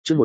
Chương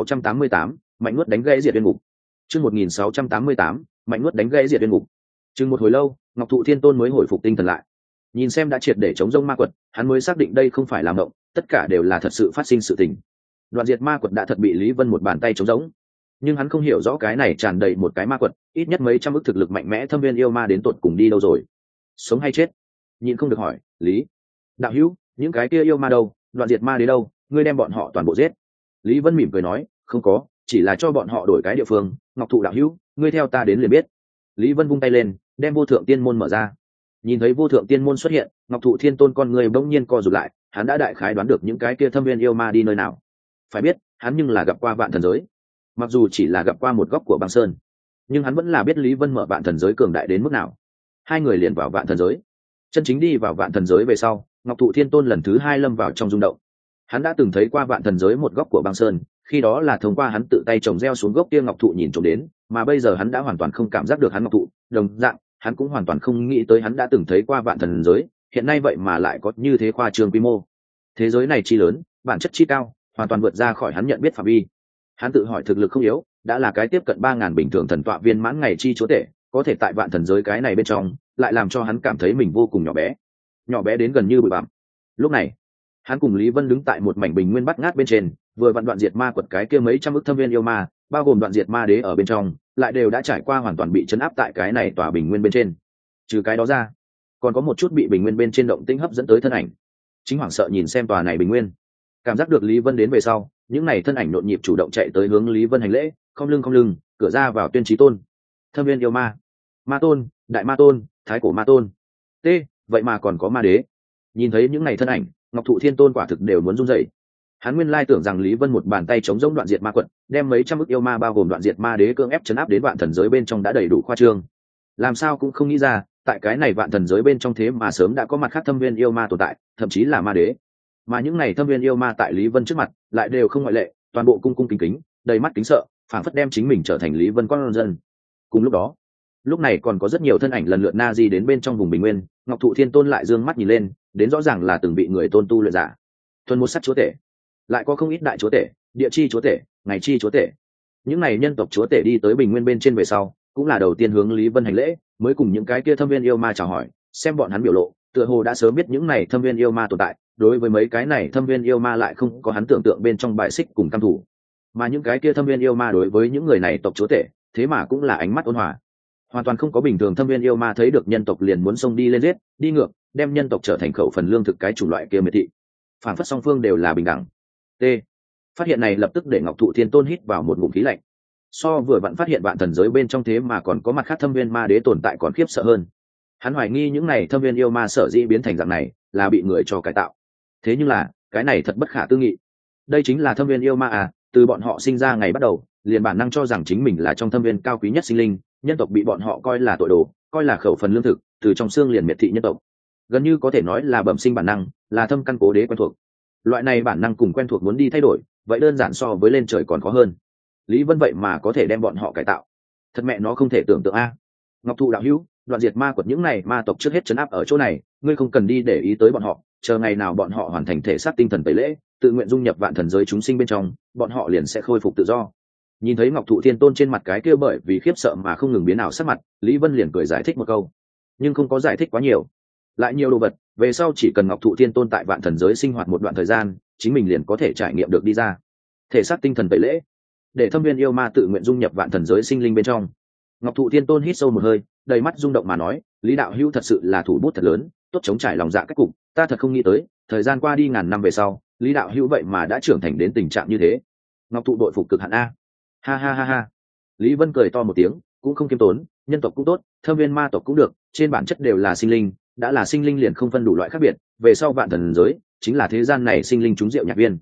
1688, mạnh nuốt đánh gãy diệt uyên ngục. Chương 1688, mạnh nuốt đánh gãy diệt uyên ngục. Chừng một hồi lâu, Ngọc Thụ Thiên Tôn mới hồi phục tinh thần lại. Nhìn xem đã triệt để chống rông ma quật, hắn mới xác định đây không phải là mộng, tất cả đều là thật sự phát sinh sự tình. Đoạn diệt ma quật đã thật bị Lý Vân một bàn tay chống rỗng. Nhưng hắn không hiểu rõ cái này tràn đầy một cái ma quật, ít nhất mấy trăm ức thực lực mạnh mẽ thâm viên yêu ma đến tột cùng đi đâu rồi? Sống hay chết? Nhịn không được hỏi, Lý đạo hữu, những cái kia yêu ma đâu, đoạn diệt ma đến đâu, ngươi đem bọn họ toàn bộ giết. Lý Vân mỉm cười nói, không có, chỉ là cho bọn họ đổi cái địa phương. Ngọc Thụ đạo hữu, ngươi theo ta đến liền biết. Lý Vân vung tay lên, đem vô thượng tiên môn mở ra. Nhìn thấy vô thượng tiên môn xuất hiện, Ngọc Thụ Thiên Tôn con người bỗng nhiên co rụt lại, hắn đã đại khái đoán được những cái kia thâm viên yêu ma đi nơi nào. Phải biết, hắn nhưng là gặp qua vạn thần giới, mặc dù chỉ là gặp qua một góc của băng sơn, nhưng hắn vẫn là biết Lý Vân mở vạn thần giới cường đại đến mức nào. Hai người liền vào vạn thần giới. Chân chính đi vào vạn thần giới về sau, Ngọc Thụ Thiên Tôn lần thứ hai lâm vào trong rung động. Hắn đã từng thấy qua vạn thần giới một góc của băng sơn, khi đó là thông qua hắn tự tay trồng gieo xuống gốc kia ngọc thụ nhìn trộm đến, mà bây giờ hắn đã hoàn toàn không cảm giác được hắn ngọc thụ, đồng dạng, hắn cũng hoàn toàn không nghĩ tới hắn đã từng thấy qua vạn thần giới, hiện nay vậy mà lại có như thế khoa trương quy mô. Thế giới này chi lớn, bản chất chi cao, hoàn toàn vượt ra khỏi hắn nhận biết phạm vi. Hắn tự hỏi thực lực không yếu, đã là cái tiếp cận 3000 bình thường thần tọa viên mãn ngày chi chúa tể, có thể tại vạn thần giới cái này bên trong, lại làm cho hắn cảm thấy mình vô cùng nhỏ bé đến gần như bụi bặm. Lúc này, hắn cùng Lý Vân đứng tại một mảnh bình nguyên bắt ngát bên trên, vừa vặn đoạn diệt ma quật cái kia mấy trăm ức thâm viên yêu ma, bao gồm đoạn diệt ma đế ở bên trong, lại đều đã trải qua hoàn toàn bị chấn áp tại cái này tòa bình nguyên bên trên. Trừ cái đó ra, còn có một chút bị bình nguyên bên trên động tĩnh hấp dẫn tới thân ảnh. Chính hoảng sợ nhìn xem tòa này bình nguyên, cảm giác được Lý Vân đến về sau, những này thân ảnh nhộn nhịp chủ động chạy tới hướng Lý Vân hành lễ, không lưng, cửa ra vào tuyên chí tôn. Thâm viên yêu ma, ma tôn, đại ma tôn, thái cổ ma tôn. T, vậy mà còn có ma đế. Nhìn thấy những này thân ảnh, Ngọc Thụ Thiên Tôn quả thực đều muốn run rẩy. Hắn nguyên lai tưởng rằng Lý Vân một bàn tay chống giống đoạn diệt ma quật, đem mấy trăm ức yêu ma bao gồm đoạn diệt ma đế cưỡng ép chấn áp đến vạn thần giới bên trong đã đầy đủ khoa trương. Làm sao cũng không nghĩ ra, tại cái này vạn thần giới bên trong thế mà sớm đã có mặt khác thâm viên yêu ma tồn tại, thậm chí là ma đế. Mà những này thâm viên yêu ma tại Lý Vân trước mặt, lại đều không ngoại lệ, toàn bộ cung kính, đầy mắt kính sợ, phảng phất đem chính mình trở thành Lý Vân con dân. Cùng lúc đó, lúc này còn có rất nhiều thân ảnh lần lượt na di đến bên trong vùng bình nguyên, Ngọc Thụ Thiên Tôn lại dương mắt nhìn lên, đến rõ ràng là từng bị người tôn tu luyện giả. Thuần một sắc chúa tể, lại có không ít đại chúa tể, địa chi chúa tể, ngày chi chúa tể. Những này nhân tộc chúa tể đi tới bình nguyên bên trên về sau, cũng là đầu tiên hướng Lý Vân hành lễ, mới cùng những cái kia thâm viên yêu ma chào hỏi, xem bọn hắn biểu lộ, tựa hồ đã sớm biết những này thâm viên yêu ma tồn tại, đối với mấy cái này thâm viên yêu ma lại không có hắn tưởng tượng bên trong bài xích cùng căm thủ. Mà những cái kia thâm viên yêu ma đối với những người này tộc chúa tể, thế mà cũng là ánh mắt ôn hòa. Hoàn toàn không có bình thường thâm viên yêu ma thấy được nhân tộc liền muốn xông đi lên giết, đi ngược, đem nhân tộc trở thành khẩu phần lương thực cái chủng loại kia miệt thị. Phản phất song phương đều là bình đẳng. T. Phát hiện này lập tức để Ngọc Thụ Thiên Tôn hít vào một ngụm khí lạnh. So vừa vặn phát hiện vạn thần giới bên trong thế mà còn có mặt khác thâm viên ma đế tồn tại còn khiếp sợ hơn. Hắn hoài nghi những này thâm viên yêu ma sở dĩ biến thành dạng này là bị người cho cải tạo. Thế nhưng là, cái này thật bất khả tư nghị. Đây chính là thâm viên yêu ma à, từ bọn họ sinh ra ngày bắt đầu, liền bản năng cho rằng chính mình là trong thâm viên cao quý nhất sinh linh, nhân tộc bị bọn họ coi là tội đồ, coi là khẩu phần lương thực, từ trong xương liền miệt thị nhân tộc. Gần như có thể nói là bẩm sinh bản năng, là thâm căn cố đế quen thuộc. Loại này bản năng cùng quen thuộc muốn đi thay đổi, vậy đơn giản so với lên trời còn khó hơn. Lý Vân vậy mà có thể đem bọn họ cải tạo, thật mẹ nó không thể tưởng tượng a. Ngọc Thụ đạo hữu, đoạn diệt ma quật những này ma tộc trước hết trấn áp ở chỗ này, ngươi không cần đi để ý tới bọn họ, chờ ngày nào bọn họ hoàn thành thể xác tinh thần tẩy lễ, tự nguyện dung nhập vạn thần giới chúng sinh bên trong, bọn họ liền sẽ khôi phục tự do. Nhìn thấy Ngọc Thụ Thiên Tôn trên mặt cái kia bởi vì khiếp sợ mà không ngừng biến ảo sắc mặt, Lý Vân liền cười giải thích một câu, nhưng không có giải thích quá nhiều. Lại nhiều đồ vật, về sau chỉ cần Ngọc Thụ Thiên Tôn tại vạn thần giới sinh hoạt một đoạn thời gian, chính mình liền có thể trải nghiệm được đi ra. Thể xác tinh thần tẩy lễ, để thâm viên yêu ma tự nguyện dung nhập vạn thần giới sinh linh bên trong. Ngọc Thụ Thiên Tôn hít sâu một hơi, đầy mắt rung động mà nói, Lý đạo hữu thật sự là thủ bút thật lớn, tốt chống trải lòng dạ cách cục, ta thật không nghĩ tới, thời gian qua đi ngàn năm về sau, Lý đạo hữu vậy mà đã trưởng thành đến tình trạng như thế. Ngọc Thụ đội phục cực hạn a. Ha ha ha ha. Lý Vân cười to một tiếng, cũng không kiêm tốn, nhân tộc cũng tốt, thâm viên ma tộc cũng được, trên bản chất đều là sinh linh, đã là sinh linh liền không phân đủ loại khác biệt, về sau vạn thần giới chính là thế gian này sinh linh chúng rượu nhạc viên.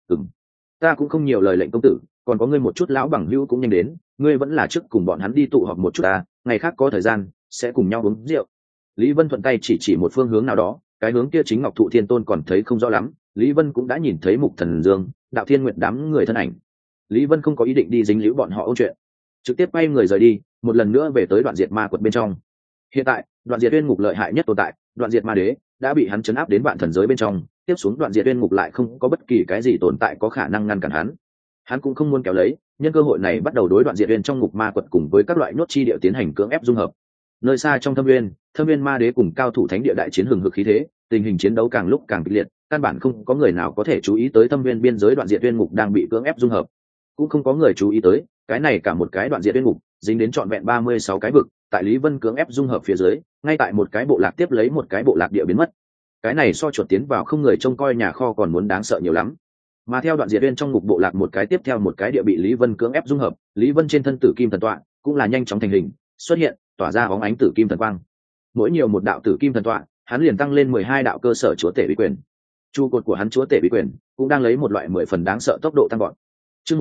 Ta cũng không nhiều lời lệnh công tử, còn có ngươi một chút lão bằng hữu cũng nhanh đến, ngươi vẫn là trước cùng bọn hắn đi tụ họp một chút ta, ngày khác có thời gian sẽ cùng nhau uống rượu. Lý Vân thuận tay chỉ một phương hướng nào đó, cái hướng kia chính Ngọc Thụ Thiên Tôn còn thấy không rõ lắm, Lý Vân cũng đã nhìn thấy Mục Thần Dương, Đạo Thiên Nguyệt đám người thân ảnh. Lý Vân không có ý định đi dính líu bọn họ ôn chuyện, trực tiếp quay người rời đi, một lần nữa về tới đoạn diệt ma quật bên trong. Hiện tại, đoạn diệt uyên ngục lợi hại nhất tồn tại, đoạn diệt ma đế đã bị hắn chấn áp đến vạn thần giới bên trong, tiếp xuống đoạn diệt uyên ngục lại không có bất kỳ cái gì tồn tại có khả năng ngăn cản hắn. hắn cũng không muốn kéo lấy, nhân cơ hội này bắt đầu đối Đoạn Diệt Uyên trong ngục ma quật cùng với các loại nhốt chi địa tiến hành cưỡng ép dung hợp. Nơi xa trong Thâm Nguyên ma đế cùng cao thủ thánh địa đại chiến hừng hực khí thế, tình hình chiến đấu càng lúc càng kịch liệt, căn bản không có người nào có thể chú ý tới Thâm Nguyên biên giới Đoạn Diệt Uyên ngục đang bị cưỡng ép dung hợp, cũng không có người chú ý tới cái này cả một cái Đoạn Diệt Uyên ngục dính đến trọn vẹn 36 cái vực, tại Lý Vân cưỡng ép dung hợp phía dưới, ngay tại một cái bộ lạc tiếp lấy một cái bộ lạc địa biến mất. Cái này so chuột tiến vào không người trông coi nhà kho còn muốn đáng sợ nhiều lắm. Mà theo Đoạn Diệt Uyên trong ngục bộ lạc một cái tiếp theo một cái địa bị Lý Vân cưỡng ép dung hợp, Lý Vân trên thân tử kim thần tọa cũng là nhanh chóng thành hình, xuất hiện, tỏa ra bóng ánh tử kim thần quang. Mỗi nhiều một đạo tử kim thần tọa, hắn liền tăng lên 12 đạo cơ sở chúa tể bí quyền. Trụ cột của hắn chúa tể bí quyền cũng đang lấy một loại 10 phần đáng sợ tốc độ tăng vọt. Chương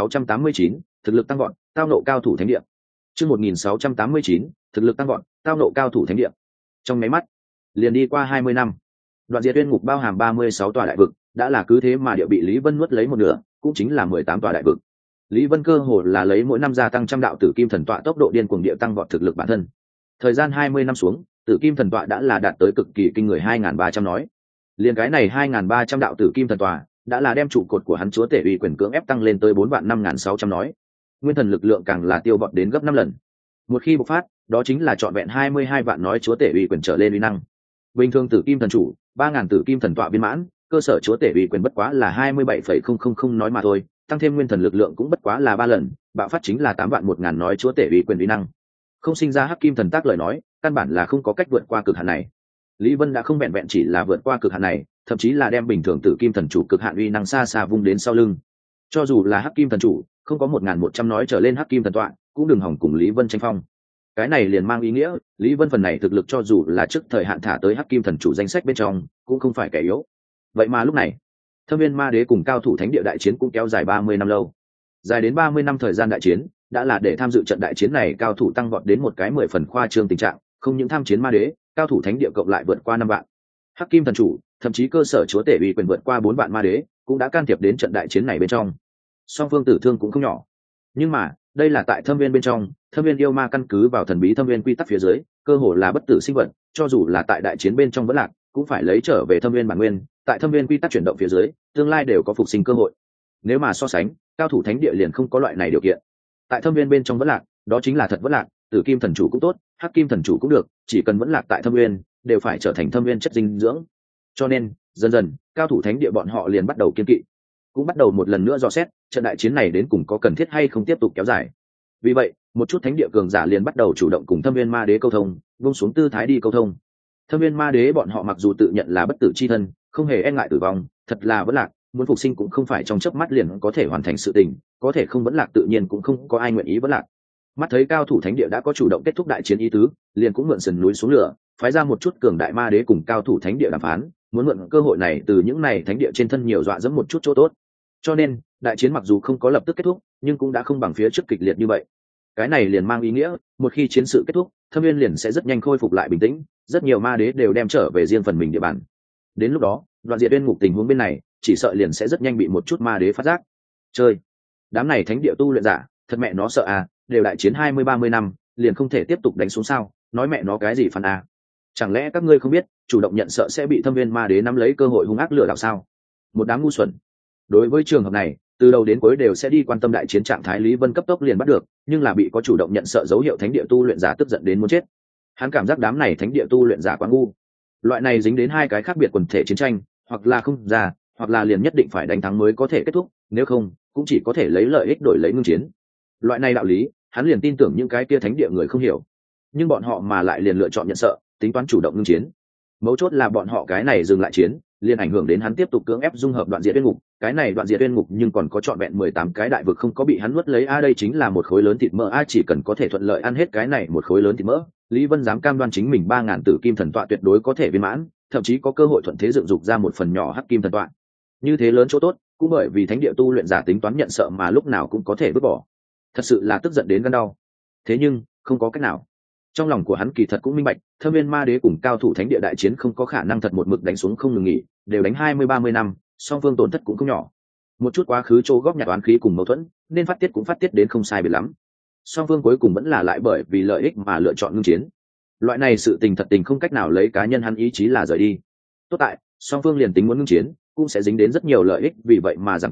1689, thực lực tăng vọt, tao nộ cao thủ thánh địa. Chương 1689, thực lực tăng vọt, tao nộ cao thủ thánh địa. Trong mấy mắt, liền đi qua 20 năm. Đoạn Diệt Uyên ngục bao hàm 36 tòa đại vực, đã là cứ thế mà địa bị Lý Vân nuốt lấy một nửa, cũng chính là 18 tòa đại vực. Lý Vân cơ hồ là lấy mỗi năm gia tăng trăm đạo tử kim thần tọa tốc độ điên cuồng địa tăng vọt thực lực bản thân. Thời gian 20 năm xuống, tử kim thần tọa đã là đạt tới cực kỳ kinh người 2300 nói. Liên cái này 2300 đạo tử kim thần tọa, đã là đem trụ cột của hắn chúa tể uy quyền cưỡng ép tăng lên tới 45600 nói. Nguyên thần lực lượng càng là tiêu vọt đến gấp 5 lần. Một khi bộc phát, đó chính là trọn vẹn 22 vạn nói chúa tể uy quyền trở lên uy năng. Bình thường tử kim thần chủ, 3000 tử kim thần tọa viên mãn, cơ sở chúa tể uy quyền bất quá là 27,000 nói mà thôi, tăng thêm nguyên thần lực lượng cũng bất quá là 3 lần, bạo phát chính là 8 vạn 1000 nói chúa tể uy quyền uy năng. Không sinh ra hắc kim thần tác lời nói, căn bản là không có cách vượt qua cực hạn này. Lý Vân đã không vẹn vẹn chỉ là vượt qua cực hạn này, thậm chí là đem bình thường tử kim thần chủ cực hạn uy năng xa xa vung đến sau lưng. Cho dù là hắc kim thần chủ, không có 1100 nói trở lên hắc kim thần tọa, cũng đừng hỏng cùng Lý Vân tranh phong. Cái này liền mang ý nghĩa, Lý Vân phần này thực lực cho dù là trước thời hạn thả tới hắc kim thần chủ danh sách bên trong, cũng không phải kẻ yếu. Vậy mà lúc này, Thâm Viên ma đế cùng cao thủ thánh địa đại chiến cũng kéo dài 30 năm lâu. Dài đến 30 năm thời gian đại chiến, đã là để tham dự trận đại chiến này cao thủ tăng vọt đến một cái 10 phần khoa trương tình trạng, không những tham chiến ma đế, cao thủ thánh địa cộng lại vượt qua 5 vạn. Hắc kim thần chủ, thậm chí cơ sở chúa tể uy quyền vượt qua 4 vạn ma đế, cũng đã can thiệp đến trận đại chiến này bên trong. Song phương tử thương cũng không nhỏ. Nhưng mà, đây là tại Thâm Viên bên trong, Thâm Viên yêu ma căn cứ vào thần bí Thâm Viên quy tắc phía dưới, cơ hồ là bất tử sinh vật, cho dù là tại đại chiến bên trong vẫn lạc, cũng phải lấy trở về Thâm Viên bản nguyên, tại Thâm Viên quy tắc chuyển động phía dưới, tương lai đều có phục sinh cơ hội. Nếu mà so sánh, cao thủ thánh địa liền không có loại này điều kiện. Tại Thâm Viên bên trong vẫn lạc, đó chính là thật vẫn lạc, tử kim thần chủ cũng tốt, hắc kim thần chủ cũng được, chỉ cần vẫn lạc tại Thâm Viên, đều phải trở thành Thâm Viên chất dinh dưỡng. Cho nên, dần dần, cao thủ thánh địa bọn họ liền bắt đầu kiên kỵ, cũng bắt đầu một lần nữa dò xét trận đại chiến này đến cùng có cần thiết hay không tiếp tục kéo dài. Vì vậy, một chút thánh địa cường giả liền bắt đầu chủ động cùng Thâm Viên ma đế câu thông, buông xuống tư thái đi câu thông. Thâm Viên ma đế bọn họ mặc dù tự nhận là bất tử chi thân, không hề e ngại tử vong, thật là vẫn lạc, muốn phục sinh cũng không phải trong chớp mắt liền có thể hoàn thành sự tình, có thể không vẫn lạc tự nhiên cũng không có ai nguyện ý vẫn lạc. Mắt thấy cao thủ thánh địa đã có chủ động kết thúc đại chiến ý tứ, liền cũng mượn sườn núi xuống lửa, phái ra một chút cường đại ma đế cùng cao thủ thánh địa đàm phán, muốn mượn cơ hội này từ những này thánh địa trên thân nhiều dọa dẫm một chút chỗ tốt. Cho nên, đại chiến mặc dù không có lập tức kết thúc, nhưng cũng đã không bằng phía trước kịch liệt như vậy. Cái này liền mang ý nghĩa, một khi chiến sự kết thúc, Thâm Viên liền sẽ rất nhanh khôi phục lại bình tĩnh, rất nhiều ma đế đều đem trở về riêng phần mình địa bàn. Đến lúc đó, Đoạn Diệt Uyên ngục tình huống bên này, chỉ sợ liền sẽ rất nhanh bị một chút ma đế phát giác. Chơi, đám này thánh địa tu luyện giả, thật mẹ nó sợ à, đều đại chiến 20-30 năm, liền không thể tiếp tục đánh xuống sao, nói mẹ nó cái gì phản à. Chẳng lẽ các ngươi không biết, chủ động nhận sợ sẽ bị Thâm Viên ma đế nắm lấy cơ hội hung ác lừa đảo sao? Một đám ngu xuẩn. Đối với trường hợp này, từ đầu đến cuối đều sẽ đi quan tâm đại chiến trạng thái Lý Vân cấp tốc liền bắt được, nhưng là bị có chủ động nhận sợ dấu hiệu thánh địa tu luyện giả tức giận đến muốn chết. Hắn cảm giác đám này thánh địa tu luyện giả quá ngu. Loại này dính đến hai cái khác biệt quần thể chiến tranh, hoặc là không ra, hoặc là liền nhất định phải đánh thắng mới có thể kết thúc, nếu không, cũng chỉ có thể lấy lợi ích đổi lấy ngưng chiến. Loại này đạo lý, hắn liền tin tưởng những cái kia thánh địa người không hiểu, nhưng bọn họ mà lại liền lựa chọn nhận sợ, tính toán chủ động ngưng chiến. Mấu chốt là bọn họ cái này dừng lại chiến, liền ảnh hưởng đến hắn tiếp tục cưỡng ép dung hợp Đoạn Diệt Uyên ngục, cái này Đoạn Diệt Uyên ngục nhưng còn có trọn vẹn 18 cái đại vực không có bị hắn nuốt lấy đây chính là một khối lớn thịt mỡ chỉ cần có thể thuận lợi ăn hết cái này một khối lớn thịt mỡ, Lý Vân dám cam đoan chính mình 3000 tử kim thần tọa tuyệt đối có thể viên mãn, thậm chí có cơ hội thuận thế dựng dục ra một phần nhỏ hắc kim thần tọa. Như thế lớn chỗ tốt, cũng bởi vì thánh địa tu luyện giả tính toán nhận sợ mà lúc nào cũng có thể vứt bỏ. Thật sự là tức giận đến gan đau. Thế nhưng, không có cách nào. Trong lòng của hắn kỳ thật cũng minh bạch, Thâm Viên ma đế cùng cao thủ thánh địa đại chiến không có khả năng thật một mực đánh xuống không ngừng nghỉ, đều đánh 20-30 năm, song phương tổn thất cũng không nhỏ. Một chút quá khứ chỗ góp nhặt oán khí cùng mâu thuẫn, nên phát tiết cũng phát tiết đến không sai biệt lắm. Song phương cuối cùng vẫn là lại bởi vì lợi ích mà lựa chọn ngưng chiến. Loại này sự tình thật tình không cách nào lấy cá nhân hắn ý chí là rời đi. Tốt tại, song phương liền tính muốn ngưng chiến, cũng sẽ dính đến rất nhiều lợi ích, vì vậy mà giằng co,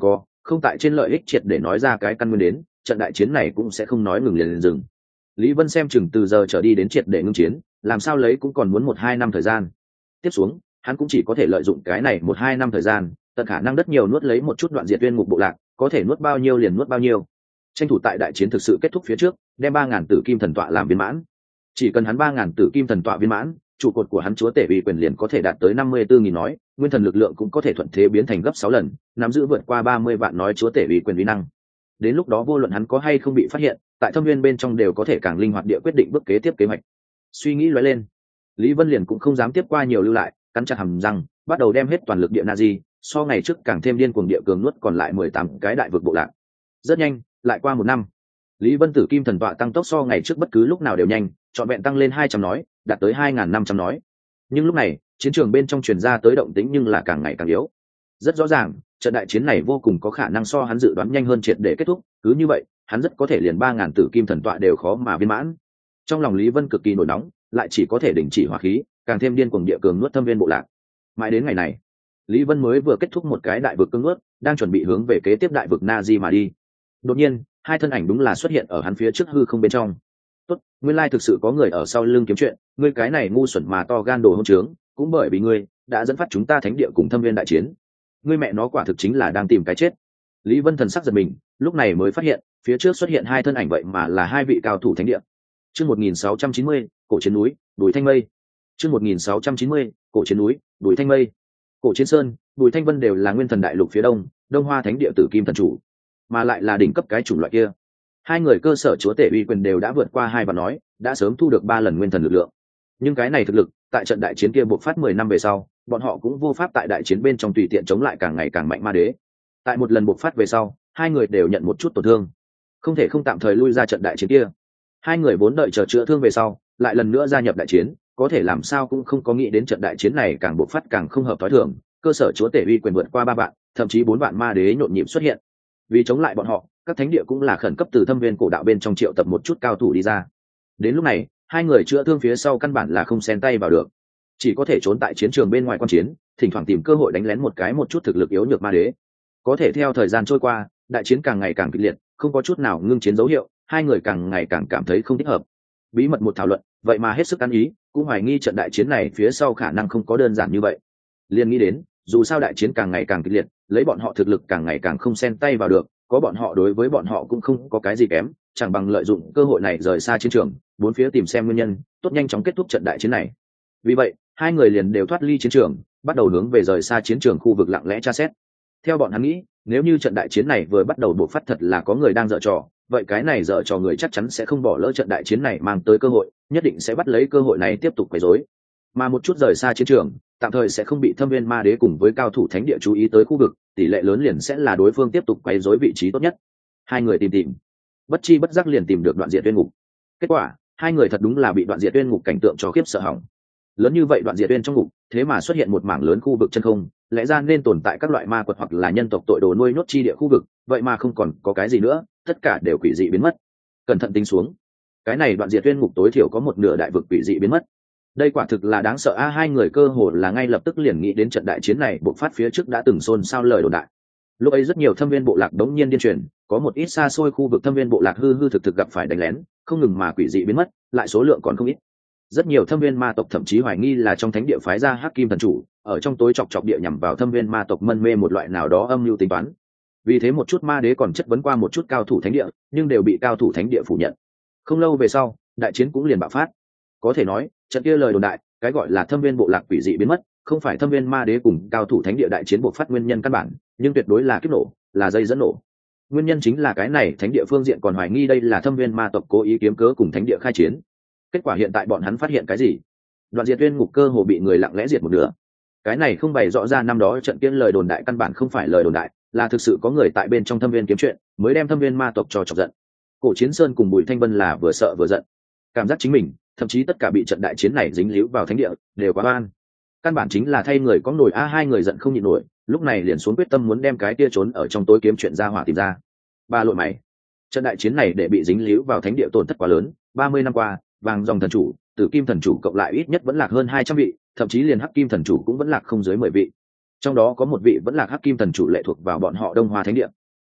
không tại trên lợi ích triệt để nói ra cái căn nguyên đến, trận đại chiến này cũng sẽ không nói ngừng liền dừng. Lý Vân xem chừng từ giờ trở đi đến triệt để ngưng chiến, làm sao lấy cũng còn muốn 1-2 năm thời gian. Tiếp xuống, hắn cũng chỉ có thể lợi dụng cái này 1-2 năm thời gian, tận khả năng đất nhiều nuốt lấy một chút Đoạn Diệt Uyên Ngục bộ lạc, có thể nuốt bao nhiêu liền nuốt bao nhiêu. Tranh thủ tại đại chiến thực sự kết thúc phía trước, đem 3000 tử kim thần tọa làm viên mãn. Chỉ cần hắn 3000 tử kim thần tọa viên mãn, trụ cột của hắn chúa tể uy quyền liền có thể đạt tới 54.000 nói, nguyên thần lực lượng cũng có thể thuận thế biến thành gấp 6 lần, nắm giữ vượt qua 30 vạn nói chúa tể uy quyền uy năng. Đến lúc đó vô luận hắn có hay không bị phát hiện, tại thâm viên bên trong đều có thể càng linh hoạt địa quyết định bước kế tiếp kế hoạch. Suy nghĩ lóe lên, Lý Vân liền cũng không dám tiếp qua nhiều lưu lại, cắn chặt hàm răng, bắt đầu đem hết toàn lực địa Nazi, so ngày trước càng thêm điên cuồng địa cường nuốt còn lại 18 cái đại vực bộ lạc. Rất nhanh, lại qua 1 năm, Lý Vân tử kim thần tọa tăng tốc so ngày trước bất cứ lúc nào đều nhanh, trọn vẹn tăng lên 200 nói, đạt tới 2500 nói. Nhưng lúc này, chiến trường bên trong truyền ra tới động tĩnh nhưng là càng ngày càng yếu. Rất rõ ràng, trận đại chiến này vô cùng có khả năng so hắn dự đoán nhanh hơn triệt để kết thúc, cứ như vậy, hắn rất có thể liền 3000 tử kim thần tọa đều khó mà viên mãn. Trong lòng Lý Vân cực kỳ nổi nóng, lại chỉ có thể đình chỉ hỏa khí, càng thêm điên cuồng địa cường nuốt thâm viên bộ lạc. Mãi đến ngày này, Lý Vân mới vừa kết thúc một cái đại vực cương nuốt, đang chuẩn bị hướng về kế tiếp đại vực Nazi mà đi. Đột nhiên, hai thân ảnh đúng là xuất hiện ở hắn phía trước hư không bên trong. Tốt, nguyên lai thực sự có người ở sau lưng kiếm chuyện, ngươi cái này ngu xuẩn mà to gan đồ hỗn trướng, cũng bởi vì ngươi đã dẫn phát chúng ta thánh địa cùng thâm viên đại chiến. Ngươi mẹ nó quả thực chính là đang tìm cái chết. Lý Vân thần sắc giật mình, lúc này mới phát hiện, phía trước xuất hiện hai thân ảnh vậy mà là hai vị cao thủ thánh địa. Chương 1690, cổ chiến núi, Bùi Thanh Mây. Chương 1690, cổ chiến núi, Bùi Thanh Mây. Cổ Chiến Sơn, Bùi Thanh Vân đều là nguyên thần đại lục phía đông, Đông Hoa Thánh địa tử kim thần chủ, mà lại là đỉnh cấp cái chủng loại kia. Hai người cơ sở chúa tể uy quyền đều đã vượt qua 2 và nói, đã sớm thu được 3 lần nguyên thần lực lượng. Nhưng cái này thực lực, tại trận đại chiến kia bộc phát 10 năm về sau, bọn họ cũng vô pháp tại đại chiến bên trong tùy tiện chống lại càng ngày càng mạnh ma đế. Tại một lần bộc phát về sau, hai người đều nhận một chút tổn thương, không thể không tạm thời lui ra trận đại chiến kia. Hai người vốn đợi chờ chữa thương về sau, lại lần nữa gia nhập đại chiến, có thể làm sao cũng không có nghĩ đến trận đại chiến này càng bộc phát càng không hợp tối thường, cơ sở chúa tể uy quyền vượt qua 3 vạn, thậm chí 4 vạn ma đế nhộn nhịp xuất hiện. Vì chống lại bọn họ, các thánh địa cũng là khẩn cấp từ thâm viên cổ đạo bên trong triệu tập một chút cao thủ đi ra. Đến lúc này, hai người chữa thương phía sau căn bản là không xen tay vào được, chỉ có thể trốn tại chiến trường bên ngoài quan chiến, thỉnh thoảng tìm cơ hội đánh lén một chút thực lực yếu nhược ma đế. Có thể theo thời gian trôi qua, đại chiến càng ngày càng kịch liệt, không có chút nào ngưng chiến dấu hiệu, hai người càng ngày càng cảm thấy không thích hợp. Bí mật một thảo luận, vậy mà hết sức ăn ý, cũng hoài nghi trận đại chiến này phía sau khả năng không có đơn giản như vậy. Liên nghĩ đến, dù sao đại chiến càng ngày càng kịch liệt, lấy bọn họ thực lực càng ngày càng không xen tay vào được, có bọn họ đối với bọn họ cũng không có cái gì kém, chẳng bằng lợi dụng cơ hội này rời xa chiến trường, bốn phía tìm xem nguyên nhân, tốt nhanh chóng kết thúc trận đại chiến này. Vì vậy, hai người liền đều thoát ly chiến trường, bắt đầu hướng về rời xa chiến trường khu vực lặng lẽ tra xét. Theo bọn hắn nghĩ, nếu như trận đại chiến này vừa bắt đầu bộc phát thật là có người đang giở trò, vậy cái này giở trò người chắc chắn sẽ không bỏ lỡ trận đại chiến này mang tới cơ hội, nhất định sẽ bắt lấy cơ hội này tiếp tục quấy rối. Mà một chút rời xa chiến trường, tạm thời sẽ không bị thâm viên ma đế cùng với cao thủ thánh địa chú ý tới khu vực, tỷ lệ lớn liền sẽ là đối phương tiếp tục quấy rối vị trí tốt nhất. Hai người tìm, bất chi bất giác liền tìm được Đoạn Diệt Uyên Ngục. Kết quả, hai người thật đúng là bị Đoạn Diệt Uyên Ngục cảnh tượng cho khiếp sợ hỏng. Lớn như vậy Đoạn Diệt Uyên trong ngục, thế mà xuất hiện một mảng lớn khu vực chân không, lẽ ra nên tồn tại các loại ma quật hoặc là nhân tộc tội đồ nuôi nhốt chi địa khu vực, vậy mà không còn có cái gì nữa, tất cả đều quỷ dị biến mất. Cẩn thận tính xuống, cái này Đoạn Diệt Uyên Ngục tối thiểu có một nửa đại vực quỷ dị biến mất. Đây quả thực là đáng sợ a, hai người cơ hồ là ngay lập tức liền nghĩ đến trận đại chiến này bộc phát phía trước đã từng xôn xao lời đồn đại. Lúc ấy rất nhiều thâm viên bộ lạc đống nhiên điên truyền, có một ít xa xôi khu vực thâm viên bộ lạc hư thực gặp phải đánh lén, không ngừng mà quỷ dị biến mất, lại số lượng còn không ít. Rất nhiều thâm viên ma tộc thậm chí hoài nghi là trong thánh địa phái ra Hắc Kim thần chủ, ở trong tối chọc địa nhằm vào thâm viên ma tộc mân mê một loại nào đó âm mưu tính toán. Vì thế một chút ma đế còn chất vấn qua một chút cao thủ thánh địa, nhưng đều bị cao thủ thánh địa phủ nhận. Không lâu về sau, đại chiến cũng liền bạo phát. Có thể nói, trận kia lời đồn đại, cái gọi là thâm viên bộ lạc quỷ dị biến mất, không phải thâm viên ma đế cùng cao thủ thánh địa đại chiến bộc phát nguyên nhân căn bản, nhưng tuyệt đối là kiếp nổ, là dây dẫn nổ. Nguyên nhân chính là cái này thánh địa phương diện còn hoài nghi đây là thâm viên ma tộc cố ý kiếm cớ cùng thánh địa khai chiến. Kết quả hiện tại bọn hắn phát hiện cái gì? Đoạn Diệt Uyên Ngục cơ hồ bị người lặng lẽ diệt một nửa. Cái này không bày rõ ra năm đó trận kia lời đồn đại căn bản không phải lời đồn đại, là thực sự có người tại bên trong thâm viên kiếm chuyện, mới đem thâm viên ma tộc cho chọc giận. Cổ Chiến Sơn cùng Bùi Thanh Vân là vừa sợ vừa giận, cảm giác chính mình thậm chí tất cả bị trận đại chiến này dính líu vào thánh địa đều quá oan. Căn bản chính là thay người có nổi a, hai người giận không nhịn nổi, lúc này liền xuống quyết tâm muốn đem cái kia trốn ở trong tối kiếm chuyện ra hỏa tìm ra. Ba lội mày, trận đại chiến này để bị dính líu vào thánh địa tổn thất quá lớn, 30 năm qua, Vàng Dòng thần chủ, Tử Kim thần chủ cộng lại ít nhất vẫn lạc hơn 200 vị, thậm chí liền Hắc Kim thần chủ cũng vẫn lạc không dưới 10 vị. Trong đó có một vị vẫn lạc Hắc Kim thần chủ lệ thuộc vào bọn họ Đông Hoa Thánh địa.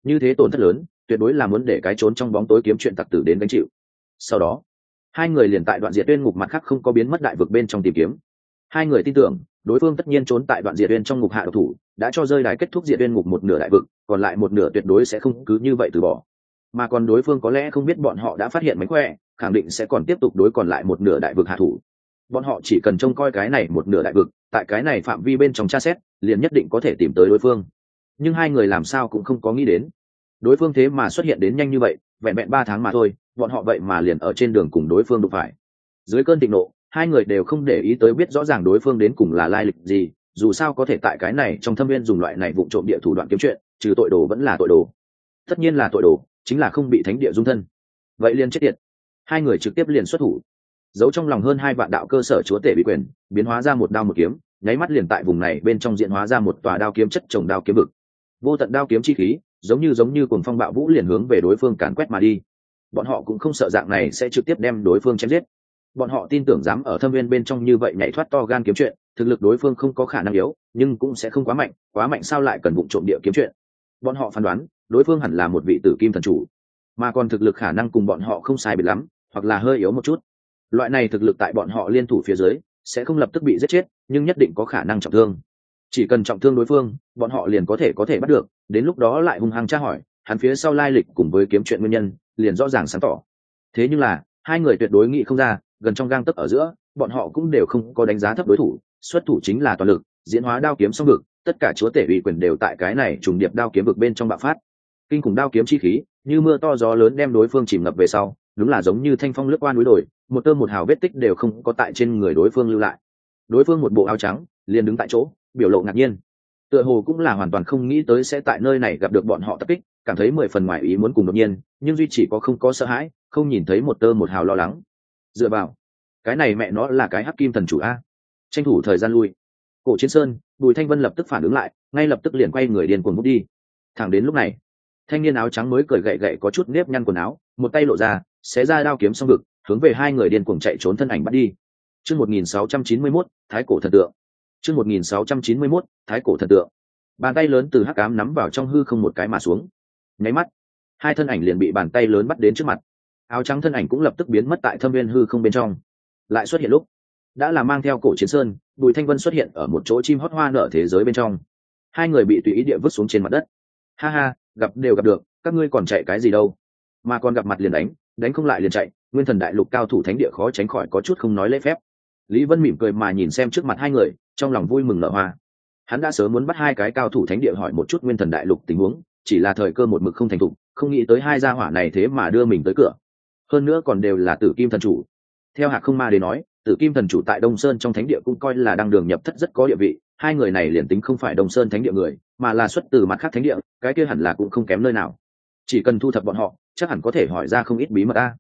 như thế tổn thất lớn tuyệt đối là muốn để cái trốn trong bóng tối kiếm chuyện tặc tử đến gánh chịu. Sau đó hai người liền tại đoạn diệt uyên ngục mặt khác không có biến mất đại vực bên trong tìm kiếm. Hai người tin tưởng đối phương tất nhiên trốn tại đoạn diệt uyên trong ngục hạ độc thủ đã cho rơi đài kết thúc diệt uyên ngục một nửa đại vực, còn lại một nửa tuyệt đối sẽ không cứ như vậy từ bỏ. Mà còn đối phương có lẽ không biết bọn họ đã phát hiện mánh khỏe, khẳng định sẽ còn tiếp tục đối còn lại một nửa đại vực hạ thủ. Bọn họ chỉ cần trông coi cái này một nửa đại vực, tại cái này phạm vi bên trong tra xét liền nhất định có thể tìm tới đối phương. Nhưng hai người làm sao cũng không có nghĩ đến đối phương thế mà xuất hiện đến nhanh như vậy, vẹn vẹn 3 tháng mà thôi, bọn họ vậy mà liền ở trên đường cùng đối phương đụng phải. Dưới cơn thịnh nộ, hai người đều không để ý tới biết rõ ràng đối phương đến cùng là lai lịch gì, dù sao có thể tại cái này trong thâm viên dùng loại này vụ trộm địa thủ đoạn kiếm chuyện, trừ tội đồ vẫn là tội đồ. Tất nhiên là tội đồ, chính là không bị thánh địa dung thân. Vậy liền chết tiệt. Hai người trực tiếp liền xuất thủ. Giấu trong lòng hơn 2 vạn đạo cơ sở chúa tể bị quyền, biến hóa ra một đao một kiếm, nháy mắt liền tại vùng này bên trong diễn hóa ra một tòa đao kiếm chất chồng đao kiếm vực. Vô tận đao kiếm chi khí, giống như cuồng phong bạo vũ liền hướng về đối phương càn quét mà đi. Bọn họ cũng không sợ dạng này sẽ trực tiếp đem đối phương chém giết. Bọn họ tin tưởng dám ở thâm viên bên trong như vậy nhảy thoát to gan kiếm chuyện, thực lực đối phương không có khả năng yếu, nhưng cũng sẽ không quá mạnh sao lại cần vụng trộm địa kiếm chuyện. Bọn họ phán đoán, đối phương hẳn là một vị tử kim thần chủ, mà còn thực lực khả năng cùng bọn họ không sai biệt lắm, hoặc là hơi yếu một chút. Loại này thực lực tại bọn họ liên thủ phía dưới, sẽ không lập tức bị giết chết, nhưng nhất định có khả năng trọng thương. Chỉ cần trọng thương đối phương, bọn họ liền có thể bắt được, đến lúc đó lại hung hăng tra hỏi, hắn phía sau lai lịch cùng với kiếm chuyện nguyên nhân, liền rõ ràng sáng tỏ. Thế nhưng là, hai người tuyệt đối nghĩ không ra, gần trong gang tấc ở giữa, bọn họ cũng đều không có đánh giá thấp đối thủ, xuất thủ chính là toàn lực, diễn hóa đao kiếm song vực, tất cả chúa tể ủy quyền đều tại cái này trùng điệp đao kiếm vực bên trong bạo phát. Kinh khủng đao kiếm chi khí, như mưa to gió lớn đem đối phương chìm ngập về sau, đúng là giống như thanh phong lướt qua núi đồi, một tơ một hào vết tích đều không có tại trên người đối phương lưu lại. Đối phương một bộ áo trắng, liền đứng tại chỗ, biểu lộ ngạc nhiên. Tựa hồ cũng là hoàn toàn không nghĩ tới sẽ tại nơi này gặp được bọn họ tập kích, cảm thấy 10 phần ngoài ý muốn cùng đột nhiên, nhưng duy chỉ có không có sợ hãi, không nhìn thấy một tơ một hào lo lắng. Dựa vào, cái này mẹ nó là cái hắc kim thần chủ a. Tranh thủ thời gian lui. Cổ Chiến Sơn, Bùi Thanh Vân lập tức phản ứng lại, ngay lập tức liền quay người điên cuồng mút đi. Thẳng đến lúc này, thanh niên áo trắng mới cởi gậy gậy có chút nếp nhăn quần áo, một tay lộ ra, xé ra đao kiếm song vực, hướng về hai người điên cuồng chạy trốn thân ảnh bắt đi. Chương 1691, Thái cổ thần tượng. Chương 1691, Thái cổ thần tượng. Bàn tay lớn từ hắc ám nắm vào trong hư không một cái mà xuống. Nháy mắt, hai thân ảnh liền bị bàn tay lớn bắt đến trước mặt. Áo trắng thân ảnh cũng lập tức biến mất tại thâm viên hư không bên trong. Lại xuất hiện lúc, đã là mang theo Cổ Chiến Sơn, Bùi Thanh Vân xuất hiện ở một chỗ chim hót hoa nở thế giới bên trong. Hai người bị tùy ý địa vứt xuống trên mặt đất. Ha ha, gặp đều gặp được, các ngươi còn chạy cái gì đâu? Mà còn gặp mặt liền đánh không lại liền chạy, Nguyên Thần Đại Lục cao thủ thánh địa khó tránh khỏi có chút không nói lễ phép. Lý Vân mỉm cười mà nhìn xem trước mặt hai người, trong lòng vui mừng nở hoa. Hắn đã sớm muốn bắt hai cái cao thủ thánh địa hỏi một chút Nguyên Thần Đại Lục tình huống, chỉ là thời cơ một mực không thành thục, không nghĩ tới hai gia hỏa này thế mà đưa mình tới cửa. Hơn nữa còn đều là Tử Kim thần chủ. Theo Hạc Không Ma đến nói, Tử Kim thần chủ tại Đông Sơn trong thánh địa cũng coi là đang đường nhập thất rất có địa vị, hai người này liền tính không phải Đông Sơn thánh địa người, mà là xuất từ mặt khác thánh địa, cái kia hẳn là cũng không kém nơi nào. Chỉ cần thu thập bọn họ, chắc hẳn có thể hỏi ra không ít bí mật a.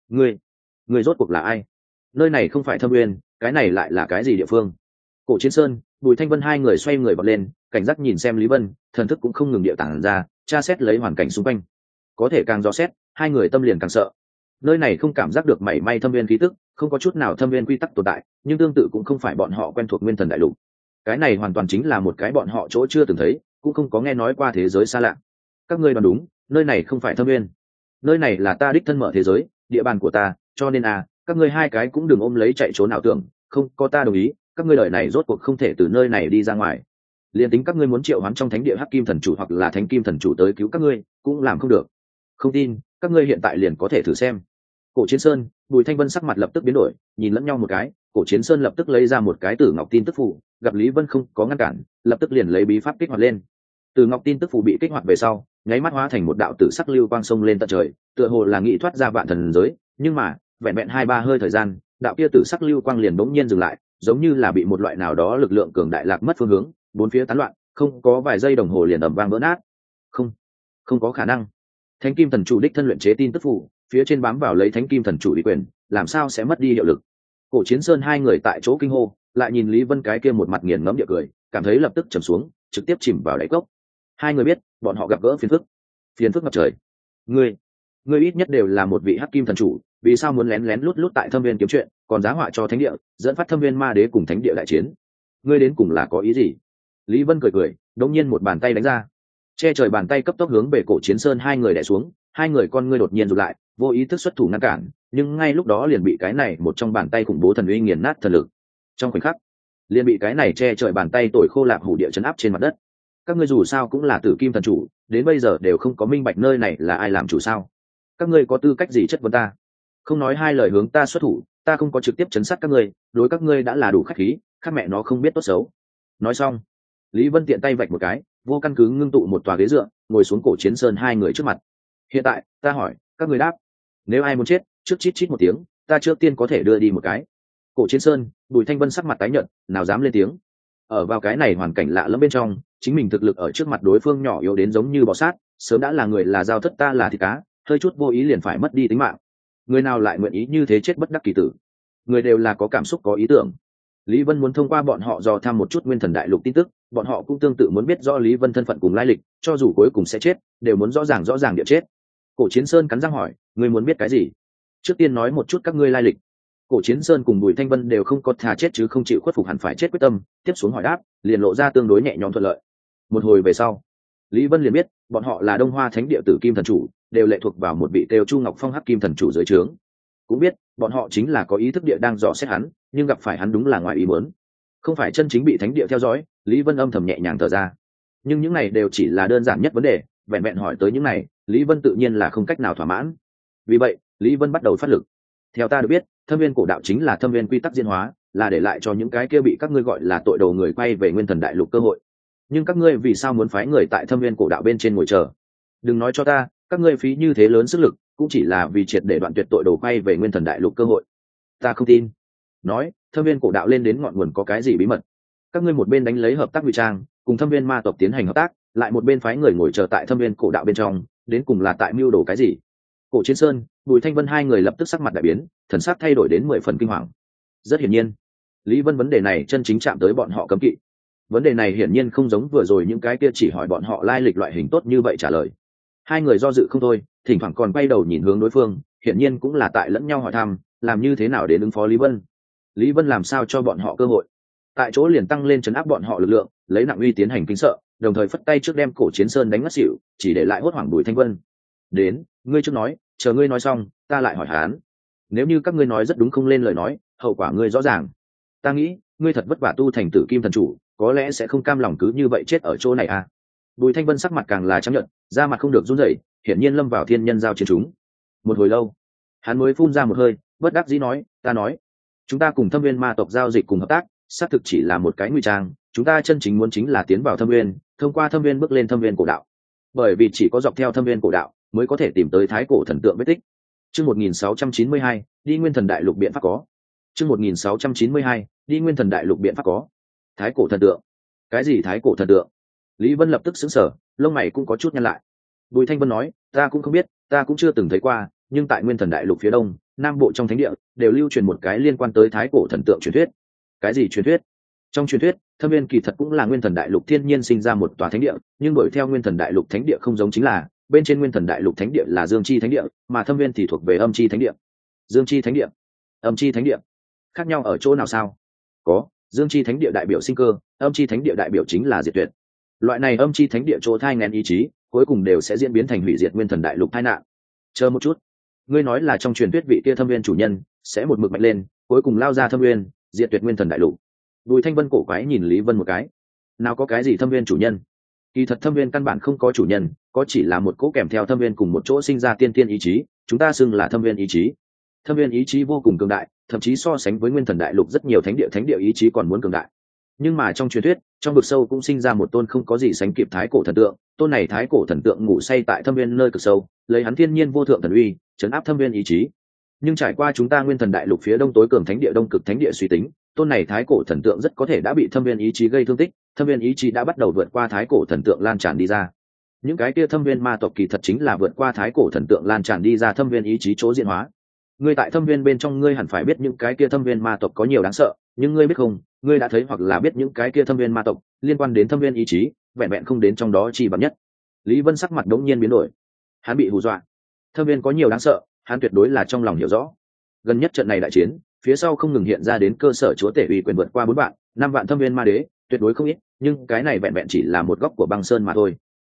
Ngươi rốt cuộc là ai? Nơi này không phải Thâm Nguyên, cái này lại là cái gì địa phương? Cổ Chiến Sơn, Bùi Thanh Vân hai người xoay người bật lên, cảnh giác nhìn xem Lý Vân, thần thức cũng không ngừng địa tản ra, tra xét lấy hoàn cảnh xung quanh. Có thể càng dò xét, hai người tâm liền càng sợ. Nơi này không cảm giác được mảy may thâm viên khí tức, không có chút nào thâm viên quy tắc tồn tại, nhưng tương tự cũng không phải bọn họ quen thuộc Nguyên Thần Đại Lục. Cái này hoàn toàn chính là một cái bọn họ chỗ chưa từng thấy, cũng không có nghe nói qua thế giới xa lạ. Các ngươi đoán đúng, nơi này không phải thâm viên, nơi này là ta đích thân mở thế giới, địa bàn của ta, cho nên các ngươi hai cái cũng đừng ôm lấy chạy trốn ảo tưởng, không có ta đồng ý, các ngươi đời này rốt cuộc không thể từ nơi này đi ra ngoài. Liên tính các ngươi muốn triệu hoán trong thánh địa hắc kim thần chủ hoặc là thánh kim thần chủ tới cứu các ngươi, cũng làm không được. Không tin, các ngươi hiện tại liền có thể thử xem. Cổ Chiến Sơn, Bùi Thanh Vân sắc mặt lập tức biến đổi, nhìn lẫn nhau một cái, Cổ Chiến Sơn lập tức lấy ra một cái Tử Ngọc tin tức phù, gặp Lý Vân không có ngăn cản, lập tức liền lấy bí pháp kích hoạt lên. Tử Ngọc tin tức phù bị kích hoạt về sau, nháy mắt hóa thành một đạo tử sắc lưu quang sông lên tận trời, tựa hồ là nghị thoát ra vạn thần giới, nhưng mà, vẹn vẹn 2-3 hơi thời gian, đạo kia tử sắc lưu quang liền bỗng nhiên dừng lại, giống như là bị một loại nào đó lực lượng cường đại lạc mất phương hướng, bốn phía tán loạn, không có vài giây đồng hồ liền ầm vang vỡ nát. Không có khả năng. Thánh Kim thần chủ đích thân luyện chế tin tức phù, phía trên bám vào lấy Thánh Kim thần chủ ủy quyền, làm sao sẽ mất đi hiệu lực? Cổ Chiến Sơn hai người tại chỗ kinh hô, lại nhìn Lý Vân cái kia một mặt nghiền ngẫm địa cười, cảm thấy lập tức trầm xuống, trực tiếp chìm vào đáy cốc. Hai người biết, bọn họ gặp gỡ phiền phức ngập trời. Ngươi ít nhất đều là một vị hắc kim thần chủ, vì sao muốn lén lén lút lút tại thâm viên kiếm chuyện, còn giá họa cho thánh địa, dẫn phát thâm viên ma đế cùng thánh địa đại chiến? Ngươi đến cùng là có ý gì? Lý Vân cười, đống nhiên một bàn tay đánh ra. che trời bàn tay cấp tốc hướng về Cổ Chiến Sơn hai người đè xuống, hai người con ngươi đột nhiên rụt lại, vô ý thức xuất thủ ngăn cản, nhưng ngay lúc đó liền bị cái này một trong bàn tay khủng bố thần uy nghiền nát thần lực. Trong khoảnh khắc, liền bị cái này che trời bàn tay tồi khô lạc hủ địa chấn áp trên mặt đất. Các ngươi dù sao cũng là Tử Kim thần chủ, đến bây giờ đều không có minh bạch nơi này là ai làm chủ sao? Các ngươi có tư cách gì chất vấn ta? Không nói hai lời hướng ta xuất thủ, ta không có trực tiếp chấn sát các ngươi, đối các ngươi đã là đủ khách khí, các mẹ nó không biết tốt xấu. Nói xong, Lý Vân tiện tay vạch một cái, vô căn cứ ngưng tụ một tòa ghế dựa, ngồi xuống Cổ Chiến Sơn hai người trước mặt. Hiện tại, ta hỏi, các ngươi đáp. Nếu ai muốn chết, trước chít chít một tiếng, ta trước tiên có thể đưa đi một cái. Cổ Chiến Sơn, Bùi Thanh Vân sắc mặt tái nhợt, nào dám lên tiếng. Ở vào cái này hoàn cảnh lạ lẫm bên trong, chính mình thực lực ở trước mặt đối phương nhỏ yếu đến giống như bò sát, sớm đã là người là dao thất ta là thịt cá, hơi chút vô ý liền phải mất đi tính mạng. Người nào lại nguyện ý như thế chết bất đắc kỳ tử? Người đều là có cảm xúc có ý tưởng. Lý Vân muốn thông qua bọn họ dò thăm một chút Nguyên Thần Đại Lục tin tức, bọn họ cũng tương tự muốn biết rõ Lý Vân thân phận cùng lai lịch, cho dù cuối cùng sẽ chết, đều muốn rõ ràng địa chết. Cổ Chiến Sơn cắn răng hỏi, ngươi muốn biết cái gì? Trước tiên nói một chút các ngươi lai lịch. Cổ Chiến Sơn cùng Bùi Thanh Vân đều không có thà chết chứ không chịu khuất phục hẳn phải chết quyết tâm, tiếp xuống hỏi đáp, liền lộ ra tương đối nhẹ nhõm thuận lợi. Một hồi về sau, Lý Vân liền biết, bọn họ là Đông Hoa Thánh địa Tử Kim thần chủ, đều lệ thuộc vào một vị Têu Chu Ngọc Phong Hắc Kim thần chủ dưới trướng. Cũng biết, bọn họ chính là có ý thức địa đang dò xét hắn, nhưng gặp phải hắn đúng là ngoài ý muốn. Không phải chân chính bị thánh địa theo dõi, Lý Vân âm thầm nhẹ nhàng thở ra. Nhưng những này đều chỉ là đơn giản nhất vấn đề, vẹn vẹn hỏi tới những này, Lý Vân tự nhiên là không cách nào thỏa mãn. Vì vậy, Lý Vân bắt đầu phát lực. Theo ta được biết, Thâm Viên cổ đạo chính là Thâm Viên quy tắc diễn hóa, là để lại cho những cái kia bị các ngươi gọi là tội đồ người quay về Nguyên Thần Đại Lục cơ hội. Nhưng các ngươi vì sao muốn phái người tại Thâm Viên cổ đạo bên trên ngồi chờ? Đừng nói cho ta, các ngươi phí như thế lớn sức lực, cũng chỉ là vì triệt để đoạn tuyệt tội đồ quay về Nguyên Thần Đại Lục cơ hội. Ta không tin. Nói, Thâm Viên cổ đạo lên đến ngọn nguồn có cái gì bí mật? Các ngươi một bên đánh lấy hợp tác ngụy trang, cùng Thâm Viên ma tộc tiến hành hợp tác, lại một bên phái người ngồi chờ tại Thâm Viên cổ đạo bên trong, đến cùng là tại mưu đồ cái gì? Cổ Chiến Sơn, Bùi Thanh Vân hai người lập tức sắc mặt đại biến, thần sắc thay đổi đến 10 phần kinh hoàng. Rất hiển nhiên, Lý Vân vấn đề này chân chính chạm tới bọn họ cấm kỵ. Vấn đề này hiển nhiên không giống vừa rồi những cái kia chỉ hỏi bọn họ lai lịch loại hình tốt như vậy trả lời. Hai người do dự không thôi, thỉnh thoảng còn quay đầu nhìn hướng đối phương, hiển nhiên cũng là tại lẫn nhau hỏi thăm, làm như thế nào để ứng phó Lý Vân. Lý Vân làm sao cho bọn họ cơ hội? Tại chỗ liền tăng lên trấn áp bọn họ lực lượng, lấy nặng uy tiến hành kinh sợ, đồng thời phất tay trước đem Cổ Chiến Sơn đánh ngất xỉu, chỉ để lại hốt hoảng Bùi Thanh Vân. Đến, ngươi trước nói, chờ ngươi nói xong, ta lại hỏi hắn. Nếu như các ngươi nói rất đúng không lên lời nói, hậu quả ngươi rõ ràng. Ta nghĩ, ngươi thật vất vả tu thành Tử Kim thần chủ, có lẽ sẽ không cam lòng cứ như vậy chết ở chỗ này à? Bùi Thanh Vân sắc mặt càng là trắng nhợt, da mặt không được run rẩy, hiển nhiên lâm vào thiên nhân giao chiến chúng. Một hồi lâu, hắn mới phun ra một hơi, bất đắc dĩ nói, ta nói, chúng ta cùng Thâm Viên ma tộc giao dịch cùng hợp tác, xác thực chỉ là một cái ngụy trang, chúng ta chân chính muốn chính là tiến vào Thâm Viên, thông qua Thâm Viên bước lên Thâm Viên cổ đạo. Bởi vì chỉ có dọc theo Thâm Viên cổ đạo mới có thể tìm tới thái cổ thần tượng vết tích. Chương 1692, đi Nguyên Thần Đại Lục biện pháp có. Chương 1692, đi Nguyên Thần Đại Lục biện pháp có. Thái cổ thần tượng? Cái gì thái cổ thần tượng? Lý Vân lập tức sững sờ, lông mày cũng có chút nhăn lại. Bùi Thanh Vân nói, ta cũng không biết, ta cũng chưa từng thấy qua, nhưng tại Nguyên Thần Đại Lục phía đông, nam bộ trong thánh địa đều lưu truyền một cái liên quan tới thái cổ thần tượng truyền thuyết. Cái gì truyền thuyết? Trong truyền thuyết, Thâm Viên kỳ thật cũng là Nguyên Thần Đại Lục thiên nhiên sinh ra một tòa thánh địa, nhưng bởi theo Nguyên Thần Đại Lục thánh địa không giống chính là, bên trên Nguyên Thần Đại Lục thánh địa là Dương Chi thánh địa, mà Thâm Viên thì thuộc về Âm Chi thánh địa. Dương Chi thánh địa, Âm Chi thánh địa, khác nhau ở chỗ nào sao? Có, Dương Chi thánh địa đại biểu sinh cơ, Âm Chi thánh địa đại biểu chính là diệt tuyệt. Loại này Âm Chi thánh địa chỗ thai nghén ý chí, cuối cùng đều sẽ diễn biến thành hủy diệt Nguyên Thần Đại Lục tai nạn. Chờ một chút, ngươi nói là trong truyền thuyết vị kia Thâm Viên chủ nhân sẽ một mực mạnh lên, cuối cùng lao ra Thâm Viên, diệt tuyệt Nguyên Thần Đại Lục. Bùi Thanh Vân cổ quái nhìn Lý Vân một cái. Nào có cái gì Thâm Viên chủ nhân? Kỳ thật Thâm Viên căn bản không có chủ nhân, có chỉ là một cỗ kèm theo Thâm Viên cùng một chỗ sinh ra tiên tiên ý chí, chúng ta xưng là Thâm Viên ý chí. Thâm Viên ý chí vô cùng cường đại, thậm chí so sánh với Nguyên Thần Đại Lục rất nhiều thánh địa ý chí còn muốn cường đại. Nhưng mà trong truyền thuyết, trong vực sâu cũng sinh ra một tôn không có gì sánh kịp thái cổ thần tượng, tôn này thái cổ thần tượng ngủ say tại Thâm Viên nơi cực sâu, lấy hắn thiên nhiên vô thượng thần uy, trấn áp Thâm Viên ý chí. Nhưng trải qua chúng ta Nguyên Thần Đại Lục phía đông tối cường thánh địa Đông Cực thánh địa suy tính, tôn này thái cổ thần tượng rất có thể đã bị Thâm Viên ý chí gây thương tích, Thâm Viên ý chí đã bắt đầu vượt qua thái cổ thần tượng lan tràn đi ra. Những cái kia Thâm Viên ma tộc kỳ thật chính là vượt qua thái cổ thần tượng lan tràn đi ra Thâm Viên ý chí chỗ diễn hóa. Ngươi tại Thâm Viên bên trong ngươi hẳn phải biết những cái kia Thâm Viên ma tộc có nhiều đáng sợ, nhưng ngươi biết không, ngươi đã thấy hoặc là biết những cái kia Thâm Viên ma tộc liên quan đến Thâm Viên ý chí, vẹn vẹn không đến trong đó chi bằng nhất. Lý Vân sắc mặt đống nhiên biến đổi, hắn bị hù dọa. Thâm Viên có nhiều đáng sợ, hắn tuyệt đối là trong lòng hiểu rõ. Gần nhất trận này đại chiến, phía sau không ngừng hiện ra đến cơ sở chúa tể uy quyền vượt qua 4 vạn, 5 vạn Thâm Viên ma đế, tuyệt đối không ít, nhưng cái này vẹn vẹn chỉ là một góc của băng sơn mà thôi.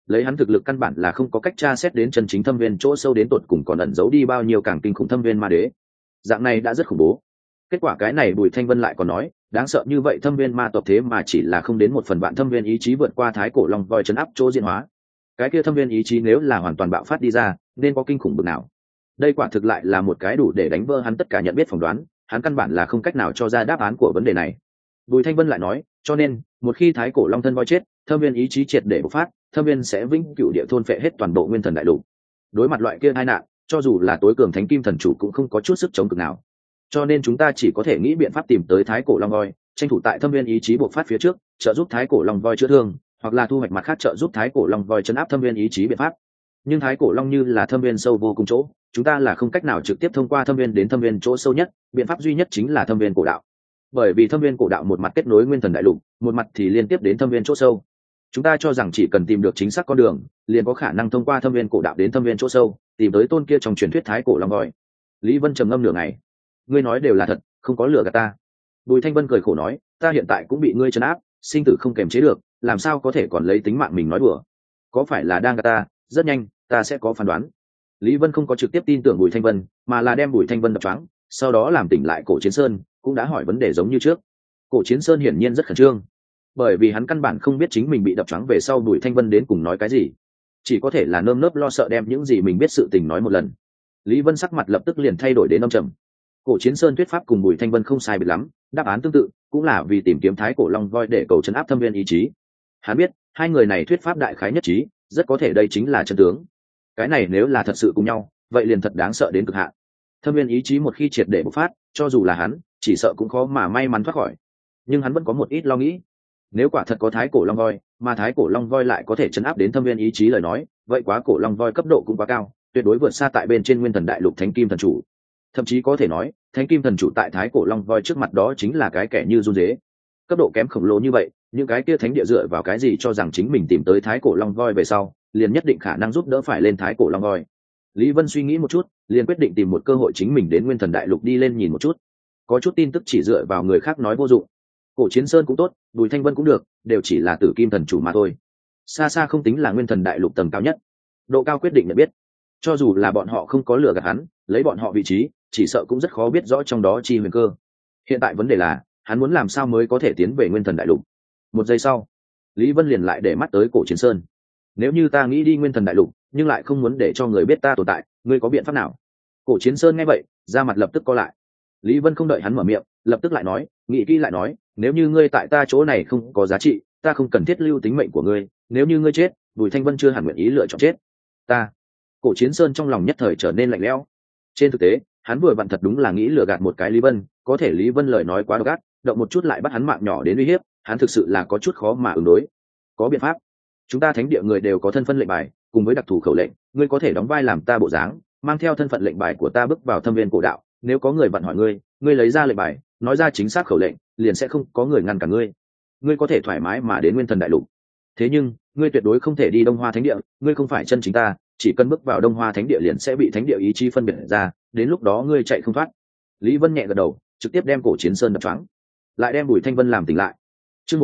lấy hắn thực lực căn bản là không có cách tra xét đến chân chính thâm viên chỗ sâu đến tột cùng còn ẩn giấu đi bao nhiêu càng kinh khủng thâm viên ma đế. Dạng này đã rất khủng bố. Kết quả cái này Bùi Thanh Vân lại còn nói đáng sợ như vậy thâm viên ma tộc thế mà chỉ là không đến 1/1000 thâm viên ý chí vượt qua thái cổ long voi chấn áp chỗ diễn hóa. Cái kia thâm viên ý chí nếu là hoàn toàn bạo phát đi ra nên có kinh khủng bực nào. Đây quả thực lại là một cái đủ để đánh vỡ hắn tất cả nhận biết phỏng đoán, hắn căn bản là không cách nào cho ra đáp án của vấn đề này. Bùi Thanh Vân lại nói, cho nên một khi thái cổ long thân voi chết, thâm viên ý chí triệt để bộc phát, thâm viên sẽ vĩnh cửu địa thôn phệ hết toàn bộ nguyên thần đại lục. Đối mặt loại kia tai nạn, cho dù là tối cường thánh kim thần chủ cũng không có chút sức chống cự nào. Cho nên chúng ta chỉ có thể nghĩ biện pháp tìm tới thái cổ long voi, tranh thủ tại thâm viên ý chí bộc phát phía trước, trợ giúp thái cổ long voi chữa thương, hoặc là thu hoạch mặt khác trợ giúp thái cổ long voi chấn áp thâm viên ý chí biện pháp. Nhưng thái cổ long như là thâm viên sâu vô cùng chỗ, chúng ta là không cách nào trực tiếp thông qua thâm viên đến thâm viên chỗ sâu nhất, biện pháp duy nhất chính là thâm viên cổ đạo. Bởi vì thâm viên cổ đạo một mặt kết nối nguyên thần đại lục, một mặt thì liên tiếp đến thâm viên chỗ sâu. Chúng ta cho rằng chỉ cần tìm được chính xác con đường, liền có khả năng thông qua thâm viên cổ đạo đến thâm viên chỗ sâu, tìm tới tôn kia trong truyền thuyết thái cổ long voi. Lý Vân trầm ngâm nửa ngày. Ngươi nói đều là thật, không có lừa gạt ta. Bùi Thanh Vân cười khổ nói, ta hiện tại cũng bị ngươi trấn áp, sinh tử không kềm chế được, làm sao có thể còn lấy tính mạng mình nói đùa? Có phải là đang gạt ta? Rất nhanh, ta sẽ có phán đoán. Lý Vân không có trực tiếp tin tưởng Bùi Thanh Vân, mà là đem Bùi Thanh Vân đập choáng, sau đó làm tỉnh lại Cổ Chiến Sơn, cũng đã hỏi vấn đề giống như trước. Cổ Chiến Sơn hiển nhiên rất khẩn trương, bởi vì hắn căn bản không biết chính mình bị đập choáng về sau Bùi Thanh Vân đến cùng nói cái gì, chỉ có thể là nơm nớp lo sợ đem những gì mình biết sự tình nói một lần. Lý Vân sắc mặt lập tức liền thay đổi đến âm trầm. Cổ Chiến Sơn thuyết pháp cùng Bùi Thanh Vân không sai biệt lắm, đáp án tương tự, cũng là vì tìm kiếm thái cổ long voi để cầu trấn áp thâm viên ý chí. Hắn biết, hai người này thuyết pháp đại khái nhất trí, rất có thể đây chính là chân tướng. Cái này nếu là thật sự cùng nhau, vậy liền thật đáng sợ đến cực hạn. Thâm viên ý chí một khi triệt để bộc phát, cho dù là hắn, chỉ sợ cũng khó mà may mắn thoát khỏi. Nhưng hắn vẫn có một ít lo nghĩ. Nếu quả thật có thái cổ long voi, mà thái cổ long voi lại có thể trấn áp đến thâm viên ý chí lời nói, vậy quá cổ long voi cấp độ cũng quá cao, tuyệt đối vượt xa tại bên trên nguyên thần đại lục thánh kim thần chủ. Thậm chí có thể nói, thánh kim thần chủ tại thái cổ long voi trước mặt đó chính là cái kẻ như run dế. Cấp độ kém khổng lồ như vậy, những cái kia thánh địa dựa vào cái gì cho rằng chính mình tìm tới thái cổ long voi về sau, liền nhất định khả năng giúp đỡ phải lên thái cổ long voi. Lý Vân suy nghĩ một chút, liền quyết định tìm một cơ hội chính mình đến nguyên thần đại lục đi lên nhìn một chút. Có chút tin tức chỉ dựa vào người khác nói vô dụng. Cổ Chiến Sơn cũng tốt, Bùi Thanh Vân cũng được, đều chỉ là tử kim thần chủ mà thôi, xa xa không tính là nguyên thần đại lục tầng cao nhất. Độ cao quyết định nhận biết, cho dù là bọn họ không có lừa gạt hắn, lấy bọn họ vị trí, chỉ sợ cũng rất khó biết rõ trong đó chi huyền cơ. Hiện tại vấn đề là, hắn muốn làm sao mới có thể tiến về nguyên thần đại lục. Một giây sau, Lý Vân liền lại để mắt tới Cổ Chiến Sơn. Nếu như ta nghĩ đi nguyên thần đại lục, nhưng lại không muốn để cho người biết ta tồn tại, ngươi có biện pháp nào? Cổ Chiến Sơn nghe vậy, da mặt lập tức co lại. Lý Vân không đợi hắn mở miệng, lập tức lại nói, nghĩ kỹ lại nói, nếu như ngươi tại ta chỗ này không có giá trị, ta không cần thiết lưu tính mệnh của ngươi, nếu như ngươi chết, Bùi Thanh Vân chưa hẳn nguyện ý lựa chọn chết. Ta. Cổ Chiến Sơn trong lòng nhất thời trở nên lạnh lẽo. Trên thực tế, hắn vừa vặn thật đúng là nghĩ lừa gạt một cái Lý Vân, có thể Lý Vân lời nói quá độc ác, động một chút lại bắt hắn mạng nhỏ đến uy hiếp, hắn thực sự là có chút khó mà ứng đối. Có biện pháp. Chúng ta thánh địa người đều có thân phận lệnh bài, cùng với đặc thù khẩu lệnh, ngươi có thể đóng vai làm ta bộ dáng, mang theo thân phận lệnh bài của ta bước vào thâm viên cổ đạo, nếu có người vặn hỏi ngươi, ngươi lấy ra lệnh bài, nói ra chính xác khẩu lệnh, liền sẽ không có người ngăn cản ngươi. Ngươi có thể thoải mái mà đến nguyên thần đại lục. Thế nhưng, ngươi tuyệt đối không thể đi Đông Hoa Thánh địa, ngươi không phải chân chính ta, chỉ cần bước vào Đông Hoa Thánh địa liền sẽ bị thánh địa ý chí phân biệt ra, đến lúc đó ngươi chạy không thoát. Lý Vân nhẹ gật đầu, trực tiếp đem Cổ Chiến Sơn đập choáng, lại đem Bùi Thanh Vân làm tỉnh lại. Chương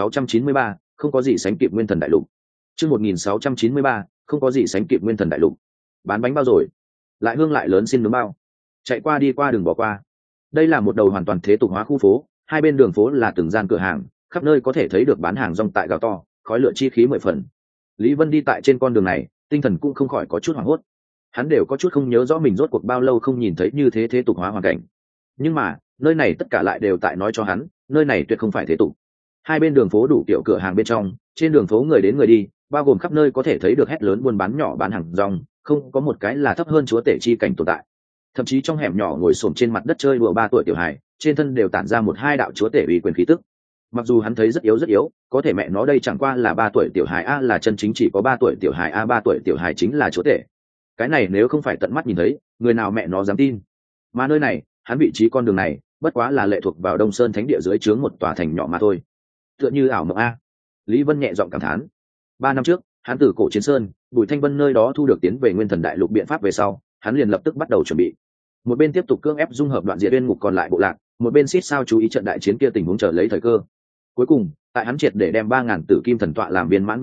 1693, không có gì sánh kịp nguyên thần đại lục. Chương 1693, không có gì sánh kịp nguyên thần đại lục. Bán bánh bao rồi, lại hương lại lớn xin nướng bao. Chạy qua đi qua đừng bỏ qua. Đây là một đầu hoàn toàn thế tục hóa khu phố, hai bên đường phố là từng gian cửa hàng, khắp nơi có thể thấy được bán hàng rong tại gào to, khói lửa chi khí mười phần. Lý Vân đi tại trên con đường này, tinh thần cũng không khỏi có chút hoảng hốt. Hắn đều có chút không nhớ rõ mình rốt cuộc bao lâu không nhìn thấy như thế thế tục hóa hoàn cảnh. Nhưng mà, nơi này tất cả lại đều tại nói cho hắn, nơi này tuyệt không phải thế tục. Hai bên đường phố đủ kiểu cửa hàng bên trong, trên đường phố người đến người đi, bao gồm khắp nơi có thể thấy được hét lớn buôn bán nhỏ bán hàng rong, không có một cái là thấp hơn chúa tể chi cảnh tồn tại. Thậm chí trong hẻm nhỏ ngồi xổm trên mặt đất chơi đùa 3 tuổi tiểu hài, trên thân đều tản ra một hai đạo chúa tể uy quyền khí tức. Mặc dù hắn thấy rất yếu, có thể mẹ nó đây chẳng qua là 3 tuổi tiểu hài a, là chân chính chỉ có 3 tuổi tiểu hài a, 3 tuổi tiểu hài chính là chúa tể. Cái này nếu không phải tận mắt nhìn thấy, người nào mẹ nó dám tin. Mà nơi này, hắn vị trí con đường này, bất quá là lệ thuộc vào Đông Sơn Thánh địa dưới trướng một tòa thành nhỏ mà thôi. Tựa như ảo mộng a. Lý Vân nhẹ giọng cảm thán. 3 năm trước, hắn từ Cổ Chiến Sơn, Bùi Thanh Vân nơi đó thu được tiến về nguyên thần đại lục biện pháp về sau, hắn liền lập tức bắt đầu chuẩn bị. Một bên tiếp tục cưỡng ép dung hợp đoạn diệt uyên ngục còn lại bộ lạc, một bên xít sao chú ý trận đại chiến kia tình huống chờ lấy thời cơ. Cuối cùng, tại hắn triệt để đem 3000 tử kim thần tọa làm viên mãn về sau,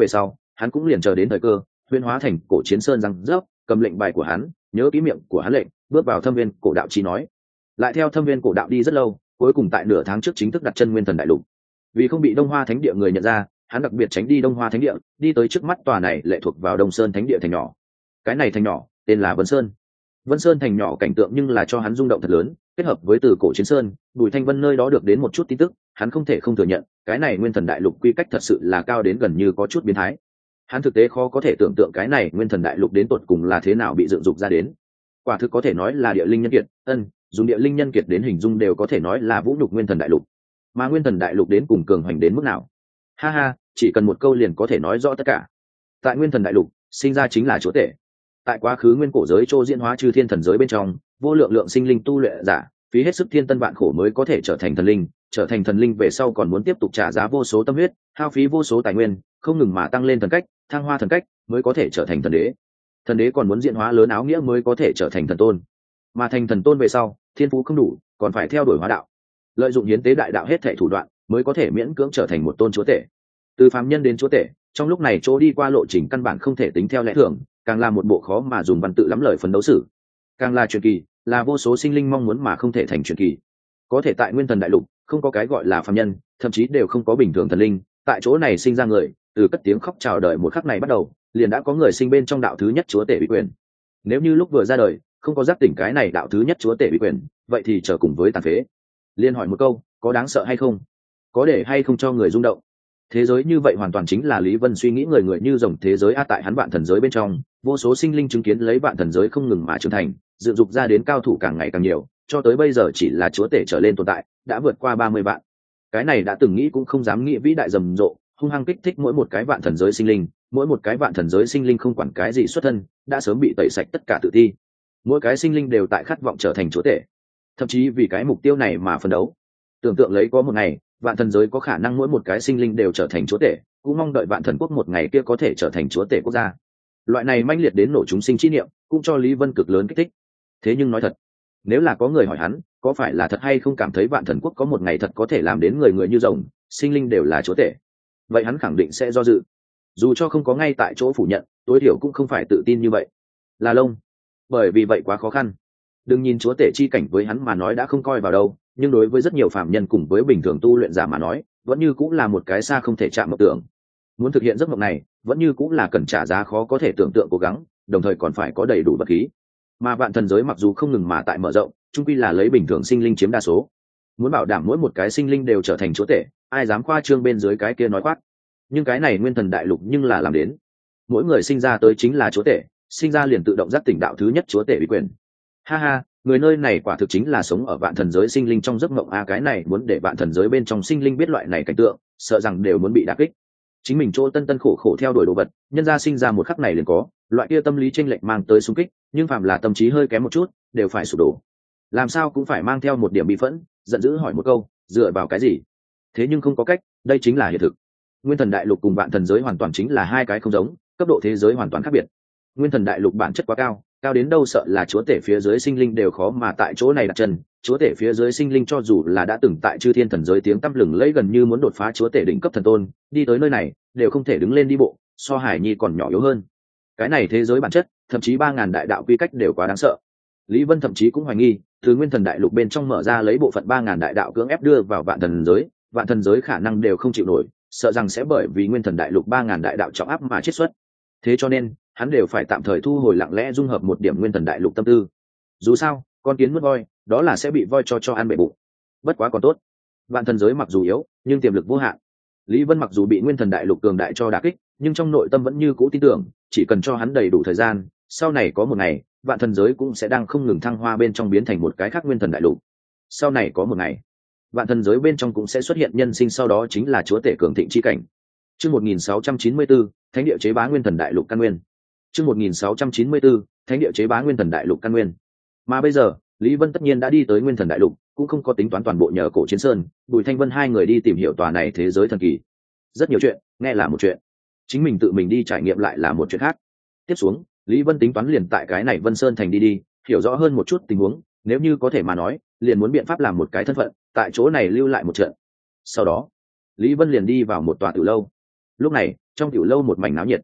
hắn cũng liền chờ đến thời cơ, huyễn hóa thành cổ chiến sơn răng rớp, cầm lệnh bài của hắn, nhớ ký miệng của hắn lệnh, bước vào thâm viên cổ đạo chi nói. Lại theo thâm viên cổ đạo đi rất lâu, cuối cùng tại nửa tháng trước chính thức đặt chân nguyên thần đại lục. Vì không bị Đông Hoa Thánh địa người nhận ra, hắn đặc biệt tránh đi Đông Hoa Thánh địa, đi tới trước mắt tòa này lệ thuộc vào Đông Sơn Thánh địa thành nhỏ. Cái này thành nhỏ tên là Vân Sơn. Vân Sơn thành nhỏ cảnh tượng nhưng là cho hắn rung động thật lớn, kết hợp với từ cổ chiến sơn, Bùi Thanh Vân nơi đó được đến một chút tin tức, hắn không thể không thừa nhận, cái này nguyên thần đại lục quy cách thật sự là cao đến gần như có chút biến thái. Hắn thực tế khó có thể tưởng tượng cái này nguyên thần đại lục đến tột cùng là thế nào bị dựng dục ra đến. Quả thực có thể nói là địa linh nhân kiệt, dùng địa linh nhân kiệt đến hình dung đều có thể nói là vũ nhục nguyên thần đại lục. Mà nguyên thần đại lục đến cùng cường hoành đến mức nào? Ha ha, chỉ cần một câu liền có thể nói rõ tất cả. Tại nguyên thần đại lục, sinh ra chính là chúa tể. Tại quá khứ nguyên cổ giới Trô diễn hóa chư thiên thần giới bên trong, vô lượng lượng sinh linh tu luyện giả, phí hết sức thiên tân vạn khổ mới có thể trở thành thần linh về sau còn muốn tiếp tục trả giá vô số tâm huyết, hao phí vô số tài nguyên, không ngừng mà tăng lên thần cách, thăng hoa thần cách, mới có thể trở thành thần đế. Thần đế còn muốn diễn hóa lớn áo nghĩa mới có thể trở thành thần tôn. Mà thành thần tôn về sau, thiên phú không đủ, còn phải theo đuổi hóa đạo. Lợi dụng hiến tế đại đạo hết thảy thủ đoạn, mới có thể miễn cưỡng trở thành một tôn chúa tể. Từ phàm nhân đến chúa tể, trong lúc này chỗ đi qua lộ trình căn bản không thể tính theo lẽ thường, càng là một bộ khó mà dùng văn tự lắm lời phấn đấu sử. Càng là truyền kỳ, là vô số sinh linh mong muốn mà không thể thành truyền kỳ. Có thể tại nguyên thần đại lục, không có cái gọi là phàm nhân, thậm chí đều không có bình thường thần linh, tại chỗ này sinh ra người, từ cất tiếng khóc chào đời một khắc này bắt đầu, liền đã có người sinh bên trong đạo thứ nhất chúa tể bị quyền. Nếu như lúc vừa ra đời, không có giác tỉnh cái này đạo thứ nhất chúa tể bị quyền, vậy thì trở cùng với tàn phế. Liên hỏi một câu, có đáng sợ hay không? Có để hay không cho người rung động? Thế giới như vậy hoàn toàn chính là Lý Vân suy nghĩ người người như rồng thế giới tại hắn vạn thần giới bên trong, vô số sinh linh chứng kiến lấy vạn thần giới không ngừng mà trưởng thành, dựng dục ra đến cao thủ càng ngày càng nhiều, cho tới bây giờ chỉ là chúa tể trở lên tồn tại, đã vượt qua 30 vạn. Cái này đã từng nghĩ cũng không dám nghĩ vĩ đại rầm rộ, hung hăng kích thích mỗi một cái vạn thần giới sinh linh, mỗi một cái vạn thần giới sinh linh không quản cái gì xuất thân, đã sớm bị tẩy sạch tất cả tự ti. Mỗi cái sinh linh đều tại khát vọng trở thành chúa tể, thậm chí vì cái mục tiêu này mà phấn đấu. Tưởng tượng lấy có một ngày, vạn thần giới có khả năng mỗi một cái sinh linh đều trở thành chúa tể, cũng mong đợi vạn thần quốc một ngày kia có thể trở thành chúa tể quốc gia. Loại này manh liệt đến nổ chúng sinh chi niệm, cũng cho Lý Vân cực lớn kích thích. Thế nhưng nói thật, nếu là có người hỏi hắn, có phải là thật hay không cảm thấy vạn thần quốc có một ngày thật có thể làm đến người người như rồng, sinh linh đều là chúa tể, vậy hắn khẳng định sẽ do dự. Dù cho không có ngay tại chỗ phủ nhận, tối thiểu cũng không phải tự tin như vậy. Là lông, bởi vì vậy quá khó khăn. Đừng nhìn chúa tể chi cảnh với hắn mà nói đã không coi vào đâu, nhưng đối với rất nhiều phạm nhân cùng với bình thường tu luyện giả mà nói, vẫn như cũng là một cái xa không thể chạm mộng tưởng. Muốn thực hiện giấc mộng này, vẫn như cũng là cần trả giá khó có thể tưởng tượng cố gắng, đồng thời còn phải có đầy đủ vật khí. Mà vạn thần giới mặc dù không ngừng mà tại mở rộng, chung quy là lấy bình thường sinh linh chiếm đa số. Muốn bảo đảm mỗi một cái sinh linh đều trở thành chúa tể, ai dám khoa trương bên dưới cái kia nói khoác. Nhưng cái này nguyên thần đại lục nhưng là làm đến. Mỗi người sinh ra tới chính là chúa tể, sinh ra liền tự động giác tỉnh đạo thứ nhất chúa tể ủy quyền. Ha ha, người nơi này quả thực chính là sống ở vạn thần giới sinh linh trong giấc mộng a, cái này muốn để vạn thần giới bên trong sinh linh biết loại này cảnh tượng, sợ rằng đều muốn bị đả kích. Chính mình chỗ tân tân khổ khổ theo đuổi đồ vật, nhân ra sinh ra một khắc này liền có, loại kia tâm lý chênh lệch mang tới xung kích, nhưng phàm là tâm trí hơi kém một chút, đều phải sụp đổ. Làm sao cũng phải mang theo một điểm bi phẫn, giận dữ hỏi một câu, dựa vào cái gì? Thế nhưng không có cách, đây chính là hiện thực. Nguyên thần đại lục cùng vạn thần giới hoàn toàn chính là hai cái không giống, cấp độ thế giới hoàn toàn khác biệt. Nguyên thần đại lục bản chất quá cao, cao đến đâu sợ là chúa tể phía dưới sinh linh đều khó mà tại chỗ này đặt chân. Chúa tể phía dưới sinh linh cho dù là đã từng tại chư thiên thần giới tiếng tăm lừng lẫy gần như muốn đột phá chúa tể đỉnh cấp thần tôn, đi tới nơi này đều không thể đứng lên đi bộ, so Hải Nhi còn nhỏ yếu hơn. Cái này thế giới bản chất, thậm chí 3000 đại đạo quy cách đều quá đáng sợ. Lý Vân thậm chí cũng hoài nghi, từ nguyên thần đại lục bên trong mở ra lấy bộ phận 3000 đại đạo cưỡng ép đưa vào vạn thần giới khả năng đều không chịu nổi, sợ rằng sẽ bởi vì nguyên thần đại lục 3000 đại đạo trọng áp mà chết xuất. Thế cho nên hắn đều phải tạm thời thu hồi lặng lẽ dung hợp một điểm nguyên thần đại lục tâm tư. Dù sao con kiến mất voi, đó là sẽ bị voi cho ăn bể bụng. Bất quá còn tốt, vạn thần giới mặc dù yếu nhưng tiềm lực vô hạn. Lý Vân mặc dù bị nguyên thần đại lục cường đại cho đả kích, nhưng trong nội tâm vẫn như cũ tin tưởng, chỉ cần cho hắn đầy đủ thời gian, sau này có một ngày vạn thần giới cũng sẽ đang không ngừng thăng hoa bên trong biến thành một cái khác nguyên thần đại lục. Sau này có một ngày vạn thần giới bên trong cũng sẽ xuất hiện nhân sinh, sau đó chính là chúa tể cường thịnh chi cảnh. Chương 1694, Thánh địa chế bá nguyên thần đại lục căn nguyên. Chương 1694, Thánh địa chế bá nguyên thần đại lục căn nguyên. Mà bây giờ, Lý Vân tất nhiên đã đi tới nguyên thần đại lục, cũng không có tính toán toàn bộ nhờ cổ chiến sơn, Bùi Thanh Vân hai người đi tìm hiểu tòa này thế giới thần kỳ. Rất nhiều chuyện, nghe là một chuyện, chính mình tự mình đi trải nghiệm lại là một chuyện khác. Tiếp xuống, Lý Vân tính toán liền tại cái này Vân Sơn thành đi, hiểu rõ hơn một chút tình huống, nếu như có thể mà nói, liền muốn biện pháp làm một cái thân phận, tại chỗ này lưu lại một trận. Sau đó, Lý Vân liền đi vào một tòa tiểu lâu. Lúc này, trong tiểu lâu một mảnh náo nhiệt.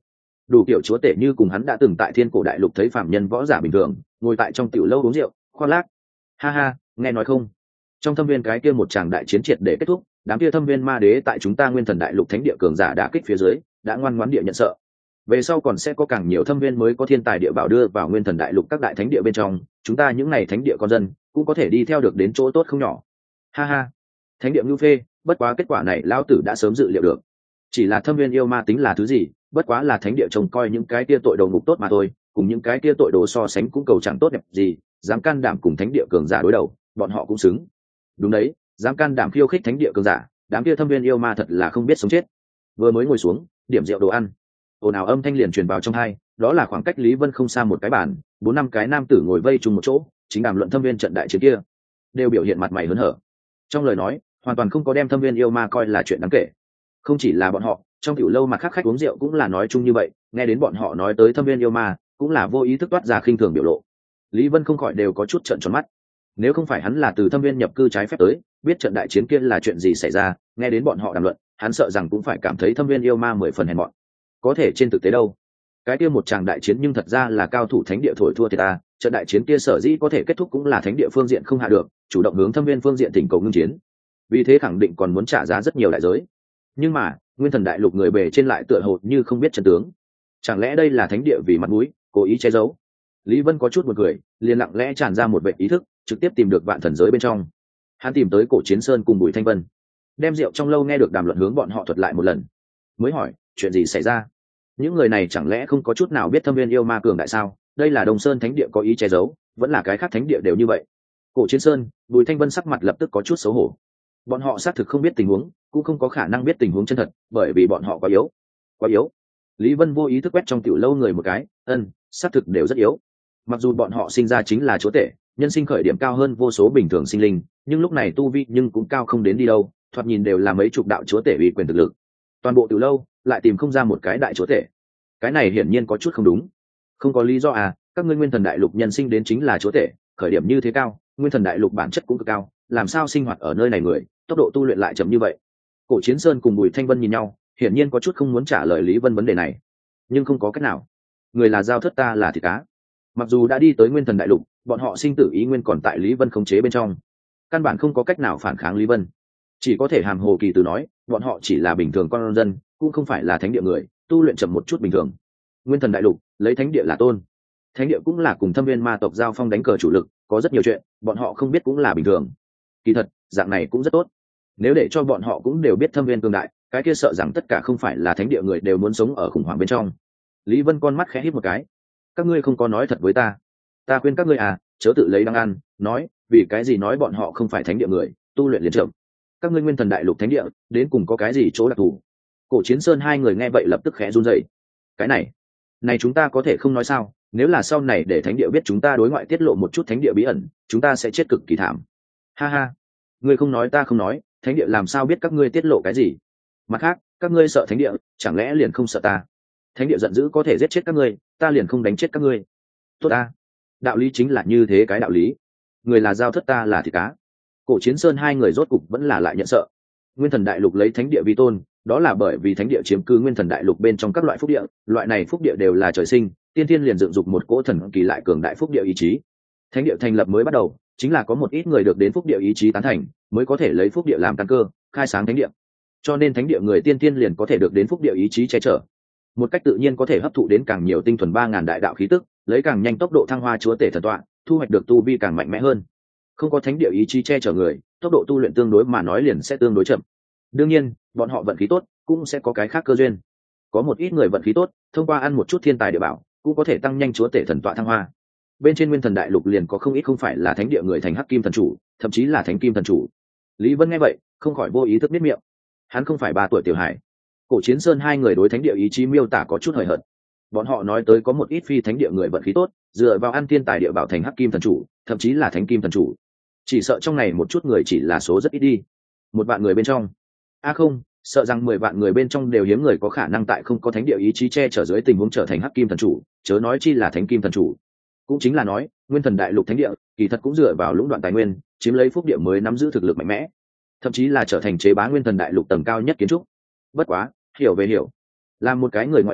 đủ kiểu chúa tể như cùng hắn đã từng tại thiên cổ đại lục thấy phạm nhân võ giả bình thường ngồi tại trong tiểu lâu uống rượu khoác lác. Ha ha, nghe nói không, trong thâm viên cái kia một tràng đại chiến triệt để kết thúc, đám kia thâm viên ma đế tại chúng ta nguyên thần đại lục thánh địa cường giả đã kích phía dưới đã ngoan ngoãn địa nhận sợ. Về sau còn sẽ có càng nhiều thâm viên mới có thiên tài địa bảo đưa vào nguyên thần đại lục các đại thánh địa bên trong, chúng ta những này thánh địa con dân cũng có thể đi theo được đến chỗ tốt không nhỏ. Ha ha, thánh địa ngưu phê, bất quá kết quả này lão tử đã sớm dự liệu được. Chỉ là thâm viên yêu ma tính là thứ gì, bất quá là thánh địa trông coi những cái kia tội đồ ngục tốt mà thôi, cùng những cái kia tội đồ so sánh cũng cầu chẳng tốt đẹp gì, dám can đảm cùng thánh địa cường giả đối đầu, bọn họ cũng xứng. Đúng đấy, dám can đảm khiêu khích thánh địa cường giả, đám kia thâm viên yêu ma thật là không biết sống chết. Vừa mới ngồi xuống, điểm rượu đồ ăn, ồn ào âm thanh liền truyền vào trong tai, đó là khoảng cách Lý Vân không xa một cái bàn, 4-5 cái nam tử ngồi vây chung một chỗ, chính đàm luận thâm viên trận đại chiến kia, đều biểu hiện mặt mày hớn hở. Trong lời nói, hoàn toàn không có đem thâm viên yêu ma coi là chuyện đáng kể. Không chỉ là bọn họ, trong tiểu lâu mà khác khách uống rượu cũng là nói chung như vậy, nghe đến bọn họ nói tới thâm viên yêu ma, cũng là vô ý thức toát ra khinh thường biểu lộ. Lý Vân không khỏi đều có chút trợn tròn mắt. Nếu không phải hắn là từ thâm viên nhập cư trái phép tới, biết trận đại chiến kia là chuyện gì xảy ra, nghe đến bọn họ đàm luận, hắn sợ rằng cũng phải cảm thấy thâm viên yêu ma 10 phần hèn mọn. Có thể trên thực tế đâu, cái kia một tràng đại chiến nhưng thật ra là cao thủ thánh địa thổi thua thì ta, trận đại chiến kia sở dĩ có thể kết thúc cũng là thánh địa phương diện không hạ được, chủ động hướng thâm viên phương diện thỉnh cầu ngưng chiến, vì thế khẳng định còn muốn trả giá rất nhiều đại giới. Nhưng mà nguyên thần đại lục người bề trên lại tựa hồ như không biết trận tướng, chẳng lẽ đây là thánh địa vì mặt mũi cố ý che giấu? Lý Vân có chút buồn cười, liền lặng lẽ tràn ra một vệ ý thức, trực tiếp tìm được vạn thần giới bên trong. Hắn tìm tới Cổ Chiến Sơn cùng Bùi Thanh Vân, đem rượu trong lâu nghe được đàm luận hướng bọn họ thuật lại một lần, mới hỏi chuyện gì xảy ra. Những người này chẳng lẽ không có chút nào biết thâm viên yêu ma cường đại sao? Đây là Đồng Sơn thánh địa có ý che giấu, vẫn là cái khác thánh địa đều như vậy? Cổ Chiến Sơn, Bùi Thanh Vân sắc mặt lập tức có chút xấu hổ. Bọn họ xác thực không biết tình huống, cũng không có khả năng biết tình huống chân thật, bởi vì bọn họ quá yếu, quá yếu. Lý Vân vô ý thức quét trong tiểu lâu người một cái, xác thực đều rất yếu. Mặc dù bọn họ sinh ra chính là chúa tể, nhân sinh khởi điểm cao hơn vô số bình thường sinh linh, nhưng lúc này tu vi nhưng cũng cao không đến đi đâu, thoạt nhìn đều là mấy chục đạo chúa tể uy quyền thực lực. Toàn bộ tiểu lâu lại tìm không ra một cái đại chúa tể, cái này hiển nhiên có chút không đúng. Không có lý do à? Các ngươi nguyên thần đại lục nhân sinh đến chính là chúa tể, khởi điểm như thế cao, nguyên thần đại lục bản chất cũng cực cao, làm sao sinh hoạt ở nơi này người tốc độ tu luyện lại chậm như vậy? Cổ Chiến Sơn cùng Bùi Thanh Vân nhìn nhau, hiển nhiên có chút không muốn trả lời Lý Vân vấn đề này, nhưng không có cách nào. Người là dao thớt, ta là thịt cá. Mặc dù đã đi tới nguyên thần đại lục, bọn họ sinh tử ý nguyên còn tại Lý Vân khống chế bên trong, căn bản không có cách nào phản kháng Lý Vân, chỉ có thể hàm hồ kỳ từ nói bọn họ chỉ là bình thường con dân, cũng không phải là thánh địa người, tu luyện chậm một chút bình thường. Nguyên thần đại lục lấy thánh địa là tôn, thánh địa cũng là cùng thâm viên ma tộc giao phong đánh cờ chủ lực, có rất nhiều chuyện bọn họ không biết cũng là bình thường. Kỳ thật dạng này cũng rất tốt, nếu để cho bọn họ cũng đều biết thâm viên cường đại, cái kia sợ rằng tất cả không phải là thánh địa người đều muốn sống ở khủng hoảng bên trong. Lý Vân con mắt khẽ híp một cái, các ngươi không có nói thật với ta, ta khuyên các ngươi à, chớ tự lấy đăng ăn, nói vì cái gì nói bọn họ không phải thánh địa người, tu luyện liền chậm. Các ngươi nguyên thần đại lục thánh địa đến cùng có cái gì chỗ đặc thù? Cổ Chiến Sơn hai người nghe vậy lập tức khẽ run rẩy. Cái này chúng ta có thể không nói sao? Nếu là sau này để thánh địa biết chúng ta đối ngoại tiết lộ một chút thánh địa bí ẩn, chúng ta sẽ chết cực kỳ thảm. Ha ha, ngươi không nói ta không nói, thánh địa làm sao biết các ngươi tiết lộ cái gì? Mặt khác, các ngươi sợ thánh địa, chẳng lẽ liền không sợ ta? Thánh địa giận dữ có thể giết chết các ngươi, ta liền không đánh chết các ngươi. Tốt ta, đạo lý chính là như thế, cái đạo lý. Người là dao thớt, ta là thịt cá. Cổ Chiến Sơn hai người rốt cục vẫn là lại nhận sợ. Nguyên thần đại lục lấy thánh địa vi tôn, đó là bởi vì thánh địa chiếm cứ nguyên thần đại lục bên trong các loại phúc địa, loại này phúc địa đều là trời sinh, tiên tiên liền dựng dục một cỗ thần kỳ lại cường đại phúc địa ý chí. Thánh địa thành lập mới bắt đầu, chính là có một ít người được đến phúc địa ý chí tán thành, mới có thể lấy phúc địa làm căn cơ, khai sáng thánh địa. Cho nên thánh địa người tiên tiên liền có thể được đến phúc địa ý chí che chở, một cách tự nhiên có thể hấp thụ đến càng nhiều tinh thuần 3000 đại đạo khí tức, lấy càng nhanh tốc độ thăng hoa chúa tể thần tọa, thu hoạch được tu vi càng mạnh mẽ hơn. Không có thánh địa ý chí che chở người, tốc độ tu luyện tương đối mà nói liền sẽ tương đối chậm. Đương nhiên, bọn họ vận khí tốt, cũng sẽ có cái khác cơ duyên. Có một ít người vận khí tốt, thông qua ăn một chút thiên tài địa bảo, cũng có thể tăng nhanh chúa tể thần tọa thăng hoa. Bên trên nguyên thần đại lục liền có không ít không phải là thánh địa người thành hắc kim thần chủ, thậm chí là thánh kim thần chủ. Lý Vân nghe vậy, không khỏi vô ý thức biết miệng. Hắn không phải 3 tuổi tiểu hải. Cổ Chiến Sơn hai người đối thánh địa ý chí miêu tả có chút hời hợt. Bọn họ nói tới có một ít phi thánh địa người vận khí tốt, dựa vào ăn thiên tài địa bảo thành hắc kim thần chủ, thậm chí là thánh kim thần chủ. Chỉ sợ trong này một chút người chỉ là số rất ít đi. 1 vạn người bên trong, không, sợ rằng 10 vạn người bên trong đều hiếm người có khả năng tại không có thánh địa ý chí che chở dưới tình huống trở thành hắc kim thần chủ, chớ nói chi là thánh kim thần chủ. Cũng chính là nói, nguyên thần đại lục thánh địa kỳ thật cũng dựa vào lũng đoạn tài nguyên, chiếm lấy phúc địa mới nắm giữ thực lực mạnh mẽ, thậm chí là trở thành chế bá nguyên thần đại lục tầng cao nhất kiến trúc. Bất quá, hiểu về hiểu, làm một cái người ngoại lai,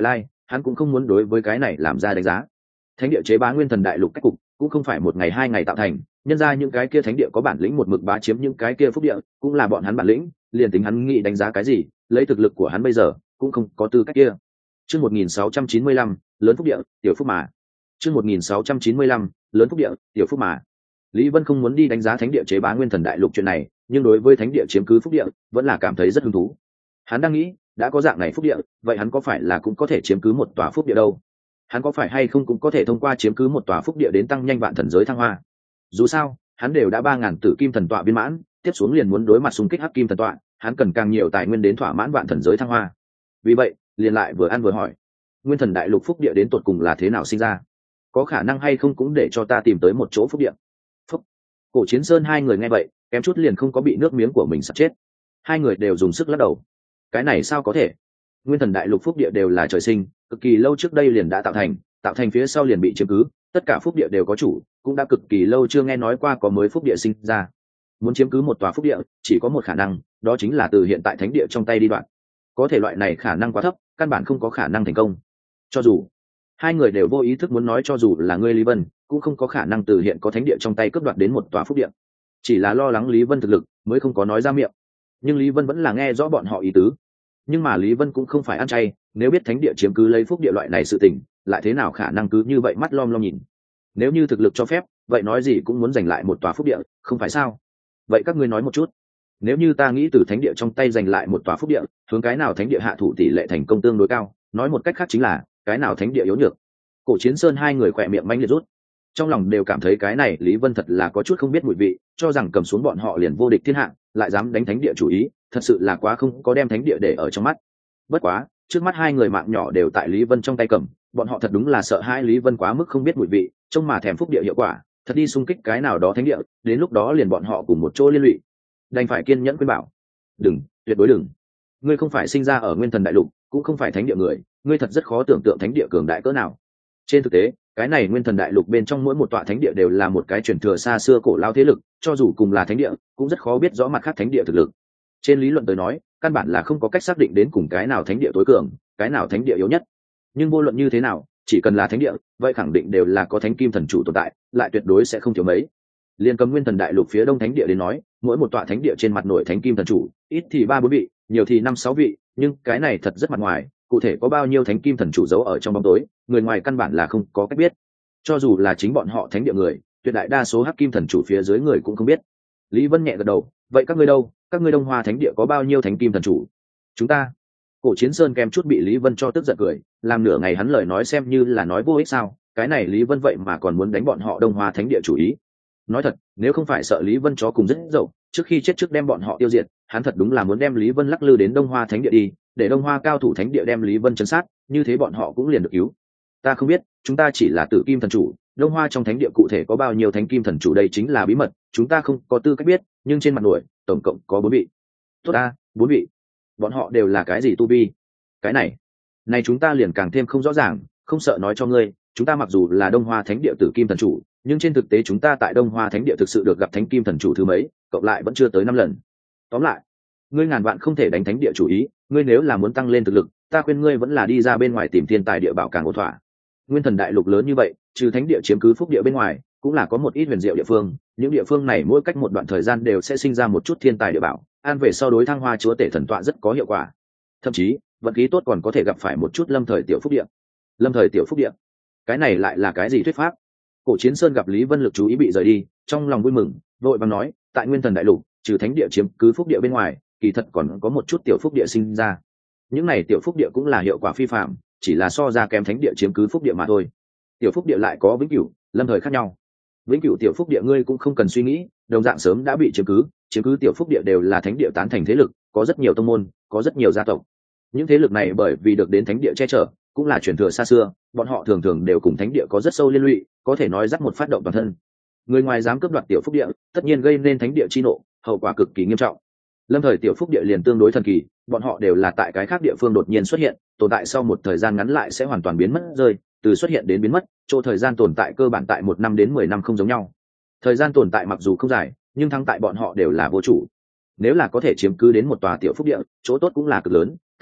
hắn cũng không muốn đối với cái này làm ra đánh giá. Thánh địa chế bá nguyên thần đại lục cách cục cũng không phải một ngày hai ngày tạo thành, nhân ra những cái kia thánh địa có bản lĩnh một mực bá chiếm những cái kia phúc địa cũng là bọn hắn bản lĩnh, liền tính hắn nghĩ đánh giá cái gì, lấy thực lực của hắn bây giờ cũng không có tư cách kia. Chương 1695, lớn phúc địa, tiểu phúc mà. Chương 1695, lớn phúc địa, tiểu phúc mà. Lý Vân không muốn đi đánh giá thánh địa chế bá nguyên thần đại lục chuyện này, nhưng đối với thánh địa chiếm cứ phúc địa, vẫn là cảm thấy rất hứng thú. Hắn đang nghĩ, đã có dạng này phúc địa, vậy hắn có phải là cũng có thể chiếm cứ một tòa phúc địa đâu? Hắn có phải hay không cũng có thể thông qua chiếm cứ một tòa phúc địa đến tăng nhanh vạn thần giới thăng hoa? Dù sao, hắn đều đã 3000 tử kim thần tọa viên mãn, tiếp xuống liền muốn đối mặt xung kích hắc kim thần tọa, hắn cần càng nhiều tài nguyên đến thỏa mãn vạn thần giới thăng hoa. Vì vậy, liền lại vừa ăn vừa hỏi, nguyên thần đại lục phúc địa đến tột cùng là thế nào sinh ra? Có khả năng hay không cũng để cho ta tìm tới một chỗ phúc địa? Phúc. Cổ Chiến Sơn hai người nghe vậy, kém chút liền không có bị nước miếng của mình sặc chết. Hai người đều dùng sức lắc đầu. Cái này sao có thể? Nguyên thần đại lục phúc địa đều là trời sinh, cực kỳ lâu trước đây liền đã tạo thành phía sau liền bị chiếm cứ, tất cả phúc địa đều có chủ, cũng đã cực kỳ lâu chưa nghe nói qua có mới phúc địa sinh ra. Muốn chiếm cứ một tòa phúc địa, chỉ có một khả năng, đó chính là từ hiện tại thánh địa trong tay đi đoạn. Có thể loại này khả năng quá thấp, căn bản không có khả năng thành công. Cho dù hai người đều vô ý thức muốn nói cho dù là ngươi Lý Vân, cũng không có khả năng từ hiện có thánh địa trong tay cướp đoạt đến một tòa phúc địa. Chỉ là lo lắng Lý Vân thực lực, mới không có nói ra miệng. Nhưng Lý Vân vẫn là nghe rõ bọn họ ý tứ. Nhưng mà Lý Vân cũng không phải ăn chay, nếu biết thánh địa chiếm cứ lấy phúc địa loại này sự tình, lại thế nào khả năng cứ như vậy mắt lom lom nhìn. Nếu như thực lực cho phép, vậy nói gì cũng muốn giành lại một tòa phúc địa, không phải sao? Vậy các ngươi nói một chút, nếu như ta nghĩ từ thánh địa trong tay giành lại một tòa phúc địa, hướng cái nào thánh địa hạ thủ tỷ lệ thành công tương đối cao, nói một cách khác chính là cái nào thánh địa yếu nhược. Cổ Chiến Sơn hai người khỏe miệng manh liệt rút, trong lòng đều cảm thấy cái này Lý Vân thật là có chút không biết mùi vị, cho rằng cầm xuống bọn họ liền vô địch thiên hạ, lại dám đánh thánh địa chủ ý, thật sự là quá không có đem thánh địa để ở trong mắt. Bất quá, trước mắt hai người mạng nhỏ đều tại Lý Vân trong tay cầm, bọn họ thật đúng là sợ hai Lý Vân quá mức không biết mùi vị, trông mà thèm phúc địa hiệu quả, thật đi xung kích cái nào đó thánh địa, đến lúc đó liền bọn họ cùng một chỗ liên lụy. Đành phải kiên nhẫn khuyên bảo, đừng, tuyệt đối đừng. Ngươi không phải sinh ra ở nguyên thần đại lục, cũng không phải thánh địa người, ngươi thật rất khó tưởng tượng thánh địa cường đại cỡ nào. Trên thực tế, cái này nguyên thần đại lục bên trong mỗi một tọa thánh địa đều là một cái truyền thừa xa xưa cổ lao thế lực, cho dù cùng là thánh địa, cũng rất khó biết rõ mặt khác thánh địa thực lực. Trên lý luận tới nói, căn bản là không có cách xác định đến cùng cái nào thánh địa tối cường, cái nào thánh địa yếu nhất. Nhưng vô luận như thế nào, chỉ cần là thánh địa, vậy khẳng định đều là có thánh kim thần chủ tồn tại, lại tuyệt đối sẽ không thiếu mấy. Liên cầm nguyên thần đại lục phía đông thánh địa đến nói, mỗi một tọa thánh địa trên mặt nổi thánh kim thần chủ, ít thì 3-4 vị, nhiều thì 5-6 vị, nhưng cái này thật rất mặt ngoài, cụ thể có bao nhiêu thánh kim thần chủ giấu ở trong bóng tối, người ngoài căn bản là không có cách biết. Cho dù là chính bọn họ thánh địa người, tuyệt đại đa số hắc kim thần chủ phía dưới người cũng không biết. Lý Vân nhẹ gật đầu, vậy các ngươi đâu, các ngươi Đông Hoa thánh địa có bao nhiêu thánh kim thần chủ? Chúng ta. Cổ Chiến Sơn kèm chút bị Lý Vân cho tức giận cười, làm nửa ngày hắn lời nói xem như là nói vô ích sao, cái này Lý Vân vậy mà còn muốn đánh bọn họ Đông Hoa thánh địa chủ ý. Nói thật, nếu không phải sợ Lý Vân chó cùng rất dậu, trước khi chết trước đem bọn họ tiêu diệt, hắn thật đúng là muốn đem Lý Vân lắc lư đến Đông Hoa thánh địa đi, để Đông Hoa cao thủ thánh địa đem Lý Vân trấn sát, như thế bọn họ cũng liền được cứu. Ta không biết, chúng ta chỉ là tử kim thần chủ, Đông Hoa trong thánh địa cụ thể có bao nhiêu thánh kim thần chủ đây chính là bí mật, chúng ta không có tư cách biết, nhưng trên mặt nổi, tổng cộng có 4 vị. Tốt a, 4 vị. Bọn họ đều là cái gì tu vi? Cái này chúng ta liền càng thêm không rõ ràng, không sợ nói cho ngươi, chúng ta mặc dù là Đông Hoa thánh địa tử kim thần chủ, nhưng trên thực tế chúng ta tại Đông Hoa thánh địa thực sự được gặp thánh kim thần chủ thứ mấy, cộng lại vẫn chưa tới 5 lần. Tóm lại, ngươi ngàn vạn không thể đánh thánh địa chủ ý, ngươi nếu là muốn tăng lên thực lực, ta khuyên ngươi vẫn là đi ra bên ngoài tìm thiên tài địa bảo càng ổn thỏa. Nguyên thần đại lục lớn như vậy, trừ thánh địa chiếm cứ phúc địa bên ngoài, cũng là có một ít huyền diệu địa phương, những địa phương này mỗi cách một đoạn thời gian đều sẽ sinh ra một chút thiên tài địa bảo, an về sau đối thăng hoa chúa tể thần tọa rất có hiệu quả. Thậm chí, vận khí tốt còn có thể gặp phải một chút lâm thời tiểu phúc địa. Lâm thời tiểu phúc địa, cái này lại là cái gì thuyết pháp? Cổ Chiến Sơn gặp Lý Vân lực chú ý bị rời đi, trong lòng vui mừng, vội vàng nói, tại Nguyên thần đại lục, trừ thánh địa chiếm cứ phúc địa bên ngoài, kỳ thật còn có một chút tiểu phúc địa sinh ra. Những này tiểu phúc địa cũng là hiệu quả phi phạm, chỉ là so ra kém thánh địa chiếm cứ phúc địa mà thôi. Tiểu phúc địa lại có vĩnh cửu, lâm thời khác nhau. Vĩnh cửu tiểu phúc địa ngươi cũng không cần suy nghĩ, đồng dạng sớm đã bị chiếm cứ tiểu phúc địa đều là thánh địa tán thành thế lực, có rất nhiều tông môn, có rất nhiều gia tộc. Những thế lực này bởi vì được đến thánh địa che chở, cũng là truyền thừa xa xưa, bọn họ thường thường đều cùng thánh địa có rất sâu liên lụy, có thể nói dắt một phát động toàn thân. Người ngoài dám cướp đoạt tiểu phúc địa, tất nhiên gây nên thánh địa chi nộ, hậu quả cực kỳ nghiêm trọng. Lâm thời tiểu phúc địa liền tương đối thần kỳ, bọn họ đều là tại cái khác địa phương đột nhiên xuất hiện, tồn tại sau một thời gian ngắn lại sẽ hoàn toàn biến mất rơi, từ xuất hiện đến biến mất, chỗ thời gian tồn tại cơ bản tại 1 năm đến 10 năm không giống nhau. Thời gian tồn tại mặc dù không dài, nhưng thắng tại bọn họ đều là vô chủ. Nếu là có thể chiếm cứ đến một tòa tiểu phúc địa, chỗ tốt cũng là cực lớn,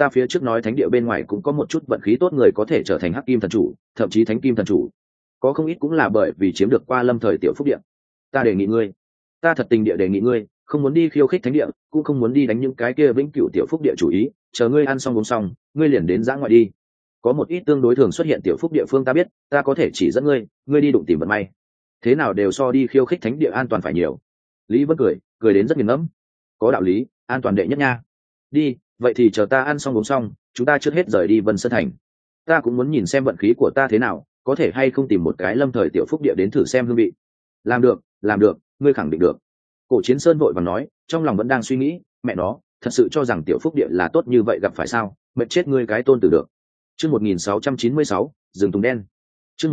ta phía trước nói thánh địa bên ngoài cũng có một chút vận khí tốt người có thể trở thành hắc kim thần chủ, thậm chí thánh kim thần chủ, có không ít cũng là bởi vì chiếm được qua lâm thời tiểu phúc địa. Ta đề nghị ngươi, ta thật tình địa đề nghị ngươi, không muốn đi khiêu khích thánh địa, cũng không muốn đi đánh những cái kia vĩnh cửu tiểu phúc địa chủ ý, chờ ngươi ăn xong uống xong, ngươi liền đến giã ngoại đi. Có một ít tương đối thường xuất hiện tiểu phúc địa phương ta biết, ta có thể chỉ dẫn ngươi, ngươi đi đụng tìm vận may. Thế nào đều so đi khiêu khích thánh địa an toàn phải nhiều. Lý Vân cười đến rất nghiền ngẫm. Có đạo lý, an toàn đệ nhất nha. Đi, vậy thì chờ ta ăn xong uống xong, chúng ta trước hết rời đi Vân Sơn thành. Ta cũng muốn nhìn xem vận khí của ta thế nào, có thể hay không tìm một cái lâm thời tiểu phúc địa đến thử xem hương vị. Làm được, ngươi khẳng định được. Cổ Chiến Sơn vội vàng nói, trong lòng vẫn đang suy nghĩ, mẹ nó, thật sự cho rằng tiểu phúc địa là tốt như vậy gặp phải sao, mệt chết ngươi cái tôn tử được. Chương 1696, rừng tùng đen. Chương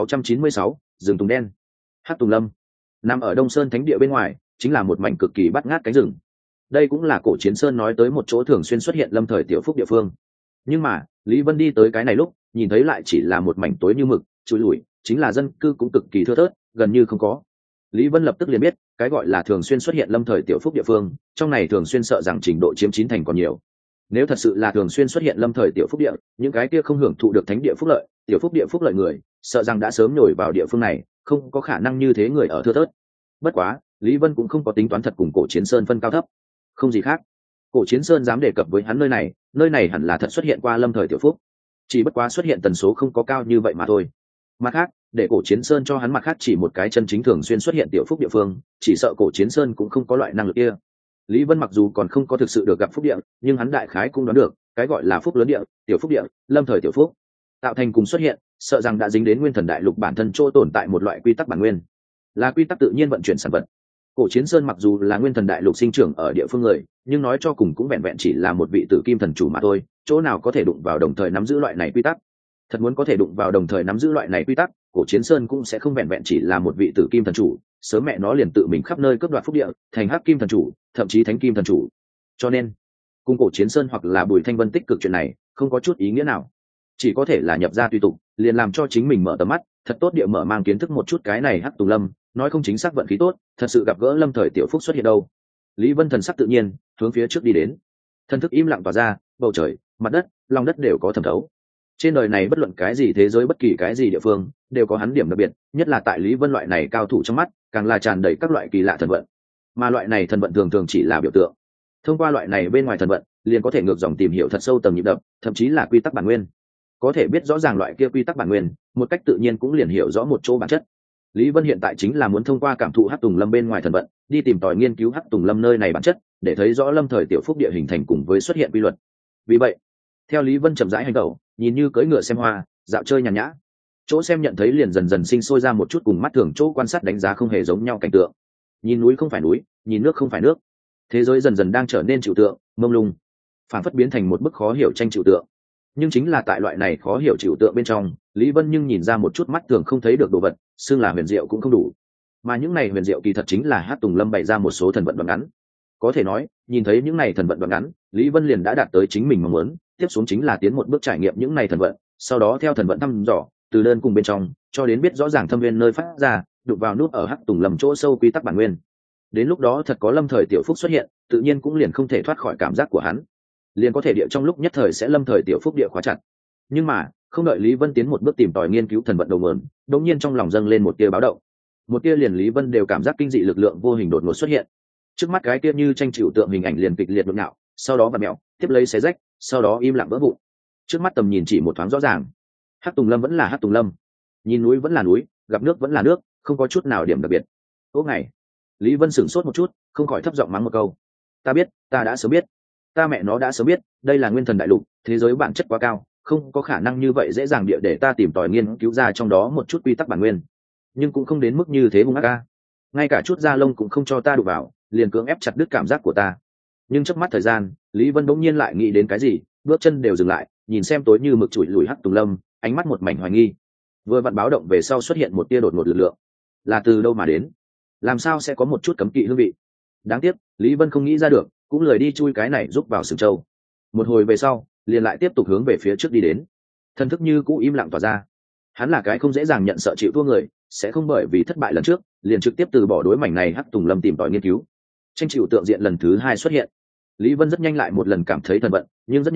1696, rừng tùng đen. Hắc Tùng Lâm nằm ở Đông Sơn Thánh địa bên ngoài, chính là một mảnh cực kỳ bát ngát cánh rừng. Đây cũng là Cổ Chiến Sơn nói tới một chỗ thường xuyên xuất hiện lâm thời tiểu phúc địa phương. Nhưng mà, Lý Vân đi tới cái này lúc, nhìn thấy lại chỉ là một mảnh tối như mực, trụi lủi, chính là dân cư cũng cực kỳ thưa thớt, gần như không có. Lý Vân lập tức liền biết, cái gọi là thường xuyên xuất hiện lâm thời tiểu phúc địa phương, trong này thường xuyên sợ rằng trình độ chiếm 9 thành còn nhiều. Nếu thật sự là thường xuyên xuất hiện lâm thời tiểu phúc địa, những cái kia không hưởng thụ được thánh địa phúc lợi, tiểu phúc địa phúc lợi người, sợ rằng đã sớm nhồi vào địa phương này, không có khả năng như thế người ở thưa thớt. Bất quá, Lý Vân cũng không có tính toán thật cùng Cổ Chiến Sơn phân cao thấp, không gì khác. Cổ Chiến Sơn dám đề cập với hắn nơi này hẳn là thật xuất hiện qua lâm thời tiểu phúc, chỉ bất quá xuất hiện tần số không có cao như vậy mà thôi. Mặt khác, để Cổ Chiến Sơn cho hắn mặt khác chỉ một cái chân chính thường xuyên xuất hiện tiểu phúc địa phương, chỉ sợ Cổ Chiến Sơn cũng không có loại năng lực kia. Lý Vân mặc dù còn không có thực sự được gặp phúc địa, nhưng hắn đại khái cũng đoán được, cái gọi là phúc lớn địa, tiểu phúc địa, lâm thời tiểu phúc, tạo thành cùng xuất hiện, sợ rằng đã dính đến nguyên thần đại lục bản thân chỗ tồn tại một loại quy tắc bản nguyên, là quy tắc tự nhiên vận chuyển sản vật. Cổ Chiến Sơn mặc dù là nguyên thần đại lục sinh trưởng ở địa phương người, nhưng nói cho cùng cũng vẹn vẹn chỉ là một vị tử kim thần chủ mà thôi, chỗ nào có thể đụng vào đồng thời nắm giữ loại này quy tắc. Thật muốn có thể đụng vào đồng thời nắm giữ loại này quy tắc, Cổ Chiến Sơn cũng sẽ không vẹn vẹn chỉ là một vị tử kim thần chủ, sớm mẹ nó liền tự mình khắp nơi cướp đoạt phúc địa, thành hắc kim thần chủ, thậm chí thánh kim thần chủ. Cho nên, cùng Cổ Chiến Sơn hoặc là Bùi Thanh Vân tích cực chuyện này, không có chút ý nghĩa nào. Chỉ có thể là nhập ra tùy tục, liền làm cho chính mình mở tầm mắt, thật tốt địa mở mang kiến thức một chút cái này Hắc Tùng Lâm, nói không chính xác vận khí tốt, thật sự gặp gỡ lâm thời tiểu phúc xuất hiện đâu. Lý Vân thần sắc tự nhiên, hướng phía trước đi đến. Thân thức im lặng tỏa ra, bầu trời, mặt đất, lòng đất đều có thẩm thấu. Trên đời này bất luận cái gì thế giới bất kỳ cái gì địa phương, đều có hắn điểm đặc biệt, nhất là tại Lý Vân loại này cao thủ trong mắt, càng là tràn đầy các loại kỳ lạ thần vận. Mà loại này thần vận thường thường chỉ là biểu tượng. Thông qua loại này bên ngoài thần vận, liền có thể ngược dòng tìm hiểu thật sâu tầng nhịp đập, thậm chí là quy tắc bản nguyên. Có thể biết rõ ràng loại kia quy tắc bản nguyên, một cách tự nhiên cũng liền hiểu rõ một chỗ bản chất. Lý Vân hiện tại chính là muốn thông qua cảm thụ Hắc Tùng Lâm bên ngoài thần vận, đi tìm tòi nghiên cứu Hắc Tùng Lâm nơi này bản chất, để thấy rõ lâm thời tiểu phúc địa hình thành cùng với xuất hiện quy luật. Vì vậy, theo Lý Vân chậm rãi hành động, nhìn như cưỡi ngựa xem hoa, dạo chơi nhàn nhã. Chỗ xem nhận thấy liền dần dần sinh sôi ra một chút cùng mắt thường chỗ quan sát đánh giá không hề giống nhau cảnh tượng. Nhìn núi không phải núi, nhìn nước không phải nước. Thế giới dần dần đang trở nên trừu tượng, mông lung, phản phất biến thành một bức khó hiểu tranh trừu tượng. Nhưng chính là tại loại này khó hiểu trừu tượng bên trong, Lý Vân nhưng nhìn ra một chút mắt thường không thấy được đồ vật, xưng là huyền diệu cũng không đủ. Mà những này huyền diệu kỳ thật chính là Hắc Tùng Lâm bày ra một số thần vận đoạn ngắn. Có thể nói, nhìn thấy những này thần vận đoạn ngắn, Lý Vân liền đã đạt tới chính mình mong muốn, tiếp xuống chính là tiến một bước trải nghiệm những này thần vận, sau đó theo thần vận thăm dò, từ đơn cùng bên trong, cho đến biết rõ ràng thâm viên nơi phát ra, đụng vào nút ở Hắc Tùng Lâm chỗ sâu quy tắc bản nguyên. Đến lúc đó thật có lâm thời tiểu phúc xuất hiện, tự nhiên cũng liền không thể thoát khỏi cảm giác của hắn, liền có thể địa trong lúc nhất thời sẽ lâm thời tiểu phúc địa khóa chặt. Nhưng mà, không đợi Lý Vân tiến một bước tìm tòi nghiên cứu thần vận đầu nguồn, đột nhiên trong lòng dâng lên một tia báo động. Một tia liền Lý Vân đều cảm giác kinh dị lực lượng vô hình đột ngột xuất hiện. Trước mắt cái tia như tranh chịu tượng hình ảnh liền kịch liệt nhộn nhạo, sau đó vặn mèo, tiếp lấy xé rách, sau đó im lặng vỡ vụn. Trước mắt tầm nhìn chỉ một thoáng rõ ràng. Hắc Tùng Lâm vẫn là Hắc Tùng Lâm, nhìn núi vẫn là núi, gặp nước vẫn là nước, không có chút nào điểm đặc biệt. Ố ngày, Lý Vân sửng sốt một chút, không khỏi thấp giọng mắng một câu. Ta biết, ta đã sớm biết, ta mẹ nó đã sớm biết, đây là nguyên thần đại lục, thế giới bản chất quá cao, không có khả năng như vậy dễ dàng địa để ta tìm tòi nghiên cứu ra trong đó một chút quy tắc bản nguyên, nhưng cũng không đến mức như thế hung ác a. Ngay cả chút da lông cũng không cho ta đụng vào, liền cưỡng ép chặt đứt cảm giác của ta. Nhưng chớp mắt thời gian, Lý Vân bỗng nhiên lại nghĩ đến cái gì, bước chân đều dừng lại, nhìn xem tối như mực chủi lùi Hắc Tùng Lâm, ánh mắt một mảnh hoài nghi. Vừa vặn báo động về sau xuất hiện một tia đột ngột lực lượng, là từ đâu mà đến? Làm sao sẽ có một chút cấm kỵ hương vị? Đáng tiếc, Lý Vân không nghĩ ra được, cũng lười đi chui cái này giúp vào sừng châu. Một hồi về sau, liền lại tiếp tục hướng về phía trước đi đến. Thần thức như cũ im lặng tỏa ra. Hắn là cái không dễ dàng nhận sợ chịu thua người, sẽ không bởi vì thất bại lần trước, liền trực tiếp từ bỏ đối mảnh này Hắc Tùng Lâm tìm tòi nghiên cứu. Tranh chịu tượng diện lần thứ hai xuất hiện. Lý Vân rất nhanh lại một lần cảm thấy thần vận, nhưng rất nhanh,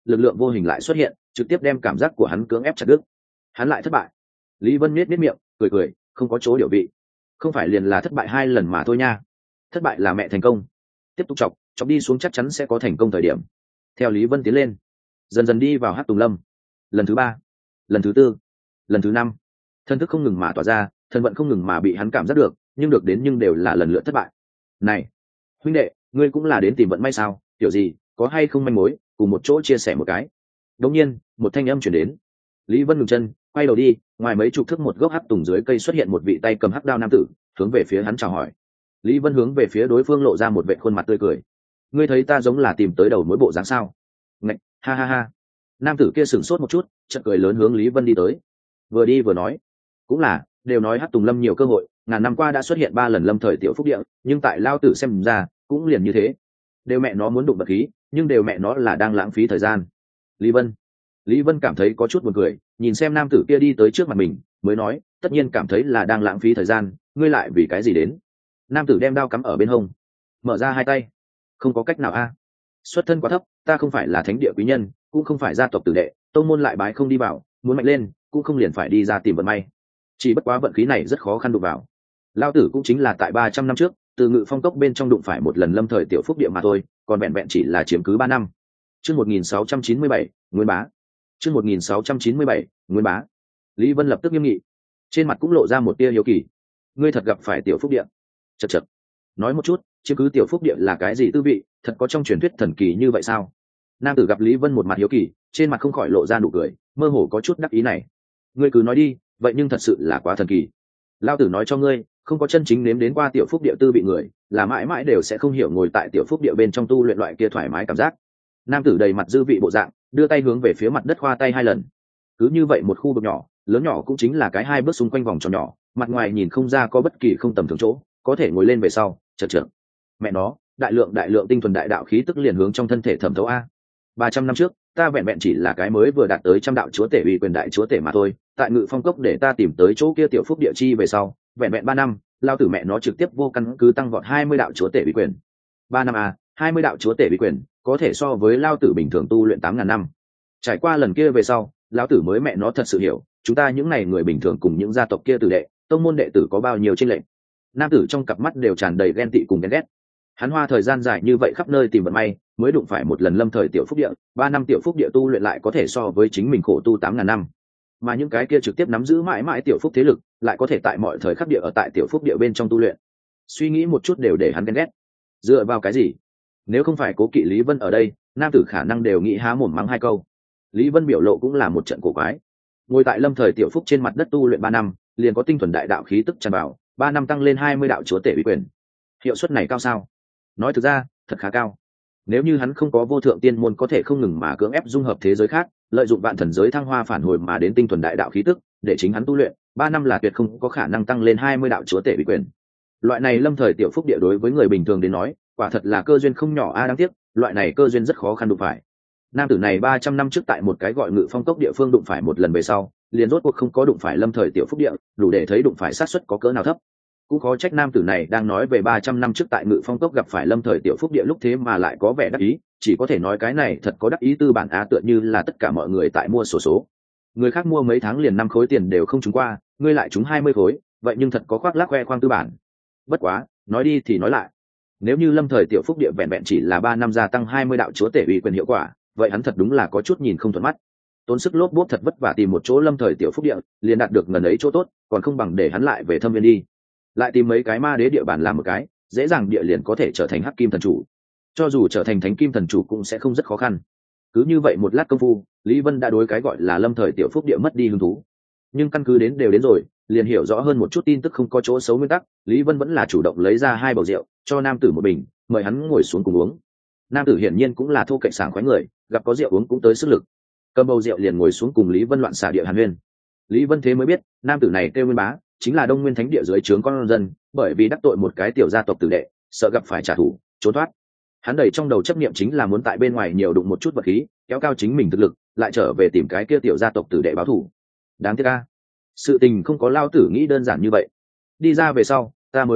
lực lượng vô hình lại xuất hiện, trực tiếp đem cảm giác của hắn cưỡng ép chặt đứt. Hắn lại thất bại. Lý Vân nhếch miệng, cười, không có chỗ điều vị. Không phải liền là thất bại 2 lần mà thôi nha. Thất bại là mẹ thành công. Tiếp tục chọc đi xuống chắc chắn sẽ có thành công thời điểm. Theo Lý Vân tiến lên, dần dần đi vào Hắc Tùng Lâm. Lần thứ 3, lần thứ 4, lần thứ 5, thân thức không ngừng mà tỏa ra, thân vận không ngừng mà bị hắn cảm giác được, nhưng được đến nhưng đều là lần lượt thất bại. Này, huynh đệ, ngươi cũng là đến tìm vận may sao? Kiểu gì, có hay không manh mối, cùng một chỗ chia sẻ một cái. Đột nhiên, một thanh âm truyền đến. Lý Vân ngừng chân, quay đầu đi, ngoài mấy chục thước một gốc hắc tùng dưới cây xuất hiện một vị tay cầm hắc đao nam tử, hướng về phía hắn chào hỏi. Lý Vân hướng về phía đối phương lộ ra một vệt khuôn mặt tươi cười. Ngươi thấy ta giống là tìm tới đầu mối bộ dáng sao? Ngạch, ha ha ha. Nam tử kia sửng sốt một chút, chợt cười lớn hướng Lý Vân đi tới. Vừa đi vừa nói, cũng là, đều nói hắc tùng lâm nhiều cơ hội, ngàn năm qua đã xuất hiện 3 lần lâm thời tiểu phúc địa, nhưng tại lao tử xem ra, cũng liền như thế. Đều mẹ nó muốn đụng bậc khí, nhưng đều mẹ nó là đang lãng phí thời gian. Lý Vân cảm thấy có chút buồn cười, nhìn xem nam tử kia đi tới trước mặt mình, mới nói, tất nhiên cảm thấy là đang lãng phí thời gian, ngươi lại vì cái gì đến? Nam tử đem đao cắm ở bên hông, mở ra hai tay. Không có cách nào a, xuất thân quá thấp, ta không phải là thánh địa quý nhân, cũng không phải gia tộc tử đệ, tông môn lại bái không đi vào, muốn mạnh lên, cũng không liền phải đi ra tìm vận may. Chỉ bất quá vận khí này rất khó khăn đụng vào. Lao tử cũng chính là tại 300 năm trước, từ Ngự Phong cốc bên trong đụng phải một lần lâm thời tiểu phúc địa mà thôi, còn vẹn vẹn chỉ là chiếm cứ 3 năm. Chương 1697, Nguyên Bá. Chương 1697, Nguyên Bá. Lý Vân lập tức nghiêm nghị, trên mặt cũng lộ ra một tia hiếu kỳ. Ngươi thật gặp phải tiểu phúc địa? Chậc. Nói một chút, chiếm cứ tiểu phúc địa là cái gì tư vị, thật có trong truyền thuyết thần kỳ như vậy sao? Nam tử gặp Lý Vân một mặt hiếu kỳ, trên mặt không khỏi lộ ra nụ cười, mơ hồ có chút đắc ý này. Ngươi cứ nói đi, vậy nhưng thật sự là quá thần kỳ. Lao tử nói cho ngươi, không có chân chính nếm đến qua tiểu phúc địa tư vị người, là mãi mãi đều sẽ không hiểu ngồi tại tiểu phúc địa bên trong tu luyện loại kia thoải mái cảm giác. Nam tử đầy mặt dư vị bộ dạng, đưa tay hướng về phía mặt đất khoa tay 2 lần. Cứ như vậy một khu vực nhỏ, lớn nhỏ cũng chính là cái 2 bước xung quanh vòng tròn nhỏ, mặt ngoài nhìn không ra có bất kỳ không tầm thường chỗ, có thể ngồi lên về sau, chợt. Mẹ nó, đại lượng tinh thuần đại đạo khí tức liền hướng trong thân thể thẩm thấu a. 300 năm trước, ta vẹn vẹn chỉ là cái mới vừa đạt tới trăm đạo chúa tể uy quyền đại chúa tể mà thôi, tại Ngự Phong cốc để ta tìm tới chỗ kia tiểu phúc địa chi về sau, vẹn vẹn 3 năm, lao tử mẹ nó trực tiếp vô căn cứ tăng vọt 20 đạo chúa tể uy quyền. 3 năm a, 20 đạo chúa tể uy quyền, có thể so với lao tử bình thường tu luyện 8.000 năm. Trải qua lần kia về sau, lão tử mới mẹ nó thật sự hiểu, chúng ta những này người bình thường cùng những gia tộc kia tử đệ, tông môn đệ tử có bao nhiêu chênh lệch. Nam tử trong cặp mắt đều tràn đầy ghen tị cùng ghen ghét. Hắn hoa thời gian dài như vậy khắp nơi tìm vận may, mới đụng phải một lần lâm thời tiểu phúc địa, 3 năm tiểu phúc địa tu luyện lại có thể so với chính mình khổ tu 8.000 năm. Mà những cái kia trực tiếp nắm giữ mãi mãi tiểu phúc thế lực, lại có thể tại mọi thời khắc địa ở tại tiểu phúc địa bên trong tu luyện. Suy nghĩ một chút đều để hắn ghen ghét. Dựa vào cái gì? Nếu không phải cố kỵ Lý Vân ở đây, nam tử khả năng đều nghĩ há mồm mắng 2 câu. Lý Vân biểu lộ cũng là một trận cổ quái. Ngồi tại lâm thời tiểu phúc trên mặt đất tu luyện 3 năm, liền có tinh thuần đại đạo khí tức tràn vào, 3 năm tăng lên 20 đạo chúa tể uy quyền. Hiệu suất này cao sao? Nói thực ra, thật khá cao. Nếu như hắn không có vô thượng tiên môn có thể không ngừng mà cưỡng ép dung hợp thế giới khác, lợi dụng vạn thần giới thăng hoa phản hồi mà đến tinh thuần đại đạo khí tức, để chính hắn tu luyện, 3 năm là tuyệt không có khả năng tăng lên 20 đạo chúa tể uy quyền. Loại này lâm thời tiểu phúc địa đối với người bình thường đến nói, quả thật là cơ duyên không nhỏ a, đáng tiếc, loại này cơ duyên rất khó khăn đụng phải. Nam tử này 300 năm trước tại một cái gọi Ngự Phong cốc địa phương đụng phải một lần về sau, liền rốt cuộc không có đụng phải lâm thời tiểu phúc địa, đủ để thấy đụng phải xác suất có cỡ nào thấp. Cũng khó trách nam tử này đang nói về 300 năm trước tại Ngự Phong cốc gặp phải lâm thời tiểu phúc địa lúc thế mà lại có vẻ đắc ý, chỉ có thể nói cái này thật có đắc ý tư bản á, tựa như là tất cả mọi người tại mua sổ số. Người khác mua mấy tháng liền 5 khối tiền đều không trúng qua, ngươi lại trúng 20 khối, vậy nhưng thật có khoác lác khoe khoang tư bản. Bất quá, nói đi thì nói lại, nếu như lâm thời tiểu phúc địa vẹn vẹn chỉ là 3 năm gia tăng 20 đạo chúa tể uy quyền hiệu quả, vậy hắn thật đúng là có chút nhìn không thuận mắt. Tốn sức lốp bốp thật vất vả tìm một chỗ lâm thời tiểu phúc địa, liền đạt được ngần ấy chỗ tốt, còn không bằng để hắn lại về Thâm Viên đi. Lại tìm mấy cái ma đế địa bàn làm một cái, dễ dàng địa liền có thể trở thành hắc kim thần chủ. Cho dù trở thành thánh kim thần chủ cũng sẽ không rất khó khăn. Cứ như vậy một lát công phu, Lý Vân đã đối cái gọi là lâm thời tiểu phúc địa mất đi hứng thú. Nhưng căn cứ đến đều đến rồi, liền hiểu rõ hơn một chút tin tức không có chỗ xấu nguyên tắc, Lý Vân vẫn là chủ động lấy ra 2 bầu rượu, cho nam tử một bình, mời hắn ngồi xuống cùng uống. Nam tử hiển nhiên cũng là thô kệch sảng khoái người, gặp có rượu uống cũng tới sức lực. Cầm bầu rượu liền ngồi xuống cùng Lý Vân loạn xả địa hàn huyên. Lý Vân thế mới biết, nam tử này kêu Nguyên Bá, chính là Đông Nguyên Thánh địa dưới trướng con dân, bởi vì đắc tội một cái tiểu gia tộc tử đệ, sợ gặp phải trả thù, trốn thoát. Hắn đầy trong đầu chấp niệm chính là muốn tại bên ngoài nhiều đụng một chút vật khí, kéo cao chính mình thực lực, lại trở về tìm cái kia tiểu gia tộc tử đệ báo thù. Đáng tiếc a, sự tình không có lao tử nghĩ đơn giản như vậy. Đi ra về sau, ta mới phát hiện,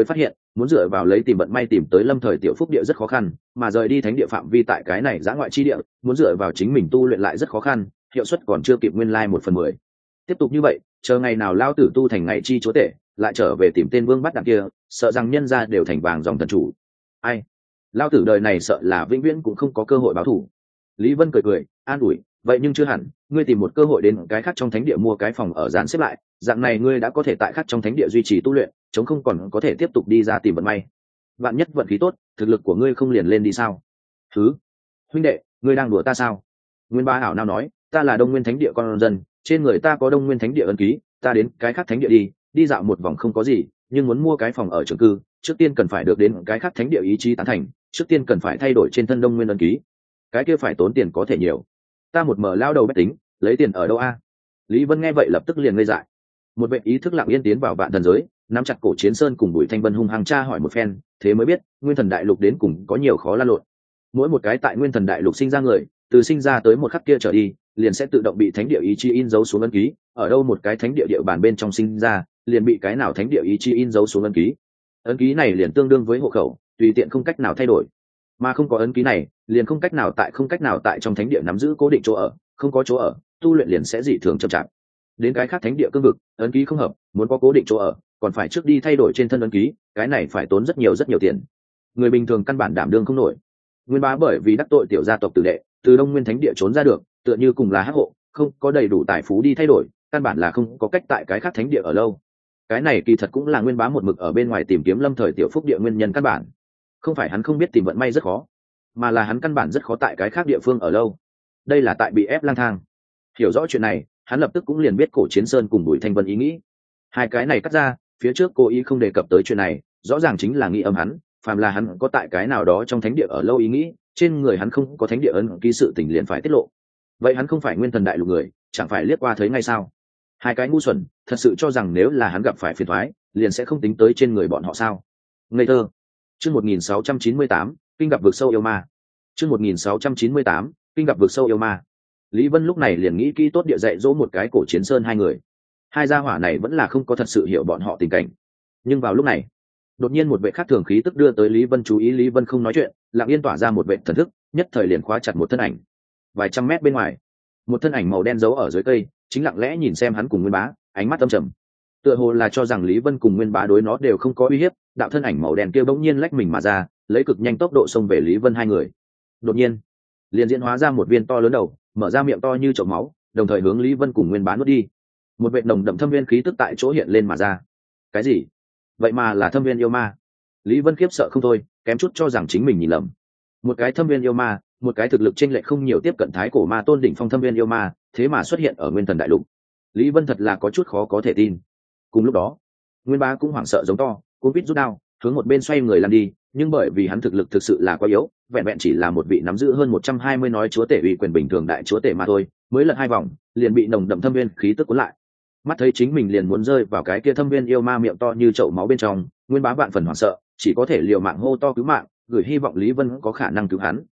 muốn dựa vào lấy tìm vận may tìm tới lâm thời tiểu phúc địa rất khó khăn, mà rời đi thánh địa phạm vi tại cái này giã ngoại chi địa, muốn dựa vào chính mình tu luyện lại rất khó khăn, hiệu suất còn chưa kịp nguyên lai 1/10. Tiếp tục như vậy, chờ ngày nào lao tử tu thành ngày chi chúa tể, lại trở về tìm tên vương bắt đằng kia, sợ rằng nhân gia đều thành vàng dòng thần chủ. Ai, lao tử đời này sợ là vĩnh viễn cũng không có cơ hội báo thù. Lý Vân cười cười an ủi, vậy nhưng chưa hẳn, ngươi tìm một cơ hội đến cái khác trong thánh địa mua cái phòng ở dàn xếp lại, dạng này ngươi đã có thể tại khác trong thánh địa duy trì tu luyện, chống không còn có thể tiếp tục đi ra tìm vận may. Vạn nhất vận khí tốt, thực lực của ngươi không liền lên đi sao? Thứ, huynh đệ, ngươi đang đùa ta sao? Nguyên Ba ảo nào nói, ta là Đông Nguyên Thánh địa con dân, trên người ta có Đông Nguyên Thánh địa ấn ký, ta đến cái khác thánh địa đi dạo một vòng không có gì, nhưng muốn mua cái phòng ở trường cư, trước tiên cần phải được đến cái khác thánh địa ý chí tán thành, trước tiên cần phải thay đổi trên thân Đông Nguyên ấn ký, cái kia phải tốn tiền có thể nhiều. Ta một mở lao đầu bách tính, lấy tiền ở đâu a? Lý Vân nghe vậy lập tức liền ngây dại. Một vệ ý thức lặng yên tiến vào vạn thần giới, nắm chặt cổ Chiến Sơn cùng Bùi Thanh Vân hung hăng tra hỏi một phen, thế mới biết Nguyên Thần Đại Lục đến cùng có nhiều khó lan lộn. Mỗi một cái tại Nguyên Thần Đại Lục sinh ra người, từ sinh ra tới một khắc kia trở đi, liền sẽ tự động bị thánh địa ý chí in dấu xuống ấn ký, ở đâu một cái thánh địa địa bàn bên trong sinh ra, liền bị cái nào thánh địa ý chí in dấu xuống ấn ký. Ấn ký này liền tương đương với hộ khẩu, tùy tiện không cách nào thay đổi. Mà không có ấn ký này, liền không cách nào tại trong thánh địa nắm giữ cố định chỗ ở, không có chỗ ở, tu luyện liền sẽ dị thường chậm chạp. Đến cái khác thánh địa cương vực, ấn ký không hợp, muốn có cố định chỗ ở, còn phải trước đi thay đổi trên thân ấn ký, cái này phải tốn rất nhiều tiền. Người bình thường căn bản đảm đương không nổi. Nguyên Bá bởi vì đắc tội tiểu gia tộc tử đệ, từ Đông Nguyên Thánh địa trốn ra được, tựa như cùng là hắc hộ, không có đầy đủ tài phú đi thay đổi, căn bản là không có cách tại cái khác thánh địa ở lâu. Cái này kỳ thật cũng là Nguyên Bá một mực ở bên ngoài tìm kiếm lâm thời tiểu phúc địa nguyên nhân căn bản. Không phải hắn không biết tìm vận may rất khó, mà là hắn căn bản rất khó tại cái khác địa phương ở lâu. Đây là tại bị ép lang thang. Hiểu rõ chuyện này, hắn lập tức cũng liền biết cổ Chiến Sơn cùng Bùi Thanh Vân ý nghĩ. Hai cái này cắt ra, phía trước cố ý không đề cập tới chuyện này, rõ ràng chính là nghĩ âm hắn, phàm là hắn có tại cái nào đó trong thánh địa ở lâu ý nghĩ, trên người hắn không có thánh địa ấn ký sự tình liền phải tiết lộ. Vậy hắn không phải Nguyên Thần Đại Lục người, chẳng phải liếc qua thấy ngay sao? Hai cái ngu xuẩn, thật sự cho rằng nếu là hắn gặp phải phiền toái, liền sẽ không tính tới trên người bọn họ sao? Ngây thơ. Chương 1698, kinh gặp vực sâu yêu ma. Chương 1698, kinh gặp vực sâu yêu ma. Lý Vân lúc này liền nghĩ kỹ tốt địa dạy dỗ một cái cổ Chiến Sơn hai người. Hai gia hỏa này vẫn là không có thật sự hiểu bọn họ tình cảnh. Nhưng vào lúc này, đột nhiên một vệ khác thường khí tức đưa tới Lý Vân chú ý. Lý Vân không nói chuyện, lặng yên tỏa ra một vệ thần thức, nhất thời liền khóa chặt một thân ảnh. Vài trăm mét bên ngoài, một thân ảnh màu đen giấu ở dưới cây, chính lặng lẽ nhìn xem hắn cùng Nguyên Bá, ánh mắt âm trầm. Tựa hồ là cho rằng Lý Vân cùng Nguyên Bá đối nó đều không có uy hiếp, đạo thân ảnh màu đen kia bỗng nhiên lách mình mà ra, lấy cực nhanh tốc độ xông về Lý Vân hai người. Đột nhiên, liền diễn hóa ra một viên to lớn đầu, mở ra miệng to như chậu máu, đồng thời hướng Lý Vân cùng Nguyên Bá nuốt đi. Một vệ nồng đậm thâm viên khí tức tại chỗ hiện lên mà ra. Cái gì? Vậy mà là thâm viên yêu ma? Lý Vân khiếp sợ không thôi, kém chút cho rằng chính mình nhìn lầm. Một cái thâm viên yêu ma, một cái thực lực chênh lệch không nhiều tiếp cận thái cổ ma tôn đỉnh phong thâm viên yêu ma, thế mà xuất hiện ở Nguyên Thần Đại Lục. Lý Vân thật là có chút khó có thể tin. Cùng lúc đó, Nguyên Bá cũng hoảng sợ giống to, cuống quýt rút đao, hướng một bên xoay người lăn đi, nhưng bởi vì hắn thực lực thực sự là quá yếu, vẹn vẹn chỉ là một vị nắm giữ hơn 120 nói chúa tể uy quyền bình thường đại chúa tể mà thôi, mới lật hai vòng, liền bị nồng đậm thâm viên khí tức cuốn lại. Mắt thấy chính mình liền muốn rơi vào cái kia thâm viên yêu ma miệng to như chậu máu bên trong, Nguyên Bá vạn phần hoảng sợ, chỉ có thể liều mạng hô to cứu mạng, gửi hy vọng Lý Vân có khả năng cứu hắn.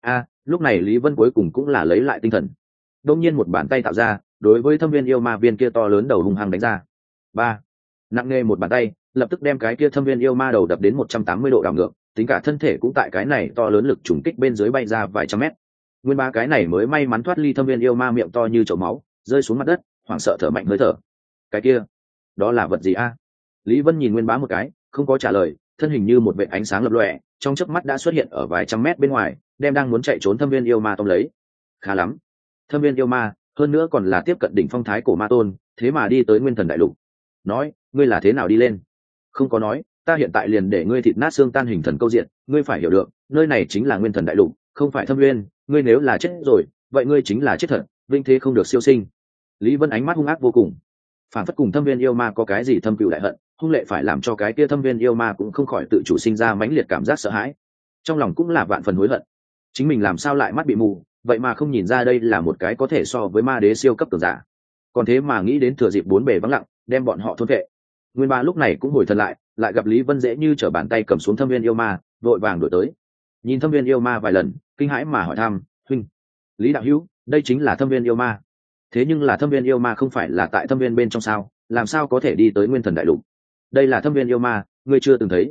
Lúc này Lý Vân cuối cùng cũng là lấy lại tinh thần. Đông nhiên một bàn tay tạo ra, đối với thâm viên yêu ma viên kia to lớn đầu hung hăng đánh ra. Nặng nề một bàn tay, lập tức đem cái kia thâm viên yêu ma đầu đập đến 180 độ đảo ngược, tính cả thân thể cũng tại cái này to lớn lực trùng kích bên dưới bay ra vài trăm mét. Nguyên Bá cái này mới may mắn thoát ly thâm viên yêu ma miệng to như chậu máu, rơi xuống mặt đất, hoảng sợ thở mạnh hơi thở. Cái kia, đó là vật gì a? Lý Vân nhìn Nguyên Bá một cái, không có trả lời, thân hình như một vệt ánh sáng lập lòe, trong chớp mắt đã xuất hiện ở vài trăm mét bên ngoài, đem đang muốn chạy trốn thâm viên yêu ma tóm lấy. Khá lắm, thâm viên yêu ma, hơn nữa còn là tiếp cận đỉnh phong thái cổ ma tôn, thế mà đi tới Nguyên Thần Đại Lục. Nói, ngươi là thế nào đi lên? Không có nói, ta hiện tại liền để ngươi thịt nát xương tan hình thần câu diện, ngươi phải hiểu được, nơi này chính là Nguyên Thần Đại Lục, không phải thâm nguyên, ngươi nếu là chết rồi, vậy ngươi chính là chết thật, vinh thế không được siêu sinh. Lý Vân ánh mắt hung ác vô cùng, phản phất cùng thâm viên yêu ma có cái gì thâm cừu đại hận, hung lệ phải làm cho cái kia thâm viên yêu ma cũng không khỏi tự chủ sinh ra mãnh liệt cảm giác sợ hãi, trong lòng cũng là vạn phần hối hận, chính mình làm sao lại mắt bị mù, vậy mà không nhìn ra đây là một cái có thể so với ma đế siêu cấp cường giả, còn thế mà nghĩ đến thừa dịp bốn bề vắng lặng, đem bọn họ thôn vệ. Nguyên Bá lúc này cũng hồi thần lại gặp Lý Vân dễ như trở bàn tay cầm xuống thâm viên yêu ma, vội vàng đuổi tới, nhìn thâm viên yêu ma vài lần, kinh hãi mà hỏi thăm, huynh, Lý đạo hữu, đây chính là thâm viên yêu ma? Thế nhưng là thâm viên yêu ma không phải là tại thâm viên bên trong sao, làm sao có thể đi tới Nguyên Thần Đại Lục? Đây là thâm viên yêu ma, ngươi chưa từng thấy?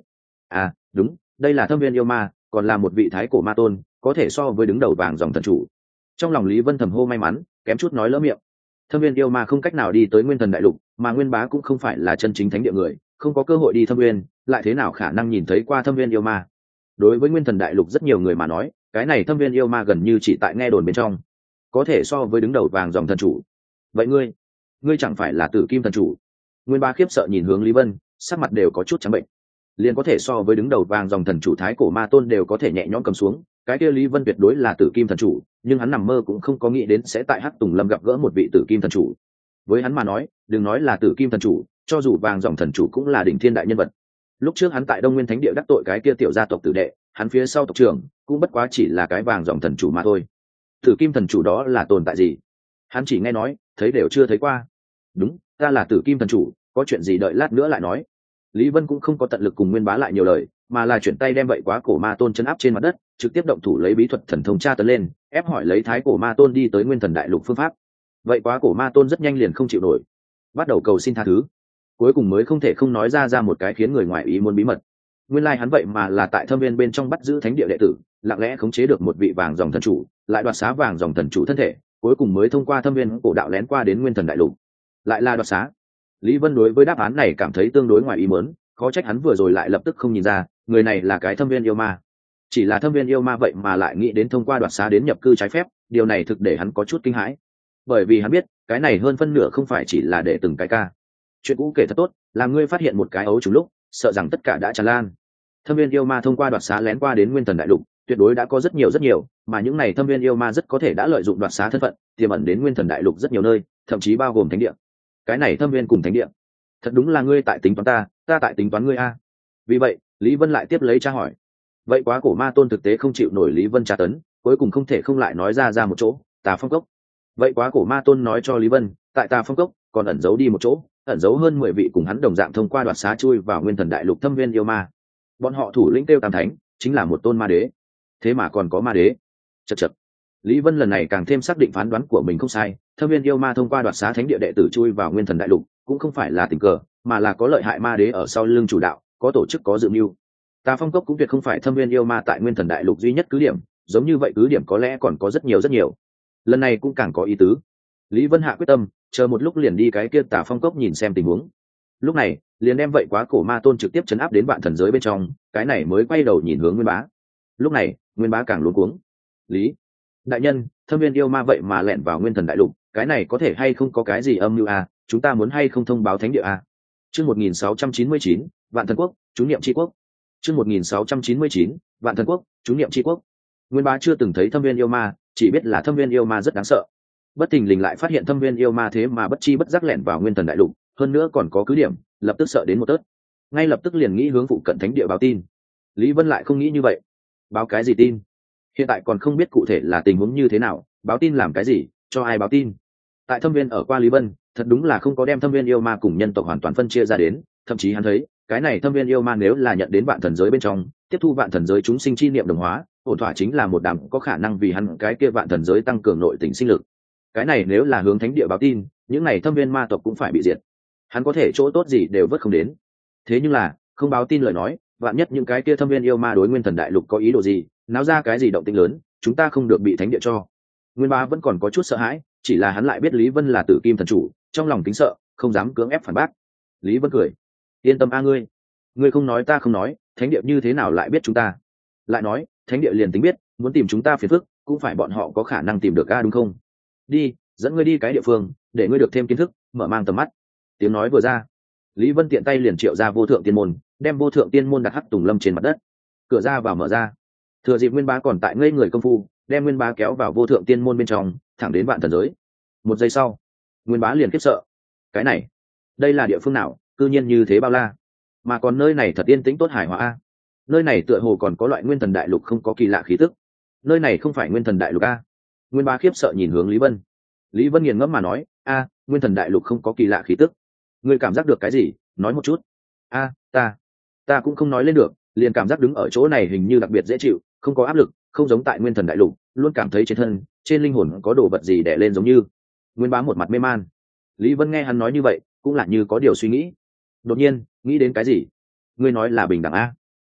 À đúng, đây là thâm viên yêu ma, còn là một vị thái cổ ma tôn, có thể so với đứng đầu vàng dòng thần chủ. Trong lòng Lý Vân thầm hô may mắn, kém chút nói lỡ miệng. Thâm viên yêu ma không cách nào đi tới nguyên thần đại lục, mà Nguyên Bá cũng không phải là chân chính thánh địa người, không có cơ hội đi thâm viên, lại thế nào khả năng nhìn thấy qua thâm viên yêu ma. Đối với nguyên thần đại lục rất nhiều người mà nói, cái này thâm viên yêu ma gần như chỉ tại nghe đồn bên trong, có thể so với đứng đầu vàng dòng thần chủ. Vậy ngươi chẳng phải là Tử Kim thần chủ? Nguyên Bá khiếp sợ nhìn hướng Lý Vân, sắc mặt đều có chút trắng bệnh. Liền có thể so với đứng đầu vàng dòng thần chủ thái cổ ma tôn đều có thể nhẹ nhõm cầm xuống, cái kia Lý Vân tuyệt đối là Tử Kim thần chủ, nhưng hắn nằm mơ cũng không có nghĩ đến sẽ tại Hắc Tùng Lâm gặp gỡ một vị Tử Kim thần chủ. Với hắn mà nói, đừng nói là Tử Kim thần chủ, cho dù vàng dòng thần chủ cũng là đỉnh thiên đại nhân vật. Lúc trước hắn tại Đông Nguyên Thánh địa đắc tội cái kia tiểu gia tộc tử đệ, hắn phía sau tộc trưởng cũng bất quá chỉ là cái vàng dòng thần chủ mà thôi. Tử Kim thần chủ đó là tồn tại gì? Hắn chỉ nghe nói, thấy đều chưa thấy qua. Đúng, ta là Tử Kim thần chủ, có chuyện gì đợi lát nữa lại nói. Lý Vân cũng không có tận lực cùng Nguyên Bá lại nhiều lời, mà là chuyển tay đem vậy quá cổ ma tôn chân áp trên mặt đất, trực tiếp động thủ lấy bí thuật thần thông tra tấn lên, ép hỏi lấy thái cổ ma tôn đi tới nguyên thần đại lục phương pháp. Vậy quá cổ ma tôn rất nhanh liền không chịu nổi, bắt đầu cầu xin tha thứ, cuối cùng mới không thể không nói ra một cái khiến người ngoài ý muốn bí mật. Nguyên lai hắn vậy mà là tại thâm viên bên trong bắt giữ thánh địa đệ tử, lặng lẽ khống chế được một vị vàng dòng thần chủ, lại đoạt xá vàng dòng thần chủ thân thể, cuối cùng mới thông qua thâm viên cổ đạo lén qua đến nguyên thần đại lục. Lại là đoạt xá. Lý Vân đối với đáp án này cảm thấy tương đối ngoài ý muốn, khó trách hắn vừa rồi lại lập tức không nhìn ra, người này là cái thâm viên yêu ma. Chỉ là thâm viên yêu ma vậy mà lại nghĩ đến thông qua đoạt xá đến nhập cư trái phép, điều này thực để hắn có chút kinh hãi. Bởi vì hắn biết, cái này hơn phân nửa không phải chỉ là để từng cái ca. Chuyện cũ kể thật tốt, làm ngươi phát hiện một cái ấu trùng lúc, sợ rằng tất cả đã tràn lan. Thâm viên yêu ma thông qua đoạt xá lén qua đến nguyên thần đại lục, tuyệt đối đã có rất nhiều, mà những này thâm viên yêu ma rất có thể đã lợi dụng đoạt xá thân phận, tiềm ẩn đến nguyên thần đại lục rất nhiều nơi, thậm chí bao gồm thánh địa. Cái này thâm viên cùng thánh địa, thật đúng là ngươi tại tính toán ta tại tính toán ngươi a. Vì vậy Lý Vân lại tiếp lấy tra hỏi. Vậy quá cổ ma tôn thực tế không chịu nổi Lý Vân tra tấn, cuối cùng không thể không lại nói ra một chỗ, Tà Phong Cốc. Vậy quá cổ ma tôn nói cho Lý Vân, tại Tà Phong Cốc còn ẩn giấu đi một chỗ, ẩn giấu hơn 10 vị cùng hắn đồng dạng thông qua đoạt xá chui vào nguyên thần đại lục thâm viên yêu ma. Bọn họ thủ lĩnh kêu Tam Thánh, chính là một tôn ma đế. Thế mà còn có ma đế. Chậc. Lý Vân lần này càng thêm xác định phán đoán của mình không sai, thâm viên yêu ma thông qua đoạt xá thánh địa đệ tử chui vào nguyên thần đại lục, cũng không phải là tình cờ, mà là có lợi hại ma đế ở sau lưng chủ đạo, có tổ chức có dự mưu. Tà Phong Cốc cũng tuyệt không phải thâm viên yêu ma tại nguyên thần đại lục duy nhất cứ điểm, giống như vậy cứ điểm có lẽ còn có rất nhiều. Lần này cũng càng có ý tứ. Lý Vân hạ quyết tâm, chờ một lúc liền đi cái kia Tà Phong Cốc nhìn xem tình huống. Lúc này, liền đem vậy quá cổ ma tôn trực tiếp chấn áp đến vạn thần giới bên trong, cái này mới quay đầu nhìn hướng Nguyên Bá. Lúc này, Nguyên Bá càng luống cuống. Lý đại nhân, thâm viên yêu ma vậy mà lẻn vào nguyên thần đại lục, cái này có thể hay không có cái gì âm mưu à, chúng ta muốn hay không thông báo thánh địa à? Chương 1699, Vạn Thần Quốc, chú niệm chi quốc. Chương 1699, Vạn Thần Quốc, chú niệm chi quốc. Nguyên Bá chưa từng thấy thâm viên yêu ma, chỉ biết là thâm viên yêu ma rất đáng sợ. Bất thình lình lại phát hiện thâm viên yêu ma thế mà bất chi bất giác lẻn vào nguyên thần đại lục, hơn nữa còn có cứ điểm, lập tức sợ đến một tớt. Ngay lập tức liền nghĩ hướng phụ cận thánh địa báo tin. Lý Vân lại không nghĩ như vậy. Báo cái gì tin? Hiện tại còn không biết cụ thể là tình huống như thế nào, báo tin làm cái gì, cho ai báo tin. Tại thâm viên ở qua Lý Vân, thật đúng là không có đem thâm viên yêu ma cùng nhân tộc hoàn toàn phân chia ra đến, thậm chí hắn thấy cái này thâm viên yêu ma nếu là nhận đến vạn thần giới bên trong, tiếp thu vạn thần giới chúng sinh chi niệm đồng hóa, ổn thỏa chính là một đám có khả năng vì hắn cái kia vạn thần giới tăng cường nội tình sinh lực. Cái này nếu là hướng thánh địa báo tin, những này thâm viên ma tộc cũng phải bị diệt, hắn có thể chỗ tốt gì đều vớt không đến. Thế nhưng là không báo tin lời nói, vạn nhất những cái kia thâm viên yêu ma đối nguyên thần đại lục có ý đồ gì, náo ra cái gì động tĩnh lớn, chúng ta không được bị thánh địa cho. Nguyên Bá vẫn còn có chút sợ hãi, chỉ là hắn lại biết Lý Vân là Tử Kim thần chủ, trong lòng kính sợ, không dám cưỡng ép phản bác. Lý Vân cười, yên tâm a ngươi không nói ta không nói, thánh địa như thế nào lại biết chúng ta? Lại nói, thánh địa liền tính biết, muốn tìm chúng ta phiền phức, cũng phải bọn họ có khả năng tìm được a, đúng không? Đi, dẫn ngươi đi cái địa phương, để ngươi được thêm kiến thức, mở mang tầm mắt. Tiếng nói vừa ra, Lý Vân tiện tay liền triệu ra vô thượng tiên môn, đem vô thượng tiên môn đặt Hắc Tùng Lâm trên mặt đất. Cửa ra vào mở ra. Thừa dịp Nguyên Bá còn tại ngây người công phu, đem Nguyên Bá kéo vào vô thượng tiên môn bên trong, thẳng đến vạn thần giới. Một giây sau, Nguyên Bá liền khiếp sợ. Cái này, đây là địa phương nào, cư nhiên như thế bao la, mà còn nơi này thật yên tĩnh tốt hài hòa a. Nơi này tựa hồ còn có loại nguyên thần đại lục không có kỳ lạ khí tức. Nơi này không phải nguyên thần đại lục a. Nguyên Bá khiếp sợ nhìn hướng Lý Vân. Lý Vân nghiền ngẫm mà nói, a, nguyên thần đại lục không có kỳ lạ khí tức. Ngươi cảm giác được cái gì, nói một chút. A, ta cũng không nói lên được, liền cảm giác đứng ở chỗ này hình như đặc biệt dễ chịu, không có áp lực, không giống tại nguyên thần đại lục, luôn cảm thấy trên thân, trên linh hồn có đồ vật gì đè lên giống như. Nguyên Bá một mặt mê man. Lý Vân nghe hắn nói như vậy, cũng là như có điều suy nghĩ. Đột nhiên nghĩ đến cái gì. Ngươi nói là bình đẳng a?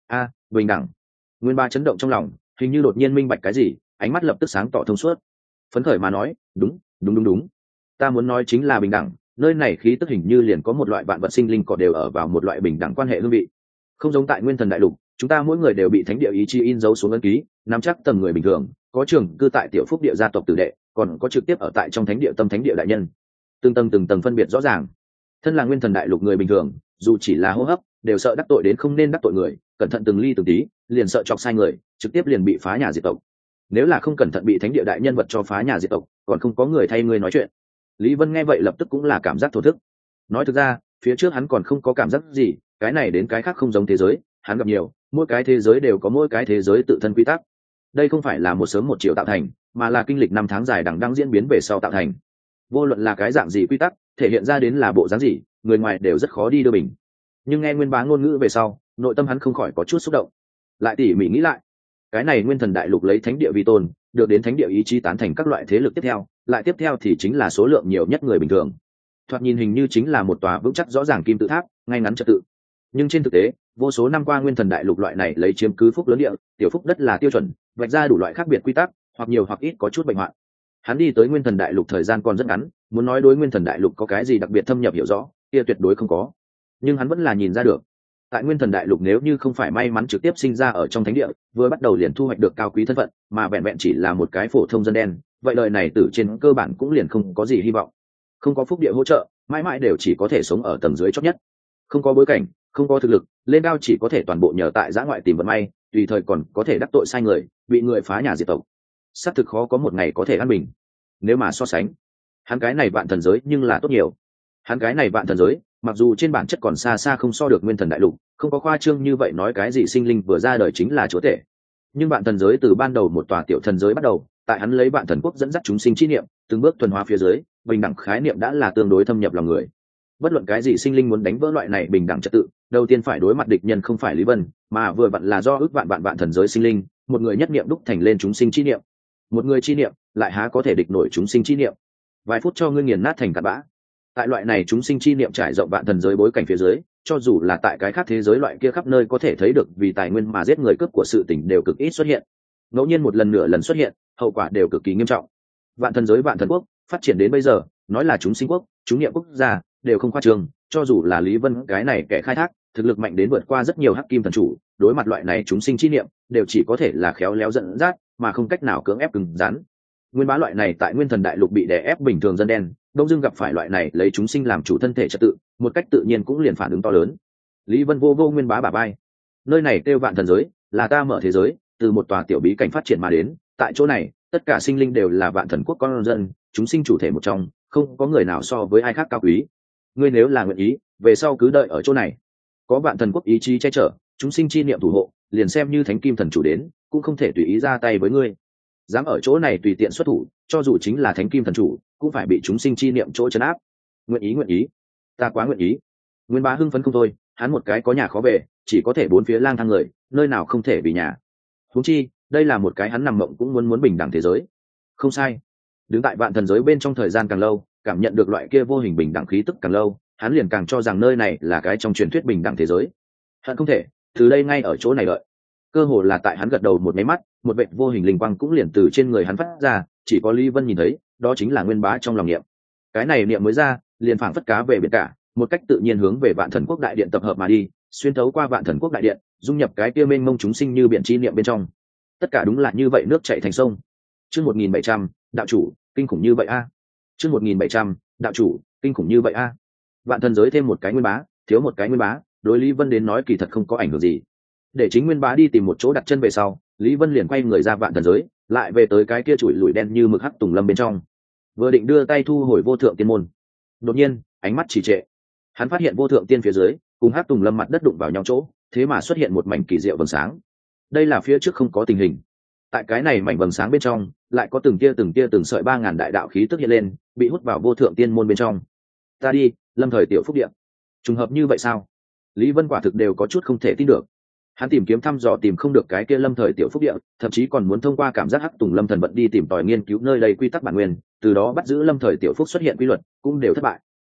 Bình đẳng. Nguyên Ba chấn động trong lòng, hình như đột nhiên minh bạch cái gì, ánh mắt lập tức sáng tỏ thông suốt, phấn khởi mà nói, đúng đúng đúng đúng, ta muốn nói chính là bình đẳng. Nơi này khí tức hình như liền có một loại vạn vật sinh linh cỏ đều ở vào một loại bình đẳng quan hệ hương vị, không giống tại Nguyên Thần Đại Lục, chúng ta mỗi người đều bị thánh địa ý chí in dấu xuống ấn ký, nắm chắc tầm người bình thường, có trường cư tại tiểu phúc địa gia tộc tử đệ, còn có trực tiếp ở tại trong thánh địa tâm thánh địa đại nhân, từng tầng phân biệt rõ ràng. Thân là Nguyên Thần Đại Lục người bình thường, dù chỉ là hô hấp đều sợ đắc tội đến không nên đắc tội người, cẩn thận từng ly từng tí, liền sợ chọc sai người, trực tiếp liền bị phá nhà diệt tộc. Nếu là không cẩn thận bị thánh địa đại nhân vật cho phá nhà diệt tộc, còn không có người thay người nói chuyện. Lý Vân nghe vậy lập tức cũng là cảm giác thổ thức. Nói thực ra, phía trước hắn còn không có cảm giác gì, cái này đến cái khác không giống thế giới, hắn gặp nhiều, mỗi cái thế giới đều có mỗi cái thế giới tự thân quy tắc. Đây không phải là một sớm một chiều tạo thành, mà là kinh lịch 5 tháng dài đằng đẵng diễn biến về sau tạo thành. Vô luận là cái dạng gì quy tắc, thể hiện ra đến là bộ dáng gì, người ngoài đều rất khó đi đưa bình. Nhưng nghe Nguyên Bá ngôn ngữ về sau, nội tâm hắn không khỏi có chút xúc động. Lại tỉ mỉ nghĩ lại, cái này Nguyên Thần Đại Lục lấy thánh địa vi tôn, được đến thánh địa ý chí tán thành các loại thế lực tiếp theo, lại tiếp theo thì chính là số lượng nhiều nhất người bình thường. Thoạt nhìn hình như chính là một tòa vững chắc rõ ràng kim tự tháp, ngay ngắn trật tự. Nhưng trên thực tế, vô số năm qua Nguyên Thần Đại Lục loại này lấy chiếm cứ phúc lớn địa, tiểu phúc đất là tiêu chuẩn, vạch ra đủ loại khác biệt quy tắc, hoặc nhiều hoặc ít có chút bệnh hoạn. Hắn đi tới Nguyên Thần Đại Lục thời gian còn rất ngắn, muốn nói đối Nguyên Thần Đại Lục có cái gì đặc biệt thâm nhập hiểu rõ, kia tuyệt đối không có. Nhưng hắn vẫn là nhìn ra được, tại Nguyên Thần Đại Lục nếu như không phải may mắn trực tiếp sinh ra ở trong thánh địa, vừa bắt đầu liền thu hoạch được cao quý thân phận, mà vẹn vẹn chỉ là một cái phổ thông dân đen, vậy đời này từ trên cơ bản cũng liền không có gì hy vọng. Không có phúc địa hỗ trợ, mãi mãi đều chỉ có thể sống ở tầng dưới chót nhất. Không có bối cảnh, không có thực lực, lên cao chỉ có thể toàn bộ nhờ tại giã ngoại tìm vận may, tùy thời còn có thể đắc tội sai người, bị người phá nhà diệt tộc. Xác thực khó có một ngày có thể an bình. Nếu mà so sánh, hắn cái này vạn thần giới nhưng là tốt nhiều. Hắn cái này vạn thần giới, mặc dù trên bản chất còn xa xa không so được Nguyên Thần Đại Lục, không có khoa trương như vậy nói cái gì sinh linh vừa ra đời chính là chúa tể. Nhưng vạn thần giới từ ban đầu một tòa tiểu thần giới bắt đầu, tại hắn lấy vạn thần quốc dẫn dắt chúng sinh chi niệm, từng bước thuần hóa phía dưới, bình đẳng khái niệm đã là tương đối thâm nhập lòng người. Bất luận cái gì sinh linh muốn đánh vỡ loại này bình đẳng trật tự, đầu tiên phải đối mặt địch nhân không phải Lý Vân, mà vừa vặn là do ước vạn thần giới sinh linh, một người nhất niệm đúc thành lên chúng sinh chi niệm. Một người chi niệm, lại há có thể địch nổi chúng sinh chi niệm. Vài phút cho ngươi nghiền nát thành cát bã. Tại loại này chúng sinh chi niệm trải rộng vạn thần giới bối cảnh phía dưới, cho dù là tại cái khác thế giới loại kia khắp nơi có thể thấy được vì tài nguyên mà giết người cướp của sự tình đều cực ít xuất hiện. Ngẫu nhiên một lần nửa lần xuất hiện, hậu quả đều cực kỳ nghiêm trọng. Vạn thần giới vạn thần quốc phát triển đến bây giờ, nói là chúng sinh quốc, chúng niệm quốc gia, đều không khoa trương, cho dù là Lý Vân cái này kẻ khai thác, thực lực mạnh đến vượt qua rất nhiều hắc kim thần chủ, đối mặt loại này chúng sinh chi niệm, đều chỉ có thể là khéo léo dẫn dắt, mà không cách nào cưỡng ép cứng rắn. Nguyên Bá loại này tại Nguyên Thần Đại Lục bị đè ép bình thường dân đen, đông dưng gặp phải loại này lấy chúng sinh làm chủ thân thể trật tự, một cách tự nhiên cũng liền phản ứng to lớn. Lý Vân vô Nguyên Bá bả vai. Nơi này kêu vạn thần giới, là ta mở thế giới, từ một tòa tiểu bí cảnh phát triển mà đến, tại chỗ này, tất cả sinh linh đều là vạn thần quốc con dân, chúng sinh chủ thể một trong, không có người nào so với ai khác cao quý. Ngươi nếu là nguyện ý, về sau cứ đợi ở chỗ này. Có vạn thần quốc ý chí che chở, chúng sinh chi niệm thủ hộ, liền xem như thánh kim thần chủ đến, cũng không thể tùy ý ra tay với ngươi. Dám ở chỗ này tùy tiện xuất thủ, cho dù chính là thánh kim thần chủ, cũng phải bị chúng sinh chi niệm chỗ trấn áp. Nguyện ý, ta quá nguyện ý. Nguyên Bá hưng phấn không thôi, hắn một cái có nhà khó về, chỉ có thể bốn phía lang thang người, nơi nào không thể vì nhà. Huống chi, đây là một cái hắn nằm mộng cũng muốn bình đẳng thế giới. Không sai. Đứng tại vạn thần giới bên trong thời gian càng lâu, cảm nhận được loại kia vô hình bình đẳng khí tức càng lâu, hắn liền càng cho rằng nơi này là cái trong truyền thuyết bình đẳng thế giới. Hận không thể, từ đây ngay ở chỗ này đợi. Cơ hồ là tại hắn gật đầu một máy mắt, một vệt vô hình linh quang cũng liền từ trên người hắn phát ra, chỉ có Lý Vân nhìn thấy, đó chính là Nguyên Bá trong lòng niệm. Cái này niệm mới ra, liền phảng phất cá về biển cả, một cách tự nhiên hướng về vạn thần quốc đại điện tập hợp mà đi, xuyên thấu qua vạn thần quốc đại điện, dung nhập cái kia mênh mông chúng sinh như biển chi niệm bên trong. Tất cả đúng là như vậy, nước chảy thành sông. Chương 1700, đạo chủ, kinh khủng như vậy a. Chương 1700, đạo chủ, kinh khủng như vậy a. Vạn thần giới thêm một cái Nguyên Bá, thiếu một cái Nguyên Bá, đối Lý Vân đến nói kỳ thật không có ảnh hưởng gì. Để chính Nguyên Bá đi tìm một chỗ đặt chân về sau, Lý Vân liền quay người ra vạn thần giới, lại về tới cái kia chuỗi lùi đen như mực hắc tùng lâm bên trong. Vừa định đưa tay thu hồi vô thượng tiên môn, đột nhiên ánh mắt trì trệ. Hắn phát hiện vô thượng tiên phía dưới cùng hắc tùng lâm mặt đất đụng vào nhau chỗ, thế mà xuất hiện một mảnh kỳ diệu vầng sáng. Đây là phía trước không có tình hình. Tại cái này mảnh vầng sáng bên trong, lại có từng tia từng sợi 3000 đại đạo khí tức hiện lên, bị hút vào vô thượng tiên môn bên trong. Ta đi, lâm thời tiểu phúc địa. Trùng hợp như vậy sao? Lý Vân quả thực đều có chút không thể tin được. Hắn tìm kiếm thăm dò tìm không được cái kia lâm thời tiểu phúc địa, thậm chí còn muốn thông qua cảm giác hắc tùng lâm thần vận đi tìm tòi nghiên cứu nơi đây quy tắc bản nguyên, từ đó bắt giữ lâm thời tiểu phúc xuất hiện quy luật, cũng đều thất bại.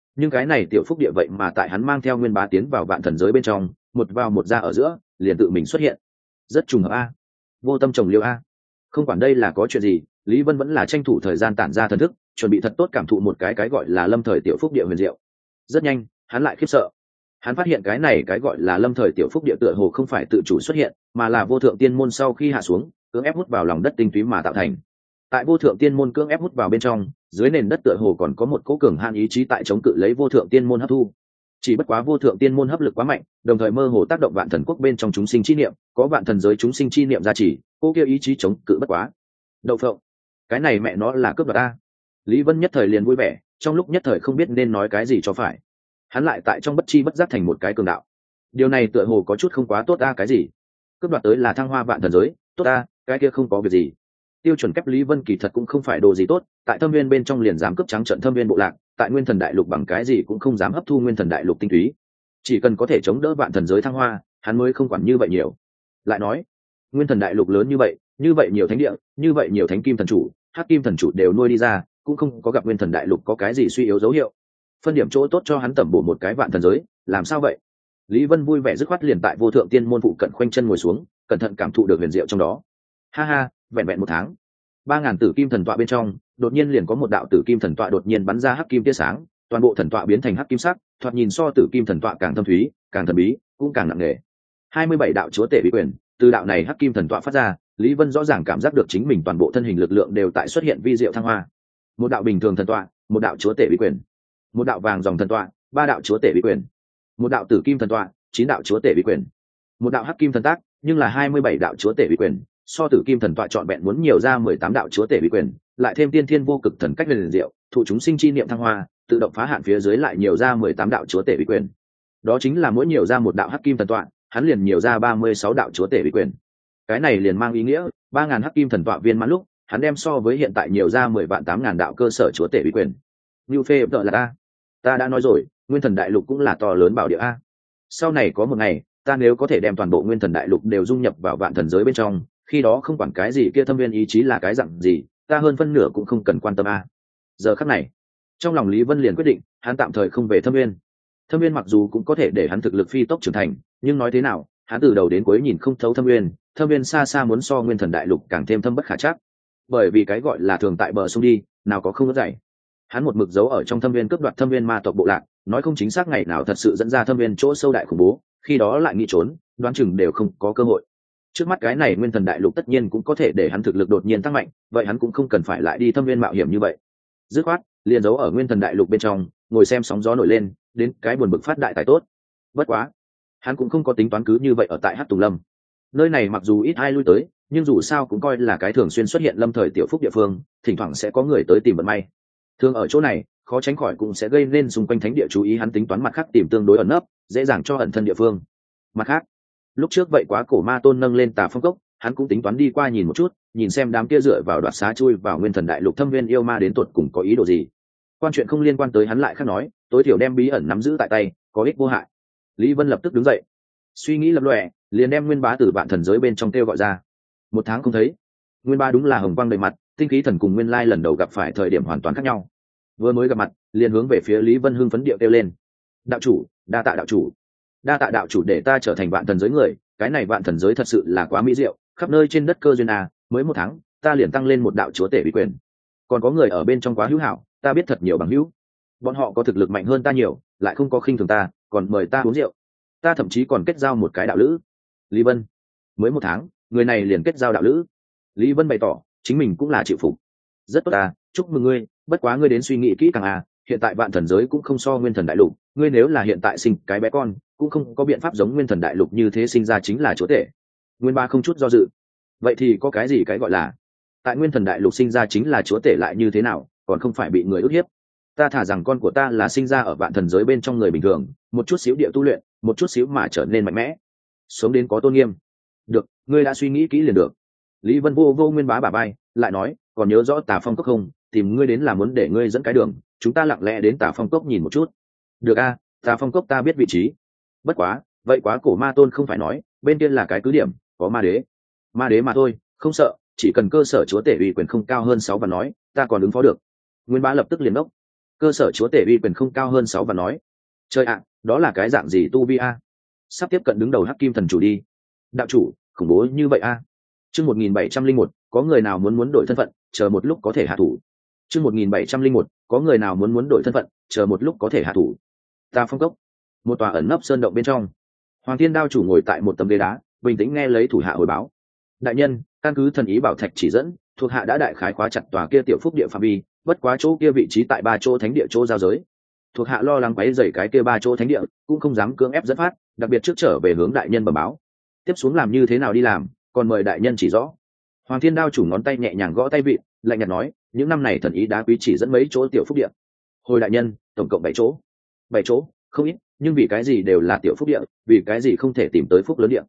Nhưng cái này tiểu phúc địa vậy mà tại hắn mang theo Nguyên Bá tiến vào vạn thần giới bên trong, một vào một ra ở giữa liền tự mình xuất hiện, rất trùng hợp a. Vô tâm trồng liêu a. Không quản đây là có chuyện gì, Lý Vân vẫn là tranh thủ thời gian tản ra thần thức, chuẩn bị thật tốt cảm thụ một cái gọi là lâm thời tiểu phúc địa huyền diệu. Rất nhanh hắn lại khiếp sợ, hắn phát hiện cái này cái gọi là lâm thời tiểu phúc địa tựa hồ không phải tự chủ xuất hiện, mà là vô thượng tiên môn sau khi hạ xuống cưỡng ép hút vào lòng đất tinh túy mà tạo thành. Tại vô thượng tiên môn cưỡng ép hút vào bên trong, dưới nền đất tựa hồ còn có một cỗ cường hạn ý chí tại chống cự lấy vô thượng tiên môn hấp thu. Chỉ bất quá vô thượng tiên môn hấp lực quá mạnh, đồng thời mơ hồ tác động vạn thần quốc bên trong chúng sinh chi niệm, có vạn thần giới chúng sinh chi niệm gia trì, cô kia ý chí chống cự bất quá. Đậu phộng, cái này mẹ nó là cướp đoạt ta. Lý Vân nhất thời liền vui vẻ, trong lúc nhất thời không biết nên nói cái gì cho phải. Hắn lại tại trong bất chi bất giác thành một cái cường đạo. Điều này tựa hồ có chút không quá tốt a. Cái gì cướp đoạt tới là thăng hoa vạn thần giới, tốt a, cái kia không có việc gì. Tiêu chuẩn kép Lý Vân kỳ thật cũng không phải đồ gì tốt, tại thâm viên bên trong liền dám cướp trắng trận thâm viên bộ lạc, tại nguyên thần đại lục bằng cái gì cũng không dám hấp thu nguyên thần đại lục tinh túy. Chỉ cần có thể chống đỡ vạn thần giới thăng hoa, hắn mới không quản như vậy nhiều. Lại nói, nguyên thần đại lục lớn như vậy nhiều thánh địa, như vậy nhiều thánh kim thần chủ, hắc kim thần chủ đều nuôi đi ra, cũng không có gặp nguyên thần đại lục có cái gì suy yếu dấu hiệu. Phân điểm chỗ tốt cho hắn tẩm bổ một cái vạn thần giới, làm sao vậy? Lý Vân vui vẻ dứt khoát liền tại vô thượng tiên môn phụ cận khoanh chân ngồi xuống, cẩn thận cảm thụ được huyền diệu trong đó. Ha ha, vẹn vẹn một tháng, 3000 tử kim thần tọa bên trong, đột nhiên liền có một đạo tử kim thần tọa đột nhiên bắn ra hắc kim tia sáng, toàn bộ thần tọa biến thành hắc kim sắc, thoạt nhìn so tử kim thần tọa càng thâm thúy, càng thần bí, cũng càng nặng nề. 27 đạo chúa tể bí quyền, từ đạo này hắc kim thần tọa phát ra, Lý Vân rõ ràng cảm giác được chính mình toàn bộ thân hình lực lượng đều tại xuất hiện vi diệu thăng hoa. Một đạo bình thường thần tọa, một đạo chúa tể bí quyền, một đạo vàng dòng thần tọa, 3 đạo chúa tể bí quyền, một đạo tử kim thần tọa, 9 đạo chúa tể bí quyền, một đạo hắc kim thần tác, nhưng là 27 đạo chúa tể bí quyền, so tử kim thần tọa trọn vẹn muốn nhiều ra 18 đạo chúa tể bí quyền, lại thêm tiên thiên vô cực thần cách liền diệu, thụ chúng sinh chi niệm thăng hoa, tự động phá hạn phía dưới lại nhiều ra 18 đạo chúa tể bí quyền. Đó chính là mỗi nhiều ra một đạo hắc kim thần tọa, hắn liền nhiều ra 36 đạo chúa tể bí quyền. Cái này liền mang ý nghĩa 3000 hắc kim thần tọa viên mãn lúc, hắn đem so với hiện tại nhiều ra 10.800 đạo cơ sở chúa tể bí quyền. Như phê đợi là ta đã nói rồi, nguyên thần đại lục cũng là to lớn bảo địa a. Sau này có một ngày, ta nếu có thể đem toàn bộ nguyên thần đại lục đều dung nhập vào vạn thần giới bên trong, khi đó không quản cái gì kia thâm viên ý chí là cái dạng gì, ta hơn phân nửa cũng không cần quan tâm a. Giờ khắc này, trong lòng Lý Vân liền quyết định, hắn tạm thời không về thâm viên. Thâm viên mặc dù cũng có thể để hắn thực lực phi tốc trưởng thành, nhưng nói thế nào, hắn từ đầu đến cuối nhìn không thấu thâm viên xa xa muốn so nguyên thần đại lục càng thêm thâm bất khả trắc. Bởi vì cái gọi là thường tại bờ sông đi, nào có không có dày. Hắn một mực giấu ở trong thâm viên cướp đoạt thâm viên ma tộc bộ lạc, nói không chính xác ngày nào thật sự dẫn ra thâm viên chỗ sâu đại khủng bố, khi đó lại nghĩ trốn, đoán chừng đều không có cơ hội. Trước mắt cái này nguyên thần đại lục tất nhiên cũng có thể để hắn thực lực đột nhiên tăng mạnh, vậy hắn cũng không cần phải lại đi thâm viên mạo hiểm như vậy. Dứt khoát liền giấu ở nguyên thần đại lục bên trong, ngồi xem sóng gió nổi lên, đến cái buồn bực phát đại tài tốt. Bất quá hắn cũng không có tính toán cứ như vậy ở tại Hắc Tùng Lâm. Nơi này mặc dù ít ai lui tới, nhưng dù sao cũng coi là cái thường xuyên xuất hiện lâm thời tiểu phúc địa phương, thỉnh thoảng sẽ có người tới tìm vận may. Thường ở chỗ này, khó tránh khỏi cũng sẽ gây nên xung quanh thánh địa chú ý, hắn tính toán mặt khác tìm tương đối ẩn nấp, dễ dàng cho ẩn thân địa phương. Mặt khác, lúc trước vậy quá cổ ma tôn nâng lên Tà Phong cốc, hắn cũng tính toán đi qua nhìn một chút, nhìn xem đám kia dựa vào đoạt xá chui vào nguyên thần đại lục thâm viên yêu ma đến tột cùng có ý đồ gì. Quan chuyện không liên quan tới hắn lại khác nói, tối thiểu đem bí ẩn nắm giữ tại tay, có ích vô hại. Lý Vân lập tức đứng dậy, suy nghĩ lập lòe, liền đem Nguyên Bá từ vạn thần giới bên trong kêu gọi ra. 1 tháng không thấy, Nguyên Bá đúng là hồng quang đầy mặt, tinh khí thần cùng Nguyên Lai lần đầu gặp phải thời điểm hoàn toàn khác nhau. Vừa mới gặp mặt, liền hướng về phía Lý Vân hưng phấn điệu kêu lên: đạo chủ, đa tạ đạo chủ, đa tạ đạo chủ để ta trở thành vạn thần giới người, cái này vạn thần giới thật sự là quá mỹ diệu, khắp nơi trên đất cơ duyên à, mới 1 tháng ta liền tăng lên 1 đạo chúa tể bí quyền, còn có người ở bên trong quá hữu hảo, ta biết thật nhiều bằng hữu, bọn họ có thực lực mạnh hơn ta nhiều, lại không có khinh thường ta, còn mời ta uống rượu, ta thậm chí còn kết giao một cái đạo lữ. Lý Vân, mới 1 tháng người này liền kết giao đạo lữ. Lý Vân bày tỏ chính mình cũng là chịu phục. Rất tốt à, chúc mừng ngươi, bất quá ngươi đến suy nghĩ kỹ càng à, hiện tại vạn thần giới cũng không so nguyên thần đại lục, ngươi nếu là hiện tại sinh cái bé con, cũng không có biện pháp giống nguyên thần đại lục như thế sinh ra chính là chúa tể. Nguyên Ba không chút do dự: vậy thì có cái gì cái gọi là tại nguyên thần đại lục sinh ra chính là chúa tể lại như thế nào, còn không phải bị người ức hiếp. Ta thả rằng con của ta là sinh ra ở vạn thần giới bên trong người bình thường, một chút xíu địa tu luyện, một chút xíu mà trở nên mạnh mẽ, sống đến có tôn nghiêm. Được, ngươi đã suy nghĩ kỹ liền được. Lý Vân vô Nguyên Bá bả vai, lại nói: còn nhớ rõ Tà Phong cốc không, tìm ngươi đến là muốn để ngươi dẫn cái đường, chúng ta lặng lẽ đến Tà Phong cốc nhìn một chút. Được a, Tà Phong cốc ta biết vị trí. Bất quá vậy quá cổ ma tôn không phải nói bên kia là cái cứ điểm, có ma đế mà thôi, không sợ, chỉ cần cơ sở chúa tể uy quyền không cao hơn 6 và nói ta còn ứng phó được. Nguyên Bá lập tức liền đốc: cơ sở chúa tể uy quyền không cao hơn 6 và nói. Trời ạ, đó là cái dạng gì tu vi a? Sắp tiếp cận đứng đầu hắc kim thần chủ đi. Đạo chủ, khủng bố như vậy a. Chương 1701, có người nào muốn đổi thân phận, chờ một lúc có thể hạ thủ. Chương 1701, có người nào muốn đổi thân phận, chờ một lúc có thể hạ thủ. Ta Phong cốc, một tòa ẩn nấp sơn động bên trong. Hoàng Thiên Đao chủ ngồi tại một tấm ghế đá, bình tĩnh nghe lấy thủ hạ hồi báo. Đại nhân, căn cứ thần ý bảo thạch chỉ dẫn, thuộc hạ đã đại khái khóa chặt tòa kia tiểu phúc địa phạm vi, bất quá chỗ kia vị trí tại 3 chỗ thánh địa chỗ giao giới. Thuộc hạ lo lắng quấy rầy cái kia 3 chỗ thánh địa, cũng không dám cưỡng ép dẫn phát, đặc biệt trước trở về hướng đại nhân bẩm báo. Tiếp xuống làm như thế nào đi làm, còn mời đại nhân chỉ rõ. Hoàng Thiên Đao chủ ngón tay nhẹ nhàng gõ tay vịn, lạnh nhạt nói, những năm này thần ý đá quý chỉ dẫn mấy chỗ tiểu phúc địa. Hồi đại nhân, tổng cộng 7 chỗ. 7 chỗ, không ít, nhưng vì cái gì đều là tiểu phúc địa, vì cái gì không thể tìm tới phúc lớn địa?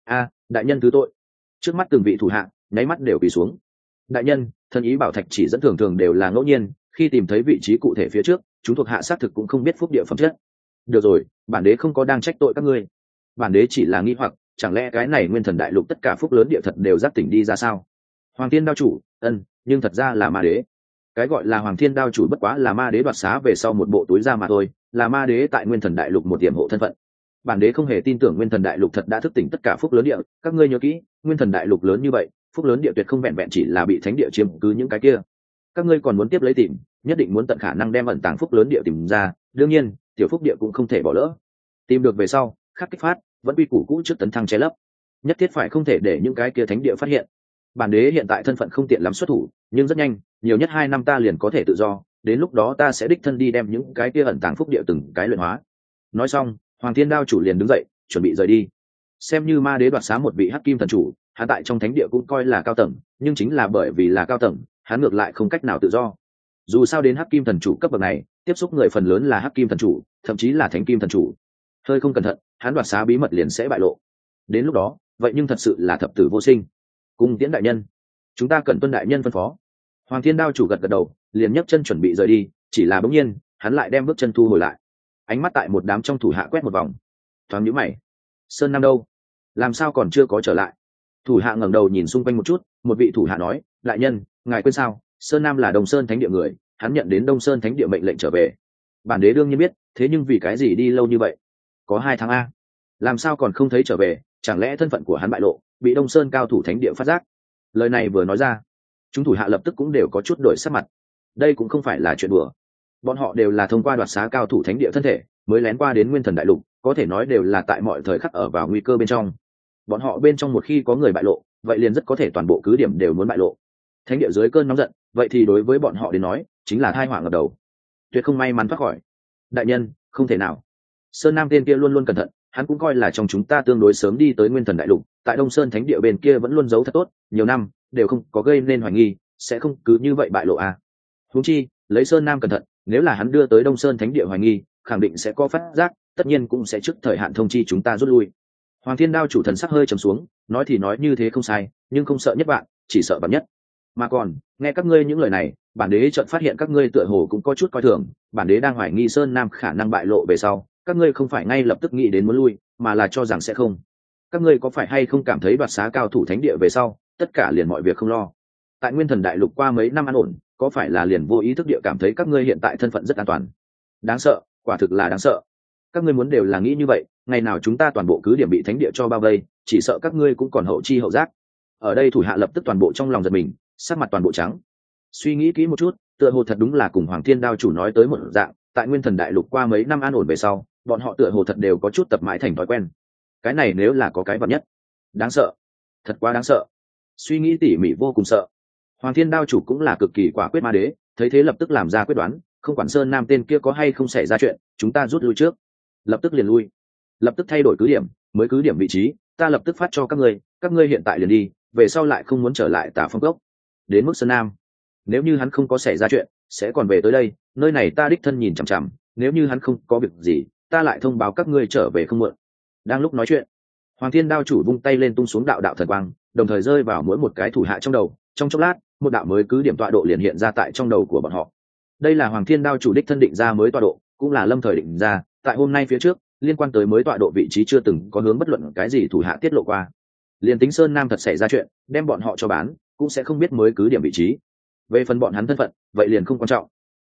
Đại nhân thứ tội. Trước mắt từng vị thủ hạ nháy mắt đều quỳ xuống. Đại nhân, thần ý bảo thạch chỉ dẫn thường thường đều là ngẫu nhiên, khi tìm thấy vị trí cụ thể phía trước, chúng thuộc hạ xác thực cũng không biết phúc địa phẩm chất. Được rồi, bản đế không có đang trách tội các ngươi, bản đế chỉ là nghi hoặc, chẳng lẽ cái này nguyên thần đại lục tất cả phúc lớn địa thật đều giác tỉnh đi ra sao? Hoàng Thiên Đao chủ, nhưng thật ra là ma đế. Cái gọi là Hoàng Thiên Đao chủ bất quá là ma đế đoạt xá về sau một bộ túi ra mà thôi, là ma đế tại nguyên thần đại lục một điểm hộ thân phận. Bản đế không hề tin tưởng nguyên thần đại lục thật đã thức tỉnh tất cả phúc lớn địa, các ngươi nhớ kỹ, nguyên thần đại lục lớn như vậy, phúc lớn địa tuyệt không vẹn vẹn chỉ là bị thánh địa chiếm cứ những cái kia. Các ngươi còn muốn tiếp lấy tìm, nhất định muốn tận khả năng đem ẩn tàng phúc lớn địa tìm ra, đương nhiên, tiểu phúc địa cũng không thể bỏ lỡ. Tìm được về sau, khắc kích phát, vẫn quy củ cũ trước tấn thăng che lấp. Nhất thiết phải không thể để những cái kia thánh địa phát hiện. Bản đế hiện tại thân phận không tiện lắm xuất thủ, nhưng rất nhanh, nhiều nhất 2 năm ta liền có thể tự do, đến lúc đó ta sẽ đích thân đi đem những cái kia ẩn tàng phúc địa từng cái luyện hóa. Nói xong, Hoàng Thiên Đao chủ liền đứng dậy, chuẩn bị rời đi. Xem như ma đế đoạt xá một vị hắc kim thần chủ, hắn tại trong thánh địa cũng coi là cao tầng, nhưng chính là bởi vì là cao tầng, hắn ngược lại không cách nào tự do. Dù sao đến hắc kim thần chủ cấp bậc này, tiếp xúc người phần lớn là hắc kim thần chủ, thậm chí là thánh kim thần chủ. Hơi không cẩn thận, hắn đoạt xá bí mật liền sẽ bại lộ. Đến lúc đó, vậy nhưng thật sự là thập tử vô sinh. Cung tiễn đại nhân, chúng ta cần tuân đại nhân phân phó. Hoàng Thiên Đao chủ gật gật đầu, liền nhấc chân chuẩn bị rời đi, chỉ là bỗng nhiên, hắn lại đem bước chân thu hồi lại. Ánh mắt tại một đám trong thủ hạ quét một vòng, thoáng nhíu mày. Sơn Nam đâu? Làm sao còn chưa có trở lại? Thủ hạ ngẩng đầu nhìn xung quanh một chút, một vị thủ hạ nói, đại nhân, ngài quên sao? Sơn Nam là Đông Sơn Thánh địa người, hắn nhận đến Đông Sơn Thánh địa mệnh lệnh trở về. Bản đế đương nhiên biết, thế nhưng vì cái gì đi lâu như vậy? Có 2 tháng a, làm sao còn không thấy trở về? Chẳng lẽ thân phận của hắn bại lộ, bị Đông Sơn cao thủ thánh địa phát giác? Lời này vừa nói ra, chúng thủ hạ lập tức cũng đều có chút đổi sắc mặt. Đây cũng không phải là chuyện đùa, bọn họ đều là thông qua đoạt xá cao thủ thánh địa thân thể mới lén qua đến nguyên thần đại lục, có thể nói đều là tại mọi thời khắc ở vào nguy cơ bên trong. Bọn họ bên trong một khi có người bại lộ, vậy liền rất có thể toàn bộ cứ điểm đều muốn bại lộ. Thánh địa dưới cơn nóng giận, vậy thì đối với bọn họ đến nói chính là tai họa ngập đầu, tuyệt không may mắn thoát khỏi. Đại nhân, không thể nào. Sơn Nam tên kia luôn luôn cẩn thận, hắn cũng coi là trong chúng ta tương đối sớm đi tới nguyên thần đại lục, tại Đông Sơn Thánh địa bên kia vẫn luôn giấu thật tốt, nhiều năm đều không có gây nên hoài nghi, sẽ không cứ như vậy bại lộ à? Huống chi, lấy Sơn Nam cẩn thận, nếu là hắn đưa tới Đông Sơn Thánh địa hoài nghi, khẳng định sẽ có phát giác, tất nhiên cũng sẽ trước thời hạn thông chi chúng ta rút lui. Hoàng Thiên Đao chủ thần sắc hơi trầm xuống, nói thì nói như thế không sai, nhưng không sợ nhất bạn, chỉ sợ bạn nhất. Mà còn, nghe các ngươi những lời này, bản đế chợt phát hiện các ngươi tựa hồ cũng có chút coi thường, bản đế đang hoài nghi Sơn Nam khả năng bại lộ về sau, các ngươi không phải ngay lập tức nghĩ đến muốn lui, mà là cho rằng sẽ không. Các ngươi có phải hay không cảm thấy đoạt xá cao thủ thánh địa về sau, tất cả liền mọi việc không lo? Tại Nguyên Thần đại lục qua mấy năm an ổn, có phải là liền vô ý thức địa cảm thấy các ngươi hiện tại thân phận rất an toàn? Đáng sợ, quả thực là đáng sợ. Các ngươi muốn đều là nghĩ như vậy, ngày nào chúng ta toàn bộ cứ điểm bị thánh địa cho bao vây, chỉ sợ các ngươi cũng còn hậu chi hậu giác. Ở đây thủ hạ lập tức toàn bộ trong lòng giật mình, sắc mặt toàn bộ trắng. Suy nghĩ kỹ một chút, tựa hồ thật đúng là cùng Hoàng Thiên Đao chủ nói tới một dạng, tại Nguyên Thần đại lục qua mấy năm an ổn về sau, bọn họ tựa hồ thật đều có chút tập mãi thành thói quen. Cái này nếu là có cái vật nhất, đáng sợ, thật quá đáng sợ. Suy nghĩ tỉ mỉ vô cùng sợ. Hoàng Thiên Đao chủ cũng là cực kỳ quả quyết ma đế, thấy thế lập tức làm ra quyết đoán, không quản Sơn Nam tên kia có hay không xảy ra chuyện, chúng ta rút lui trước. Lập tức liền lui, lập tức thay đổi cứ điểm, mới cứ điểm vị trí, ta lập tức phát cho các ngươi hiện tại liền đi, về sau lại không muốn trở lại Tả Phong Cốc. Đến mức Sơn Nam, nếu như hắn không có xảy ra chuyện, sẽ còn về tới đây, nơi này ta đích thân nhìn chằm chằm, nếu như hắn không có việc gì, ta lại thông báo các ngươi trở về không muộn. Đang lúc nói chuyện, Hoàng Thiên Đao chủ vung tay lên tung xuống đạo đạo thần quang, đồng thời rơi vào mỗi một cái thủ hạ trong đầu, trong chốc lát, một đạo mới cứ điểm tọa độ liền hiện ra tại trong đầu của bọn họ. Đây là Hoàng Thiên Đao chủ đích thân định ra mới tọa độ, cũng là lâm thời định ra, tại hôm nay phía trước, liên quan tới mới tọa độ vị trí chưa từng có hướng bất luận cái gì thủ hạ tiết lộ qua. Liên tính Sơn Nam thật xảy ra chuyện, đem bọn họ cho bán, cũng sẽ không biết mới cứ điểm vị trí. Về phần bọn hắn thân phận, vậy liền không quan trọng.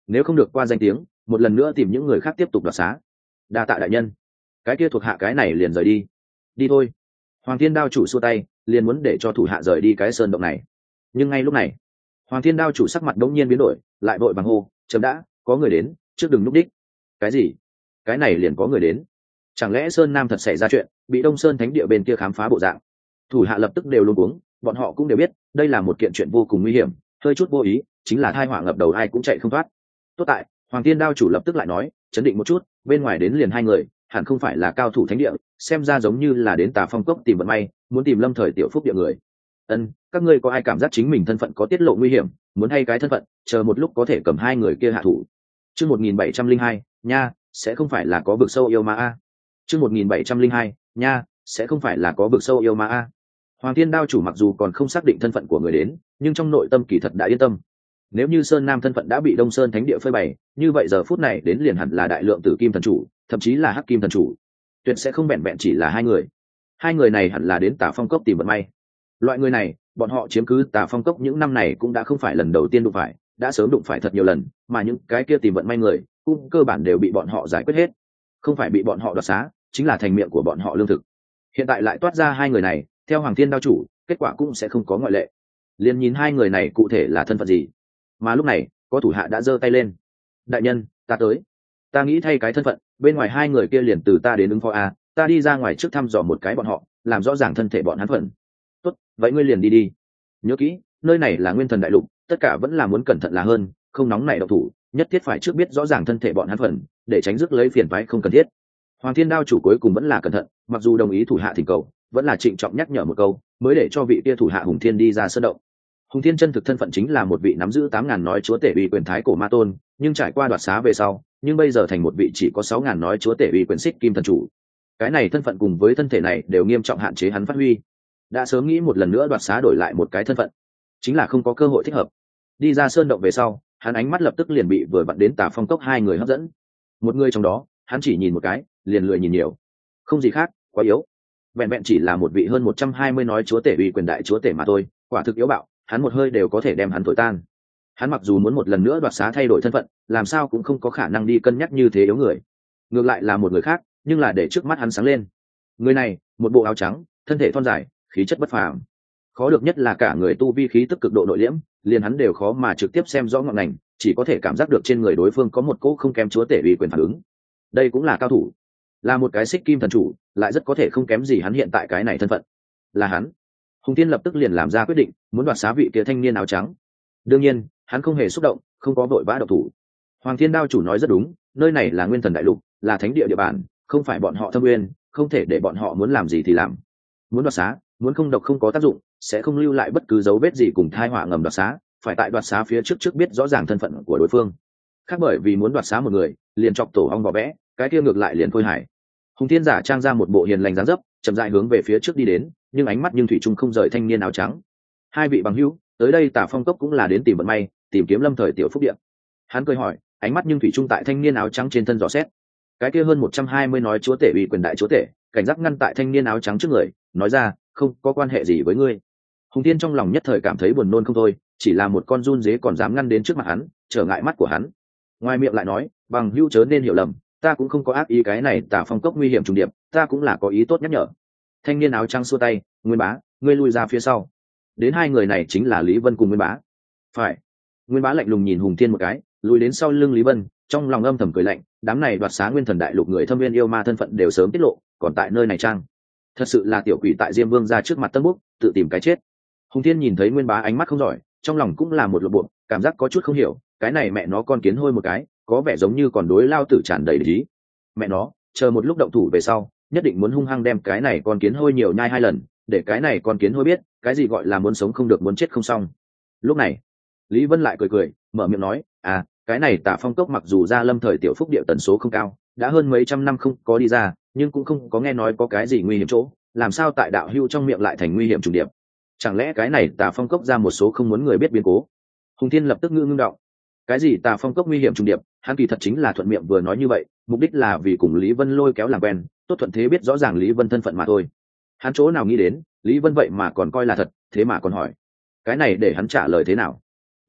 nếu không được qua danh tiếng một lần nữa tìm những người khác tiếp tục đoạt xá. Đa tạ đại nhân. Cái kia thuộc hạ cái này liền rời đi. Đi thôi. Hoàng Thiên Đao chủ xua tay, liền muốn để cho thủ hạ rời đi cái sơn động này. Nhưng ngay lúc này, Hoàng Thiên Đao chủ sắc mặt đống nhiên biến đổi, lại vội vàng hô, chấm đã, có người đến, trước đừng núp đích. Cái gì? Cái này liền có người đến? Chẳng lẽ Sơn Nam thật xảy ra chuyện, bị Đông Sơn Thánh địa bên kia khám phá bộ dạng? Thủ hạ lập tức đều luống cuống, bọn họ cũng đều biết, đây là một kiện chuyện vô cùng nguy hiểm, hơi chút vô ý, chính là tai họa ngập đầu ai cũng chạy không thoát. Tốt tại, Hoàng Thiên Đao chủ lập tức lại nói, chấn định một chút, bên ngoài đến liền hai người, hẳn không phải là cao thủ thánh địa, xem ra giống như là đến Tà Phong Cốc tìm vận may, muốn tìm Lâm Thời Tiểu Phúc địa người. Các ngươi có ai cảm giác chính mình thân phận có tiết lộ nguy hiểm, muốn hay cái thân phận, chờ một lúc có thể cầm hai người kia hạ thủ. Chương 1702, nha, sẽ không phải là có vực sâu yêu ma a. Chương 1702, nha, sẽ không phải là có vực sâu yêu ma a. Hoàng Thiên Đao chủ mặc dù còn không xác định thân phận của người đến, nhưng trong nội tâm kỳ thật đã yên tâm. Nếu như Sơn Nam thân phận đã bị Đông Sơn Thánh địa phơi bày, như vậy giờ phút này đến liền hẳn là đại lượng Tử Kim thần chủ, thậm chí là Hắc Kim thần chủ. Tuyệt sẽ không vẹn vẹn chỉ là hai người. Hai người này hẳn là đến Tà Phong Cốc tìm vận may. Loại người này, bọn họ chiếm cứ Tà Phong Cốc những năm này cũng đã không phải lần đầu tiên đụng phải, đã sớm đụng phải thật nhiều lần, mà những cái kia tìm vận may người, cũng cơ bản đều bị bọn họ giải quyết hết. Không phải bị bọn họ đoạt xá, chính là thành miệng của bọn họ lương thực. Hiện tại lại toát ra hai người này, theo Hoàng Thiên Đao chủ, kết quả cũng sẽ không có ngoại lệ. Liền nhìn hai người này cụ thể là thân phận gì. Mà lúc này, có thủ hạ đã giơ tay lên. Đại nhân, ta tới. Ta nghĩ thay cái thân phận, bên ngoài hai người kia liền từ ta đến ứng phó a, ta đi ra ngoài trước thăm dò một cái bọn họ, làm rõ ràng thân thể bọn hắn phận. Tốt, vậy ngươi liền đi đi. Nhớ kỹ, nơi này là Nguyên Thần đại lục, tất cả vẫn là muốn cẩn thận là hơn, không nóng nảy động thủ, nhất thiết phải trước biết rõ ràng thân thể bọn hắn phận, để tránh rước lấy phiền toái không cần thiết. Hoàng Thiên Đao chủ cuối cùng vẫn là cẩn thận, mặc dù đồng ý thủ hạ thỉnh cầu, vẫn là trịnh trọng nhắc nhở một câu, mới để cho vị kia thủ hạ Hùng Thiên đi ra sơn động. Hùng Thiên chân thực thân phận chính là một vị nắm giữ 8.000 nói chúa tể uy quyền thái cổ ma tôn, nhưng trải qua đoạt xá về sau, nhưng bây giờ thành một vị chỉ có 6.000 nói chúa tể uy quyền xích kim thần chủ. Cái này thân phận cùng với thân thể này đều nghiêm trọng hạn chế hắn phát huy. Đã sớm nghĩ một lần nữa đoạt xá đổi lại một cái thân phận, chính là không có cơ hội thích hợp. Đi ra sơn động về sau, hắn ánh mắt lập tức liền bị vừa vặn đến Tà Phong Cốc hai người hấp dẫn. Một người trong đó, hắn chỉ nhìn một cái, liền lười nhìn nhiều. Không gì khác, quá yếu. Vẹn vẹn chỉ là một vị hơn 120 nói chúa tể uy quyền đại chúa tể mà thôi, quả thực yếu bạo, hắn một hơi đều có thể đem hắn thổi tan. Hắn mặc dù muốn một lần nữa đoạt xá thay đổi thân phận, làm sao cũng không có khả năng đi cân nhắc như thế yếu người. Ngược lại là một người khác, nhưng là để trước mắt hắn sáng lên. Người này, một bộ áo trắng, thân thể thon dài, khí chất bất phàm. Khó được nhất là cả người tu vi khí tức cực độ nội liễm, liền hắn đều khó mà trực tiếp xem rõ ngọn ngành, chỉ có thể cảm giác được trên người đối phương có một cỗ không kém chúa tể uy quyền phản ứng. Đây cũng là cao thủ, là một cái xích kim thần chủ, lại rất có thể không kém gì hắn hiện tại cái này thân phận. Là hắn. Hùng Thiên lập tức liền làm ra quyết định, muốn đoạt xá vị kia thanh niên áo trắng. Đương nhiên, hắn không hề xúc động, không có vội vã động thủ. Hoàng Thiên Đao chủ nói rất đúng, nơi này là Nguyên Thần đại lục, là thánh địa địa bàn, không phải bọn họ Thâm Nguyên, không thể để bọn họ muốn làm gì thì làm. Muốn đoạt xá, muốn không độc không có tác dụng, sẽ không lưu lại bất cứ dấu vết gì cùng thai họa ngầm đoạt xá, phải tại đoạt xá phía trước biết rõ ràng thân phận của đối phương. Khác bởi vì muốn đoạt xá một người, liền chọc tổ ong vỏ vẽ, cái kia ngược lại liền khôi hài. Hùng Thiên giả trang ra một bộ hiền lành dáng dấp, chậm rãi hướng về phía trước đi đến, nhưng ánh mắt nhưng thủy chung không rời thanh niên áo trắng. Hai vị bằng hữu, tới đây Tà Phong Cốc cũng là đến tìm vận may, tìm kiếm Lâm Thời Tiểu Phúc địa. Hắn cười hỏi, ánh mắt nhưng thủy chung tại thanh niên áo trắng trên thân dò xét. Cái kia hơn 120 nói chúa tể uy quyền đại chúa tể, cảnh giác ngăn tại thanh niên áo trắng trước người, nói ra, không có quan hệ gì với ngươi. Hùng Thiên trong lòng nhất thời cảm thấy buồn nôn không thôi, chỉ là một con run dế còn dám ngăn đến trước mặt hắn, trở ngại mắt của hắn. Ngoài miệng lại nói, bằng hữu chớ nên hiểu lầm, ta cũng không có ác ý, cái này Tà Phong Cốc nguy hiểm trùng điệp, ta cũng là có ý tốt nhắc nhở. Thanh niên áo trắng xua tay, Nguyên Bá, ngươi lui ra phía sau. Đến hai người này chính là Lý Vân cùng Nguyên Bá. Phải. Nguyên Bá lạnh lùng nhìn Hùng Thiên một cái, lùi đến sau lưng Lý Vân, trong lòng âm thầm cười lạnh, đám này đoạt xá Nguyên Thần đại lục người Thâm Nguyên yêu ma thân phận đều sớm tiết lộ, còn tại nơi này trang, thật sự là tiểu quỷ tại Diêm Vương ra trước mặt Tân Búc, tự tìm cái chết. Hùng Thiên nhìn thấy Nguyên Bá ánh mắt không giỏi, trong lòng cũng là một lộ bộ, cảm giác có chút không hiểu, cái này mẹ nó con kiến hôi một cái, có vẻ giống như còn đối lao tử tràn đầy lý. Mẹ nó, chờ một lúc động thủ về sau, nhất định muốn hung hăng đem cái này con kiến hôi nhiều nhai 2 lần, để cái này con kiến hôi biết, cái gì gọi là muốn sống không được muốn chết không xong. Lúc này, Lý Vân lại cười cười, mở miệng nói, à, cái này Tà Phong Cốc mặc dù ra Lâm Thời Tiểu Phúc địa tần số không cao, đã hơn mấy trăm năm không có đi ra, nhưng cũng không có nghe nói có cái gì nguy hiểm chỗ, làm sao tại đạo hưu trong miệng lại thành nguy hiểm trùng điệp? Chẳng lẽ cái này Tà Phong Cốc ra một số không muốn người biết biến cố? Hùng Thiên lập tức ngưng động. Cái gì Tà Phong Cốc nguy hiểm trùng điệp, hắn kỳ thật chính là thuận miệng vừa nói như vậy, mục đích là vì cùng Lý Vân lôi kéo làm quen, tốt thuận thế biết rõ ràng Lý Vân thân phận mà thôi. Hắn chỗ nào nghĩ đến, Lý Vân vậy mà còn coi là thật, thế mà còn hỏi. Cái này để hắn trả lời thế nào?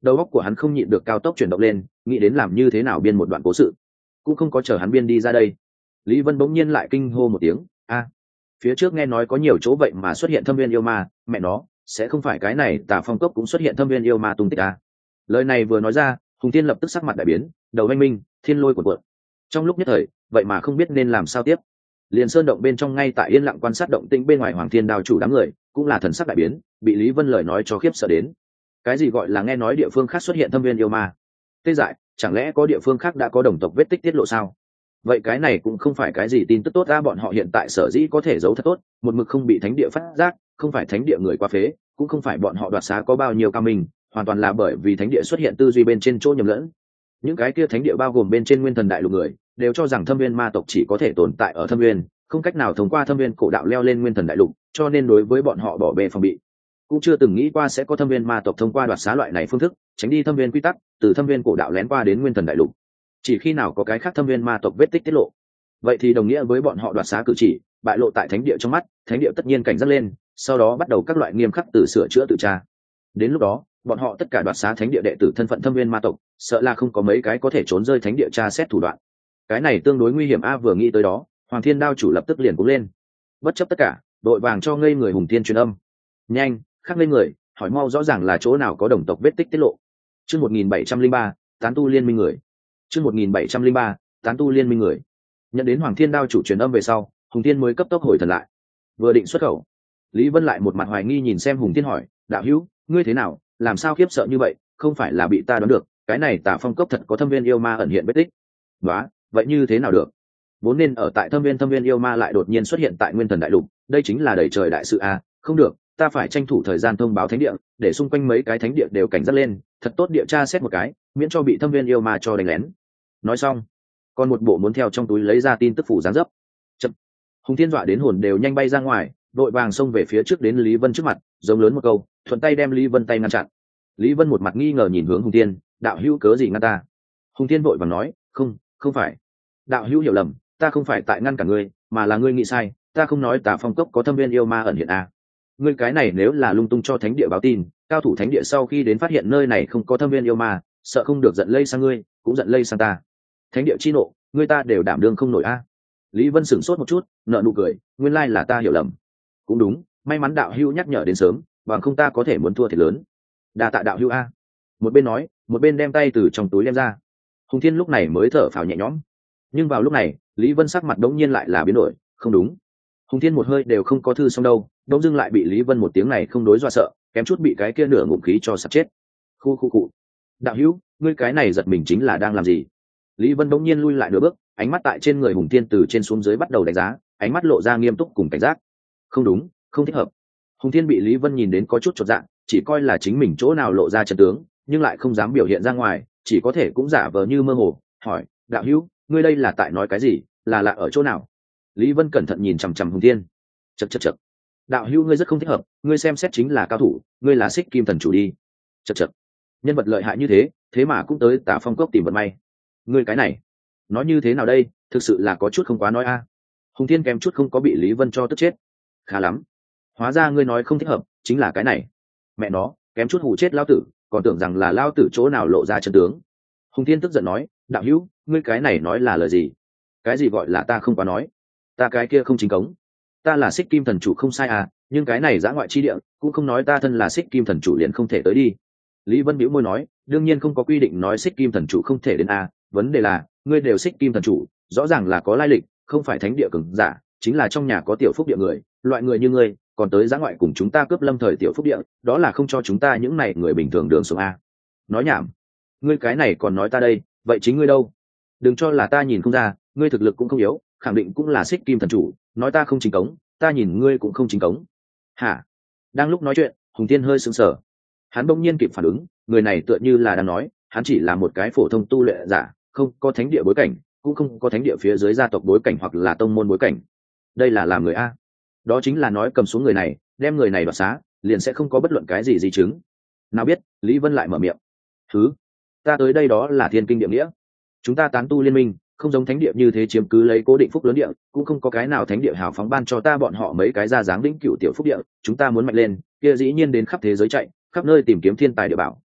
đầu óc của hắn không nhịn được cao tốc chuyển động lên, nghĩ đến làm như thế nào biên một đoạn cố sự. Cũng không có chờ hắn biên đi ra đây, Lý Vân bỗng nhiên lại kinh hô một tiếng, a, phía trước nghe nói có nhiều chỗ vậy mà xuất hiện thâm viên yêu ma, mẹ nó, sẽ không phải cái này Tà Phong Cốc cũng xuất hiện thâm viên yêu ma tung tích à? Lời này vừa nói ra, Hùng Tiên lập tức sắc mặt đại biến, đầu anh minh, thiên lôi cuộn cuộn. Trong lúc nhất thời, vậy mà không biết nên làm sao tiếp. Liền sơn động bên trong ngay tại yên lặng quan sát động tĩnh bên ngoài Hoàng Thiên Đao chủ đám người, cũng là thần sắc đại biến, bị Lý Vân lời nói cho khiếp sợ đến. Cái gì gọi là nghe nói địa phương khác xuất hiện thâm viên yêu ma? Tê dại, chẳng lẽ có địa phương khác đã có đồng tộc vết tích tiết lộ sao? Vậy cái này cũng không phải cái gì tin tức tốt ra, bọn họ hiện tại sở dĩ có thể giấu thật tốt, một mực không bị thánh địa phát giác, không phải thánh địa người quá phế, cũng không phải bọn họ đoạt xá có bao nhiêu cao minh, hoàn toàn là bởi vì thánh địa xuất hiện tư duy bên trên chỗ nhầm lẫn. Những cái kia thánh địa bao gồm bên trên nguyên thần đại lục người đều cho rằng thâm viên ma tộc chỉ có thể tồn tại ở thâm viên, không cách nào thông qua thâm viên cổ đạo leo lên nguyên thần đại lục, cho nên đối với bọn họ bỏ bê phòng bị, cũng chưa từng nghĩ qua sẽ có thâm viên ma tộc thông qua đoạt xá loại này phương thức tránh đi thâm viên quy tắc, từ thâm viên cổ đạo lén qua đến nguyên thần đại lục. Chỉ khi nào có cái khác thâm viên ma tộc vết tích tiết lộ, vậy thì đồng nghĩa với bọn họ đoạt xá cử chỉ bại lộ tại thánh địa trong mắt, thánh địa tất nhiên cảnh giác lên, sau đó bắt đầu các loại nghiêm khắc từ sửa chữa tự tra. Đến lúc đó bọn họ tất cả đoạt xá thánh địa đệ tử thân phận thâm viên ma tộc, sợ là không có mấy cái có thể trốn rơi thánh địa tra xét thủ đoạn. Cái này tương đối nguy hiểm a. Vừa nghĩ tới đó, Hoàng Thiên Đao chủ lập tức liền cũng lên, bất chấp tất cả, đội vàng cho ngây người Hùng Thiên truyền âm, nhanh khắc lên người, hỏi mau rõ ràng là chỗ nào có đồng tộc vết tích tiết lộ. Chương 1703, tán tu liên minh người. Chương 1703, tán tu liên minh người. Nhận đến Hoàng Thiên Đao chủ truyền âm về sau, Hùng Thiên mới cấp tốc hồi thần lại. Vừa định xuất khẩu, Lý Vân lại một mặt hoài nghi nhìn xem Hùng Thiên hỏi, đạo hữu, ngươi thế nào, làm sao khiếp sợ như vậy, không phải là bị ta đoán được, cái này Tà Phong Cốc thật có thâm viên yêu ma ẩn hiện vết tích? Đó, vậy như thế nào được? Vốn nên ở tại thâm viên yêu ma lại đột nhiên xuất hiện tại nguyên thần đại lục, đây chính là đẩy trời đại sự a. Không được, ta phải tranh thủ thời gian thông báo thánh địa, để xung quanh mấy cái thánh địa đều cảnh giác lên, thật tốt địa tra xét một cái, miễn cho bị thâm viên yêu ma cho đánh lén. Nói xong, còn một bộ muốn theo trong túi lấy ra tin tức phủ dáng dấp. Chậm. Hùng Thiên dọa đến hồn đều nhanh bay ra ngoài, vội vàng xông về phía trước đến Lý Vân trước mặt, giống lớn một câu, thuận tay đem Lý Vân tay ngăn chặn. Lý Vân một mặt nghi ngờ nhìn hướng Hùng Thiên, đạo hữu cớ gì ngăn ta? Hùng Thiên vội vàng nói, không phải, đạo hữu hiểu lầm, ta không phải tại ngăn cả ngươi, mà là ngươi nghĩ sai, ta không nói Tà Phong Cốc có thâm viên yêu ma ẩn hiện a. Ngươi cái này nếu là lung tung cho thánh địa báo tin, cao thủ thánh địa sau khi đến phát hiện nơi này không có thâm viên yêu ma, sợ không được giận lây sang ngươi, cũng giận lây sang ta. Thánh địa chi nộ, ngươi ta đều đảm đương không nổi a. Lý Vân sửng sốt một chút, nở nụ cười, nguyên lai là ta hiểu lầm. Cũng đúng, may mắn đạo hữu nhắc nhở đến sớm, bằng không ta có thể muốn thua thiệt lớn. Đa tạ đạo hữu a. Một bên nói, một bên đem tay từ trong túi đem ra. Hùng Thiên lúc này mới thở phào nhẹ nhõm. Nhưng vào lúc này, Lý Vân sắc mặt đống nhiên lại là biến đổi, không đúng. Hùng Thiên một hơi đều không có thư xong đâu, đống dưng lại bị Lý Vân một tiếng này không đối dọa sợ, kém chút bị cái kia nửa ngụm khí cho sặc chết. Khu. Đạo hữu, ngươi cái này giật mình chính là đang làm gì? Lý Vân đống nhiên lui lại nửa bước, ánh mắt tại trên người Hùng Thiên từ trên xuống dưới bắt đầu đánh giá, ánh mắt lộ ra nghiêm túc cùng cảnh giác. Không đúng, không thích hợp. Hùng Thiên bị Lý Vân nhìn đến có chút chột dạ, chỉ coi là chính mình chỗ nào lộ ra chân tướng, nhưng lại không dám biểu hiện ra ngoài, chỉ có thể cũng giả vờ như mơ hồ, hỏi, đạo hữu, ngươi đây là tại nói cái gì, là lạ ở chỗ nào? Lý Vân cẩn thận nhìn chằm chằm Hùng Thiên, chật. Đạo hữu ngươi rất không thích hợp, ngươi xem xét chính là cao thủ, ngươi là Xích Kim thần chủ đi. Chật. Nhân vật lợi hại như thế, thế mà cũng tới Tà Phong Cốc tìm vận may. Ngươi cái này, nói như thế nào đây, thực sự là có chút không quá nói a. Hùng Thiên kém chút không có bị Lý Vân cho tức chết. Khá lắm, hóa ra ngươi nói không thích hợp chính là cái này. Mẹ nó, kém chút hù chết lao tử, còn tưởng rằng là lao tử chỗ nào lộ ra chân tướng. Hùng Thiên tức giận nói, đạo hữu, ngươi cái này nói là lời gì? Cái gì gọi là ta không quá nói? Ta cái kia không chính cống. Ta là Xích Kim thần chủ không sai à, nhưng cái này dã ngoại chi địa cũng không nói ta thân là Xích Kim thần chủ liền không thể tới đi. Lý Vân bĩu môi nói, đương nhiên không có quy định nói Xích Kim thần chủ không thể đến a, vấn đề là ngươi đều Xích Kim thần chủ, rõ ràng là có lai lịch, không phải thánh địa cường giả, chính là trong nhà có tiểu phúc địa người, loại người như ngươi còn tới dã ngoại cùng chúng ta cướp lâm thời tiểu phúc địa, đó là không cho chúng ta những này người bình thường đường sống a. Nói nhảm, ngươi cái này còn nói ta đây, vậy chính ngươi đâu? Đừng cho là ta nhìn không ra, ngươi thực lực cũng không yếu, khẳng định cũng là Xích Kim thần chủ, nói ta không chính cống, ta nhìn ngươi cũng không chính cống. Hả? Đang lúc nói chuyện, Hùng Thiên hơi sững sờ. Hắn bỗng nhiên kịp phản ứng, người này tựa như là đang nói, hắn chỉ là một cái phổ thông tu luyện giả, không có thánh địa bối cảnh, cũng không có thánh địa phía dưới gia tộc bối cảnh hoặc là tông môn bối cảnh. Đây là làm người a. Đó chính là nói cầm xuống người này, đem người này đoạt xá, liền sẽ không có bất luận cái gì di chứng. Nào biết, Lý Vân lại mở miệng. Thứ, ta tới đây đó là thiên kinh địa nghĩa. Chúng ta tán tu liên minh, không giống thánh địa như thế chiếm cứ lấy cố định phúc lớn địa, cũng không có cái nào thánh địa hào phóng ban cho ta bọn họ mấy cái ra dáng đỉnh cửu tiểu phúc địa, chúng ta muốn mạnh lên, kia dĩ nhiên đến khắp thế giới chạy, khắp nơi tìm kiếm thiên tài địa bảo,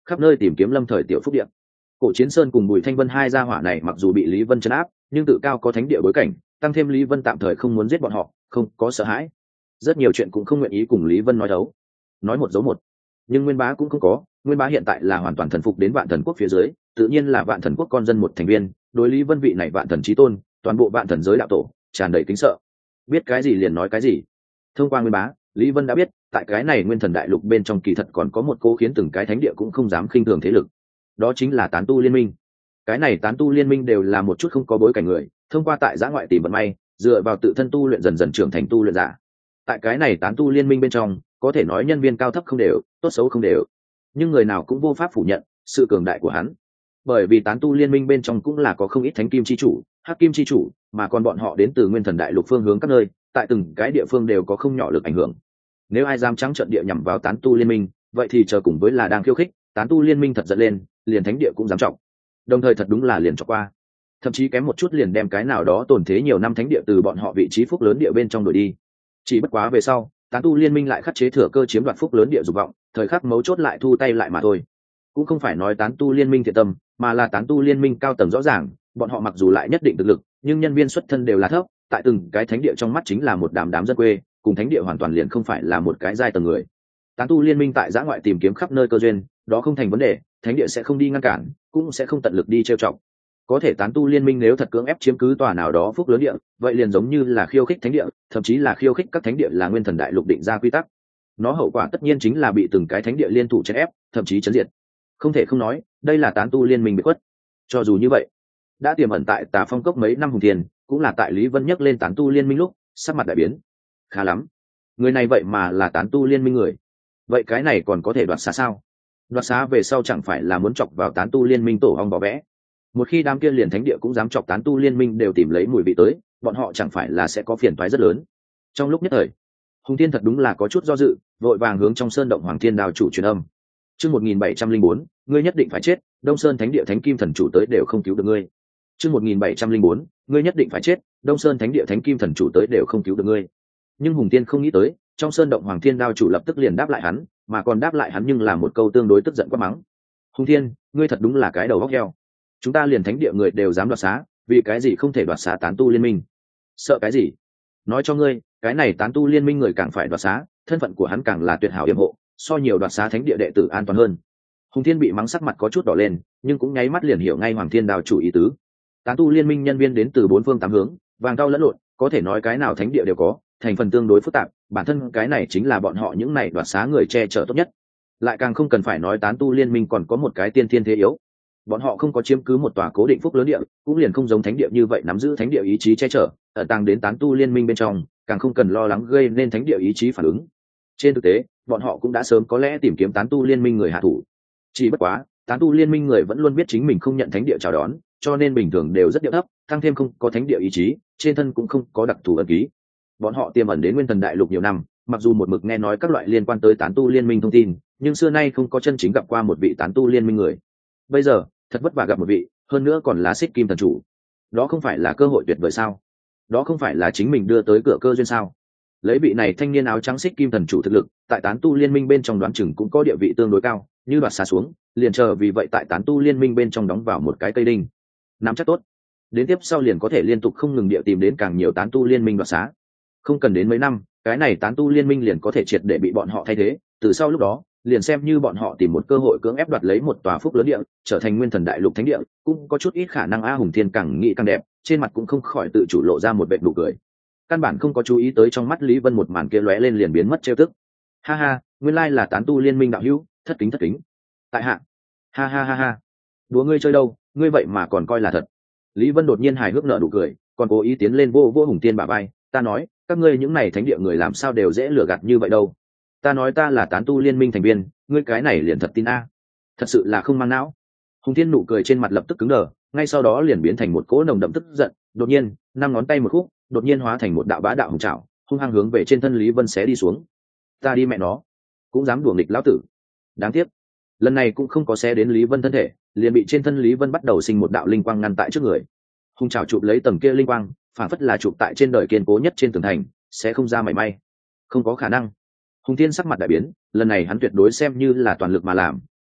khắp nơi tìm kiếm lâm thời tiểu phúc điện. Cổ Chiến Sơn cùng Bùi Thanh Vân hai gia hỏa này mặc dù bị Lý Vân trấn áp, nhưng tự cao có thánh địa bối cảnh, tăng thêm Lý Vân tạm thời không muốn giết bọn họ, không có sợ hãi, rất nhiều chuyện cũng không nguyện ý cùng Lý Vân nói đấu, nói một dấu một. Nhưng Nguyên Bá cũng không có, Nguyên Bá hiện tại là hoàn toàn thần phục đến Vạn Thần Quốc phía dưới, tự nhiên là Vạn Thần Quốc con dân một thành viên, đối Lý Vân vị này Vạn Thần chí tôn, toàn bộ Vạn Thần giới đạo tổ, tràn đầy kính sợ. Biết cái gì liền nói cái gì. Thông qua Nguyên Bá, Lý Vân đã biết, tại cái này Nguyên Thần Đại Lục bên trong kỳ thật còn có một cố khiến từng cái thánh địa cũng không dám khinh thường thế lực. Đó chính là Tán Tu Liên Minh. Cái này Tán Tu Liên Minh đều là một chút không có bối cảnh người, thông qua tại giã ngoại tìm vận may, dựa vào tự thân tu luyện dần dần trưởng thành tu luyện giả. Tại cái này Tán Tu Liên Minh bên trong, có thể nói nhân viên cao thấp không đều, tốt xấu không đều, nhưng người nào cũng vô pháp phủ nhận sự cường đại của hắn. Bởi vì Tán Tu Liên Minh bên trong cũng là có không ít Thánh Kim chi chủ, Hắc Kim chi chủ, mà còn bọn họ đến từ Nguyên Thần Đại Lục phương hướng các nơi, tại từng cái địa phương đều có không nhỏ lực ảnh hưởng. Nếu ai dám trắng trợn địa nhằm vào Tán Tu Liên Minh, vậy thì chờ cùng với là đang khiêu khích. Tán Tu Liên Minh thật giận lên, liền thánh địa cũng dám trọng, đồng thời thật đúng là liền cho qua, thậm chí kém một chút liền đem cái nào đó tồn thế nhiều năm thánh địa từ bọn họ vị trí phúc lớn địa bên trong đổi đi. Chỉ bất quá về sau, Tán Tu Liên Minh lại khắc chế thừa cơ chiếm đoạt phúc lớn địa dục vọng, thời khắc mấu chốt lại thu tay lại mà thôi. Cũng không phải nói Tán Tu Liên Minh thiện tâm, mà là Tán Tu Liên Minh cao tầng rõ ràng, bọn họ mặc dù lại nhất định thực lực, nhưng nhân viên xuất thân đều là thấp, tại từng cái thánh địa trong mắt chính là một đám dân quê, cùng thánh địa hoàn toàn liền không phải là một cái giai tầng người. Tán Tu Liên Minh tại giã ngoại tìm kiếm khắp nơi cơ duyên, đó không thành vấn đề, thánh địa sẽ không đi ngăn cản, cũng sẽ không tận lực đi trêu chọc. Có thể Tán Tu Liên Minh nếu thật cưỡng ép chiếm cứ tòa nào đó phúc lớn địa, vậy liền giống như là khiêu khích thánh địa, thậm chí là khiêu khích các thánh địa là Nguyên Thần Đại Lục định ra quy tắc. Nó hậu quả tất nhiên chính là bị từng cái thánh địa liên thủ chèn ép, thậm chí chấn diệt. Không thể không nói, đây là Tán Tu Liên Minh bị khuất. Cho dù như vậy, đã tiềm ẩn tại Tà Phong Cốc mấy năm hùng tiền, cũng là tại Lý Vân nhắc lên Tán Tu Liên Minh lúc, sắc mặt đại biến. Khá lắm, người này vậy mà là Tán Tu Liên Minh người. Vậy cái này còn có thể đoạt xá sao? Đoạt xá về sau chẳng phải là muốn chọc vào Tán Tu Liên Minh tổ ong vỏ vẽ. Một khi đám kia liền thánh địa cũng dám chọc Tán Tu Liên Minh đều tìm lấy mùi vị tới, bọn họ chẳng phải là sẽ có phiền toái rất lớn. Trong lúc nhất thời, Hùng Thiên thật đúng là có chút do dự, vội vàng hướng trong sơn động Hoàng Thiên Đao chủ truyền âm. Chương 1704, ngươi nhất định phải chết, Đông Sơn Thánh địa Thánh Kim Thần chủ tới đều không cứu được ngươi. Chương 1704, ngươi nhất định phải chết, Đông Sơn Thánh địa Thánh Kim Thần chủ tới đều không cứu được ngươi. Nhưng Hùng Thiên không nghĩ tới, trong sơn động Hoàng Thiên Đao chủ lập tức liền đáp lại hắn, mà còn đáp lại hắn nhưng là một câu tương đối tức giận quát mắng. Hùng Thiên, ngươi thật đúng là cái đầu óc heo. Chúng ta liền thánh địa người đều dám đoạt xá, vì cái gì không thể đoạt xá Tán Tu Liên Minh? Sợ cái gì? Nói cho ngươi, cái này Tán Tu Liên Minh người càng phải đoạt xá, thân phận của hắn càng là tuyệt hảo yểm hộ, so nhiều đoạt xá thánh địa đệ tử an toàn hơn. Hùng Thiên bị mắng sắc mặt có chút đỏ lên, nhưng cũng nháy mắt liền hiểu ngay Hoàng Thiên Đao chủ ý tứ. Tán Tu Liên Minh nhân viên đến từ bốn phương tám hướng, vàng cao lẫn lộn, có thể nói cái nào thánh địa đều có, thành phần tương đối phức tạp, bản thân cái này chính là bọn họ những này đoạt xá người che chở tốt nhất. Lại càng không cần phải nói Tán Tu Liên Minh còn có một cái tiên thiên thế yếu. Bọn họ không có chiếm cứ một tòa cố định phúc lớn địa, cũng liền không giống thánh địa như vậy nắm giữ thánh địa ý chí che chở, ở tàng đến Tán Tu Liên Minh bên trong, càng không cần lo lắng gây nên thánh địa ý chí phản ứng. Trên thực tế, bọn họ cũng đã sớm có lẽ tìm kiếm Tán Tu Liên Minh người hạ thủ. Chỉ bất quá, Tán Tu Liên Minh người vẫn luôn biết chính mình không nhận thánh địa chào đón, cho nên bình thường đều rất điệu thấp, tăng thêm không có thánh địa ý chí, trên thân cũng không có đặc thù ấn ký. Bọn họ tiềm ẩn đến Nguyên Thần Đại Lục nhiều năm, mặc dù một mực nghe nói các loại liên quan tới Tán Tu Liên Minh thông tin, nhưng xưa nay không có chân chính gặp qua một vị Tán Tu Liên Minh người. Bây giờ, thật vất vả gặp một vị, hơn nữa còn là Xích Kim Thần chủ. Đó không phải là cơ hội tuyệt vời sao? Đó không phải là chính mình đưa tới cửa cơ duyên sao? Lấy vị này thanh niên áo trắng Xích Kim Thần chủ thực lực, tại Tán Tu Liên Minh bên trong đoán chừng cũng có địa vị tương đối cao, như đoạt xa xuống, liền chờ vì vậy tại Tán Tu Liên Minh bên trong đóng vào một cái cây đinh. Nắm chắc tốt, đến tiếp sau liền có thể liên tục không ngừng địa tìm đến càng nhiều Tán Tu Liên Minh đoạt xá. Không cần đến mấy năm, cái này Tán Tu Liên Minh liền có thể triệt để bị bọn họ thay thế, từ sau lúc đó, liền xem như bọn họ tìm một cơ hội cưỡng ép đoạt lấy một tòa phúc lớn địa, trở thành Nguyên Thần Đại Lục thánh địa, cũng có chút ít khả năng. A Hùng Thiên càng nghĩ càng đẹp, trên mặt cũng không khỏi tự chủ lộ ra một vệt nụ cười. Căn bản không có chú ý tới trong mắt Lý Vân một màn kia lóe lên liền biến mất trêu tức. Ha ha, nguyên lai là Tán Tu Liên Minh đạo hữu, thất kính. Tại hạ. Ha ha ha ha. Đùa ngươi chơi đâu, ngươi vậy mà còn coi là thật. Lý Vân đột nhiên hài hước nở nụ cười, còn cố ý tiến lên vô Hùng Thiên bả vai, ta nói, các ngươi những này thánh địa người làm sao đều dễ lừa gạt như vậy đâu. Ta nói ta là Tán Tu Liên Minh thành viên, ngươi cái này liền thật tin a? Thật sự là không mang não. Hùng Thiên nụ cười trên mặt lập tức cứng đờ, ngay sau đó liền biến thành một cỗ nồng đậm tức giận, đột nhiên, năm ngón tay một khúc, đột nhiên hóa thành một đạo bá đạo hùng trảo, hung hăng hướng về trên thân Lý Vân xé đi xuống. Ta đi mẹ nó, cũng dám đùa nghịch lão tử. Đáng tiếc, lần này cũng không có xé đến Lý Vân thân thể, liền bị trên thân Lý Vân bắt đầu sinh một đạo linh quang ngăn tại trước người. Hùng trảo chụp lấy tầng kia linh quang, phản phất là chụp tại trên đời kiên cố nhất trên tường thành, sẽ không ra mảy may. Không có khả năng. Hùng Thiên sắc mặt đại biến, lần này hắn tuyệt đối xem như là toàn lực mà làm,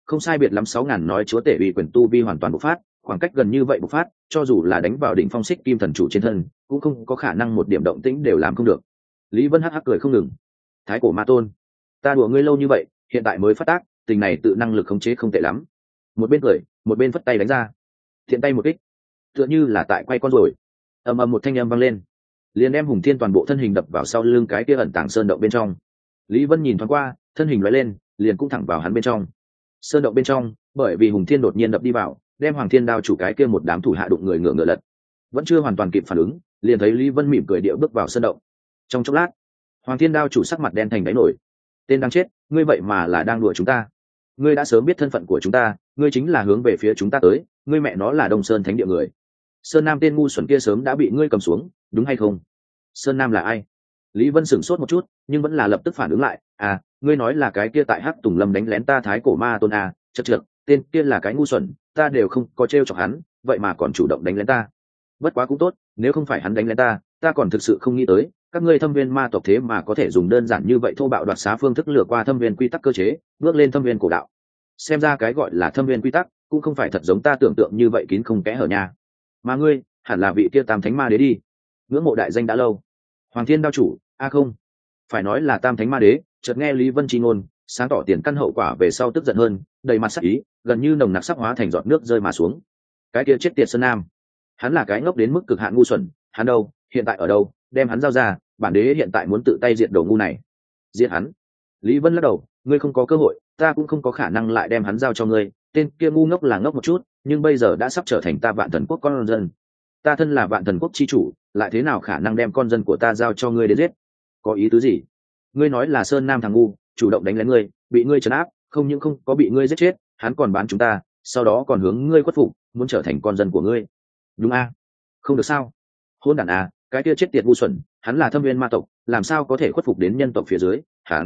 không sai biệt lắm 6.000 nói chúa tể uy quyền tu vi hoàn toàn bộc phát, khoảng cách gần như vậy bộc phát, cho dù là đánh vào đỉnh phong xích kim thần chủ trên thân cũng không có khả năng một điểm động tĩnh đều làm không được. Lý Vân hắc hắc cười không ngừng. Thái cổ ma tôn, ta đùa ngươi lâu như vậy, hiện tại mới phát tác, tình này tự năng lực khống chế không tệ lắm. Một bên cười một bên phất tay đánh ra, thiện tay một kích tựa như là tại quay con rồi. Ầm ầm một thanh âm vang lên, liền đem Hùng Thiên toàn bộ thân hình đập vào sau lưng cái kia ẩn tàng sơn động bên trong. Lý Vân nhìn thoáng qua, thân hình lóe lên liền cũng thẳng vào hắn bên trong. Sơn động bên trong, bởi vì Hùng Thiên đột nhiên đập đi vào, đem Hoàng Thiên Đao chủ cái kia một đám thủ hạ đụng người ngửa ngửa lật, vẫn chưa hoàn toàn kịp phản ứng, liền thấy Lý Vân mỉm cười điệu bước vào sơn động. Trong chốc lát, Hoàng Thiên Đao chủ sắc mặt đen thành đáy nổi. Tên đang chết, ngươi vậy mà là đang đùa chúng ta. Ngươi đã sớm biết thân phận của chúng ta, ngươi chính là hướng về phía chúng ta tới, ngươi mẹ nó là Đông Sơn Thánh Địa người. Sơn Nam tên ngu xuẩn kia sớm đã bị ngươi cầm xuống, đúng hay không? Sơn Nam là ai? Lý Vân sửng sốt một chút, nhưng vẫn là lập tức phản ứng lại. À, ngươi nói là cái kia tại Hắc Tùng Lâm đánh lén ta Thái Cổ Ma Tôn à? Chậc chậc, tên kia là cái ngu xuẩn, ta đều không có trêu chọc hắn, vậy mà còn chủ động đánh lén ta. Bất quá cũng tốt, nếu không phải hắn đánh lén ta, ta còn thực sự không nghĩ tới, các ngươi Thâm Viên ma tộc thế mà có thể dùng đơn giản như vậy thô bạo đoạt xá phương thức lừa qua Thâm Viên quy tắc cơ chế, bước lên Thâm Viên cổ đạo. Xem ra cái gọi là Thâm Viên quy tắc cũng không phải thật giống ta tưởng tượng như vậy kín không kẽ hở nha. Mà ngươi, hẳn là vị kia Tam Thánh Ma Đế đi. Ngưỡng mộ đại danh đã lâu. Hoàng Thiên Đao chủ, a không, phải nói là Tam Thánh Ma Đế. Chợt nghe Lý Vân chi ngôn, sáng tỏ tiền căn hậu quả về sau tức giận hơn, đầy mặt sắc ý, gần như nồng nặc sắp hóa thành giọt nước rơi mà xuống. Cái kia chết tiệt Sơn Nam, hắn là cái ngốc đến mức cực hạn ngu xuẩn, hắn đâu, hiện tại ở đâu, đem hắn giao ra, bản đế hiện tại muốn tự tay diệt đầu ngu này. Diệt hắn? Lý Vân lắc đầu, ngươi không có cơ hội, ta cũng không có khả năng lại đem hắn giao cho ngươi, tên kia ngu ngốc là ngốc một chút, nhưng bây giờ đã sắp trở thành ta Vạn Thần Quốc con dân. Ta thân là Vạn Thần Quốc chi chủ, lại thế nào khả năng đem con dân của ta giao cho ngươi đến giết? Có ý tứ gì? Ngươi nói là Sơn Nam thằng ngu, chủ động đánh lén ngươi, bị ngươi trấn áp, không những không có bị ngươi giết chết, hắn còn bán chúng ta, sau đó còn hướng ngươi khuất phục, muốn trở thành con dân của ngươi. Đúng a? Không được sao? Hôn đản à, cái kia chết tiệt ngu xuẩn, hắn là Thâm Viên ma tộc, làm sao có thể khuất phục đến nhân tộc phía dưới?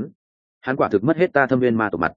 Hắn quả thực mất hết ta Thâm Viên ma tộc mặt.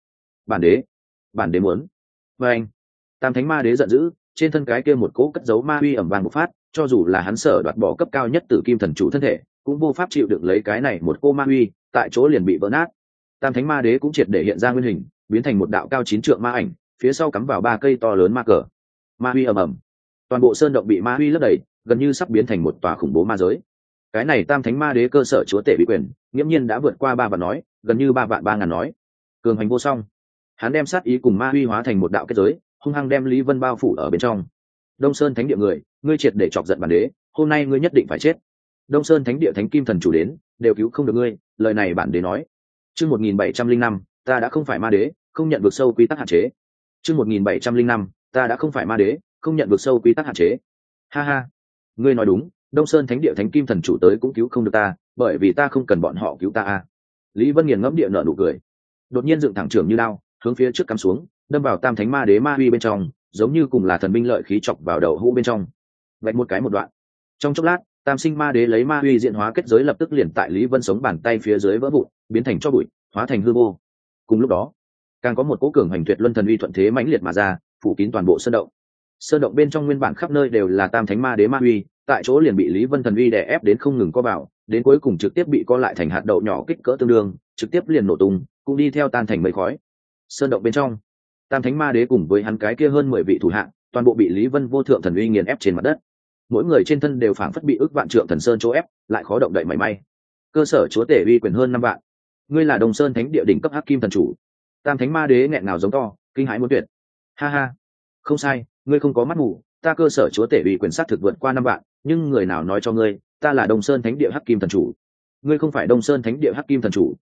Bản đế muốn. Và anh, Tam Thánh Ma Đế giận dữ, trên thân cái kia một cỗ cất giấu ma uy ẩm vàng một phát, cho dù là hắn sở đoạt bỏ cấp cao nhất Tử Kim thần chủ thân thể, cũng vô pháp chịu đựng lấy cái này một cô ma uy, tại chỗ liền bị vỡ nát. Tam Thánh Ma Đế cũng triệt để hiện ra nguyên hình, biến thành một đạo cao 9 trượng ma ảnh, phía sau cắm vào 3 cây to lớn ma cờ. Ma uy ầm ầm, toàn bộ sơn động bị ma uy lấp đầy, gần như sắp biến thành một tòa khủng bố ma giới. Cái này Tam Thánh Ma Đế cơ sở chúa tể bị quyền, nghiễm nhiên đã vượt qua 3 vạn nói, gần như 3 vạn 3.000 nói. Cường hành vô song. Hắn đem sát ý cùng ma uy hóa thành một đạo kết giới, hung hăng đem Lý Vân bao phủ ở bên trong. Đông Sơn Thánh Địa người, ngươi triệt để chọc giận bản đế, hôm nay ngươi nhất định phải chết. Đông Sơn Thánh Địa Thánh Kim thần chủ đến, đều cứu không được ngươi, lời này bản đế nói. Chương 1705, ta đã không phải ma đế, không nhận vượt sâu quy tắc hạn chế. Chương 1705, ta đã không phải ma đế, không nhận vượt sâu quy tắc hạn chế. Ha ha, ngươi nói đúng, Đông Sơn Thánh Địa Thánh Kim thần chủ tới cũng cứu không được ta, bởi vì ta không cần bọn họ cứu ta a. Lý Vân nghiền ngẫm địa nở nụ cười, đột nhiên dựng thẳng trường như đao, hướng phía trước cắm xuống, đâm vào Tam Thánh Ma Đế ma uy bên trong, giống như cùng là thần binh lợi khí chọc vào đầu hũ bên trong, vạch một cái một đoạn. Trong chốc lát, Tam Sinh Ma Đế lấy ma uy diện hóa kết giới lập tức liền tại Lý Vân sống bàn tay phía dưới vỡ vụn, biến thành tro bụi, hóa thành hư vô. Cùng lúc đó, càng có một cỗ cường hành tuyệt luân thần uy thuận thế mãnh liệt mà ra, phủ kín toàn bộ sơn động. Sơn động bên trong nguyên bản khắp nơi đều là Tam Thánh Ma Đế ma uy, tại chỗ liền bị Lý Vân thần uy đè ép đến không ngừng co vào, đến cuối cùng trực tiếp bị co lại thành hạt đậu nhỏ kích cỡ tương đương, trực tiếp liền nổ tung, cũng đi theo tan thành mây khói. Sơn động bên trong, Tam Thánh Ma Đế cùng với hắn cái kia hơn 10 vị thủ hạ, toàn bộ bị Lý Vân vô thượng thần uy nghiền ép trên mặt đất. Mỗi người trên thân đều phảng phất bị ức vạn trượng thần sơn chỗ ép, lại khó động đậy mảy may. Cơ sở chúa tể uy quyền hơn 5 vạn. Ngươi là Đông Sơn Thánh Địa đỉnh cấp Hắc Kim thần chủ. Tam Thánh Ma Đế nghẹn ngào giống to, kinh hãi muốn tuyệt. Ha ha, không sai, ngươi không có mắt mù, ta cơ sở chúa tể uy quyền sát thực vượt qua 5 vạn, nhưng người nào nói cho ngươi, ta là Đông Sơn Thánh Địa Hắc Kim thần chủ? Ngươi không phải Đông Sơn Thánh Địa Hắc Kim thần chủ?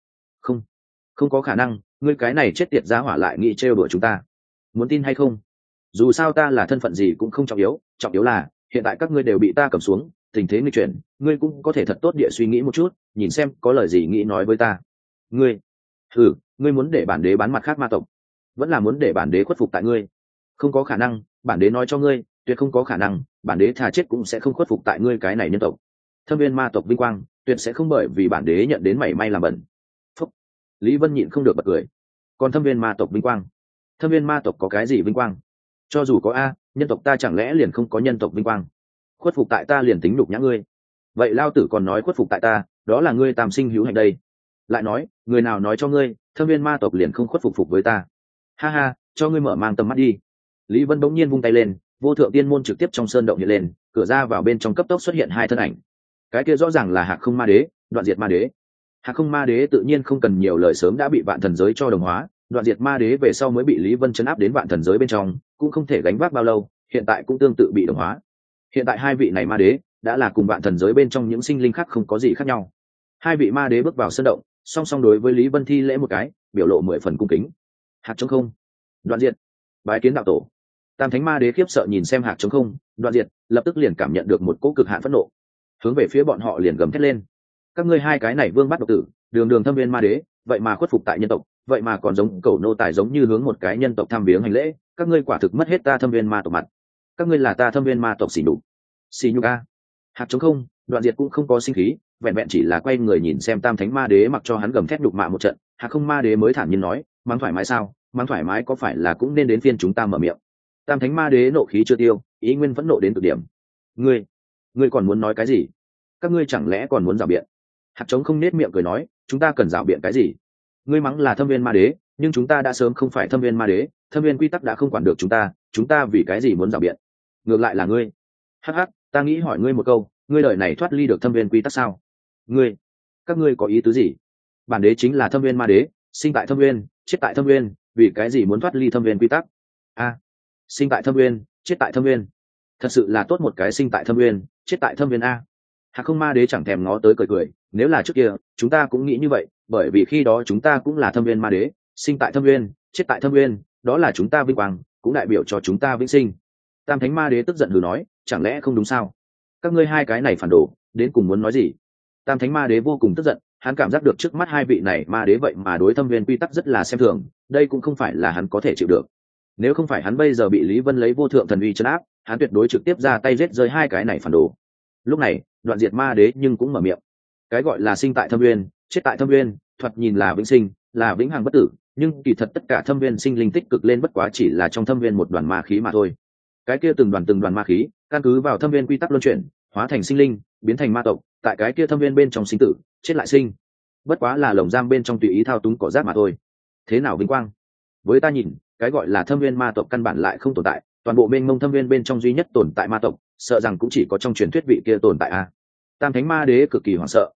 Không có khả năng, ngươi cái này chết tiệt giá hỏa lại nghĩ trêu đuổi chúng ta. Muốn tin hay không? Dù sao ta là thân phận gì cũng không trọng yếu là hiện tại các ngươi đều bị ta cầm xuống, tình thế nghịch chuyển, ngươi cũng có thể thật tốt địa suy nghĩ một chút, nhìn xem có lời gì nghĩ nói với ta. Ngươi muốn để bản đế bán mặt khác ma tộc, vẫn là muốn để bản đế khuất phục tại ngươi? Không có khả năng, bản đế nói cho ngươi, tuyệt không có khả năng, bản đế thà chết cũng sẽ không khuất phục tại ngươi cái này nhân tộc. Thâm Viên ma tộc vinh quang, tuyệt sẽ không bởi vì bản đế nhận đến mảy may làm bẩn. Phúc. Lý Vân nhịn không được bật cười. Còn Thâm Viên ma tộc vinh quang? Thâm Viên ma tộc có cái gì vinh quang? Cho dù có a, nhân tộc ta chẳng lẽ liền không có nhân tộc vinh quang? Khuất phục tại ta liền tính nhục nhã ngươi. Vậy lao tử còn nói khuất phục tại ta, đó là ngươi Tam Sinh hữu hạnh đây. Lại nói, người nào nói cho ngươi, Thâm Viên ma tộc liền không khuất phục với ta? Ha ha, cho ngươi mở mang tầm mắt đi. Lý Vân bỗng nhiên vung tay lên, vô thượng tiên môn trực tiếp trong sơn động hiện lên, cửa ra vào bên trong cấp tốc xuất hiện hai thân ảnh. Cái kia rõ ràng là Hạc Không Ma Đế, Đoạn Diệt Ma Đế. Hạc Không Ma Đế tự nhiên không cần nhiều lời, sớm đã bị vạn thần giới cho đồng hóa, Đoạn Diệt Ma Đế về sau mới bị Lý Vân trấn áp đến vạn thần giới bên trong, cũng không thể gánh vác bao lâu, hiện tại cũng tương tự bị đồng hóa. Hiện tại hai vị này ma đế đã là cùng vạn thần giới bên trong những sinh linh khác không có gì khác nhau. Hai vị ma đế bước vào sân động, song song đối với Lý Vân thi lễ một cái, biểu lộ 10 phần cung kính. Hạc Trống Không, Đoạn Diệt, bái kiến đạo tổ. Tam thánh ma đế khiếp sợ nhìn xem Hạc Trống Không, Đoạn Diệt, lập tức liền cảm nhận được một cỗ cực hạn phẫn nộ, hướng về phía bọn họ liền gầm thét lên: các ngươi hai cái này vương bắt độc tử, đường đường thâm viên ma đế, vậy mà khuất phục tại nhân tộc, vậy mà còn giống cẩu nô tài giống như hướng một cái nhân tộc tham viếng hành lễ, các ngươi quả thực mất hết ta thâm viên ma tộc mặt. Các ngươi là ta thâm viên ma tộc xỉ nhục. Xỉ nhục a. Hạc Trống Không, Đoạn Diệt cũng không có sinh khí, vẹn vẹn chỉ là quay người nhìn xem tam thánh ma đế mặc cho hắn gầm thét đục mạ một trận. Hạc Không ma đế mới thản nhiên nói: mắng thoải mái sao, mắng thoải mái có phải là cũng nên đến phiên chúng ta mở miệng. Tam thánh ma đế nộ khí chưa tiêu, ý nguyên vẫn nộ đến cực điểm. Ngươi còn muốn nói cái gì? Các ngươi chẳng lẽ còn muốn rào biện? Hạc Trống Không nết miệng cười nói: chúng ta cần rào biện cái gì? Ngươi mắng là thâm viên ma đế, nhưng chúng ta đã sớm không phải thâm viên ma đế, thâm viên quy tắc đã không quản được chúng ta vì cái gì muốn rào biện? Ngược lại là ngươi. Hắc hắc, ta nghĩ hỏi ngươi một câu, ngươi đời này thoát ly được thâm viên quy tắc sao? Các ngươi có ý tứ gì? Bản đế chính là thâm viên ma đế, sinh tại thâm viên, chết tại thâm viên, vì cái gì muốn thoát ly thâm viên quy tắc? Sinh tại thâm viên, chết tại thâm viên, thật sự là tốt một cái sinh tại thâm viên, chết tại thâm viên a. Hạc Không ma đế chẳng thèm ngó tới, cười, nếu là trước kia chúng ta cũng nghĩ như vậy, bởi vì khi đó chúng ta cũng là thâm viên ma đế, sinh tại thâm viên, chết tại thâm viên, đó là chúng ta vinh quang, cũng đại biểu cho chúng ta vĩnh sinh. Tam thánh ma đế tức giận hừ nói: chẳng lẽ không đúng sao? Các ngươi hai cái này phản đồ, đến cùng muốn nói gì? Tam thánh ma đế vô cùng tức giận, hắn cảm giác được trước mắt hai vị này ma đế vậy mà đối thâm viên quy tắc rất là xem thường, đây cũng không phải là hắn có thể chịu được. Nếu không phải hắn bây giờ bị Lý Vân lấy vô thượng thần uy trấn áp, hắn tuyệt đối trực tiếp ra tay giết rơi hai cái này phản đồ. Lúc này Đoạn Diệt ma đế nhưng cũng mở miệng: cái gọi là sinh tại thâm viên, chết tại thâm viên, thoạt nhìn là vĩnh sinh, là vĩnh hằng bất tử, nhưng kỳ thật tất cả thâm viên sinh linh tích cực lên bất quá chỉ là trong thâm viên một đoàn ma khí mà thôi. Cái kia từng đoàn ma khí, căn cứ vào thâm viên quy tắc luân chuyển, hóa thành sinh linh, biến thành ma tộc, tại cái kia thâm viên bên trong sinh tử, chết lại sinh. Bất quá là lồng giam bên trong tùy ý thao túng cỏ rác mà thôi. Thế nào vinh quang? Với ta nhìn, cái gọi là thâm viên ma tộc căn bản lại không tồn tại, toàn bộ mênh mông thâm viên bên trong duy nhất tồn tại ma tộc, sợ rằng cũng chỉ có trong truyền thuyết vị kia tồn tại a. Tam thánh ma đế cực kỳ hoảng sợ: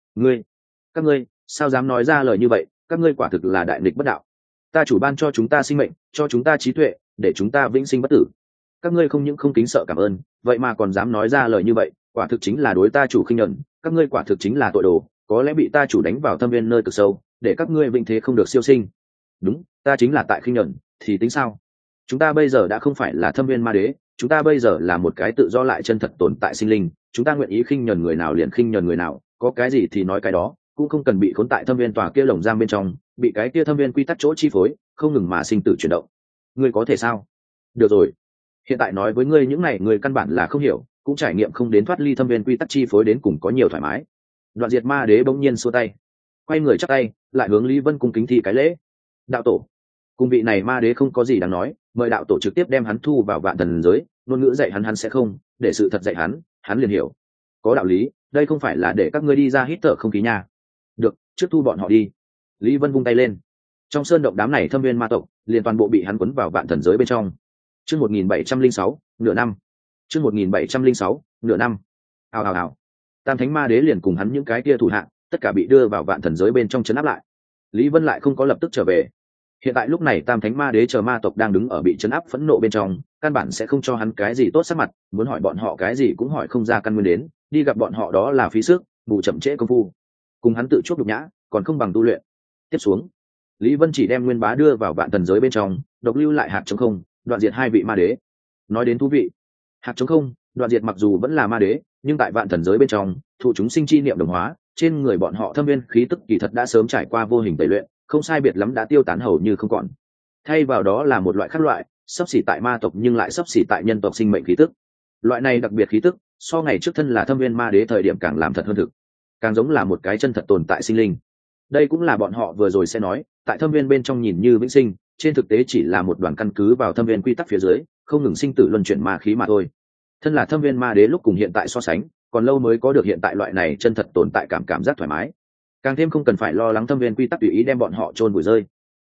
các ngươi sao dám nói ra lời như vậy? Các ngươi quả thực là đại nghịch bất đạo. Ta chủ ban cho chúng ta sinh mệnh, cho chúng ta trí tuệ, để chúng ta vĩnh sinh bất tử. Các ngươi không những không kính sợ cảm ơn, vậy mà còn dám nói ra lời như vậy, quả thực chính là đối ta chủ khinh nhẫn. Các ngươi quả thực chính là tội đồ, có lẽ bị ta chủ đánh vào thâm viên nơi cực sâu, để các ngươi vĩnh thế không được siêu sinh. Đúng, ta chính là tại khinh nhẫn, thì tính sao? Chúng ta bây giờ đã không phải là thâm viên ma đế, chúng ta bây giờ là một cái tự do lại chân thật tồn tại sinh linh, chúng ta nguyện ý khinh nhẫn người nào liền khinh nhẫn người nào, có cái gì thì nói cái đó, cũng không cần bị khốn tại thâm viên tòa kia lồng giam bên trong, bị cái kia thâm viên quy tắc chỗ chi phối, không ngừng mà sinh tử chuyển động. Ngươi có thể sao? Được rồi, hiện tại nói với ngươi những này ngươi căn bản là không hiểu, cũng trải nghiệm không đến thoát ly thâm viên quy tắc chi phối đến cùng có nhiều thoải mái. Đoạn Diệt ma đế bỗng nhiên xua tay, quay người chắp tay, lại hướng Lý Vân cung kính thi cái lễ: đạo tổ. Cùng vị này ma đế không có gì đáng nói, mời đạo tổ trực tiếp đem hắn thu vào vạn thần giới, ngôn ngữ dạy hắn sẽ không, để sự thật dạy hắn liền hiểu. Có đạo lý, đây không phải là để các ngươi đi ra hít thở không khí nha. Được, trước thu bọn họ đi. Lý Vân vung tay lên, trong sơn động đám này thâm viên ma tộc liền toàn bộ bị hắn cuốn vào vạn thần giới bên trong. Chương 1706, nửa năm. Chương 1706, nửa năm. Ào. Tam thánh ma đế liền cùng hắn những cái kia thủ hạ, tất cả bị đưa vào vạn thần giới bên trong trấn áp lại. Lý Vân lại không có lập tức trở về. Hiện tại lúc này tam thánh ma đế chờ ma tộc đang đứng ở bị trấn áp phẫn nộ bên trong, căn bản sẽ không cho hắn cái gì tốt sắc mặt, muốn hỏi bọn họ cái gì cũng hỏi không ra căn nguyên đến, đi gặp bọn họ đó là phí sức, bù chậm trễ công phu. Cùng hắn tự chuốc nhục nhã, còn không bằng tu luyện. Tiếp xuống, Lý Vân chỉ đem Nguyên Bá đưa vào vạn thần giới bên trong, độc lưu lại Hạc Trống Không, Đoạn Diệt hai vị ma đế. Nói đến thú vị, Hạc Trống Không, Đoạn Diệt mặc dù vẫn là ma đế, nhưng tại vạn thần giới bên trong, thụ chúng sinh chi niệm đồng hóa, trên người bọn họ thâm viên khí tức kỳ thật đã sớm trải qua vô hình tẩy luyện, không sai biệt lắm đã tiêu tán hầu như không còn. Thay vào đó là một loại khác loại, sắp xỉ tại ma tộc nhưng lại sắp xỉ tại nhân tộc sinh mệnh khí tức. Loại này đặc biệt khí tức, so ngày trước thân là thâm viên ma đế thời điểm càng làm thật hơn thực, càng giống là một cái chân thật tồn tại sinh linh. Đây cũng là bọn họ vừa rồi sẽ nói, tại thâm viên bên trong nhìn như vĩnh sinh, trên thực tế chỉ là một đoàn căn cứ vào thâm viên quy tắc phía dưới, không ngừng sinh tử luân chuyển ma khí mà thôi. Thân là thâm viên ma đế lúc cùng hiện tại so sánh, còn lâu mới có được hiện tại loại này chân thật tồn tại cảm giác thoải mái. Càng thêm không cần phải lo lắng thâm viên quy tắc tùy ý đem bọn họ chôn vùi rơi.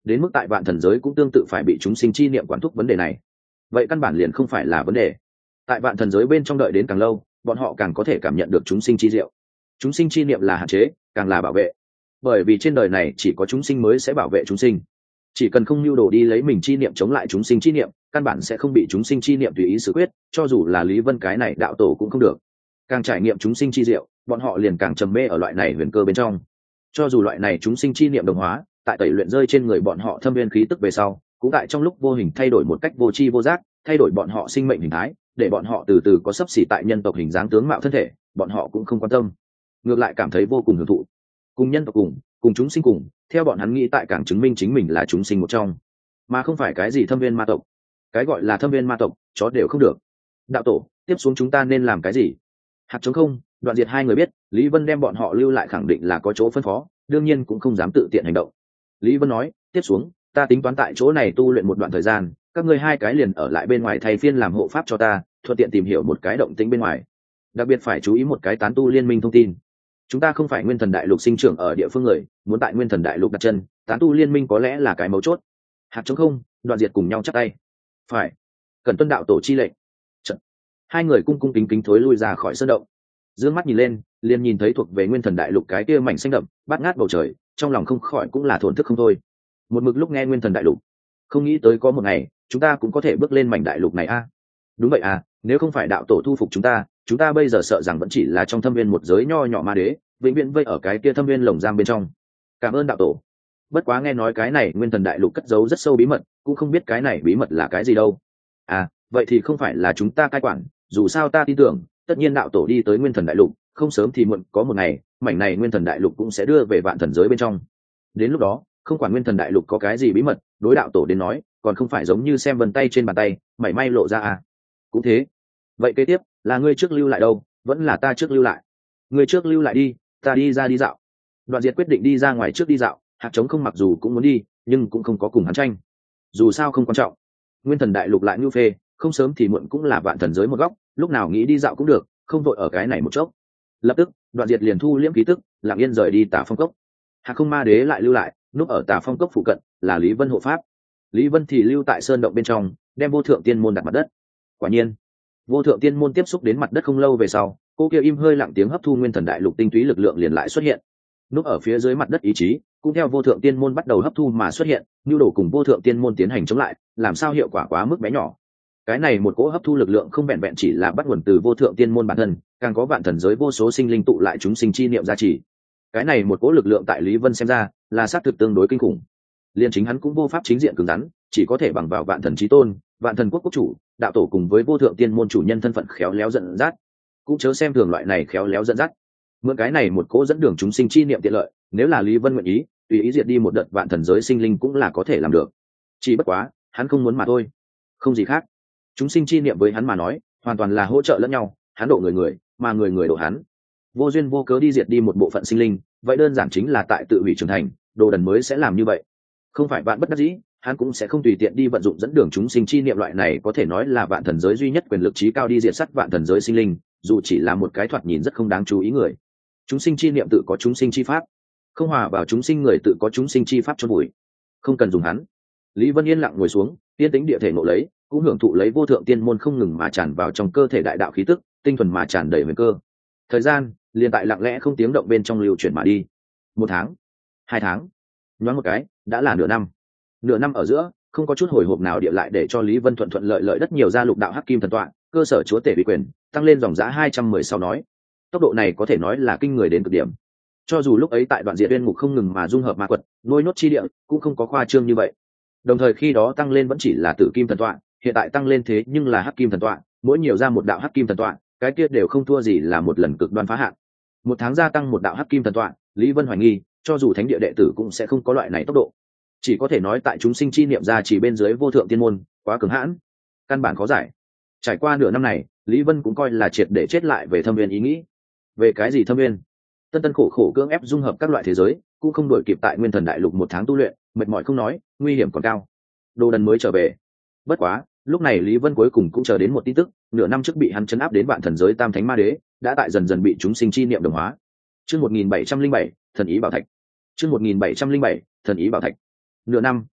đến mức tại vạn thần giới cũng tương tự phải bị chúng sinh chi niệm quản thúc vấn đề này. Vậy căn bản liền không phải là vấn đề. Tại vạn thần giới bên trong đợi đến càng lâu, bọn họ càng có thể cảm nhận được chúng sinh chi diệu. Chúng sinh chi niệm là hạn chế, càng là bảo vệ. Bởi vì trên đời này chỉ có chúng sinh mới sẽ bảo vệ chúng sinh. Chỉ cần không nưu đồ đi lấy mình chi niệm chống lại chúng sinh chi niệm, căn bản sẽ không bị chúng sinh chi niệm tùy ý xử quyết, cho dù là Lý Vân cái này đạo tổ cũng không được. Càng trải nghiệm chúng sinh chi diệu, bọn họ liền càng trầm mê ở loại này huyền cơ bên trong. Cho dù loại này chúng sinh chi niệm đồng hóa, tại tẩy luyện rơi trên người bọn họ thâm viên khí tức về sau, cũng tại trong lúc vô hình thay đổi một cách vô tri vô giác, thay đổi bọn họ sinh mệnh hình thái, để bọn họ từ từ có sấp xỉ tại nhân tộc hình dáng tướng mạo thân thể, bọn họ cũng không quan tâm, ngược lại cảm thấy vô cùng hưởng thụ. Cùng nhân tộc cùng chúng sinh cùng, theo bọn hắn nghĩ tại càng chứng minh chính mình là chúng sinh một trong, mà không phải cái gì thâm viên ma tộc. Cái gọi là thâm viên ma tộc, chó đều không được. Đạo tổ, tiếp xuống chúng ta nên làm cái gì? Hạt chống không, Đoạn Diệt hai người biết, Lý Vân đem bọn họ lưu lại khẳng định là có chỗ phân phó, đương nhiên cũng không dám tự tiện hành động. Lý Vân nói, tiếp xuống, ta tính toán tại chỗ này tu luyện một đoạn thời gian, các ngươi hai cái liền ở lại bên ngoài thay phiên làm hộ pháp cho ta, thuận tiện tìm hiểu một cái động tĩnh bên ngoài. Đặc biệt phải chú ý một cái tán tu liên minh thông tin. Chúng ta không phải Nguyên Thần Đại Lục sinh trưởng ở địa phương người, muốn tại Nguyên Thần Đại Lục đặt chân, tán tu liên minh có lẽ là cái mấu chốt. Hạt chống không, Đoạn Diệt cùng nhau chắp tay. Phải, cần tuân đạo tổ chi lệnh. Chật. Hai người cung cung kính kính thối lui ra khỏi sơn động. Dương mắt nhìn lên, liền nhìn thấy thuộc về Nguyên Thần Đại Lục cái kia mảnh xanh đậm, bát ngát bầu trời, trong lòng không khỏi cũng là thổn thức không thôi. Một mực lúc nghe Nguyên Thần Đại Lục, không nghĩ tới có một ngày chúng ta cũng có thể bước lên mảnh đại lục này a. Đúng vậy à, nếu không phải đạo tổ thu phục chúng ta bây giờ sợ rằng vẫn chỉ là trong thâm viên một giới nho nhỏ ma đế, vĩnh viễn vây ở cái kia thâm viên lồng giam bên trong. Cảm ơn đạo tổ. Bất quá nghe nói cái này Nguyên Thần Đại Lục cất giấu rất sâu bí mật, cũng không biết cái này bí mật là cái gì đâu. À, vậy thì không phải là chúng ta cai quản, dù sao ta tin tưởng, tất nhiên đạo tổ đi tới Nguyên Thần Đại Lục, không sớm thì muộn có một ngày, mảnh này Nguyên Thần Đại Lục cũng sẽ đưa về vạn thần giới bên trong. Đến lúc đó, không quản Nguyên Thần Đại Lục có cái gì bí mật, đối đạo tổ đến nói, còn không phải giống như xem vân tay trên bàn tay, mảy may lộ ra à. Cũng thế. Vậy kế tiếp, là ngươi trước lưu lại đâu, vẫn là ta trước lưu lại? Ngươi trước lưu lại đi, ta đi ra đi dạo. Đoạn Diệt quyết định đi ra ngoài trước đi dạo, Hạt Trống không mặc dù cũng muốn đi, nhưng cũng không có cùng hắn tranh. Dù sao không quan trọng. Nguyên Thần Đại Lục lại nhu phê, không sớm thì muộn cũng là vạn thần giới một góc, lúc nào nghĩ đi dạo cũng được, không vội ở cái này một chốc. Lập tức, Đoạn Diệt liền thu liễm khí tức, lặng yên rời đi Tà Phong Cốc. Hạt Không Ma Đế lại lưu lại, núp ở Tà Phong Cốc phụ cận, là Lý Vân hộ pháp. Lý Vân thì lưu tại sơn động bên trong, đem Vô Thượng Tiên môn đặt mặt đất. Quả nhiên, Vô Thượng Tiên môn tiếp xúc đến mặt đất không lâu về sau, cô kia im hơi lặng tiếng hấp thu Nguyên Thần Đại Lục tinh túy lực lượng liền lại xuất hiện. Núp ở phía dưới mặt đất ý chí, cũng theo Vô Thượng Tiên môn bắt đầu hấp thu mà xuất hiện, nhu đồ cùng Vô Thượng Tiên môn tiến hành chống lại, làm sao hiệu quả quá mức bé nhỏ. Cái này một cỗ hấp thu lực lượng không vẹn vẹn chỉ là bắt nguồn từ Vô Thượng Tiên môn bản thân, càng có vạn thần giới vô số sinh linh tụ lại chúng sinh chi niệm gia trì. Cái này một cỗ lực lượng tại Lý Vân xem ra, là xác thực tương đối kinh khủng. Liên chính hắn cũng vô pháp chính diện cứng rắn, chỉ có thể bằng vào vạn thần chí tôn, vạn thần quốc quốc chủ, đạo tổ cùng với Vô Thượng Tiên môn chủ nhân thân phận khéo léo dẫn dắt. Cũng chớ xem thường loại này khéo léo dẫn dắt. Mượn cái này một cỗ dẫn đường chúng sinh chi niệm tiện lợi, nếu là Lý Vân nguyện ý, tùy ý diệt đi một đợt vạn thần giới sinh linh cũng là có thể làm được. Chỉ bất quá, hắn không muốn mà thôi. Không gì khác. Chúng sinh chi niệm với hắn mà nói, hoàn toàn là hỗ trợ lẫn nhau, hắn độ người, mà người độ hắn. Vô duyên vô cớ đi diệt đi một bộ phận sinh linh, vậy đơn giản chính là tại tự hủy trưởng thành, Đồ Đần mới sẽ làm như vậy. Không phải vạn bất đắc dĩ, hắn cũng sẽ không tùy tiện đi vận dụng dẫn đường chúng sinh chi niệm loại này có thể nói là vạn thần giới duy nhất quyền lực trí cao đi diệt sát vạn thần giới sinh linh, dù chỉ là một cái thoạt nhìn rất không đáng chú ý người. Chúng sinh chi niệm tự có chúng sinh chi pháp, không hòa vào chúng sinh người tự có chúng sinh chi pháp chôn bụi, không cần dùng hắn. Lý Vân yên lặng ngồi xuống, yên tĩnh địa thể ngộ lấy, cũng hưởng thụ lấy Vô Thượng Tiên môn không ngừng mà tràn vào trong cơ thể đại đạo khí tức, tinh thuần mà tràn đầy huyền cơ. Thời gian liền tại lặng lẽ không tiếng động bên trong lưu chuyển mà đi. 1 tháng, 2 tháng, nhoáng một cái đã là nửa năm. Nửa năm ở giữa, không có chút hồi hộp nào địa lại để cho Lý Vân thuận thuận lợi lợi đất nhiều ra lục đạo hắc kim thần tọa, cơ sở chúa tể uy quyền tăng lên dòng giá 216 nói. Tốc độ này có thể nói là kinh người đến cực điểm. Cho dù lúc ấy tại Đoạn Diệt Uyên Ngục không ngừng mà dung hợp ma quật, nuôi nốt chi địa, cũng không có khoa trương như vậy. Đồng thời khi đó tăng lên vẫn chỉ là tử kim thần tọa, hiện tại tăng lên thế nhưng là hắc kim thần tọa, mỗi nhiều ra một đạo hắc kim thần tọa, cái kia đều không thua gì là một lần cực đoan phá hạn. 1 tháng gia tăng một đạo hắc kim thần tọa, Lý Vân hoài nghi, cho dù thánh địa đệ tử cũng sẽ không có loại này tốc độ. Chỉ có thể nói tại chúng sinh chi niệm ra chỉ bên dưới Vô Thượng Tiên môn, quá cứng hãn, căn bản khó giải. Trải qua nửa năm này, Lý Vân cũng coi là triệt để chết lại về thâm viên ý nghĩ. Về cái gì thâm viên? Tân khổ khổ cưỡng ép dung hợp các loại thế giới, cũng không đổi kịp tại Nguyên Thần Đại Lục 1 tháng tu luyện, mệt mỏi không nói, nguy hiểm còn cao. Đồ Đần mới trở về. Bất quá, lúc này Lý Vân cuối cùng cũng chờ đến một tin tức, nửa năm trước bị hắn chấn áp đến vạn thần giới Tam Thánh Ma Đế, đã tại dần dần bị chúng sinh chi niệm đồng hóa. Chương 1707, thần ý bảo thạch. Chương 1707, thần ý bảo thạch. Nửa năm,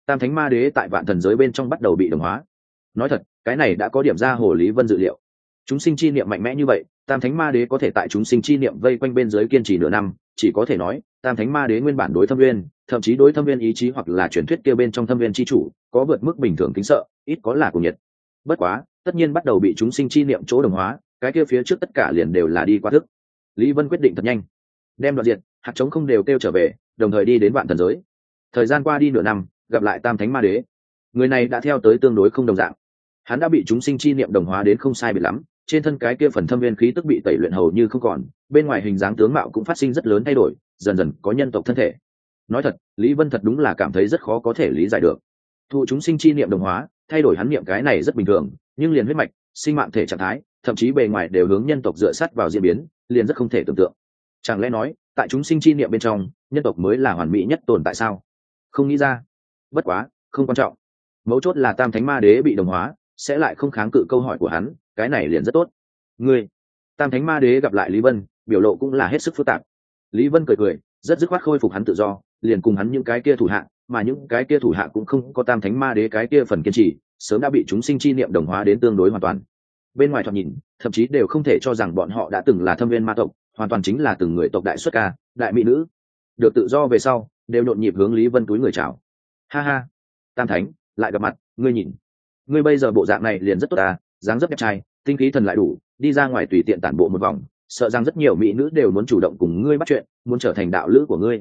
tam thánh ma đế tại vạn thần giới bên trong bắt đầu bị đồng hóa. Nói thật, cái này đã có điểm ra hồ Lý Vân dự liệu. Chúng sinh chi niệm mạnh mẽ như vậy, tam thánh ma đế có thể tại chúng sinh chi niệm vây quanh bên dưới kiên trì nửa năm, chỉ có thể nói tam thánh ma đế nguyên bản đối thâm viên, thậm chí đối thâm viên ý chí hoặc là truyền thuyết kia bên trong thâm viên chi chủ có vượt mức bình thường kính sợ, ít có là cuồng nhiệt. Bất quá tất nhiên bắt đầu bị chúng sinh chi niệm chỗ đồng hóa, cái kia phía trước tất cả liền đều là đi qua thức. Lý Vân quyết định thật nhanh, đem đoạn diệt hạt chống không đều kêu trở về, đồng thời đi đến vạn thần giới. Thời gian qua đi nửa năm, gặp lại tam thánh ma đế, người này đã theo tới tương đối không đồng dạng. Hắn đã bị chúng sinh chi niệm đồng hóa đến không sai biệt lắm, trên thân cái kia phần thâm viên khí tức bị tẩy luyện hầu như không còn, bên ngoài hình dáng tướng mạo cũng phát sinh rất lớn thay đổi, dần dần có nhân tộc thân thể. Nói thật, Lý Vân thật đúng là cảm thấy rất khó có thể lý giải được. Thụ chúng sinh chi niệm đồng hóa, thay đổi hắn niệm cái này rất bình thường, nhưng liền huyết mạch, sinh mạng thể trạng thái, thậm chí bề ngoài đều hướng nhân tộc dựa sát vào diễn biến, liền rất không thể tưởng tượng. Chẳng lẽ nói, tại chúng sinh chi niệm bên trong, nhân tộc mới là hoàn mỹ nhất tồn tại sao? Không nghĩ ra. Bất quá, không quan trọng. Mấu chốt là tam thánh ma đế bị đồng hóa, sẽ lại không kháng cự câu hỏi của hắn, cái này liền rất tốt. Ngươi, tam thánh ma đế gặp lại Lý Vân, biểu lộ cũng là hết sức phức tạp. Lý Vân cười cười, rất dứt khoát khôi phục hắn tự do, liền cùng hắn những cái kia thủ hạ, mà những cái kia thủ hạ cũng không có tam thánh ma đế cái kia phần kiên trì, sớm đã bị chúng sinh chi niệm đồng hóa đến tương đối hoàn toàn. Bên ngoài thoạt nhìn, thậm chí đều không thể cho rằng bọn họ đã từng là thâm viên ma tộc, hoàn toàn chính là từng người tộc đại xuất ca, đại mỹ nữ. Được tự do về sau, đều nhộn nhịp hướng Lý Vân túi người chào. Ha ha, tam thánh, lại gặp mặt, ngươi nhìn, ngươi bây giờ bộ dạng này liền rất tốt à, dáng dấp đẹp trai, tinh khí thần lại đủ, đi ra ngoài tùy tiện tản bộ một vòng, sợ rằng rất nhiều mỹ nữ đều muốn chủ động cùng ngươi bắt chuyện, muốn trở thành đạo lữ của ngươi.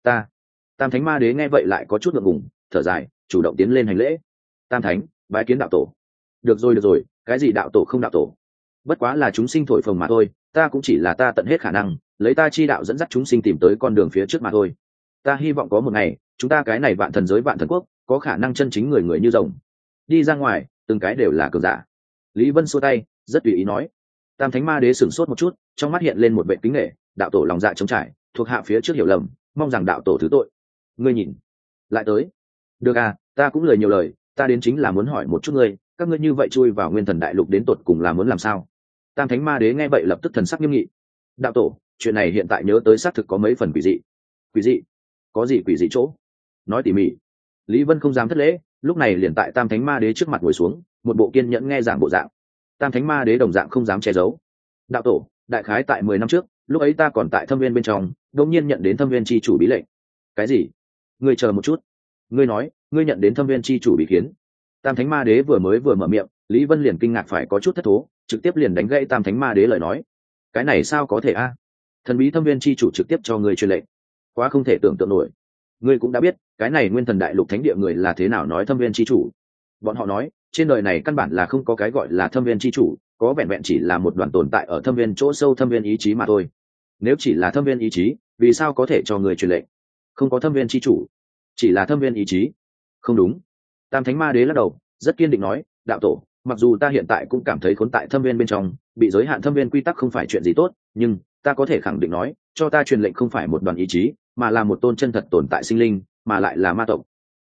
Tam thánh ma đế nghe vậy lại có chút ngượng ngùng, thở dài, chủ động tiến lên hành lễ. Tam thánh, bái kiến đạo tổ. Được rồi, cái gì đạo tổ không đạo tổ, bất quá là chúng sinh thổi phồng mà thôi, ta cũng chỉ là ta tận hết khả năng, lấy ta chi đạo dẫn dắt chúng sinh tìm tới con đường phía trước mà thôi. Ta hy vọng có một ngày, chúng ta cái này vạn thần giới vạn thần quốc có khả năng chân chính người người như rồng, đi ra ngoài từng cái đều là cường giả. Lý Vân xua tay, rất tùy ý nói. Tam thánh ma đế sửng sốt một chút, trong mắt hiện lên một vệ kính nể. Đạo tổ lòng dạ trống trải, thuộc hạ phía trước hiểu lầm, mong rằng đạo tổ thứ tội. Ngươi nhìn lại tới. Được à, ta cũng lời nhiều lời, ta đến chính là muốn hỏi một chút ngươi, các ngươi như vậy chui vào nguyên thần đại lục đến tột cùng là muốn làm sao? Tam thánh ma đế nghe vậy lập tức thần sắc nghiêm nghị. Đạo tổ, chuyện này hiện tại nhớ tới xác thực có mấy phần quỷ dị. Quỷ dị? Có gì quỷ dị chỗ? Nói tỉ mỉ. Lý Vân không dám thất lễ, lúc này liền tại tam thánh ma đế trước mặt ngồi xuống, một bộ kiên nhẫn nghe giảng bộ dạng. Tam thánh ma đế đồng dạng không dám che giấu. Đạo tổ, đại khái tại 10 năm trước, lúc ấy ta còn tại thâm viên bên trong, đột nhiên nhận đến thâm viên chi chủ bí lệnh. Cái gì? Ngươi chờ một chút. Ngươi nói, ngươi nhận đến thâm viên chi chủ bí kiến? Tam thánh ma đế vừa mở miệng, Lý Vân liền kinh ngạc phải có chút thất thố, trực tiếp liền đánh gãy tam thánh ma đế lời nói. Cái này sao có thể a? Thần bí thâm viên chi chủ trực tiếp cho ngươi truyền lệnh, quá không thể tưởng tượng nổi. Ngươi cũng đã biết, cái này nguyên thần đại lục thánh địa người là thế nào nói thâm viên chi chủ. Bọn họ nói, trên đời này căn bản là không có cái gọi là thâm viên chi chủ, có vẹn vẹn chỉ là một đoàn tồn tại ở thâm viên chỗ sâu thâm viên ý chí mà thôi. Nếu chỉ là thâm viên ý chí, vì sao có thể cho người truyền lệnh? Không có thâm viên chi chủ, chỉ là thâm viên ý chí. Không đúng. Tam thánh ma đế lắc đầu, rất kiên định nói, đạo tổ, mặc dù ta hiện tại cũng cảm thấy khốn tại thâm viên bên trong, bị giới hạn thâm viên quy tắc không phải chuyện gì tốt, nhưng ta có thể khẳng định nói, cho ta truyền lệnh không phải một đoàn ý chí, mà là một tôn chân thật tồn tại sinh linh, mà lại là ma tộc.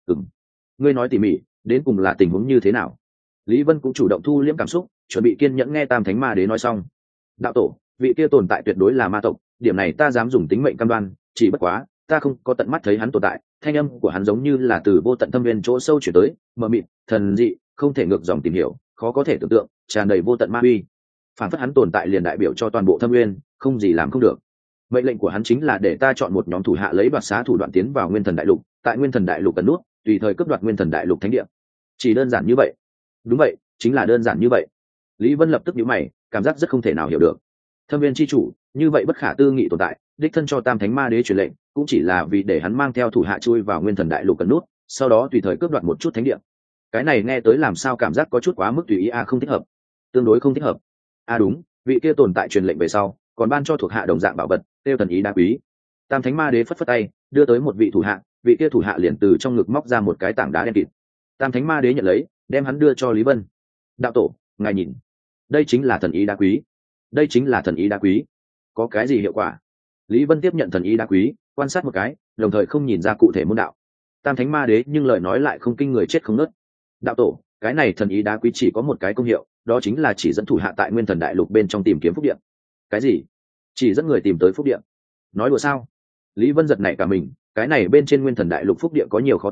Ngươi nói tỉ mỉ, đến cùng là tình huống như thế nào? Lý Vân cũng chủ động thu liễm cảm xúc, chuẩn bị kiên nhẫn nghe tam thánh ma đế nói xong. Đạo tổ, vị kia tồn tại tuyệt đối là ma tộc, điểm này ta dám dùng tính mệnh cam đoan, chỉ bất quá ta không có tận mắt thấy hắn tồn tại, thanh âm của hắn giống như là từ vô tận thâm viên chỗ sâu chuyển tới, mờ mịt, thần dị, không thể ngược dòng tìm hiểu, khó có thể tưởng tượng, tràn đầy vô tận ma uy. Phản phất hắn tồn tại liền đại biểu cho toàn bộ thâm nguyên, không gì làm không được. Mệnh lệnh của hắn chính là để ta chọn một nhóm thủ hạ lấy đoạt xá thủ đoạn tiến vào nguyên thần đại lục, tại nguyên thần đại lục cần nút, tùy thời cướp đoạt nguyên thần đại lục thánh địa. Chỉ đơn giản như vậy. Đúng vậy, chính là đơn giản như vậy. Lý Vân lập tức nhíu mày, cảm giác rất không thể nào hiểu được. Thâm viên chi chủ, như vậy bất khả tư nghị tồn tại, đích thân cho tam thánh ma đế truyền lệnh, cũng chỉ là vì để hắn mang theo thủ hạ chui vào nguyên thần đại lục cần nút, sau đó tùy thời cướp đoạt một chút thánh địa. Cái này nghe tới làm sao cảm giác có chút quá mức tùy ý a, không thích hợp. Tương đối không thích hợp. Đúng, vị kia tồn tại truyền lệnh về sau, còn ban cho thuộc hạ đồng dạng bảo vật, tiêu thần ý đá quý. Tam thánh ma đế phất phất tay, đưa tới một vị thủ hạ, vị kia thủ hạ liền từ trong ngực móc ra một cái tảng đá đen kịt. Tam thánh ma đế nhận lấy, đem hắn đưa cho Lý Vân. Đạo tổ, ngài nhìn, đây chính là thần ý đá quý. Đây chính là thần ý đá quý. Có cái gì hiệu quả? Lý Vân tiếp nhận thần ý đá quý, quan sát một cái, đồng thời không nhìn ra cụ thể môn đạo. Tam thánh ma đế nhưng lời nói lại không kinh người chết không nớt. Đạo tổ, cái này thần ý đá quý chỉ có một cái công hiệu, đó chính là chỉ dẫn thủ hạ tại nguyên thần đại lục bên trong tìm kiếm phúc điện. Cái gì? Chỉ dẫn người tìm tới phúc điện? Nói đùa sao? Lý Vân giật nảy cả mình, cái này bên trên nguyên thần đại lục phúc địa có nhiều khó tìm,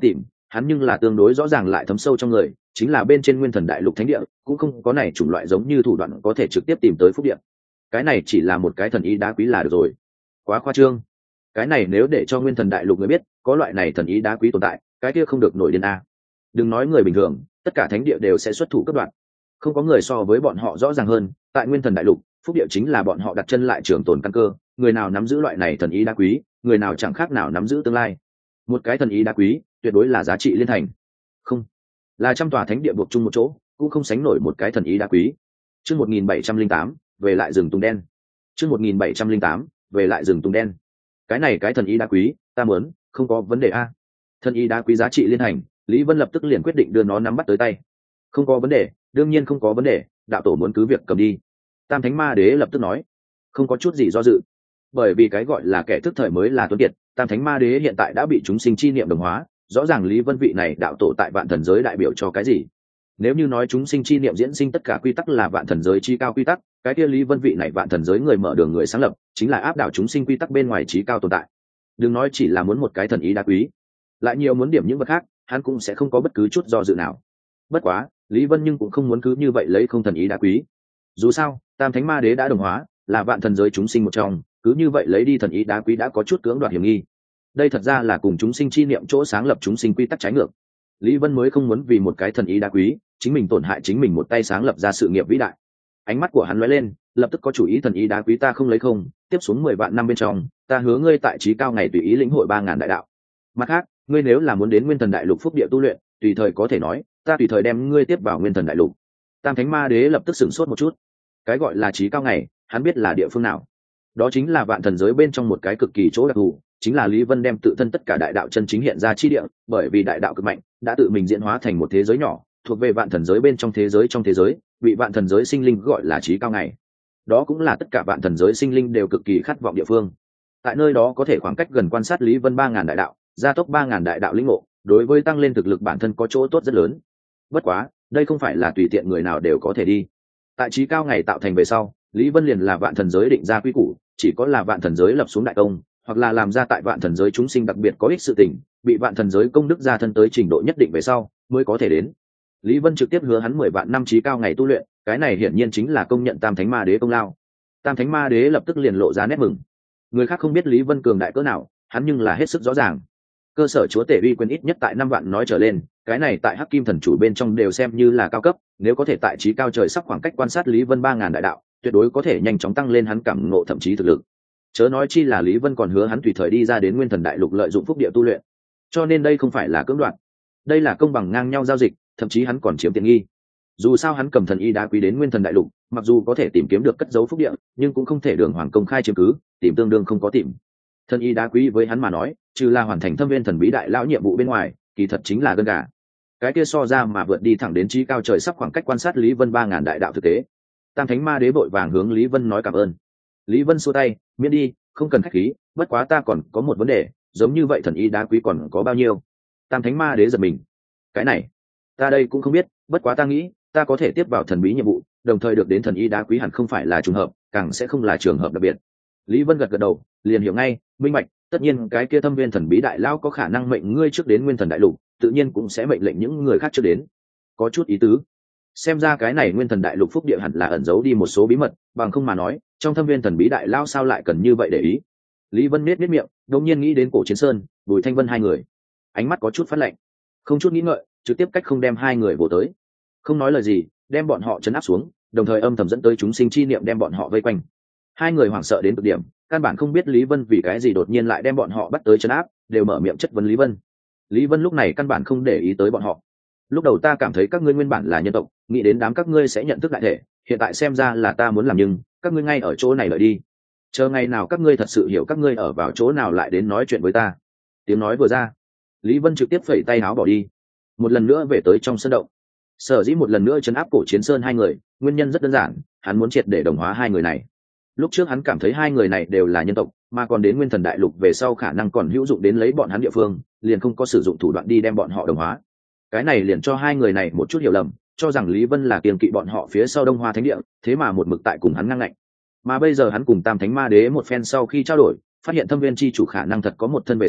hắn nhưng là tương đối rõ ràng lại thấm sâu trong người, chính là bên trên nguyên thần đại lục thánh địa cũng không có này chủng loại giống như thủ đoạn có thể trực tiếp tìm tới phúc địa. Cái này chỉ là một cái thần ý đá quý là được rồi, quá khoa trương. Cái này nếu để cho nguyên thần đại lục người biết có loại này thần ý đá quý tồn tại, cái kia không được nổi điên a. Đừng nói người bình thường, tất cả thánh địa đều sẽ xuất thủ cấp đoạn. Không có người so với bọn họ rõ ràng hơn, tại nguyên thần đại lục phúc địa chính là bọn họ đặt chân lại trường tồn căn cơ, người nào nắm giữ loại này thần ý đá quý, người nào chẳng khác nào nắm giữ tương lai. Một cái thần ý đá quý tuyệt đối là giá trị liên thành, không là trăm tòa thánh địa buộc chung một chỗ cũng không sánh nổi một cái thần ý đá quý. Chương 1708 về lại rừng tùng đen. Chương 1708 về lại rừng tùng đen. Cái thần ý đá quý ta muốn, không có vấn đề a. Thần ý đá quý giá trị liên hành, Lý Vân lập tức liền quyết định đưa nó nắm bắt tới tay. Không có vấn đề, đương nhiên không có vấn đề, đạo tổ muốn cứ việc cầm đi. Tam Thánh Ma Đế lập tức nói, không có chút gì do dự. Bởi vì cái gọi là kẻ thức thời mới là tuấn kiệt, Tam Thánh Ma Đế hiện tại đã bị chúng sinh chi niệm đồng hóa, rõ ràng Lý Vân vị này đạo tổ tại vạn thần giới đại biểu cho cái gì. Nếu như nói chúng sinh chi niệm diễn sinh tất cả quy tắc là vạn thần giới chi cao quy tắc, cái kia Lý Vân vị này vạn thần giới người mở đường người sáng lập chính là áp đảo chúng sinh quy tắc bên ngoài trí cao tồn tại. Đừng nói chỉ là muốn một cái thần ý đá quý, lại nhiều muốn điểm những vật khác hắn cũng sẽ không có bất cứ chút do dự nào. Bất quá Lý Vân nhưng cũng không muốn cứ như vậy lấy không thần ý đá quý. Dù sao Tam Thánh Ma Đế đã đồng hóa, là vạn thần giới chúng sinh một trong, cứ như vậy lấy đi thần ý đá quý đã có chút cưỡng đoạt hiểm nghi. Đây thật ra là cùng chúng sinh chi niệm chỗ sáng lập chúng sinh quy tắc trái ngược. Lý Vân mới không muốn vì một cái thần ý đá quý chính mình tổn hại chính mình một tay sáng lập ra sự nghiệp vĩ đại. Ánh mắt của hắn lóe lên, lập tức có chủ ý. Thần ý đá quý ta không lấy không, tiếp xuống 10 vạn năm bên trong ta hứa ngươi tại trí cao ngày tùy ý lĩnh hội 3000 đại đạo. Mặt khác ngươi nếu là muốn đến nguyên thần đại lục phúc địa tu luyện, tùy thời có thể nói, ta tùy thời đem ngươi tiếp vào nguyên thần đại lục. Tam Thánh Ma Đế lập tức sửng sốt một chút. Cái gọi là trí cao ngày, hắn biết là địa phương nào. Đó chính là vạn thần giới bên trong một cái cực kỳ chỗ đặc thù, chính là Lý Vân đem tự thân tất cả đại đạo chân chính hiện ra chi địa, bởi vì đại đạo cực mạnh đã tự mình diễn hóa thành một thế giới nhỏ, thuộc về vạn thần giới bên trong thế giới, bị vạn thần giới sinh linh gọi là trí cao ngày. Đó cũng là tất cả vạn thần giới sinh linh đều cực kỳ khát vọng địa phương. Tại nơi đó có thể khoảng cách gần quan sát Lý Vân 3000 đại đạo, gia tốc 3000 đại đạo lĩnh ngộ, đối với tăng lên thực lực bản thân có chỗ tốt rất lớn. Bất quá đây không phải là tùy tiện người nào đều có thể đi. Tại trí cao ngày tạo thành về sau, Lý Vân liền là vạn thần giới định ra quy củ, chỉ có là vạn thần giới lập xuống đại công, hoặc là làm ra tại vạn thần giới chúng sinh đặc biệt có ích sự tình, bị vạn thần giới công đức gia thân tới trình độ nhất định về sau mới có thể đến. Lý Vân trực tiếp hứa hắn 10 vạn năm trí cao ngày tu luyện, cái này hiển nhiên chính là công nhận Tam Thánh Ma Đế công lao. Tam Thánh Ma Đế lập tức liền lộ ra nét mừng. Người khác không biết Lý Vân cường đại cỡ nào, hắn nhưng là hết sức rõ ràng. Cơ sở chúa tể uy quyền ít nhất tại 5 vạn nói trở lên, cái này tại Hắc Kim thần chủ bên trong đều xem như là cao cấp, nếu có thể tại trí cao trời sắp khoảng cách quan sát Lý Vân 3000 đại đạo, tuyệt đối có thể nhanh chóng tăng lên hắn cảm ngộ thậm chí thực lực. Chớ nói chi là Lý Vân còn hứa hắn tùy thời đi ra đến nguyên thần đại lục lợi dụng phúc địa tu luyện. Cho nên đây không phải là cưỡng đoạt, đây là công bằng ngang nhau giao dịch, thậm chí hắn còn chiếm tiện nghi. Dù sao hắn cầm thần y đá quý đến nguyên thần đại lục, mặc dù có thể tìm kiếm được cất dấu phúc địa, nhưng cũng không thể đường hoàng công khai chiếm cứ, tìm tương đương không có tìm. Thần y đá quý với hắn mà nói, trừ là hoàn thành thâm viên thần bí đại lão nhiệm vụ bên ngoài, kỳ thật chính là gân gà. Cái kia so ra mà vượt đi thẳng đến trí cao trời sắp khoảng cách quan sát Lý Vân 3000 đại đạo thực tế. Tam Thánh Ma Đế vội vàng hướng Lý Vân nói cảm ơn. Lý Vân xua tay, miễn đi, không cần khách khí, bất quá ta còn có một vấn đề, giống như vậy thần y đá quý còn có bao nhiêu? Tam Thánh Ma Đế giật mình. Cái này ta đây cũng không biết, bất quá ta nghĩ ta có thể tiếp vào thần bí nhiệm vụ, đồng thời được đến thần y đá quý hẳn không phải là trùng hợp, càng sẽ không là trường hợp đặc biệt. Lý Vân gật gật đầu, liền hiểu ngay, minh bạch, tất nhiên cái kia thâm viên thần bí đại lao có khả năng mệnh ngươi trước đến nguyên thần đại lục, tự nhiên cũng sẽ mệnh lệnh những người khác trước đến. Có chút ý tứ. Xem ra cái này nguyên thần đại lục phúc địa hẳn là ẩn giấu đi một số bí mật, bằng không mà nói trong thâm viên thần bí đại lao sao lại cần như vậy để ý. Lý Vân nết miệng, đột nhiên nghĩ đến Cổ Chiến Sơn, Bùi Thanh Vân hai người, ánh mắt có chút phát lạnh, không chút nghĩ ngợi trực tiếp cách không đem hai người vồ tới, không nói lời gì đem bọn họ trấn áp xuống, đồng thời âm thầm dẫn tới chúng sinh chi niệm đem bọn họ vây quanh. Hai người hoảng sợ đến cực điểm, căn bản không biết Lý Vân vì cái gì đột nhiên lại đem bọn họ bắt tới trấn áp, đều mở miệng chất vấn Lý Vân. Lý Vân lúc này căn bản không để ý tới bọn họ. Lúc đầu ta cảm thấy các ngươi nguyên bản là nhân tộc, nghĩ đến đám các ngươi sẽ nhận thức đại thể, hiện tại xem ra là ta muốn làm, nhưng các ngươi ngay ở chỗ này lợi đi, chờ ngày nào các ngươi thật sự hiểu các ngươi ở vào chỗ nào lại đến nói chuyện với ta. Tiếng nói vừa ra, Lý Vân trực tiếp phẩy tay áo bỏ đi, một lần nữa về tới trong sân động. Sở dĩ một lần nữa trấn áp Cổ Chiến Sơn hai người, nguyên nhân rất đơn giản, hắn muốn triệt để đồng hóa hai người này. Lúc trước hắn cảm thấy hai người này đều là nhân tộc, mà còn đến nguyên thần đại lục về sau khả năng còn hữu dụng đến lấy bọn hắn địa phương, liền không có sử dụng thủ đoạn đi đem bọn họ đồng hóa. Cái này liền cho hai người này một chút hiểu lầm, cho rằng Lý Vân là kiêng kỵ bọn họ phía sau Đông Hoa Thánh Địa, thế mà một mực tại cùng hắn ngang ngạnh. Mà bây giờ hắn cùng Tam Thánh Ma Đế một phen sau khi trao đổi, phát hiện thâm viên chi chủ khả năng thật có một thân về sau,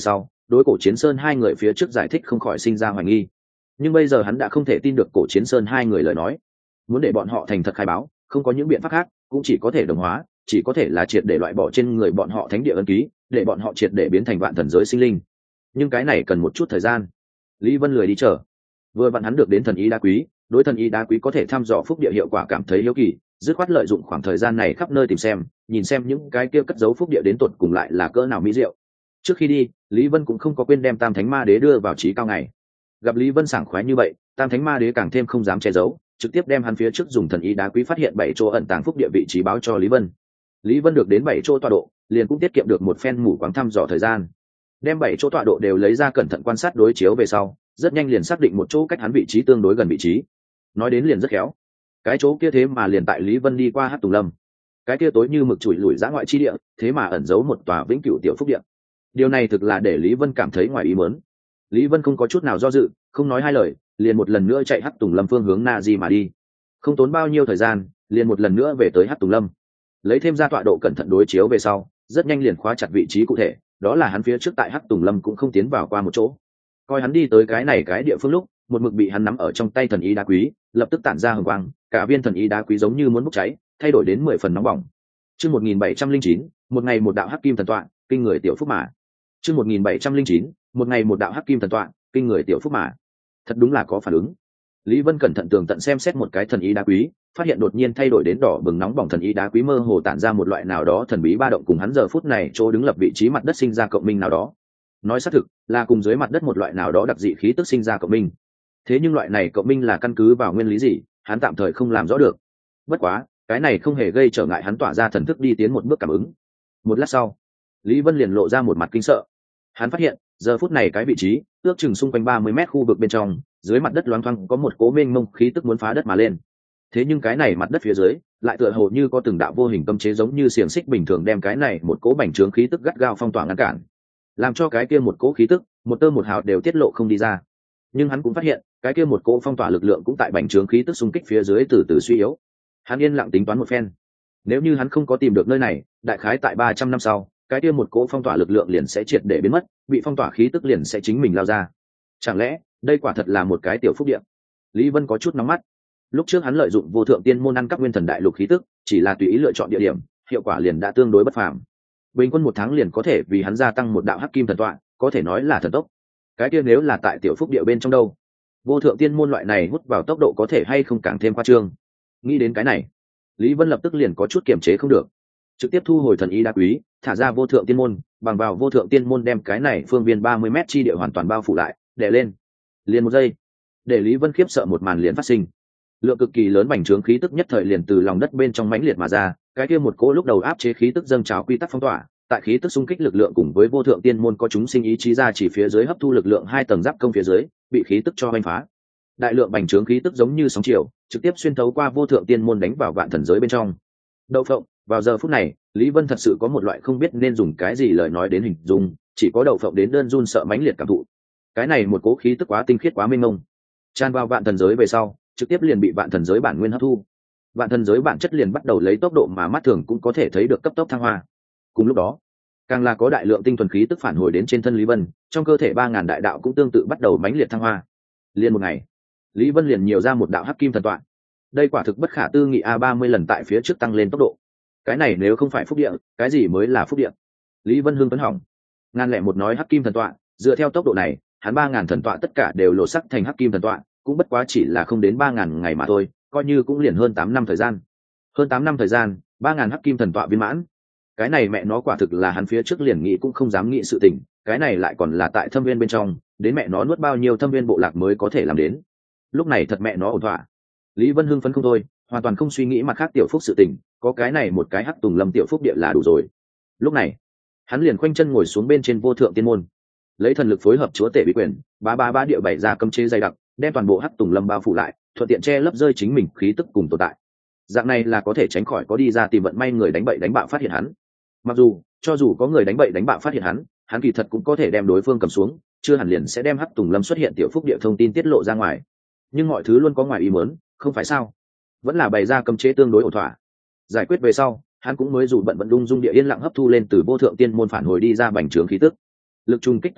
đối Cổ Chiến Sơn hai người phía trước giải thích không khỏi sinh ra hoài nghi. Nhưng bây giờ hắn đã không thể tin được Cổ Chiến Sơn hai người lời nói. Muốn để bọn họ thành thật khai báo, không có những biện pháp khác, cũng chỉ có thể đồng hóa, chỉ có thể là triệt để loại bỏ trên người bọn họ thánh địa ân ký, để bọn họ triệt để biến thành vạn thần giới sinh linh. Nhưng cái này cần một chút thời gian. Lý Vân lười đi chờ. Vừa vặn hắn được đến thần ý đá quý, đối thần ý đá quý có thể thăm dò phúc địa hiệu quả cảm thấy hiếu kỳ, dứt khoát lợi dụng khoảng thời gian này khắp nơi tìm xem, nhìn xem những cái kia cất giấu phúc địa đến tột cùng lại là cỡ nào mỹ diệu. Trước khi đi, Lý Vân cũng không có quên đem Tam Thánh Ma Đế đưa vào trí cao ngày. Gặp Lý Vân sảng khoái như vậy, Tam Thánh Ma Đế càng thêm không dám che giấu, trực tiếp đem hắn phía trước dùng thần ý đá quý phát hiện 7 chỗ ẩn tàng phúc địa vị trí báo cho Lý Vân. Lý Vân được đến 7 chỗ tọa độ, liền cũng tiết kiệm được một phen mù quáng thăm dò thời gian. Đem 7 chỗ tọa độ đều lấy ra cẩn thận quan sát đối chiếu về sau, rất nhanh liền xác định một chỗ cách hắn vị trí tương đối gần vị trí. Nói đến liền rất khéo. Cái chỗ kia thế mà liền tại Lý Vân đi qua Hắc Tùng Lâm. Cái kia tối như mực chùi lủi dã ngoại chi địa, thế mà ẩn giấu một tòa vĩnh cửu tiểu phúc địa. Điều này thực là để Lý Vân cảm thấy ngoài ý muốn. Lý Vân không có chút nào do dự, không nói hai lời, liền một lần nữa chạy Hắc Tùng Lâm phương hướng Na Di mà đi. Không tốn bao nhiêu thời gian, liền một lần nữa về tới Hắc Tùng Lâm. Lấy thêm ra tọa độ cẩn thận đối chiếu về sau, rất nhanh liền khóa chặt vị trí cụ thể, đó là hắn phía trước tại Hắc Tùng Lâm cũng không tiến vào qua một chỗ. Coi hắn đi tới cái này cái địa phương lúc, một mực bị hắn nắm ở trong tay thần ý đá quý, lập tức tản ra hừng quang, cả viên thần ý đá quý giống như muốn bốc cháy, thay đổi đến 10 phần nóng bỏng. Chương 1709, một ngày một đạo hắc kim thần tọa, kinh người tiểu phúc mà. Chương 1709, một ngày một đạo hắc kim thần tọa, kinh người tiểu phúc mà. Thật đúng là có phản ứng. Lý Vân cẩn thận tường tận xem xét một cái thần ý đá quý, phát hiện đột nhiên thay đổi đến đỏ bừng nóng bỏng thần ý đá quý mơ hồ tản ra một loại nào đó thần bí ba động cùng hắn giờ phút này chỗ đứng lập vị trí mặt đất sinh ra cộng minh nào đó. Nói xác thực là cùng dưới mặt đất một loại nào đó đặc dị khí tức sinh ra cộng minh. Thế nhưng loại này cộng minh là căn cứ vào nguyên lý gì, hắn tạm thời không làm rõ được. Bất quá, cái này không hề gây trở ngại hắn tỏa ra thần thức đi tiến một bước cảm ứng. Một lát sau, Lý Vân liền lộ ra một mặt kinh sợ. Hắn phát hiện, giờ phút này cái vị trí, ước chừng xung quanh 30 mét khu vực bên trong, dưới mặt đất loáng thoáng có một cỗ mênh mông khí tức muốn phá đất mà lên. Thế nhưng cái này mặt đất phía dưới, lại tựa hồ như có từng đạo vô hình cấm chế giống như xiềng xích bình thường đem cái này một cỗ bành trướng khí tức gắt gao phong tỏa ngăn cản, làm cho cái kia một cỗ khí tức, một tơ một hào đều tiết lộ không đi ra. Nhưng hắn cũng phát hiện, cái kia một cỗ phong tỏa lực lượng cũng tại bành trướng khí tức xung kích phía dưới từ từ suy yếu. Hắn yên lặng tính toán một phen. Nếu như hắn không có tìm được nơi này, đại khái tại 300 năm sau, cái kia một cỗ phong tỏa lực lượng liền sẽ triệt để biến mất, bị phong tỏa khí tức liền sẽ chính mình lao ra. Chẳng lẽ, đây quả thật là một cái tiểu phúc địa? Lý Vân có chút nóng mắt. Lúc trước hắn lợi dụng vô thượng tiên môn ăn cắp nguyên thần đại lục khí tức, chỉ là tùy ý lựa chọn địa điểm, hiệu quả liền đã tương đối bất phàm. Bình quân 1 tháng liền có thể vì hắn gia tăng một đạo hắc kim thần tọa, có thể nói là thần tốc. Cái kia nếu là tại tiểu phúc địa bên trong đâu? Vô thượng tiên môn loại này hút vào tốc độ có thể hay không càng thêm khoa trương. Nghĩ đến cái này, Lý Vân lập tức liền có chút kiềm chế không được, trực tiếp thu hồi thần ý đá quý, thả ra vô thượng tiên môn, bằng vào vô thượng tiên môn đem cái này phương viên 30 mét chi địa hoàn toàn bao phủ lại, đè lên. Liền một giây, để Lý Vân khiếp sợ một màn liền phát sinh. Lượng cực kỳ lớn bành trướng khí tức nhất thời liền từ lòng đất bên trong mãnh liệt mà ra, cái kia một cỗ lúc đầu áp chế khí tức dâng trào quy tắc phong tỏa, tại khí tức xung kích lực lượng cùng với vô thượng tiên môn có chúng sinh ý chí ra chỉ phía dưới hấp thu lực lượng 2 tầng giáp công phía dưới, bị khí tức cho vành phá. Đại lượng bành trướng khí tức giống như sóng chiều, trực tiếp xuyên thấu qua vô thượng tiên môn đánh vào vạn thần giới bên trong. Đậu phộng, vào giờ phút này, Lý Vân thật sự có một loại không biết nên dùng cái gì lời nói đến hình dung, chỉ có đậu phộng đến đơn run sợ mãnh liệt cảm thụ. Cái này một cố khí tức quá tinh khiết quá mênh mông, tràn vào vạn thần giới về sau, trực tiếp liền bị vạn thần giới bản nguyên hấp thu. Vạn thần giới bản chất liền bắt đầu lấy tốc độ mà mắt thường cũng có thể thấy được cấp tốc thăng hoa. Cùng lúc đó, càng là có đại lượng tinh thuần khí tức phản hồi đến trên thân Lý Vân, trong cơ thể 3000 đại đạo cũng tương tự bắt đầu mãnh liệt thăng hoa. Liên một ngày, Lý Vân liền nhiều ra một đạo hắc kim thần tọa. Đây quả thực bất khả tư nghị, 30 lần tại phía trước tăng lên tốc độ. Cái này nếu không phải phúc địa, cái gì mới là phúc địa? Lý Vân hưng phấn hỏng. Ngàn lẻ một nói hắc kim thần tọa, dựa theo tốc độ này, hắn 3000 thần tọa tất cả đều lộ sắc thành hắc kim thần tọa, cũng bất quá chỉ là không đến 3000 ngày mà thôi, coi như cũng liền hơn 8 năm thời gian. Hơn 8 năm thời gian, 3000 hắc kim thần tọa viên mãn. Cái này mẹ nó quả thực là hắn phía trước liền nghĩ cũng không dám nghĩ sự tình, cái này lại còn là tại thâm viên bên trong, đến mẹ nó nuốt bao nhiêu thâm viên bộ lạc mới có thể làm đến. Lúc này thật mẹ nó ổn thỏa. Lý Vân hưng phấn không thôi, hoàn toàn không suy nghĩ mặt khác tiểu phúc sự tình, có cái này một cái hắc tùng lâm tiểu phúc địa là đủ rồi. Lúc này, hắn liền khoanh chân ngồi xuống bên trên vô thượng tiên môn, lấy thần lực phối hợp chúa tể bí quyền, ba địa bảy ra cấm chế dày đặc, đem toàn bộ hắc tùng lâm bao phủ lại, thuận tiện che lấp rơi chính mình khí tức cùng tồn tại. Dạng này là có thể tránh khỏi có đi ra tìm vận may người đánh bậy đánh bạ phát hiện hắn. Mặc dù, cho dù có người đánh bậy đánh bạ phát hiện hắn kỳ thật cũng có thể đem đối phương cầm xuống, chưa hẳn liền sẽ đem hắc tùng lâm xuất hiện tiểu phúc địa thông tin tiết lộ ra ngoài. Nhưng mọi thứ luôn có ngoài ý muốn, không phải sao? Vẫn là bày ra cấm chế tương đối ổn thỏa. Giải quyết về sau, hắn cũng mới dù bận vận đung dung địa yên lặng hấp thu lên từ vô thượng tiên môn phản hồi đi ra bành trướng khí tức. Lực trùng kích to lớn,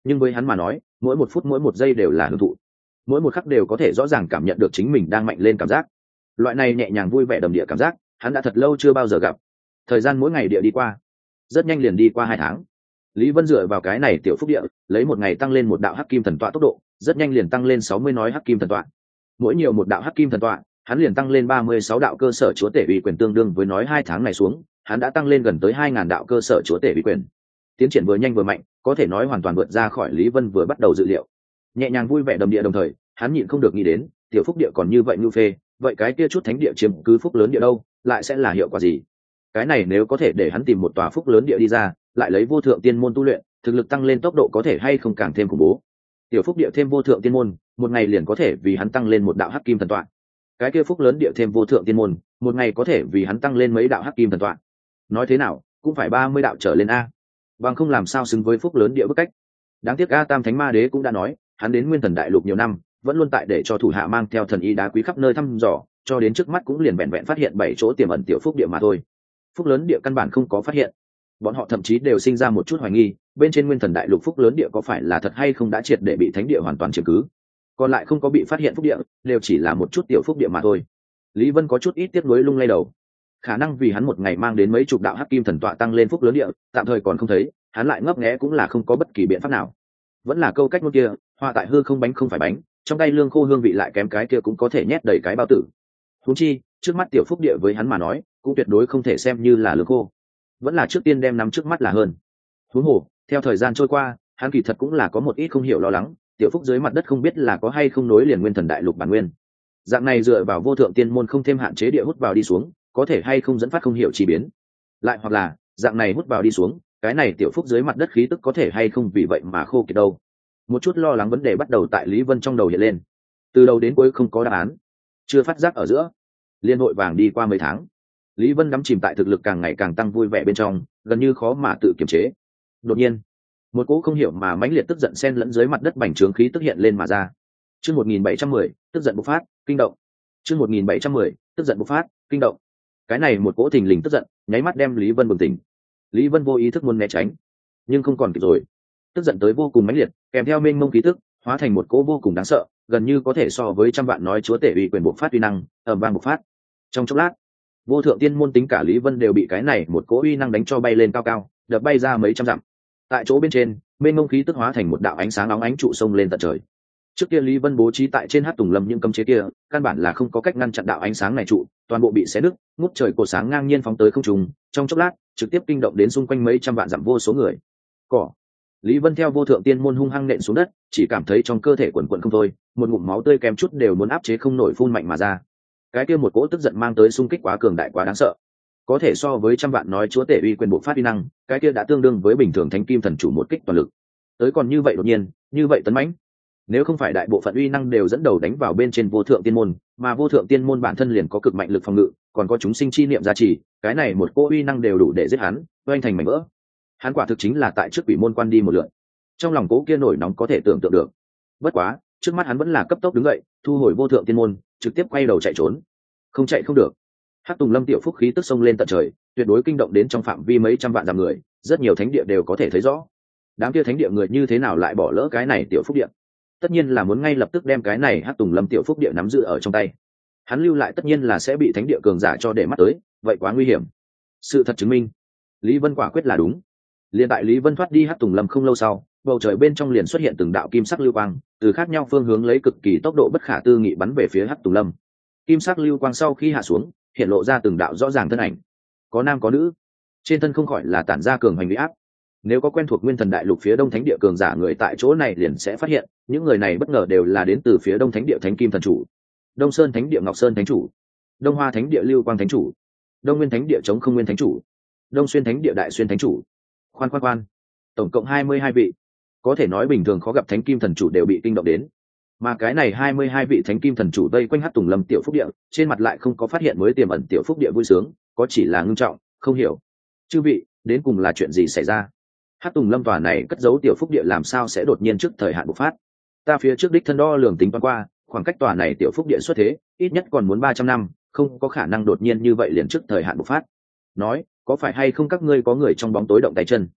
nhưng với hắn mà nói mỗi một phút mỗi một giây đều là hưởng thụ, mỗi một khắc đều có thể rõ ràng cảm nhận được chính mình đang mạnh lên cảm giác. Loại này nhẹ nhàng vui vẻ đầm địa cảm giác hắn đã thật lâu chưa bao giờ gặp. Thời gian mỗi ngày địa đi qua, rất nhanh liền đi qua 2 tháng. Lý Vân dựa vào cái này tiểu phúc địa, lấy một ngày tăng lên một đạo hắc kim thần tọa tốc độ, rất nhanh liền tăng lên 60 nói hắc kim thần tọa. Mỗi nhiều một đạo hắc kim thần tọa, hắn liền tăng lên 36 đạo cơ sở chúa tể uy quyền, tương đương với nói 2 tháng này xuống, hắn đã tăng lên gần tới 2000 đạo cơ sở chúa tể uy quyền. Tiến triển vừa nhanh vừa mạnh, có thể nói hoàn toàn vượt ra khỏi Lý Vân vừa bắt đầu dự liệu. Nhẹ nhàng vui vẻ đầm địa đồng thời, hắn nhịn không được nghĩ đến, tiểu phúc địa còn như vậy ngưu phê, vậy cái kia chút thánh địa chiếm cứ phúc lớn địa đâu, lại sẽ là hiệu quả gì? Cái này nếu có thể để hắn tìm một tòa phúc lớn địa đi ra, lại lấy vô thượng tiên môn tu luyện, thực lực tăng lên tốc độ có thể hay không càng thêm khủng bố. Tiểu phúc địa thêm vô thượng tiên môn, một ngày liền có thể vì hắn tăng lên một đạo hắc kim thần tọa. Cái kia phúc lớn địa thêm vô thượng tiên môn, một ngày có thể vì hắn tăng lên mấy đạo hắc kim thần tọa. Nói thế nào cũng phải 30 đạo trở lên a, bằng không làm sao xứng với phúc lớn địa bức cách. Đáng tiếc A Tam Thánh Ma Đế cũng đã nói, hắn đến Nguyên Thần Đại Lục nhiều năm, vẫn luôn tại để cho thủ hạ mang theo thần y đá quý khắp nơi thăm dò, cho đến trước mắt cũng liền vẹn vẹn phát hiện 7 chỗ tiềm ẩn tiểu phúc địa mà thôi. Phúc lớn địa căn bản không có phát hiện. Bọn họ thậm chí đều sinh ra một chút hoài nghi, bên trên Nguyên Thần Đại Lục phúc lớn địa có phải là thật hay không đã triệt để bị thánh địa hoàn toàn chiếm cứ. Còn lại không có bị phát hiện phúc địa, đều chỉ là một chút tiểu phúc địa mà thôi. Lý Vân có chút ít tiếc nuối lung lay đầu. Khả năng vì hắn một ngày mang đến mấy chục đạo hắc kim thần tọa tăng lên phúc lớn địa, tạm thời còn không thấy, hắn lại ngấp nghé cũng là không có bất kỳ biện pháp nào. Vẫn là câu cách ngôn kia, hoa tại hư không bánh không phải bánh, trong tay lương khô hương vị lại kém cái kia cũng có thể nhét đầy cái bao tử. Huống chi, trước mắt tiểu phúc địa với hắn mà nói, cũng tuyệt đối không thể xem như là lương khô. Vẫn là trước tiên đem nắm trước mắt là hơn. Huống hồ, theo thời gian trôi qua, hắn kỳ thật cũng là có một ít không hiểu lo lắng, tiểu phúc dưới mặt đất không biết là có hay không nối liền Nguyên Thần Đại Lục bản nguyên. Dạng này dựa vào vô thượng tiên môn không thêm hạn chế địa hút vào đi xuống, có thể hay không dẫn phát không hiểu chi biến. Lại hoặc là, dạng này hút vào đi xuống, cái này tiểu phúc dưới mặt đất khí tức có thể hay không vì vậy mà khô kiệt đâu. Một chút lo lắng vấn đề bắt đầu tại Lý Vân trong đầu hiện lên. Từ đầu đến cuối không có đáp án, chưa phát giác ở giữa, liên hội vàng đi qua mấy tháng, Lý Vân đắm chìm tại thực lực càng ngày càng tăng vui vẻ bên trong, gần như khó mà tự kiềm chế. Đột nhiên, một cỗ không hiểu mà mãnh liệt tức giận xen lẫn dưới mặt đất bành trướng khí tức hiện lên mà ra. Chương 1710, tức giận bộc phát, kinh động. Chương 1710, tức giận bộc phát, kinh động. Cái này một cỗ thình lình tức giận, nháy mắt đem Lý Vân bừng tỉnh. Lý Vân vô ý thức muốn né tránh, nhưng không còn kịp rồi. Tức giận tới vô cùng mãnh liệt, kèm theo mênh mông khí tức, hóa thành một cỗ vô cùng đáng sợ, gần như có thể so với trăm vạn nói chúa tể uy quyền bộc phát uy năng, ầm vang bộc phát. Trong chốc lát, vô thượng tiên môn tính cả Lý Vân đều bị cái này một cỗ uy năng đánh cho bay lên cao cao, đập bay ra mấy trăm dặm. Tại chỗ bên trên, mênh mông khí tức hóa thành một đạo ánh sáng nóng ánh trụ sông lên tận trời. Trước kia Lý Vân bố trí tại trên Hát Tùng Lâm những cấm chế kia, căn bản là không có cách ngăn chặn đạo ánh sáng này trụ, toàn bộ bị xé nứt, ngút trời cột sáng ngang nhiên phóng tới không trung, trong chốc lát, trực tiếp kinh động đến xung quanh mấy trăm vạn dặm vô số người. Cỏ. Lý Vân theo vô thượng tiên môn hung hăng nện xuống đất, chỉ cảm thấy trong cơ thể quần quần không thôi, một ngụm máu tươi kém chút đều muốn áp chế không nổi phun mạnh mà ra. Cái kia một cỗ tức giận mang tới xung kích quá cường đại quá đáng sợ, có thể so với trăm vạn nói chúa tể uy quyền bộ phát uy năng, cái kia đã tương đương với bình thường thánh kim thần chủ một kích toàn lực. Tới còn như vậy đột nhiên, như vậy tấn mãnh. Nếu không phải đại bộ phận uy năng đều dẫn đầu đánh vào bên trên vô thượng tiên môn, mà vô thượng tiên môn bản thân liền có cực mạnh lực phòng ngự, còn có chúng sinh chi niệm gia trì, cái này một cỗ uy năng đều đủ để giết hắn, oanh thành mảnh vỡ. Hắn quả thực chính là tại trước quỷ môn quan đi một lượt. Trong lòng cố kia nổi nóng có thể tưởng tượng được. Bất quá, trước mắt hắn vẫn là cấp tốc đứng dậy, thu hồi vô thượng tiên môn, trực tiếp quay đầu chạy trốn. Không chạy không được. Hắc Tùng Lâm tiểu phúc khí tức sông lên tận trời, tuyệt đối kinh động đến trong phạm vi mấy trăm vạn dặm người, rất nhiều thánh địa đều có thể thấy rõ. Đám kia thánh địa người như thế nào lại bỏ lỡ cái này tiểu phúc địa? Tất nhiên là muốn ngay lập tức đem cái này Hắc Tùng Lâm tiểu phúc địa nắm giữ ở trong tay. Hắn lưu lại tất nhiên là sẽ bị thánh địa cường giả cho để mắt tới, vậy quá nguy hiểm. Sự thật chứng minh, Lý Vân quả quyết là đúng. Liên tại Lý Vân thoát đi Hắc Tùng Lâm không lâu sau, bầu trời bên trong liền xuất hiện từng đạo kim sắc lưu quang, từ khác nhau phương hướng lấy cực kỳ tốc độ bất khả tư nghị bắn về phía Hắc Tùng Lâm. Kim sắc lưu quang sau khi hạ xuống, hiện lộ ra từng đạo rõ ràng thân ảnh, có nam có nữ, trên thân không khỏi là tản ra cường hành uy áp. Nếu có quen thuộc Nguyên Thần Đại Lục phía Đông Thánh Địa cường giả người tại chỗ này liền sẽ phát hiện, những người này bất ngờ đều là đến từ phía Đông Thánh Địa Thánh Kim Thần Chủ, Đông Sơn Thánh Địa Ngọc Sơn Thánh Chủ, Đông Hoa Thánh Địa Lưu Quang Thánh Chủ, Đông Nguyên Thánh Địa Chống Không Nguyên Thánh Chủ, Đông Xuyên Thánh Địa Đại Xuyên Thánh Chủ. Khoan, tổng cộng 22 vị, có thể nói bình thường khó gặp Thánh Kim Thần Chủ đều bị kinh động đến. Mà cái này 22 vị Thánh Kim Thần Chủ vây quanh Hắc Tùng Lâm tiểu phúc địa, trên mặt lại không có phát hiện mới tiềm ẩn tiểu phúc địa vui sướng, có chỉ là ngưng trọng, không hiểu. Chư vị, đến cùng là chuyện gì xảy ra? Hắc Tùng Lâm tòa này cất giấu tiểu phúc địa làm sao sẽ đột nhiên trước thời hạn bộc phát? Ta phía trước đích thân đo lường tính toán qua, khoảng cách tòa này tiểu phúc địa xuất thế, ít nhất còn muốn 300 năm, không có khả năng đột nhiên như vậy liền trước thời hạn bộc phát. Nói, có phải hay không các ngươi có người trong bóng tối động tay chân?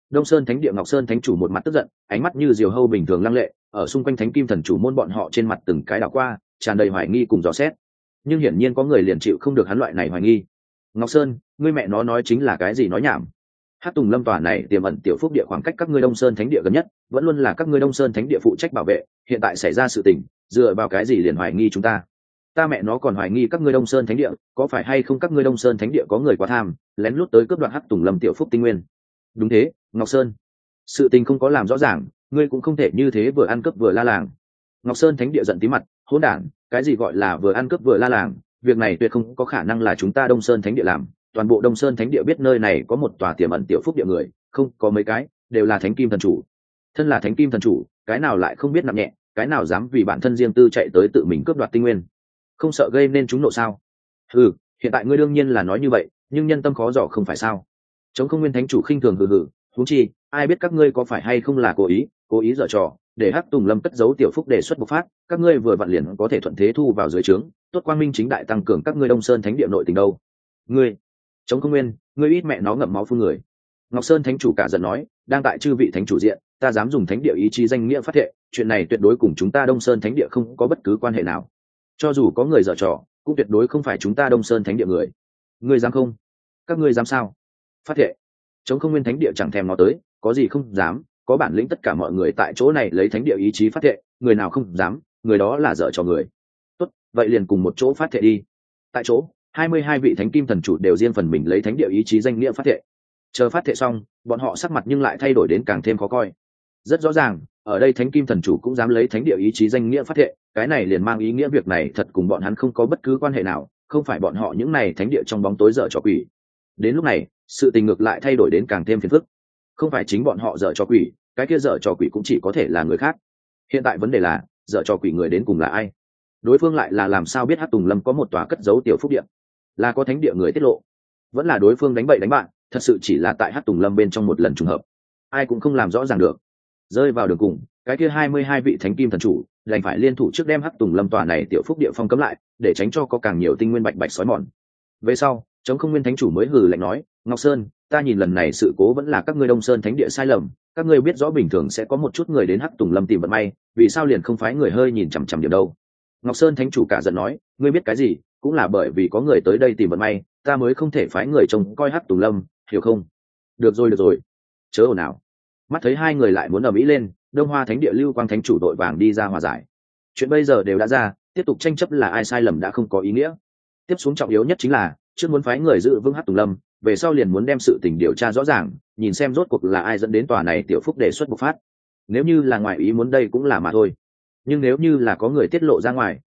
Đông Sơn Thánh Địa Ngọc Sơn Thánh chủ một mặt tức giận, ánh mắt như diều hâu bình thường lăng lệ, ở xung quanh Thánh Kim Thần chủ môn bọn họ trên mặt từng cái đảo qua, tràn đầy hoài nghi cùng dò xét. Nhưng hiển nhiên có người liền chịu không được hắn loại này hoài nghi. Ngọc Sơn, ngươi mẹ nó nói chính là cái gì nói nhảm? Hát Tùng Lâm tòa này tiềm ẩn tiểu phúc địa khoảng cách các ngươi Đông Sơn Thánh Địa gần nhất, vẫn luôn là các ngươi Đông Sơn Thánh Địa phụ trách bảo vệ, hiện tại xảy ra sự tình, dựa vào cái gì liền hoài nghi chúng ta? Ta mẹ nó còn hoài nghi các ngươi Đông Sơn Thánh Địa, có phải hay không các ngươi Đông Sơn Thánh Địa có người quá tham, lén lút tới cướp đoạt Hát Tùng Lâm tiểu phúc tinh nguyên? Đúng thế, Ngọc Sơn. Sự tình không có làm rõ ràng, ngươi cũng không thể như thế vừa ăn cướp vừa la làng. Ngọc Sơn Thánh Địa giận tí mặt, hỗn đản, cái gì gọi là vừa ăn cướp vừa la làng, việc này tuyệt không có khả năng là chúng ta Đông Sơn Thánh Địa làm. Toàn bộ Đông Sơn Thánh Địa biết nơi này có một tòa tiềm ẩn tiểu phúc địa người, không có mấy cái, đều là Thánh Kim Thần chủ. Thân là Thánh Kim Thần chủ, cái nào lại không biết nặng nhẹ, cái nào dám vì bản thân riêng tư chạy tới tự mình cướp đoạt tinh nguyên, không sợ gây nên chúng nộ sao? Ừ, hiện tại ngươi đương nhiên là nói như vậy, nhưng nhân tâm khó dò không phải sao? Chống Không Nguyên Thánh chủ khinh thường hừ hừ, huống chi, ai biết các ngươi có phải hay không là cố ý giở trò, để Hắc Tùng Lâm cất giấu tiểu phúc đề xuất bộc phát, các ngươi vừa vặn liền có thể thuận thế thu vào dưới trướng, tốt quang minh chính đại tăng cường các ngươi Đông Sơn Thánh Địa nội tình đâu. Ngươi, Chống Không Nguyên, ngươi ít mẹ nó ngậm máu phun người. Ngọc Sơn Thánh chủ cả giận nói, đang tại chư vị thánh chủ diện, ta dám dùng thánh địa ý chí danh nghĩa phát thệ, chuyện này tuyệt đối cùng chúng ta Đông Sơn Thánh Địa không có bất cứ quan hệ nào. Cho dù có người giở trò, cũng tuyệt đối không phải chúng ta Đông Sơn Thánh Địa người. Ngươi dám không? Các ngươi dám sao? Phát thệ. Chống Không Nguyên Thánh Địa chẳng thèm nó tới, có gì không dám, có bản lĩnh tất cả mọi người tại chỗ này lấy thánh địa ý chí phát thệ, người nào không dám, người đó là dở trò người. Tốt, vậy liền cùng một chỗ phát thệ đi. Tại chỗ, 22 vị Thánh Kim Thần chủ đều riêng phần mình lấy thánh địa ý chí danh nghĩa phát thệ. Chờ phát thệ xong, bọn họ sắc mặt nhưng lại thay đổi đến càng thêm khó coi. Rất rõ ràng, ở đây Thánh Kim Thần chủ cũng dám lấy thánh địa ý chí danh nghĩa phát thệ, cái này liền mang ý nghĩa việc này thật cùng bọn hắn không có bất cứ quan hệ nào, không phải bọn họ những này thánh địa trong bóng tối dở trò quỷ. Đến lúc này, sự tình ngược lại thay đổi đến càng thêm phiền phức. Không phải chính bọn họ dở trò quỷ, cái kia dở trò quỷ cũng chỉ có thể là người khác. Hiện tại vấn đề là, dở trò quỷ người đến cùng là ai? Đối phương lại là làm sao biết Hắc Tùng Lâm có một tòa cất giấu tiểu phúc địa? Là có thánh địa người tiết lộ, vẫn là đối phương đánh bậy đánh bạn, thật sự chỉ là tại Hắc Tùng Lâm bên trong một lần trùng hợp, ai cũng không làm rõ ràng được. Rơi vào đường cùng, cái kia 22 vị Thánh Kim Thần chủ đành phải liên thủ trước đem Hắc Tùng Lâm tòa này tiểu phúc địa phong cấm lại, để tránh cho có càng nhiều tinh nguyên bạch bạch xói mòn. Về sau, Chống Không Nguyên Thánh chủ mới hừ lạnh nói, Ngọc Sơn, ta nhìn lần này sự cố vẫn là các ngươi Đông Sơn Thánh Địa sai lầm, các ngươi biết rõ bình thường sẽ có một chút người đến Hắc Tùng Lâm tìm vận may, vì sao liền không phái người hơi nhìn chằm chằm điểm đâu? Ngọc Sơn Thánh chủ cả giận nói, ngươi biết cái gì, cũng là bởi vì có người tới đây tìm vận may, ta mới không thể phái người trông coi Hắc Tùng Lâm, hiểu không? Được rồi, chớ ồn ào. Mắt thấy hai người lại muốn ầm ĩ lên, Đông Hoa Thánh Địa Lưu Quang Thánh chủ đội vàng đi ra hòa giải. Chuyện bây giờ đều đã ra, tiếp tục tranh chấp là ai sai lầm đã không có ý nghĩa. Tiếp xuống trọng yếu nhất chính là, trước muốn phái người giữ vững Hắc Tùng Lâm, về sau liền muốn đem sự tình điều tra rõ ràng, nhìn xem rốt cuộc là ai dẫn đến tòa này tiểu phúc đề xuất bộc phát. Nếu như là ngoài ý muốn đây cũng là mà thôi, nhưng nếu như là có người tiết lộ ra ngoài,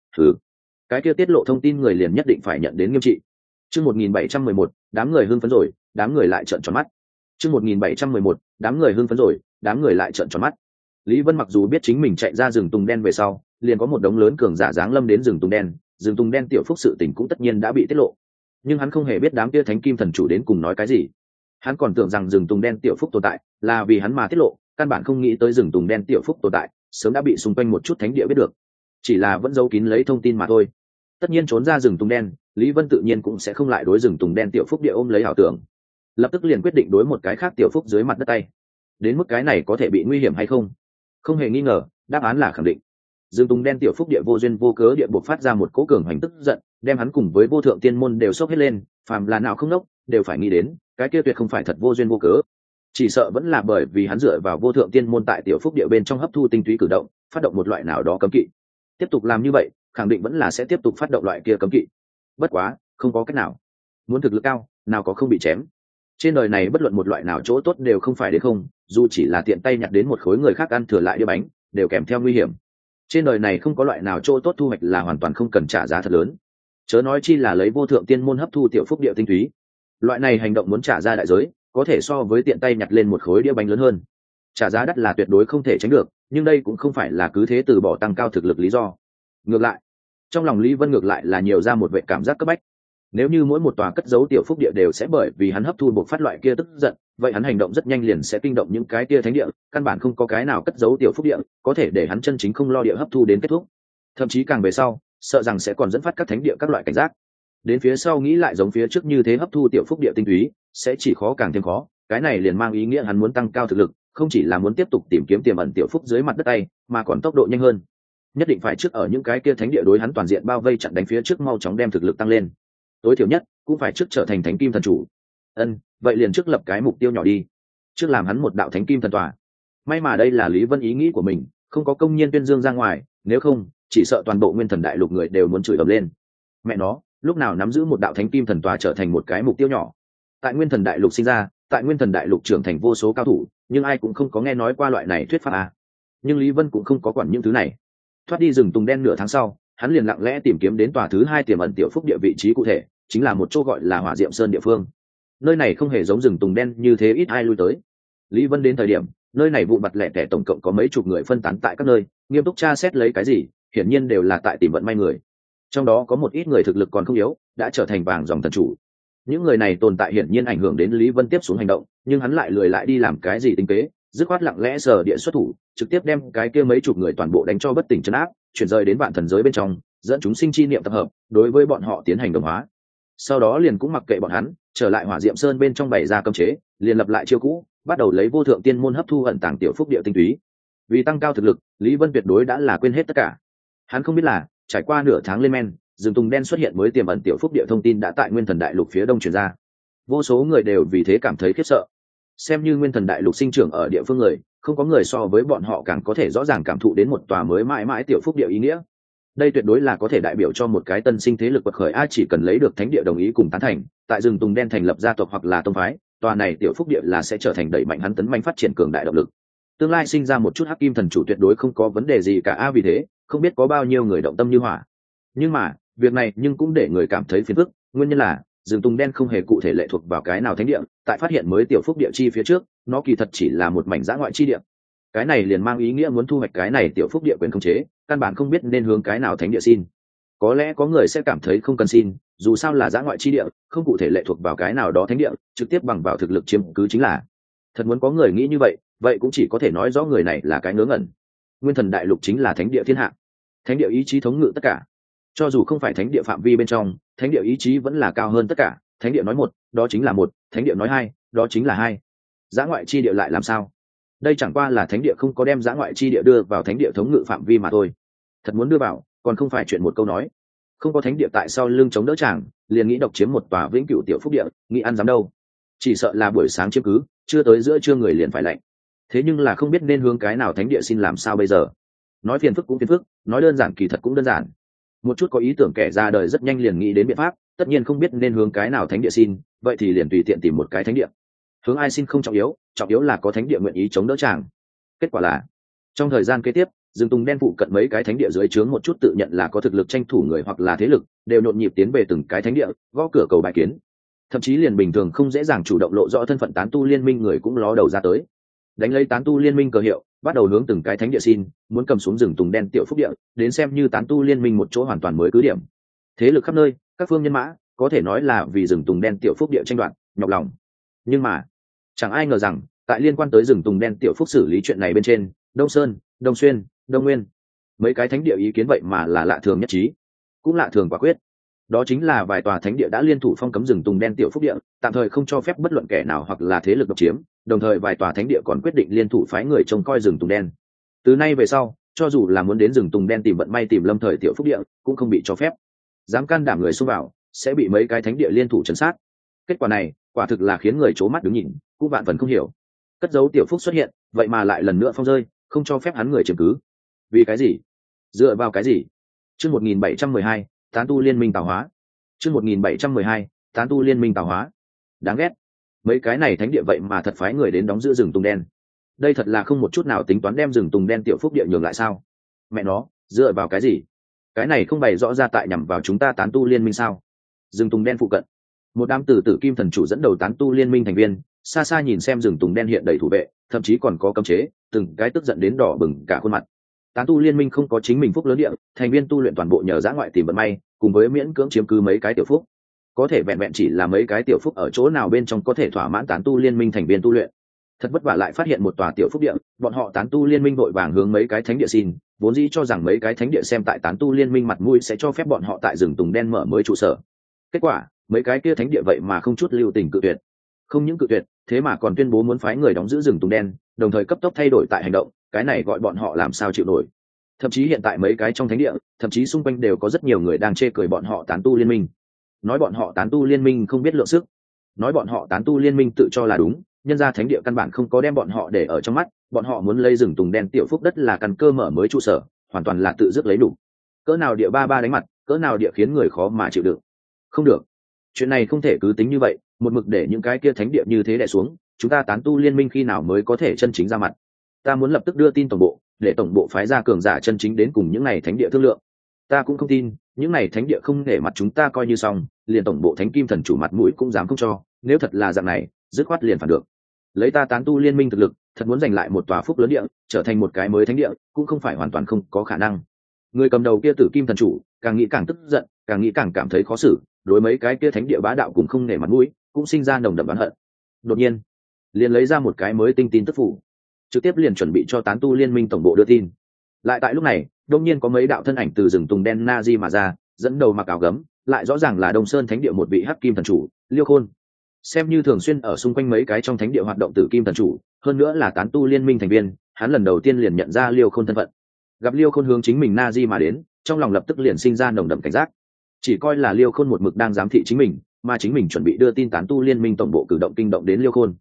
cái kia tiết lộ thông tin người liền nhất định phải nhận đến nghiêm trị. Chương 1711, đám người hưng phấn rồi, đám người lại trợn tròn mắt. Chương 1711, đám người hưng phấn rồi, đám người lại trợn tròn mắt. Lý Vân mặc dù biết chính mình chạy ra rừng tùng đen về sau, liền có một đống lớn cường giả giáng lâm đến rừng tùng đen tiểu phúc sự tình cũng tất nhiên đã bị tiết lộ. Nhưng hắn không hề biết đám kia Thánh Kim Thần chủ đến cùng nói cái gì. Hắn còn tưởng rằng rừng tùng đen tiểu phúc tồn tại là vì hắn mà tiết lộ, căn bản không nghĩ tới rừng tùng đen tiểu phúc tồn tại sớm đã bị xung quanh một chút thánh địa biết được, chỉ là vẫn giấu kín lấy thông tin mà thôi. Tất nhiên trốn ra rừng tùng đen, Lý Vân tự nhiên cũng sẽ không lại đối rừng tùng đen tiểu phúc địa ôm lấy ảo tưởng, lập tức liền quyết định đối một cái khác tiểu phúc dưới mặt đất tay. Đến mức cái này có thể bị nguy hiểm hay không? Không hề nghi ngờ, đáp án là khẳng định. Dương Tùng đen tiểu phúc địa vô duyên vô cớ địa buộc phát ra một cỗ cường hành tức giận, đem hắn cùng với vô thượng tiên môn đều sốc hết lên, phàm là nào không nốc, đều phải nghĩ đến, cái kia tuyệt không phải thật vô duyên vô cớ. Chỉ sợ vẫn là bởi vì hắn dựa vào vô thượng tiên môn tại tiểu phúc địa bên trong hấp thu tinh túy cử động, phát động một loại nào đó cấm kỵ. Tiếp tục làm như vậy, khẳng định vẫn là sẽ tiếp tục phát động loại kia cấm kỵ. Bất quá, không có cách nào. Muốn thực lực cao, nào có không bị chém. Trên đời này bất luận một loại nào chỗ tốt đều không phải đến không, dù chỉ là tiện tay nhặt đến một khối người khác ăn thừa lại đĩa bánh, đều kèm theo nguy hiểm. Trên đời này không có loại nào chỗ tốt thu hoạch là hoàn toàn không cần trả giá thật lớn, chớ nói chi là lấy vô thượng tiên môn hấp thu tiểu phúc địa tinh túy. Loại này hành động muốn trả ra đại giới, có thể so với tiện tay nhặt lên một khối đĩa bánh lớn hơn. Trả giá đắt là tuyệt đối không thể tránh được, nhưng đây cũng không phải là cứ thế từ bỏ tăng cao thực lực lý do. Ngược lại, trong lòng Lý Vân ngược lại là nhiều ra một vệ cảm giác cấp bách. Nếu như mỗi một tòa cất giấu tiểu phúc địa đều sẽ bởi vì hắn hấp thu buộc phát loại kia tức giận, vậy hắn hành động rất nhanh liền sẽ kinh động những cái kia thánh địa, căn bản không có cái nào cất giấu tiểu phúc địa có thể để hắn chân chính không lo địa hấp thu đến kết thúc. Thậm chí càng về sau, sợ rằng sẽ còn dẫn phát các thánh địa các loại cảnh giác. Đến phía sau nghĩ lại giống phía trước như thế hấp thu tiểu phúc địa tinh túy, sẽ chỉ khó càng thêm khó, cái này liền mang ý nghĩa hắn muốn tăng cao thực lực, không chỉ là muốn tiếp tục tìm kiếm tiềm ẩn tiểu phúc dưới mặt đất tay, mà còn tốc độ nhanh hơn. Nhất định phải trước ở những cái kia thánh địa đối hắn toàn diện bao vây chặn đánh phía trước, mau chóng đem thực lực tăng lên. Tối thiểu nhất cũng phải trước trở thành thánh kim thần chủ. Vậy liền trước lập cái mục tiêu nhỏ đi, trước làm hắn một đạo thánh kim thần tòa. May mà đây là Lý Vân ý nghĩ của mình, không có công nhiên tuyên dương ra ngoài, nếu không chỉ sợ toàn bộ Nguyên Thần Đại Lục người đều muốn chửi ầm lên. Mẹ nó, lúc nào nắm giữ một đạo thánh kim thần tòa trở thành một cái mục tiêu nhỏ. Tại Nguyên Thần Đại Lục sinh ra, tại Nguyên Thần Đại Lục trưởng thành vô số cao thủ, nhưng ai cũng không có nghe nói qua loại này thuyết pháp à. Nhưng Lý Vân cũng không có quản những thứ này. Thoát đi rừng tùng đen nửa tháng sau, hắn liền lặng lẽ tìm kiếm đến tòa thứ 2 tiềm ẩn tiểu phúc địa, vị trí cụ thể chính là một chỗ gọi là Hỏa Diệm Sơn địa phương. Nơi này không hề giống rừng tùng đen như thế ít ai lui tới. Lý Vân đến thời điểm, nơi này vụn vặt lẻ tẻ tổng cộng có mấy chục người phân tán tại các nơi, nghiêm túc tra xét lấy cái gì, hiển nhiên đều là tại tìm vận may người. Trong đó có một ít người thực lực còn không yếu, đã trở thành vàng dòng thần chủ. Những người này tồn tại hiển nhiên ảnh hưởng đến Lý Vân tiếp xuống hành động, nhưng hắn lại lười lại đi làm cái gì tinh tế, dứt khoát lặng lẽ sờ địa xuất thủ, trực tiếp đem cái kia mấy chục người toàn bộ đánh cho bất tỉnh trấn áp, chuyển rời đến vạn thần giới bên trong, dẫn chúng sinh chi niệm tập hợp, đối với bọn họ tiến hành đồng hóa. Sau đó liền cũng mặc kệ bọn hắn, trở lại Hỏa Diệm Sơn bên trong bày ra cấm chế, liền lập lại chiêu cũ, bắt đầu lấy vô thượng tiên môn hấp thu ẩn tàng tiểu phúc địa tinh túy. Vì tăng cao thực lực, Lý Vân tuyệt đối đã là quên hết tất cả. Hắn không biết là, trải qua nửa tháng lên men, rừng tùng đen xuất hiện mới tiềm ẩn tiểu phúc địa thông tin đã tại Nguyên Thần Đại Lục phía đông truyền ra. Vô số người đều vì thế cảm thấy khiếp sợ. Xem như Nguyên Thần Đại Lục sinh trưởng ở địa phương người, không có người so với bọn họ càng có thể rõ ràng cảm thụ đến một tòa mới mãi mãi tiểu phúc địa ý nghĩa. Đây tuyệt đối là có thể đại biểu cho một cái tân sinh thế lực bậc khởi, ai chỉ cần lấy được thánh địa đồng ý cùng tán thành, tại rừng tùng đen thành lập gia tộc hoặc là tông phái, tòa này tiểu phúc địa là sẽ trở thành đẩy mạnh hắn tấn mạnh phát triển cường đại động lực. Tương lai sinh ra một chút hắc kim thần chủ tuyệt đối không có vấn đề gì cả, vì thế không biết có bao nhiêu người động tâm như hỏa. Nhưng mà việc này nhưng cũng để người cảm thấy phiền phức, nguyên nhân là rừng tùng đen không hề cụ thể lệ thuộc vào cái nào thánh địa, tại phát hiện mới tiểu phúc địa chi phía trước, nó kỳ thật chỉ là một mảnh dã ngoại chi địa. Cái này liền mang ý nghĩa muốn thu hoạch cái này tiểu phúc địa quyền khống chế, căn bản không biết nên hướng cái nào thánh địa xin. Có lẽ có người sẽ cảm thấy không cần xin, dù sao là dã ngoại chi địa, không cụ thể lệ thuộc vào cái nào đó thánh địa, trực tiếp bằng vào thực lực chiếm cứ chính là. Thật muốn có người nghĩ như vậy, vậy cũng chỉ có thể nói rõ người này là cái ngớ ngẩn. Nguyên Thần Đại Lục chính là thánh địa thiên hạ, thánh địa ý chí thống ngự tất cả. Cho dù không phải thánh địa phạm vi bên trong, thánh địa ý chí vẫn là cao hơn tất cả. Thánh địa nói một, đó chính là một; thánh địa nói hai, đó chính là hai. Dã ngoại chi địa lại làm sao? Đây chẳng qua là thánh địa không có đem dã ngoại chi địa đưa vào thánh địa thống ngự phạm vi mà thôi. Thật muốn đưa vào, còn không phải chuyện một câu nói. Không có thánh địa tại sau lưng chống đỡ chàng, liền nghĩ độc chiếm một tòa vĩnh cửu tiểu phúc địa, nghĩ ăn dám đâu. Chỉ sợ là buổi sáng chiếm cứ, chưa tới giữa trưa người liền phải lạnh. Thế nhưng là không biết nên hướng cái nào thánh địa xin làm sao bây giờ. Nói phiền phức cũng phiền phức, nói đơn giản kỳ thật cũng đơn giản. Một chút có ý tưởng kẻ ra đời rất nhanh liền nghĩ đến biện pháp, tất nhiên không biết nên hướng cái nào thánh địa xin, vậy thì liền tùy tiện tìm một cái thánh địa. Hướng ai xin không trọng yếu là có thánh địa nguyện ý chống đỡ chàng. Kết quả là, trong thời gian kế tiếp, rừng tùng đen phụ cận mấy cái thánh địa dưới trướng một chút tự nhận là có thực lực tranh thủ người hoặc là thế lực, đều nhộn nhịp tiến về từng cái thánh địa, gõ cửa cầu bài kiến. Thậm chí liền bình thường không dễ dàng chủ động lộ rõ thân phận tán tu liên minh người cũng ló đầu ra tới, đánh lấy tán tu liên minh cờ hiệu, bắt đầu hướng từng cái thánh địa xin, muốn cầm xuống rừng tùng đen tiểu phúc địa, đến xem như tán tu liên minh một chỗ hoàn toàn mới cứ điểm. Thế lực khắp nơi, các phương nhân mã, có thể nói là vì rừng tùng đen tiểu phúc địa tranh đoạt, nhọc lòng. Nhưng mà chẳng ai ngờ rằng, tại liên quan tới rừng tùng đen tiểu phúc xử lý chuyện này bên trên, Đông Sơn, Đông Xuyên, Đông Nguyên, mấy cái thánh địa ý kiến vậy mà là lạ thường nhất trí, cũng lạ thường quả quyết. Đó chính là vài tòa thánh địa đã liên thủ phong cấm rừng tùng đen tiểu phúc địa, tạm thời không cho phép bất luận kẻ nào hoặc là thế lực độc chiếm, đồng thời vài tòa thánh địa còn quyết định liên thủ phái người trông coi rừng tùng đen. Từ nay về sau, cho dù là muốn đến rừng tùng đen tìm vận may tìm lâm thời tiểu phúc địa, cũng không bị cho phép. Dám can đảm người xông vào, sẽ bị mấy cái thánh địa liên thủ trấn sát. Kết quả này, quả thực là khiến người trố mắt đứng nhìn, cũng vạn phần không hiểu. Cất dấu tiểu phúc xuất hiện, vậy mà lại lần nữa phong rơi, không cho phép hắn người chiếm cứ. Vì cái gì? Dựa vào cái gì? Chương 1712, tán tu liên minh tạo hóa. Chương 1712, tán tu liên minh tạo hóa. Đáng ghét. Mấy cái này thánh địa vậy mà thật phái người đến đóng giữ rừng tùng đen. Đây thật là không một chút nào tính toán đem rừng tùng đen tiểu phúc địa nhường lại sao? Mẹ nó, dựa vào cái gì? Cái này không bày rõ ra tại nhằm vào chúng ta tán tu liên minh sao? Rừng tùng đen phụ cận, một đám tử kim thần chủ dẫn đầu tán tu liên minh thành viên, xa xa nhìn xem rừng tùng đen hiện đầy thủ vệ, thậm chí còn có cấm chế, từng cái tức giận đến đỏ bừng cả khuôn mặt. Tán tu liên minh không có chính mình phúc lớn địa, thành viên tu luyện toàn bộ nhờ dã ngoại tìm vận may, cùng với miễn cưỡng chiếm cứ mấy cái tiểu phúc. Có thể vẹn vẹn chỉ là mấy cái tiểu phúc ở chỗ nào bên trong có thể thỏa mãn tán tu liên minh thành viên tu luyện. Thật vất vả lại phát hiện một tòa tiểu phúc địa, bọn họ tán tu liên minh vội vàng hướng mấy cái thánh địa xin, vốn dĩ cho rằng mấy cái thánh địa xem tại tán tu liên minh mặt mũi sẽ cho phép bọn họ tại rừng tùng đen mở mới trụ sở. Kết quả, mấy cái kia thánh địa vậy mà không chút lưu tình cự tuyệt. không những cự tuyệt, thế mà còn tuyên bố muốn phái người đóng giữ rừng tùng đen, đồng thời cấp tốc thay đổi tại hành động, cái này gọi bọn họ làm sao chịu nổi. Thậm chí hiện tại mấy cái trong thánh địa, thậm chí xung quanh đều có rất nhiều người đang chê cười bọn họ tán tu liên minh, nói bọn họ tán tu liên minh không biết lượng sức, nói bọn họ tán tu liên minh tự cho là đúng, nhân ra thánh địa căn bản không có đem bọn họ để ở trong mắt, bọn họ muốn lấy rừng tùng đen tiểu phúc đất là căn cơ mở mới trụ sở, hoàn toàn là tự dứt lấy đủ. Cỡ nào địa ba ba đánh mặt, cỡ nào địa khiến người khó mà chịu đựng. Không được, chuyện này không thể cứ tính như vậy, một mực để những cái kia thánh địa như thế đè xuống, chúng ta tán tu liên minh khi nào mới có thể chân chính ra mặt. Ta muốn lập tức đưa tin tổng bộ, để tổng bộ phái ra cường giả chân chính đến cùng những này thánh địa thương lượng. Ta cũng không tin những này thánh địa không để mặt chúng ta coi như xong, liền tổng bộ thánh kim thần chủ mặt mũi cũng dám không cho, nếu thật là dạng này dứt khoát liền phản được. Lấy ta tán tu liên minh thực lực, thật muốn giành lại một tòa phúc lớn địa, trở thành một cái mới thánh địa, cũng không phải hoàn toàn không có khả năng. Người cầm đầu kia tử kim thần chủ càng nghĩ càng tức giận, càng nghĩ càng cảm thấy khó xử, đối mấy cái kia thánh địa bá đạo cũng không nể mặt mũi, cũng sinh ra nồng đậm oán hận. Đột nhiên liền lấy ra một cái mới tinh tin tức phủ, trực tiếp liền chuẩn bị cho tán tu liên minh tổng bộ đưa tin. Lại tại lúc này đột nhiên có mấy đạo thân ảnh từ rừng tùng đen na di mà ra, dẫn đầu mặc áo gấm, lại rõ ràng là Đông Sơn thánh địa một vị hắc kim thần chủ Liêu Khôn. Xem như thường xuyên ở xung quanh mấy cái trong thánh địa hoạt động tử kim thần chủ, hơn nữa là tán tu liên minh thành viên, hắn lần đầu tiên liền nhận ra Liêu Khôn thân phận. Gặp Liêu Khôn hướng chính mình na di mà đến, trong lòng lập tức liền sinh ra nồng đậm cảnh giác, chỉ coi là Liêu Khôn một mực đang giám thị chính mình, mà chính mình chuẩn bị đưa tin tán tu liên minh tổng bộ cử động kinh động đến Liêu Khôn.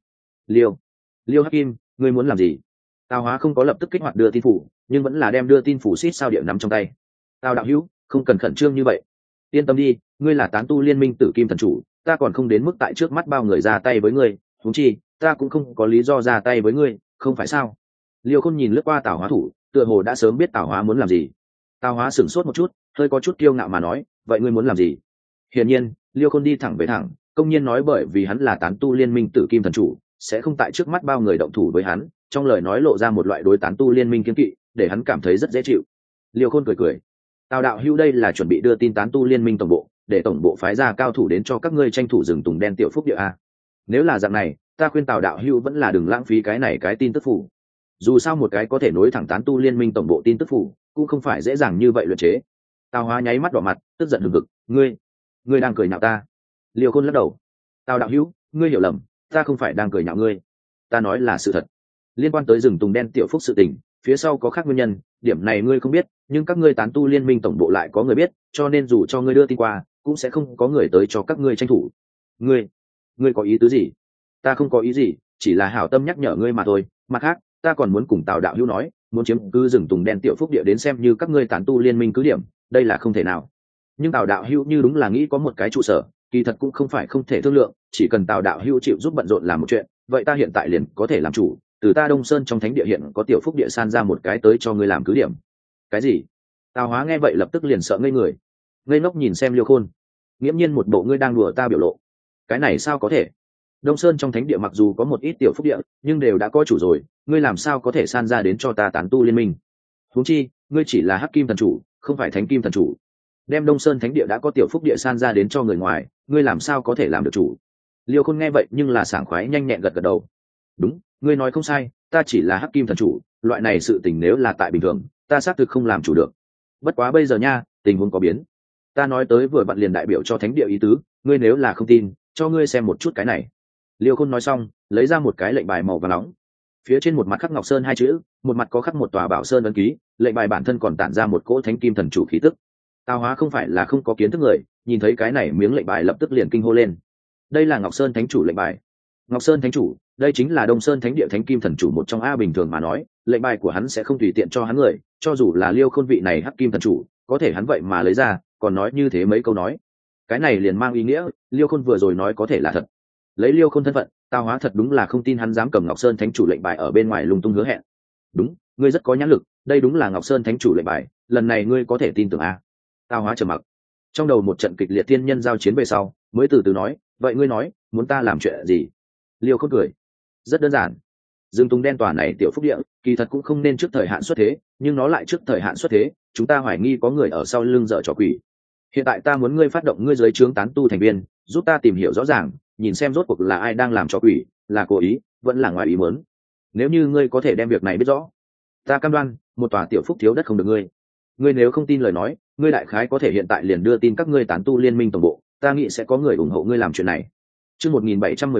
Liêu Hắc Kim, ngươi muốn làm gì? Tào Hóa không có lập tức kích hoạt đưa tin phủ, nhưng vẫn là đem đưa tin phủ xít sao địa nắm trong tay. Tào đạo hữu, không cần khẩn trương như vậy, yên tâm đi, ngươi là tán tu liên minh tử kim thần chủ, ta còn không đến mức tại trước mắt bao người ra tay với ngươi, huống chi ta cũng không có lý do ra tay với ngươi, không phải sao? Liêu Khôn nhìn lướt qua Tào Hóa thủ, tựa hồ đã sớm biết Tào Hóa muốn làm gì. Tào Hóa sửng sốt một chút, hơi có chút kiêu ngạo mà nói, vậy ngươi muốn làm gì? Hiển nhiên Liêu Khôn đi thẳng về thẳng, công nhiên nói bởi vì hắn là tán tu liên minh tử kim thần chủ, sẽ không tại trước mắt bao người động thủ với hắn, trong lời nói lộ ra một loại đối tán tu liên minh kiên kỵ, để hắn cảm thấy rất dễ chịu. Liêu Khôn cười cười, Tào đạo hữu đây là chuẩn bị đưa tin tán tu liên minh tổng bộ, để tổng bộ phái ra cao thủ đến cho các ngươi tranh thủ rừng tùng đen tiểu phúc địa a. Nếu là dạng này, ta khuyên Tào đạo hữu vẫn là đừng lãng phí cái này cái tin tức phủ. Dù sao một cái có thể nối thẳng tán tu liên minh tổng bộ tin tức phủ, cũng không phải dễ dàng như vậy luyện chế. Tào Hóa nháy mắt đỏ mặt, tức giận hừng hực, ngươi đang cười nhạo ta? Liêu Khôn lắc đầu, Tào đạo hữu, ngươi hiểu lầm, ta không phải đang cười nhạo ngươi, ta nói là sự thật. Liên quan tới rừng tùng đen tiểu phúc sự tình, phía sau có khác nguyên nhân, điểm này ngươi không biết, nhưng các ngươi tán tu liên minh tổng bộ lại có người biết, cho nên dù cho ngươi đưa tin qua, cũng sẽ không có người tới cho các ngươi tranh thủ. Ngươi có ý tứ gì? Ta không có ý gì, chỉ là hảo tâm nhắc nhở ngươi mà thôi. Mặt khác, ta còn muốn cùng Tào đạo hữu nói, muốn chiếm cứ rừng tùng đen tiểu phúc địa đến xem như các ngươi tán tu liên minh cứ điểm, đây là không thể nào. Nhưng Tào đạo hữu như đúng là nghĩ có một cái trụ sở, kỳ thật cũng không phải không thể thương lượng, chỉ cần Tào đạo hữu chịu giúp bận rộn làm một chuyện, vậy ta hiện tại liền có thể làm chủ, từ ta Đông Sơn trong thánh địa hiện có tiểu phúc địa san ra một cái tới cho ngươi làm cứ điểm. Cái gì? Tào Hóa nghe vậy lập tức liền sợ ngây người, ngây ngốc nhìn xem Liêu Khôn, nghiễm nhiên một bộ ngươi đang đùa ta biểu lộ. Cái này sao có thể? Đông Sơn trong thánh địa mặc dù có một ít tiểu phúc địa, nhưng đều đã có chủ rồi, ngươi làm sao có thể san ra đến cho ta tán tu liên minh? Huống chi ngươi chỉ là hắc kim thần chủ, không phải thánh kim thần chủ, đem Đông Sơn thánh địa đã có tiểu phúc địa san ra đến cho người ngoài, ngươi làm sao có thể làm được chủ? Liêu Khôn nghe vậy nhưng là sảng khoái nhanh nhẹn gật gật đầu, đúng, ngươi nói không sai, ta chỉ là hắc kim thần chủ, loại này sự tình nếu là tại bình thường, ta xác thực không làm chủ được. Bất quá bây giờ nha, tình huống có biến, ta nói tới vừa vặn liền đại biểu cho thánh địa ý tứ, ngươi nếu là không tin, cho ngươi xem một chút cái này. Liêu Khôn nói xong, lấy ra một cái lệnh bài màu vàng nóng, phía trên một mặt khắc Ngọc Sơn hai chữ, một mặt có khắc một tòa Bảo Sơn ấn ký, lệnh bài bản thân còn tản ra một cỗ thánh kim thần chủ khí tức. Tào Hóa không phải là không có kiến thức người, nhìn thấy cái này miếng lệnh bài lập tức liền kinh hô lên. Đây là Ngọc Sơn thánh chủ lệnh bài. Ngọc Sơn thánh chủ, đây chính là Đông Sơn thánh địa thánh kim thần chủ một trong. A bình thường mà nói, lệnh bài của hắn sẽ không tùy tiện cho hắn người, cho dù là Liêu Khôn vị này hắc kim thần chủ, có thể hắn vậy mà lấy ra, còn nói như thế mấy câu nói. Cái này liền mang ý nghĩa, Liêu Khôn vừa rồi nói có thể là thật. Lấy Liêu Khôn thân phận, Tào Hóa thật đúng là không tin hắn dám cầm Ngọc Sơn thánh chủ lệnh bài ở bên ngoài lung tung hứa hẹn. Đúng, ngươi rất có nhãn lực, đây đúng là Ngọc Sơn thánh chủ lệnh bài, lần này ngươi có thể tin tưởng a? Tào Hóa trầm mặc, trong đầu một trận kịch liệt thiên nhân giao chiến về sau, mới từ từ nói, vậy ngươi nói, muốn ta làm chuyện gì? Liêu Khôn cười, rất đơn giản, rừng tùng đen tòa này tiểu phúc địa, kỳ thật cũng không nên trước thời hạn xuất thế, nhưng nó lại trước thời hạn xuất thế, chúng ta hoài nghi có người ở sau lưng dở trò quỷ. Hiện tại ta muốn ngươi phát động ngươi dưới trướng tán tu thành viên, giúp ta tìm hiểu rõ ràng, nhìn xem rốt cuộc là ai đang làm trò quỷ, là cố ý, vẫn là ngoài ý muốn. Nếu như ngươi có thể đem việc này biết rõ, ta cam đoan, một tòa tiểu phúc thiếu đất không được ngươi. Ngươi nếu không tin lời nói, ngươi đại khái có thể hiện tại liền đưa tin các ngươi tán tu liên minh tổng bộ, ta nghĩ sẽ có người ủng hộ ngươi làm chuyện này. Chương 1713,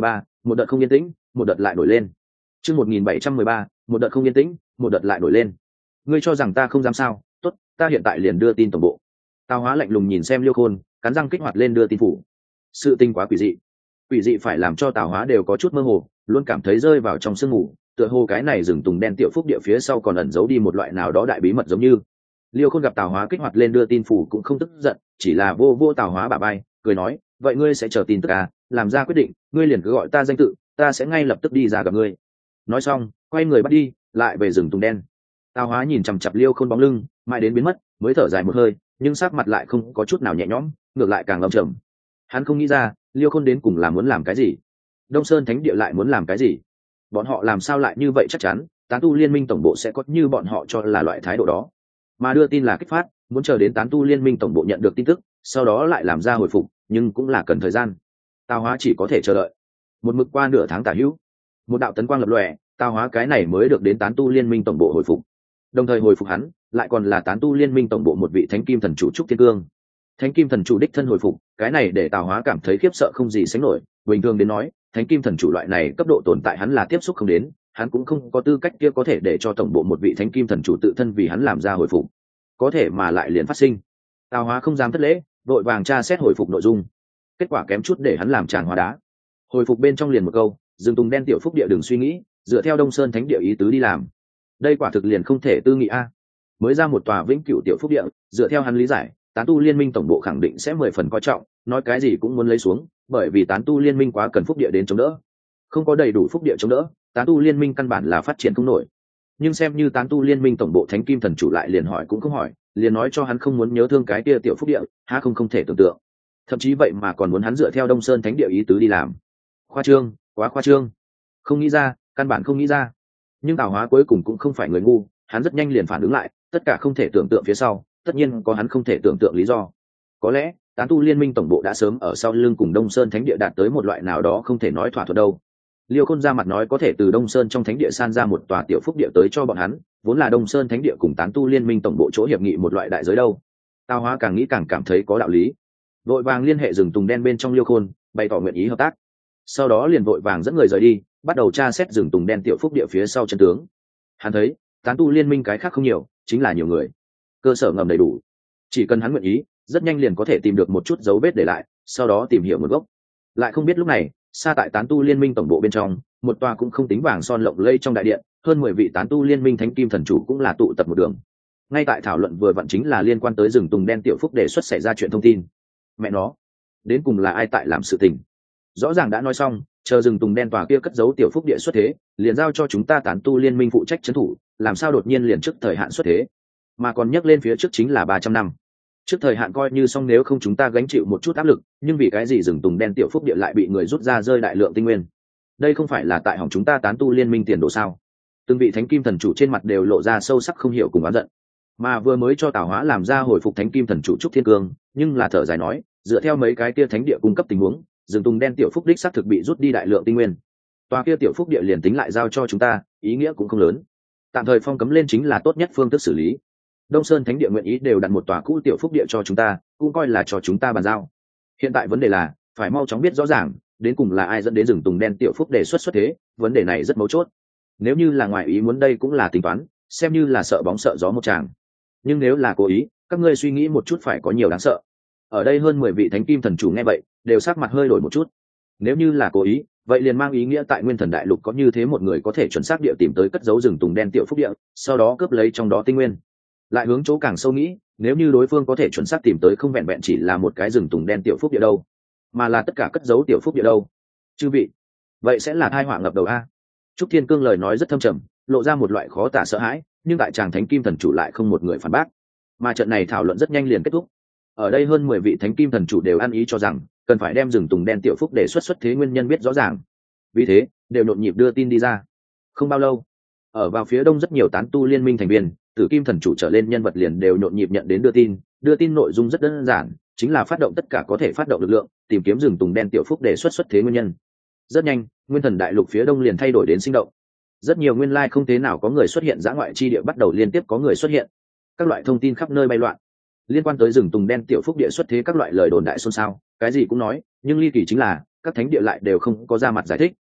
một đợt không yên tĩnh, một đợt lại nổi lên. Chương 1713, một đợt không yên tĩnh, một đợt lại nổi lên. Ngươi cho rằng ta không dám sao? Tốt, ta hiện tại liền đưa tin tổng bộ. Tào Hóa lạnh lùng nhìn xem Liêu Khôn, cắn răng kích hoạt lên đưa tin phủ. Sự tình quá quỷ dị. Quỷ dị phải làm cho Tào Hóa đều có chút mơ hồ, luôn cảm thấy rơi vào trong sương mù, tựa hồ cái này rừng tùng đen tiểu phúc địa phía sau còn ẩn giấu đi một loại nào đó đại bí mật giống như. Liêu Khôn gặp Tào Hóa kích hoạt lên đưa tin phủ cũng không tức giận, chỉ là vô vô Tào Hóa bả vai, cười nói, vậy ngươi sẽ chờ tin tức à, làm ra quyết định, ngươi liền cứ gọi ta danh tự, ta sẽ ngay lập tức đi ra gặp ngươi. Nói xong, quay người bắt đi, lại về rừng tùng đen. Tào Hóa nhìn chằm chặp Liêu Khôn bóng lưng, mãi đến biến mất, mới thở dài một hơi, nhưng sắc mặt lại không có chút nào nhẹ nhõm, ngược lại càng lâm trầm. Hắn không nghĩ ra, Liêu Khôn đến cùng là muốn làm cái gì, Đông Sơn Thánh Địa lại muốn làm cái gì, bọn họ làm sao lại như vậy chắc chắn, Tán tu liên minh tổng bộ sẽ có như bọn họ cho là loại thái độ đó. Mà đưa tin là kích phát, muốn chờ đến Tán tu liên minh tổng bộ nhận được tin tức, sau đó lại làm ra hồi phục, nhưng cũng là cần thời gian. Tào Hóa chỉ có thể chờ đợi. Một mực qua nửa tháng tả hữu, một đạo tấn quang lập lòe, Tào Hóa cái này mới được đến Tán tu liên minh tổng bộ hồi phục. Đồng thời hồi phục hắn, lại còn là Tán tu liên minh tổng bộ một vị Thánh Kim thần chủ Trúc Thiên Cương. Thánh Kim thần chủ đích thân hồi phục, cái này để Tào Hóa cảm thấy khiếp sợ không gì sánh nổi. Bình thường đến nói, Thánh Kim thần chủ loại này cấp độ tồn tại hắn là tiếp xúc không đến, hắn cũng không có tư cách kia có thể để cho tổng bộ một vị Thánh Kim thần chủ tự thân vì hắn làm ra hồi phục. Có thể mà lại liền phát sinh. Tào Hóa không dám thất lễ, vội vàng tra xét hồi phục nội dung. Kết quả kém chút để hắn làm tràn hóa đá. Hồi phục bên trong liền một câu, rừng tùng đen tiểu phúc địa đừng suy nghĩ, dựa theo Đông Sơn Thánh Địa ý tứ đi làm. Đây quả thực liền không thể tư nghị a. Mới ra một tòa vĩnh cửu tiểu phúc địa, dựa theo hắn lý giải, Tán tu liên minh tổng bộ khẳng định sẽ 10 phần coi trọng, nói cái gì cũng muốn lấy xuống, bởi vì Tán tu liên minh quá cần phúc địa đến chống đỡ. Không có đầy đủ phúc địa chống đỡ, Tán tu liên minh căn bản là phát triển không nổi. Nhưng xem như Tán tu liên minh tổng bộ Thánh Kim thần chủ lại liền hỏi cũng không hỏi, liền nói cho hắn không muốn nhớ thương cái kia tiểu phúc địa, há không thể tưởng tượng. Thậm chí vậy mà còn muốn hắn dựa theo Đông Sơn Thánh Địa ý tứ đi làm. Khoa trương, quá khoa trương. Không nghĩ ra, căn bản không nghĩ ra. Nhưng Tào Hóa cuối cùng cũng không phải người ngu, hắn rất nhanh liền phản ứng lại, tất cả không thể tưởng tượng phía sau, tất nhiên có hắn không thể tưởng tượng lý do. Có lẽ Tán tu liên minh tổng bộ đã sớm ở sau lưng cùng Đông Sơn Thánh Địa đạt tới một loại nào đó không thể nói thỏa thuận đâu. Liêu Khôn ra mặt nói có thể từ Đông Sơn trong Thánh Địa san ra một tòa tiểu phúc địa tới cho bọn hắn, vốn là Đông Sơn Thánh Địa cùng Tán tu liên minh tổng bộ chỗ hiệp nghị một loại đại giới đâu. Tào Hóa càng nghĩ càng cảm thấy có đạo lý, vội vàng liên hệ rừng tùng đen bên trong Liêu Khôn, bày tỏ nguyện ý hợp tác. Sau đó liền vội vàng dẫn người rời đi, bắt đầu tra xét rừng tùng đen tiểu phúc địa phía sau chân tướng. Hắn thấy Tán tu liên minh cái khác không nhiều, chính là nhiều người, cơ sở ngầm đầy đủ, chỉ cần hắn nguyện ý, rất nhanh liền có thể tìm được một chút dấu vết để lại, sau đó tìm hiểu nguồn gốc. Lại không biết lúc này, xa tại Tán tu liên minh tổng bộ bên trong, một tòa cũng không tính vàng son lộng lẫy trong đại điện, hơn 10 vị Tán tu liên minh Thánh Kim thần chủ cũng là tụ tập một đường. Ngay tại thảo luận vừa vặn chính là liên quan tới rừng tùng đen tiểu phúc đề xuất xảy ra chuyện thông tin. Mẹ nó, đến cùng là ai tại làm sự tình? Rõ ràng đã nói xong, chờ rừng tùng đen tòa kia cất giấu tiểu phúc địa xuất thế, liền giao cho chúng ta Tán tu liên minh phụ trách trấn thủ, làm sao đột nhiên liền trước thời hạn xuất thế, mà còn nhắc lên phía trước chính là 300 năm. Trước thời hạn coi như xong, nếu không chúng ta gánh chịu một chút áp lực, nhưng vì cái gì rừng tùng đen tiểu phúc địa lại bị người rút ra rơi đại lượng tinh nguyên? Đây không phải là tại hỏng chúng ta Tán tu liên minh tiền đồ sao? Từng vị Thánh Kim thần chủ trên mặt đều lộ ra sâu sắc không hiểu cùng oán giận. Mà vừa mới cho Tào Hóa làm ra hồi phục Thánh Kim thần chủ Trúc Thiên Cương, nhưng là thở dài nói, dựa theo mấy cái kia thánh địa cung cấp tình huống, rừng tùng đen tiểu phúc đích xác thực bị rút đi đại lượng tinh nguyên. Tòa kia tiểu phúc địa liền tính lại giao cho chúng ta, ý nghĩa cũng không lớn. Tạm thời phong cấm lên chính là tốt nhất phương thức xử lý. Đông Sơn Thánh Địa nguyện ý đều đặt một tòa cũ tiểu phúc địa cho chúng ta, cũng coi là cho chúng ta bàn giao. Hiện tại vấn đề là phải mau chóng biết rõ ràng, đến cùng là ai dẫn đến rừng tùng đen tiểu phúc đề xuất thế, vấn đề này rất mấu chốt. Nếu như là ngoài ý muốn đây cũng là tính toán, xem như là sợ bóng sợ gió một tràng. Nhưng nếu là cố ý, các ngươi suy nghĩ một chút phải có nhiều đáng sợ. Ở đây hơn 10 vị Thánh Kim thần chủ nghe vậy, đều sắc mặt hơi đổi một chút. Nếu như là cố ý, vậy liền mang ý nghĩa tại Nguyên Thần Đại Lục có như thế một người có thể chuẩn xác địa tìm tới cất giấu rừng tùng đen tiểu phúc địa, sau đó cướp lấy trong đó tinh nguyên. Lại hướng chỗ càng sâu nghĩ, nếu như đối phương có thể chuẩn xác tìm tới không vẹn vẹn chỉ là một cái rừng tùng đen tiểu phúc địa đâu, mà là tất cả cất giấu tiểu phúc địa đâu, chư vị, vậy sẽ là tai họa ngập đầu a. Trúc Thiên Cương lời nói rất thâm trầm, lộ ra một loại khó tả sợ hãi, nhưng tại chàng Thánh Kim thần chủ lại không một người phản bác. Mà trận này thảo luận rất nhanh liền kết thúc. Ở đây hơn 10 vị Thánh Kim thần chủ đều ăn ý cho rằng cần phải đem rừng tùng đen tiểu phúc để xuất thế nguyên nhân biết rõ ràng. Vì thế, đều nhộn nhịp đưa tin đi ra. Không bao lâu, ở vào phía đông rất nhiều Tán tu liên minh thành viên, Tử Kim thần chủ trở lên nhân vật liền đều nhộn nhịp nhận đến đưa tin nội dung rất đơn giản, chính là phát động tất cả có thể phát động lực lượng, tìm kiếm rừng tùng đen tiểu phúc để xuất thế nguyên nhân. Rất nhanh, Nguyên Thần Đại Lục phía đông liền thay đổi đến sinh động. Rất nhiều nguyên lai không thế nào có người xuất hiện dã ngoại chi địa bắt đầu liên tiếp có người xuất hiện. Các loại thông tin khắp nơi bay loạn. Liên quan tới rừng tùng đen tiểu phúc địa xuất thế các loại lời đồn đại xôn xao, cái gì cũng nói, nhưng ly kỳ chính là các thánh địa lại đều không có ra mặt giải thích,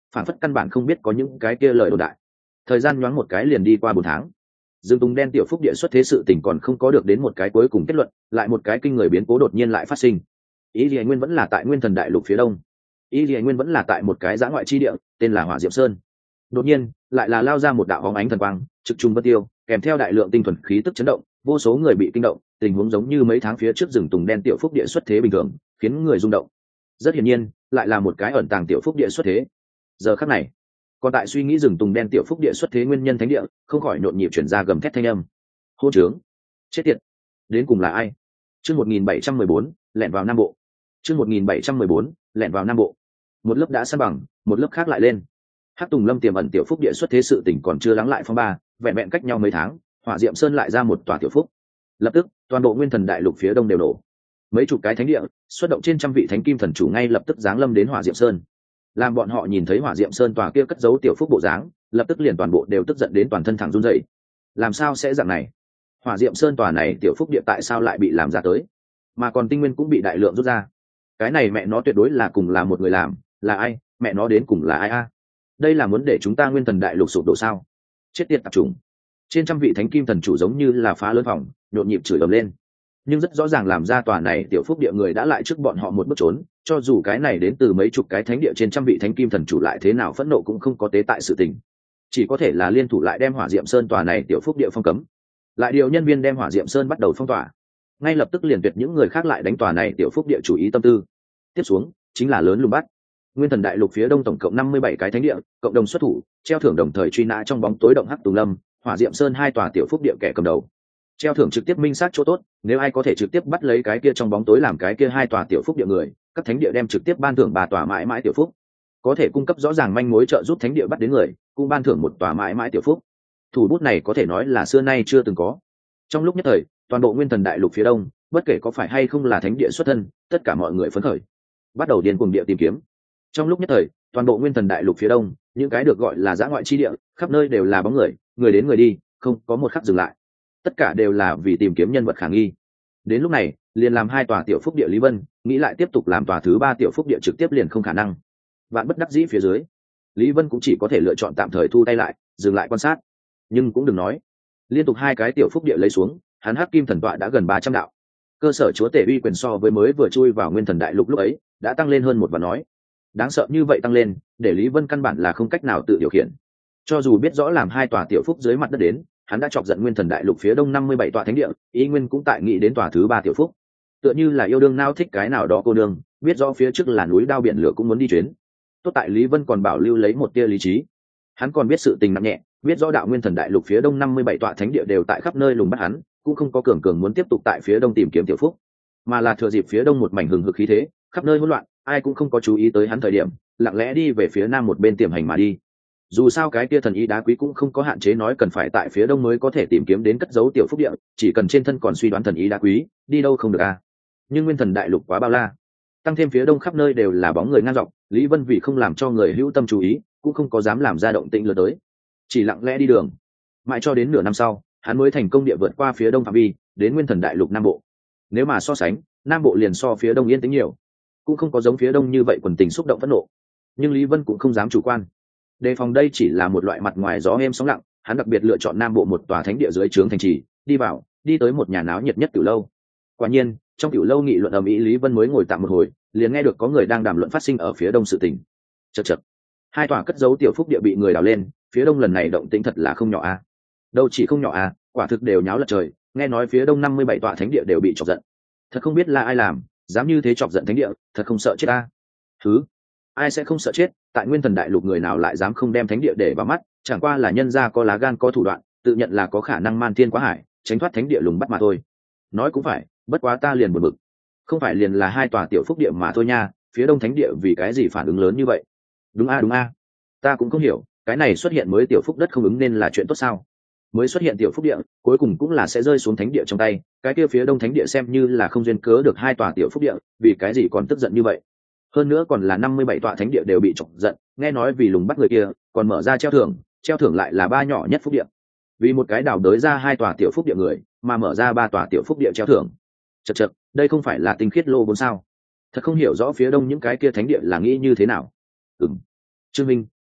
phản phất căn bản không biết có những cái kia lời đồn đại. Thời gian nhoáng một cái liền đi qua 4 tháng. Dương Tùng đen tiểu phúc địa xuất thế sự tình còn không có được đến một cái cuối cùng kết luận, lại một cái kinh người biến cố đột nhiên lại phát sinh. Ý Liễu Nguyên vẫn là tại Nguyên Thần Đại Lục phía đông. Ý Liễu Nguyên vẫn là tại một cái dã ngoại chi địa, tên là Hỏa Diệm Sơn. Đột nhiên, lại là lao ra một đạo bóng ánh thần quang, trực trung vân tiêu, kèm theo đại lượng tinh thuần khí tức chấn động, vô số người bị kinh động, tình huống giống như mấy tháng phía trước rừng tùng đen tiểu phúc địa xuất thế bình thường, khiến người rung động. Rất hiển nhiên, lại là một cái ẩn tàng tiểu phúc địa xuất thế. Giờ khắc này, còn tại suy nghĩ rừng tùng đen tiểu phúc địa xuất thế nguyên nhân thánh địa, không khỏi nhộn nhịp chuyển ra gầm thét thanh âm. Hôn trướng, chết tiệt, đến cùng là ai? Chương 1714, lẻn vào Nam Bộ. Chương 1714, lẻn vào Nam Bộ. Một lớp đã san bằng, một lớp khác lại lên. Hắc Tùng Lâm tiềm ẩn tiểu phúc địa xuất thế sự tình còn chưa lắng lại phong ba, vẹn vẹn cách nhau mấy tháng, Hỏa Diệm Sơn lại ra một tòa tiểu phúc. Lập tức, toàn bộ Nguyên Thần Đại Lục phía đông đều nổ. Mấy chục cái thánh địa, xuất động trên trăm vị thánh kim thần chủ ngay lập tức giáng lâm đến Hỏa Diệm Sơn. Làm bọn họ nhìn thấy Hỏa Diệm Sơn tòa kia cất giấu tiểu phúc bộ dáng, lập tức liền toàn bộ đều tức giận đến toàn thân thẳng run rẩy. Làm sao sẽ dạng này? Hỏa Diệm Sơn tòa này tiểu phúc địa tại sao lại bị làm ra tới? Mà còn tinh nguyên cũng bị đại lượng rút ra. Cái này mẹ nó tuyệt đối là cùng là một người làm, là ai? Mẹ nó đến cùng là ai a? Đây là muốn để chúng ta Nguyên Thần Đại Lục sụp đổ sao? Chết tiệt tạp chủng. Trên trăm vị thánh kim thần chủ giống như là phá lớn phòng, nhộn nhịp chửi ầm lên. Nhưng rất rõ ràng làm ra tòa này tiểu phúc địa người đã lại trước bọn họ một bước trốn, cho dù cái này đến từ mấy chục cái thánh địa trên trăm vị thánh kim thần chủ lại thế nào phẫn nộ cũng không có tế tại sự tình. Chỉ có thể là liên thủ lại đem Hỏa Diệm Sơn tòa này tiểu phúc địa phong cấm, lại điều nhân viên đem Hỏa Diệm Sơn bắt đầu phong tỏa. Ngay lập tức liền tuyệt những người khác lại đánh tòa này tiểu phúc địa chủ ý tâm tư. Tiếp xuống chính là lớn lùng bắt. Nguyên Thần Đại Lục phía đông tổng cộng 57 cái thánh địa, cộng đồng xuất thủ, treo thưởng đồng thời truy nã trong bóng tối động Hắc Tùng Lâm, Hỏa Diệm Sơn hai tòa tiểu phúc địa kẻ cầm đầu. Treo thưởng trực tiếp minh sát chỗ tốt, nếu ai có thể trực tiếp bắt lấy cái kia trong bóng tối làm cái kia hai tòa tiểu phúc địa người, các thánh địa đem trực tiếp ban thưởng 3 tòa mãi mãi tiểu phúc. Có thể cung cấp rõ ràng manh mối trợ giúp thánh địa bắt đến người, cũng ban thưởng 1 tòa mãi mãi tiểu phúc. Thủ bút này có thể nói là xưa nay chưa từng có. Trong lúc nhất thời, toàn bộ Nguyên Thần Đại Lục phía đông, bất kể có phải hay không là thánh địa xuất thân, tất cả mọi người phấn khởi, bắt đầu điên cuồng địa tìm kiếm. Trong lúc nhất thời, toàn bộ Nguyên Thần Đại Lục phía đông, những cái được gọi là dã ngoại chi địa, khắp nơi đều là bóng người, người đến người đi, không có một khắc dừng lại. Tất cả đều là vì tìm kiếm nhân vật khả nghi. Đến lúc này, liền làm hai tòa tiểu phúc địa Lý Vân, nghĩ lại tiếp tục làm tòa thứ 3 tiểu phúc địa trực tiếp liền không khả năng. Vạn bất đắc dĩ phía dưới, Lý Vân cũng chỉ có thể lựa chọn tạm thời thu tay lại, dừng lại quan sát. Nhưng cũng đừng nói, liên tục 2 cái tiểu phúc địa lấy xuống, hắn Hắc Kim thần tọa đã gần 300 đạo. Cơ sở chúa tể uy quyền so với mới vừa chui vào Nguyên Thần Đại Lục lúc ấy, đã tăng lên hơn một vạn nói. Đáng sợ như vậy tăng lên, để Lý Vân căn bản là không cách nào tự điều khiển. Cho dù biết rõ làm 2 tòa tiểu phúc dưới mặt đất đến, hắn đã chọc giận Nguyên Thần Đại Lục phía đông 57 tòa thánh địa, ý nguyên cũng tại nghĩ đến tòa thứ 3 tiểu phúc. Tựa như là yêu đương nao thích cái nào đó cô đương, biết rõ phía trước là núi đao biển lửa cũng muốn đi chuyến. Tốt tại Lý Vân còn bảo lưu lấy một tia lý trí. Hắn còn biết sự tình nặng nhẹ, biết rõ đạo Nguyên Thần Đại Lục phía đông 57 tòa thánh địa đều tại khắp nơi lùng bắt hắn, cũng không có cường muốn tiếp tục tại phía đông tìm kiếm tiểu phúc, mà là thừa dịp phía đông một mảnh hừng hực khí thế, khắp nơi hỗn loạn, ai cũng không có chú ý tới hắn thời điểm, lặng lẽ đi về phía nam một bên tiềm hành mà đi. Dù sao cái kia thần ý đá quý cũng không có hạn chế nói cần phải tại phía đông mới có thể tìm kiếm đến cất giấu tiểu phúc địa, chỉ cần trên thân còn suy đoán thần ý đá quý, đi đâu không được a. Nhưng Nguyên Thần Đại Lục quá bao la, tăng thêm phía đông khắp nơi đều là bóng người ngang dọc, Lý Vân vì không làm cho người hữu tâm chú ý, cũng không có dám làm ra động tĩnh lớn tới, chỉ lặng lẽ đi đường. Mãi cho đến nửa năm sau, hắn mới thành công địa vượt qua phía đông phạm vi, đến Nguyên Thần Đại Lục Nam Bộ. Nếu mà so sánh, Nam Bộ liền so phía đông yên tĩnh nhiều, cũng không có giống phía đông như vậy quần tình xúc động phẫn nộ. Nhưng Lý Vân cũng không dám chủ quan, đề phòng đây chỉ là một loại mặt ngoài gió êm sóng lặng. Hắn đặc biệt lựa chọn Nam Bộ một tòa thánh địa dưới trướng thành trì, đi tới một nhà náo nhiệt nhất tiểu lâu. Quả nhiên, trong tiểu lâu nghị luận ầm ĩ, Lý Vân mới ngồi tạm một hồi, liền nghe được có người đang đàm luận phát sinh ở phía đông sự tình. Chậc, 2 tòa cất giấu tiểu phúc địa bị người đào lên, phía đông lần này động tĩnh thật là không nhỏ a. Đâu chỉ không nhỏ a, quả thực đều nháo lật trời, nghe nói phía đông 57 tòa thánh địa đều bị chọc giận. Thật không biết là ai làm, dám như thế chọc giận thánh địa, thật không sợ chết a. Thứ, ai sẽ không sợ chết, tại Nguyên Thần Đại Lục người nào lại dám không đem thánh địa để vào mắt, chẳng qua là nhân gia có lá gan có thủ đoạn, tự nhận là có khả năng man thiên quá hải, tránh thoát thánh địa lùng bắt mà thôi. Nói cũng phải, bất quá ta liền buồn bực, không phải liền là 2 tòa tiểu phúc địa mà thôi nha, phía đông thánh địa vì cái gì phản ứng lớn như vậy? Đúng a, ta cũng không hiểu, cái này xuất hiện mới tiểu phúc đất không ứng nên là chuyện tốt sao? Mới xuất hiện tiểu phúc địa, cuối cùng cũng là sẽ rơi xuống thánh địa trong tay, cái kia phía đông thánh địa xem như là không duyên cớ được 2 tòa tiểu phúc địa, vì cái gì còn tức giận như vậy? Hơn nữa còn là 57 tòa thánh địa đều bị chọc giận, nghe nói vì lùng bắt người kia, còn mở ra treo thưởng lại là 3 nhỏ nhất phúc địa. Vì một cái đào đới ra 2 tòa tiểu phúc địa người, mà mở ra 3 tòa tiểu phúc địa treo thưởng. Chậc, đây không phải là tinh khiết lô vốn sao? Thật không hiểu rõ phía đông những cái kia thánh địa là nghĩ như thế nào. Trương Minh,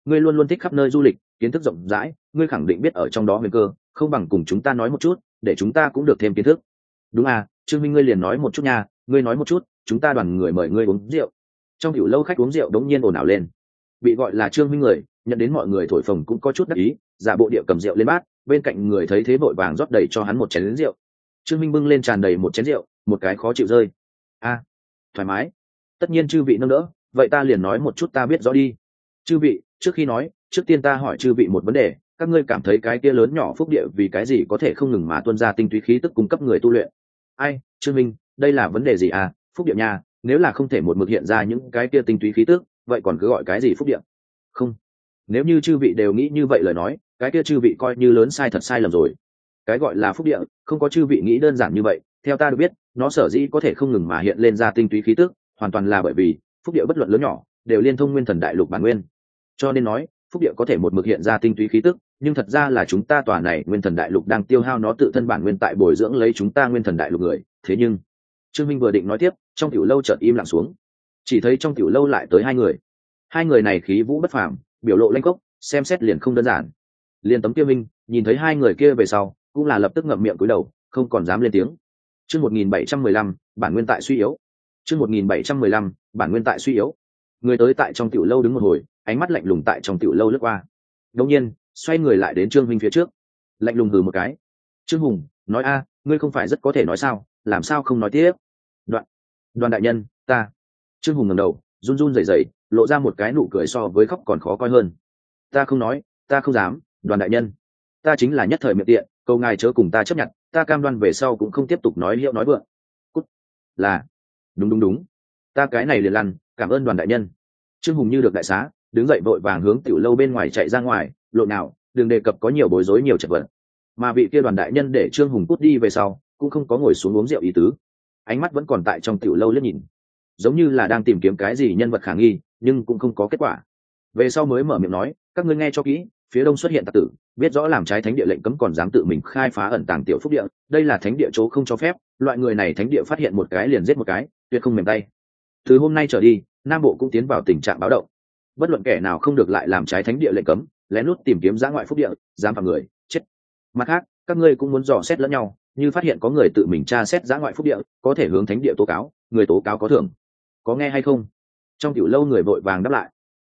ngươi luôn luôn thích khắp nơi du lịch, kiến thức rộng rãi, ngươi khẳng định biết ở trong đó nguy cơ, không bằng cùng chúng ta nói một chút, để chúng ta cũng được thêm kiến thức. Đúng à, Trương Minh ngươi liền nói một chút nha, ngươi nói một chút, chúng ta đoàn người mời ngươi uống rượu. Trong tiểu lâu khách uống rượu đống nhiên ồn ào lên. Bị gọi là Trương Minh người, nhận đến mọi người thổi phồng cũng có chút đắc ý, giả bộ địa cầm rượu lên bát, bên cạnh người thấy thế vội vàng rót đầy cho hắn một chén rượu. Trương Minh bưng lên tràn đầy một chén rượu, một cái khó chịu rơi. A, thoải mái. Tất nhiên chư vị nâng đỡ, vậy ta liền nói một chút ta biết rõ đi. Chư vị, trước khi nói, trước tiên ta hỏi chư vị một vấn đề, các ngươi cảm thấy cái kia lớn nhỏ phúc địa vì cái gì có thể không ngừng mà tuôn ra tinh túy khí tức cung cấp người tu luyện? Ai, Trương Minh, đây là vấn đề gì à? Phúc địa nha, nếu là không thể một mực hiện ra những cái kia tinh túy khí tức, vậy còn cứ gọi cái gì phúc địa? Không, nếu như chư vị đều nghĩ như vậy lời nói, cái kia chư vị coi như lớn sai thật sai lầm rồi. Cái gọi là phúc địa, không có chư vị nghĩ đơn giản như vậy. Theo ta được biết, nó sở dĩ có thể không ngừng mà hiện lên ra tinh túy khí tức, hoàn toàn là bởi vì phúc địa bất luận lớn nhỏ đều liên thông nguyên thần đại lục bản nguyên. Cho nên nói, phúc địa có thể một mực hiện ra tinh túy khí tức, nhưng thật ra là chúng ta tòa này nguyên thần đại lục đang tiêu hao nó tự thân bản nguyên tại bồi dưỡng lấy chúng ta nguyên thần đại lục người. Thế nhưng, Trương Minh vừa định nói tiếp, trong tiểu lâu chợt im lặng xuống. Chỉ thấy trong tiểu lâu lại tới hai người. Hai người này khí vũ bất phàm, biểu lộ lanh cốc, xem xét liền không đơn giản. Liên Tấm Kia Minh nhìn thấy hai người kia về sau, cũng là lập tức ngậm miệng cúi đầu, không còn dám lên tiếng. Chương 1715, bản nguyên tại suy yếu. Chương 1715, bản nguyên tại suy yếu. Người tới tại trong tiểu lâu đứng một hồi, ánh mắt lạnh lùng tại trong tiểu lâu lướt qua. Đột nhiên, xoay người lại đến Trương Minh phía trước, lạnh lùng hừ một cái. Trương Hùng, nói a, ngươi không phải rất có thể nói sao, làm sao không nói tiếp? Đoàn đại nhân, ta. Trương Hùng ngẩng đầu, run run rẩy rẩy, lộ ra một cái nụ cười so với khóc còn khó coi hơn. Ta không nói, ta không dám, đoàn đại nhân. Ta chính là nhất thời miệng tiện, cầu ngài chớ cùng ta chấp nhận, ta cam đoan về sau cũng không tiếp tục nói hiệu nói vượng. Cút. Là. Đúng. Ta cái này liền lăn, cảm ơn đoàn đại nhân. Trương Hùng như được đại xá, đứng dậy vội vàng hướng tiểu lâu bên ngoài chạy ra ngoài, lộ nào, đừng đề cập có nhiều bối rối nhiều chật vật. Mà vị kia đoàn đại nhân để Trương Hùng cút đi về sau, cũng không có ngồi xuống uống rượu ý tứ. Ánh mắt vẫn còn tại trong tiểu lâu liếc nhìn, giống như là đang tìm kiếm cái gì nhân vật khả nghi, nhưng cũng không có kết quả. Về sau mới mở miệng nói, các ngươi nghe cho kỹ, phía đông xuất hiện tặc tử, biết rõ làm trái thánh địa lệnh cấm còn dám tự mình khai phá ẩn tàng tiểu phúc địa, đây là thánh địa chỗ không cho phép, loại người này thánh địa phát hiện một cái liền giết một cái, tuyệt không mềm tay. Từ hôm nay trở đi, Nam Bộ cũng tiến vào tình trạng báo động, bất luận kẻ nào không được lại làm trái thánh địa lệnh cấm, lén lút tìm kiếm dã ngoại phúc địa, dám phạm người, chết. Mặt khác, các ngươi cũng muốn dò xét lẫn nhau, như phát hiện có người tự mình tra xét dã ngoại phúc địa, có thể hướng thánh địa tố cáo, người tố cáo có thưởng. Có nghe hay không? Trong tiểu lâu người vội vàng đáp lại.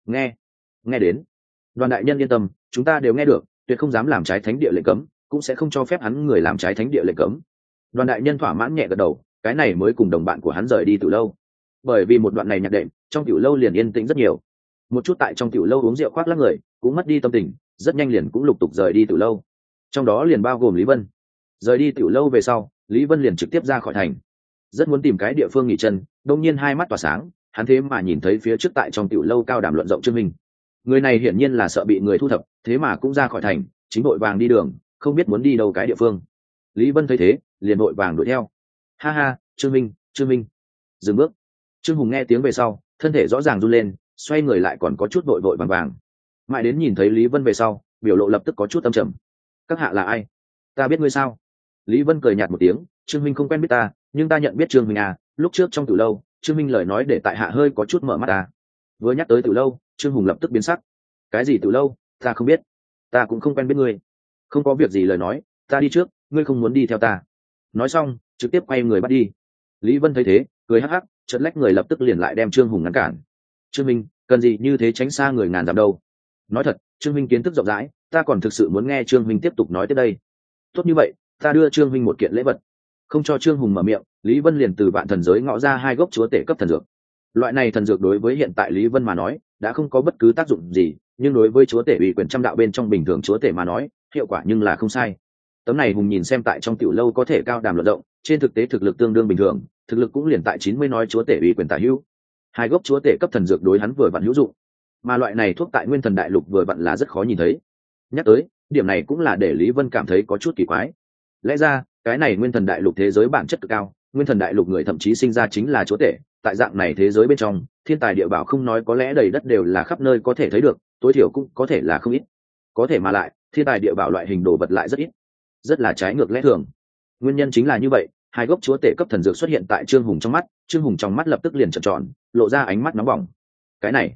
Nghe đến. Đoàn đại nhân yên tâm, chúng ta đều nghe được, tuyệt không dám làm trái thánh địa lệnh cấm, cũng sẽ không cho phép hắn người làm trái thánh địa lệnh cấm. Đoàn đại nhân thỏa mãn nhẹ gật đầu, cái này mới cùng đồng bạn của hắn rời đi tiểu lâu. Bởi vì một đoạn này nhạc đệm, trong tiểu lâu liền yên tĩnh rất nhiều. Một chút tại trong tiểu lâu uống rượu khoác lác người, cũng mất đi tâm tình, rất nhanh liền cũng lục tục rời đi tiểu lâu. Trong đó liền bao gồm Lý Vân. Rời đi tiểu lâu về sau, Lý Vân liền trực tiếp ra khỏi thành. Rất muốn tìm cái địa phương nghỉ chân, đột nhiên hai mắt tỏa sáng, hắn thế mà nhìn thấy phía trước tại trong tiểu lâu cao đàm luận rộng Trương Minh. Người này hiển nhiên là sợ bị người thu thập, thế mà cũng ra khỏi thành, chính vội vàng đi đường, không biết muốn đi đâu cái địa phương. Lý Vân thấy thế, liền vội vàng đuổi theo. Ha ha, Trương Minh. Dừng bước. Trương Hùng nghe tiếng về sau, thân thể rõ ràng run lên, xoay người lại còn có chút vội vội vàng vàng. Mãi đến nhìn thấy Lý Vân về sau, biểu lộ lập tức có chút âm trầm. Các hạ là ai? Ta biết ngươi sao? Lý Vân cười nhạt một tiếng, Trương Minh không quen biết ta, nhưng ta nhận biết Trương Minh à, lúc trước trong tiểu lâu, Trương Minh lời nói để tại hạ hơi có chút mở mắt ta. Vừa nhắc tới tiểu lâu, Trương Hùng lập tức biến sắc. Cái gì tiểu lâu? Ta không biết. Ta cũng không quen biết ngươi. Không có việc gì lời nói, ta đi trước, ngươi không muốn đi theo ta. Nói xong, trực tiếp quay người bắt đi. Lý Vân thấy thế, cười hắc hắc, chợt lách người lập tức liền lại đem Trương Hùng ngăn cản. Trương Minh, cần gì như thế tránh xa người ngàn dặm đâu. Nói thật, Trương Minh kiến thức rộng rãi, ta còn thực sự muốn nghe Trương Minh tiếp tục nói tới đây. Tốt như vậy, ta đưa Trương Minh một kiện lễ vật. Không cho Trương Hùng mở miệng, Lý Vân liền từ vạn thần giới ngõ ra hai gốc chúa tể cấp thần dược. Loại này thần dược đối với hiện tại Lý Vân mà nói đã không có bất cứ tác dụng gì, nhưng đối với chúa tể ủy quyền trăm đạo bên trong bình thường chúa tể mà nói hiệu quả nhưng là không sai. Tấm này Hùng nhìn xem tại trong tiểu lâu có thể cao đàm luận rộng, trên thực tế thực lực tương đương bình thường, thực lực cũng liền tại 90 nói chúa tể ủy quyền tả hữu. Hai gốc chúa tể cấp thần dược đối hắn vừa vặn hữu dụng, mà loại này thuốc tại nguyên thần đại lục vừa vặn là rất khó nhìn thấy. Nhắc tới điểm này cũng là để Lý Vân cảm thấy có chút kỳ quái. Lẽ ra cái này nguyên thần đại lục thế giới bản chất cực cao, nguyên thần đại lục người thậm chí sinh ra chính là chúa tể, tại dạng này thế giới bên trong thiên tài địa bảo không nói có lẽ đầy đất đều là khắp nơi có thể thấy được, tối thiểu cũng có thể là không ít, có thể mà lại thiên tài địa bảo loại hình đồ vật lại rất ít, rất là trái ngược lẽ thường. Nguyên nhân chính là như vậy, hai gốc chúa tể cấp thần dược xuất hiện tại Trương Hùng trong mắt, Trương Hùng trong mắt lập tức liền trợn tròn, lộ ra ánh mắt nóng bỏng. Cái này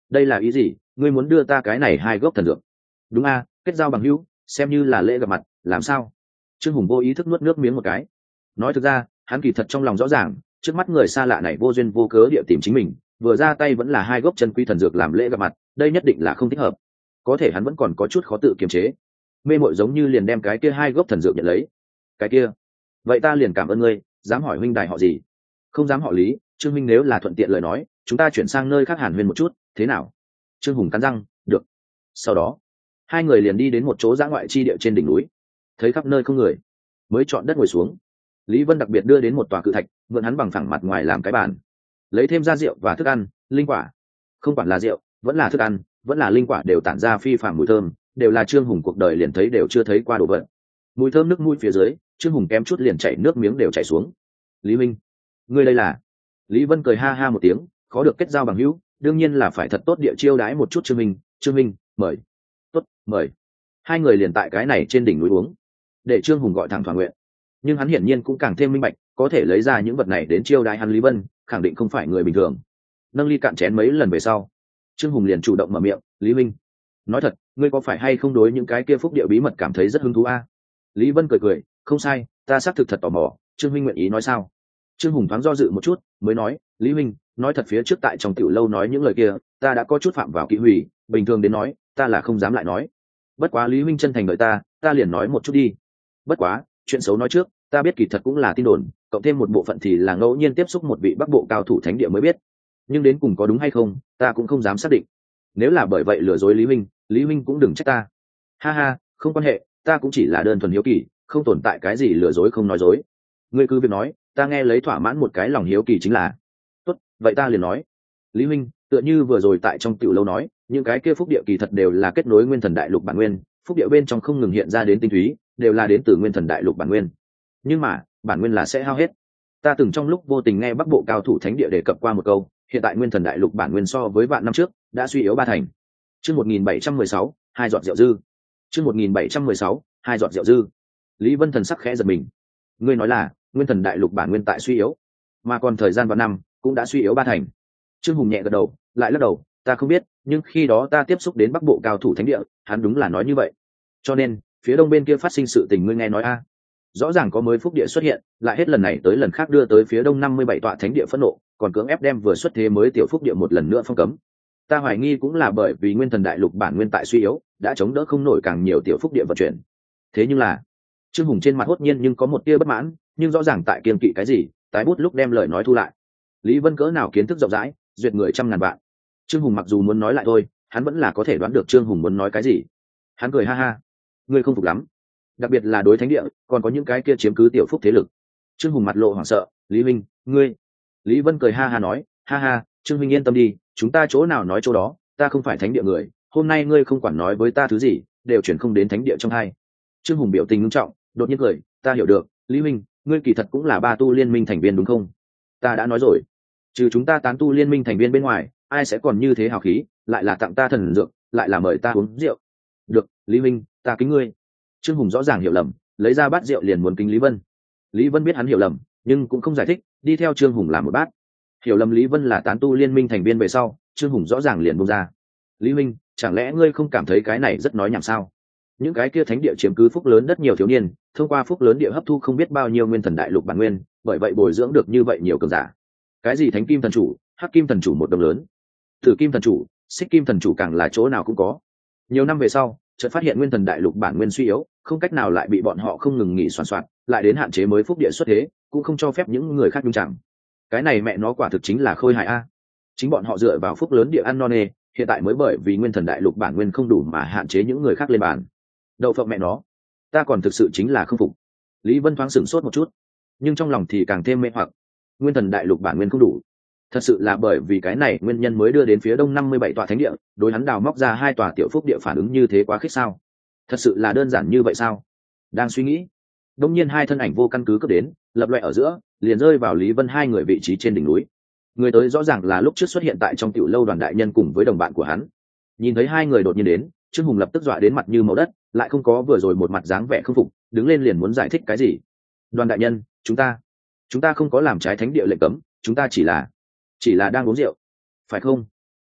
đây là ý gì? Ngươi muốn đưa ta cái này 2 gốc thần dược? Đúng a, kết giao bằng hữu, xem như là lễ gặp mặt, làm sao? Trương Hùng vô ý thức nuốt nước miếng một cái. Nói thực ra, hắn kỳ thật trong lòng rõ ràng, trước mắt người xa lạ này vô duyên vô cớ địa tìm chính mình, vừa ra tay vẫn là 2 gốc chân quý thần dược làm lễ gặp mặt, đây nhất định là không thích hợp. Có thể hắn vẫn còn có chút khó tự kiềm chế. Mê mội giống như liền đem cái kia 2 gốc thần dược nhận lấy. Cái kia, vậy ta liền cảm ơn ngươi, dám hỏi huynh đài họ gì? Không dám họ Lý, Trương huynh nếu là thuận tiện lời nói, chúng ta chuyển sang nơi khác hàn huyên một chút, thế nào? Trương Hùng cắn răng, được. Sau đó, hai người liền đi đến một chỗ dã ngoại chi địa trên đỉnh núi, thấy khắp nơi không người, mới chọn đất ngồi xuống. Lý Vân đặc biệt đưa đến một tòa cự thạch, mượn hắn bằng phẳng mặt ngoài làm cái bàn, lấy thêm ra rượu và thức ăn, linh quả. Không quản là rượu, vẫn là thức ăn, vẫn là linh quả đều tản ra phi phàm mùi thơm, đều là Trương Hùng cuộc đời liền thấy đều chưa thấy qua đồ vật. Mùi thơm nước mũi phía dưới, Trương Hùng kém chút liền chảy nước miếng đều chảy xuống. Lý Minh, ngươi đây là? Lý Vân cười ha ha một tiếng, khó được kết giao bằng hữu, đương nhiên là phải thật tốt địa chiêu đãi một chút. Trương Minh, mời. Tốt, mời. Hai người liền tại cái này trên đỉnh núi uống, để Trương Hùng gọi thẳng thỏa nguyện. Nhưng hắn hiển nhiên cũng càng thêm minh bạch, có thể lấy ra những vật này đến chiêu đãi hắn Lý Vân, khẳng định không phải người bình thường. Nâng ly cạn chén mấy lần về sau, Trương Hùng liền chủ động mở miệng, Lý Minh, nói thật, ngươi có phải hay không đối những cái kia phúc địa bí mật cảm thấy rất hứng thú a? Lý Vân cười cười, không sai, ta xác thực thật tò mò. Trương Minh nguyện ý nói sao? Trương Hùng thoáng do dự một chút, mới nói, Lý Minh, nói thật phía trước tại trong tiểu lâu nói những lời kia, ta đã có chút phạm vào kỵ hủy, bình thường đến nói, ta là không dám lại nói. Bất quá Lý Minh chân thành đợi ta liền nói một chút đi. Bất quá, chuyện xấu nói trước, ta biết kỳ thật cũng là tin đồn, cộng thêm một bộ phận thì là ngẫu nhiên tiếp xúc một vị Bắc Bộ cao thủ thánh địa mới biết. Nhưng đến cùng có đúng hay không, ta cũng không dám xác định. Nếu là bởi vậy lừa dối Lý Minh cũng đừng trách ta. Ha ha, không quan hệ, ta cũng chỉ là đơn thuần hiếu kỳ, không tồn tại cái gì lừa dối không nói dối. Ngươi cứ việc nói, ta nghe lấy thỏa mãn một cái lòng hiếu kỳ chính là. Tốt, vậy ta liền nói. Lý Minh, tựa như vừa rồi tại trong tiểu lâu nói, những cái kia phúc địa kỳ thật đều là kết nối nguyên thần đại lục bản nguyên, phúc địa bên trong không ngừng hiện ra đến tinh túy, đều là đến từ nguyên thần đại lục bản nguyên. Nhưng mà, bản nguyên là sẽ hao hết. Ta từng trong lúc vô tình nghe Bắc Bộ cao thủ thánh địa đề cập qua một câu, hiện tại nguyên thần đại lục bản nguyên so với vạn năm trước đã suy yếu 3 thành. Chương 1716, 2 giọt rượu dư. Chương 1716, 2 giọt rượu dư. Lý Vân thần sắc khẽ giật mình. Ngươi nói là, nguyên thần đại lục bản nguyên tại suy yếu, mà còn thời gian vạn năm cũng đã suy yếu 3 thành. Trương Hùng nhẹ gật đầu, lại lắc đầu, ta không biết, nhưng khi đó ta tiếp xúc đến Bắc Bộ cao thủ thánh địa, hắn đúng là nói như vậy. Cho nên, phía đông bên kia phát sinh sự tình ngươi nghe nói a? Rõ ràng có mới phúc địa xuất hiện, lại hết lần này tới lần khác đưa tới phía đông 57 tọa thánh địa phẫn nộ, còn cưỡng ép đem vừa xuất thế mới tiểu phúc địa một lần nữa phong cấm. Ta hoài nghi cũng là bởi vì nguyên thần đại lục bản nguyên tại suy yếu, đã chống đỡ không nổi càng nhiều tiểu phúc địa vận chuyển. Thế nhưng là, Trương Hùng trên mặt hốt nhiên nhưng có một tia bất mãn, nhưng rõ ràng tại kiên kỵ cái gì, tái bút lúc đem lời nói thu lại. Lý Vân cỡ nào kiến thức rộng rãi, duyệt người trăm ngàn vạn. Trương Hùng mặc dù muốn nói lại thôi, hắn vẫn là có thể đoán được Trương Hùng muốn nói cái gì. Hắn cười ha ha, ngươi không phục lắm, đặc biệt là đối thánh địa, còn có những cái kia chiếm cứ tiểu phúc thế lực. Trương Hùng mặt lộ hoảng sợ, Lý Minh, ngươi. Lý Vân cười ha ha nói, ha ha, Trương Minh yên tâm đi, chúng ta chỗ nào nói chỗ đó, ta không phải thánh địa người, hôm nay ngươi không quản nói với ta thứ gì, đều chuyển không đến thánh địa trong hai. Trương Hùng biểu tình nghiêm trọng, đột nhiên cười, ta hiểu được, Lý Minh, ngươi kỳ thật cũng là ba tu liên minh thành viên đúng không? Ta đã nói rồi, trừ chúng ta tán tu liên minh thành viên bên ngoài, ai sẽ còn như thế hào khí, lại là tặng ta thần dược, lại là mời ta uống rượu. Được, Lý Minh, ta kính ngươi. Trương Hùng rõ ràng hiểu lầm, lấy ra bát rượu liền muốn kính Lý Vân. Lý Vân biết hắn hiểu lầm, nhưng cũng không giải thích, đi theo Trương Hùng làm một bát. Hiểu lầm Lý Vân là tán tu liên minh thành viên về sau, Trương Hùng rõ ràng liền buông ra. Lý Minh, chẳng lẽ ngươi không cảm thấy cái này rất nói nhảm sao? Những cái kia thánh địa chiếm cứ phúc lớn đất nhiều thiếu niên, thông qua phúc lớn địa hấp thu không biết bao nhiêu nguyên thần đại lục bản nguyên, bởi vậy bồi dưỡng được như vậy nhiều cường giả. Cái gì thánh kim thần chủ, hắc kim thần chủ một đồng lớn, tử kim thần chủ, xích kim thần chủ càng là chỗ nào cũng có. Nhiều năm về sau, chợt phát hiện nguyên thần đại lục bản nguyên suy yếu, không cách nào lại bị bọn họ không ngừng nghỉ soạn soạn, lại đến hạn chế mới phúc địa xuất thế, cũng không cho phép những người khác nhung chẳng. Cái này mẹ nó quả thực chính là khôi hài a. Chính bọn họ dựa vào phúc lớn địa ăn non nê, hiện tại mới bởi vì nguyên thần đại lục bản nguyên không đủ mà hạn chế những người khác lên bàn. Đậu phộng mẹ nó, ta còn thực sự chính là không phục. Lý Vân thoáng sửng sốt một chút, nhưng trong lòng thì càng thêm mê hoặc. Nguyên thần đại lục bản nguyên không đủ, thật sự là bởi vì cái này nguyên nhân mới đưa đến phía đông 57 tòa thánh địa, đối hắn đào móc ra 2 tòa tiểu phúc địa phản ứng như thế quá khích sao? Thật sự là đơn giản như vậy sao? Đang suy nghĩ, đông nhiên 2 thân ảnh vô căn cứ cấp đến, lập loè ở giữa, liền rơi vào Lý Vân 2 người vị trí trên đỉnh núi. Người tới rõ ràng là lúc trước xuất hiện tại trong tiểu lâu Đoàn đại nhân cùng với đồng bạn của hắn. Nhìn thấy 2 người đột nhiên đến, Trương Hùng lập tức dọa đến mặt như màu đất, lại không có vừa rồi một mặt dáng vẻ không phục, đứng lên liền muốn giải thích cái gì. Đoàn đại nhân, chúng ta không có làm trái thánh địa lệnh cấm, chúng ta chỉ là đang uống rượu, phải không?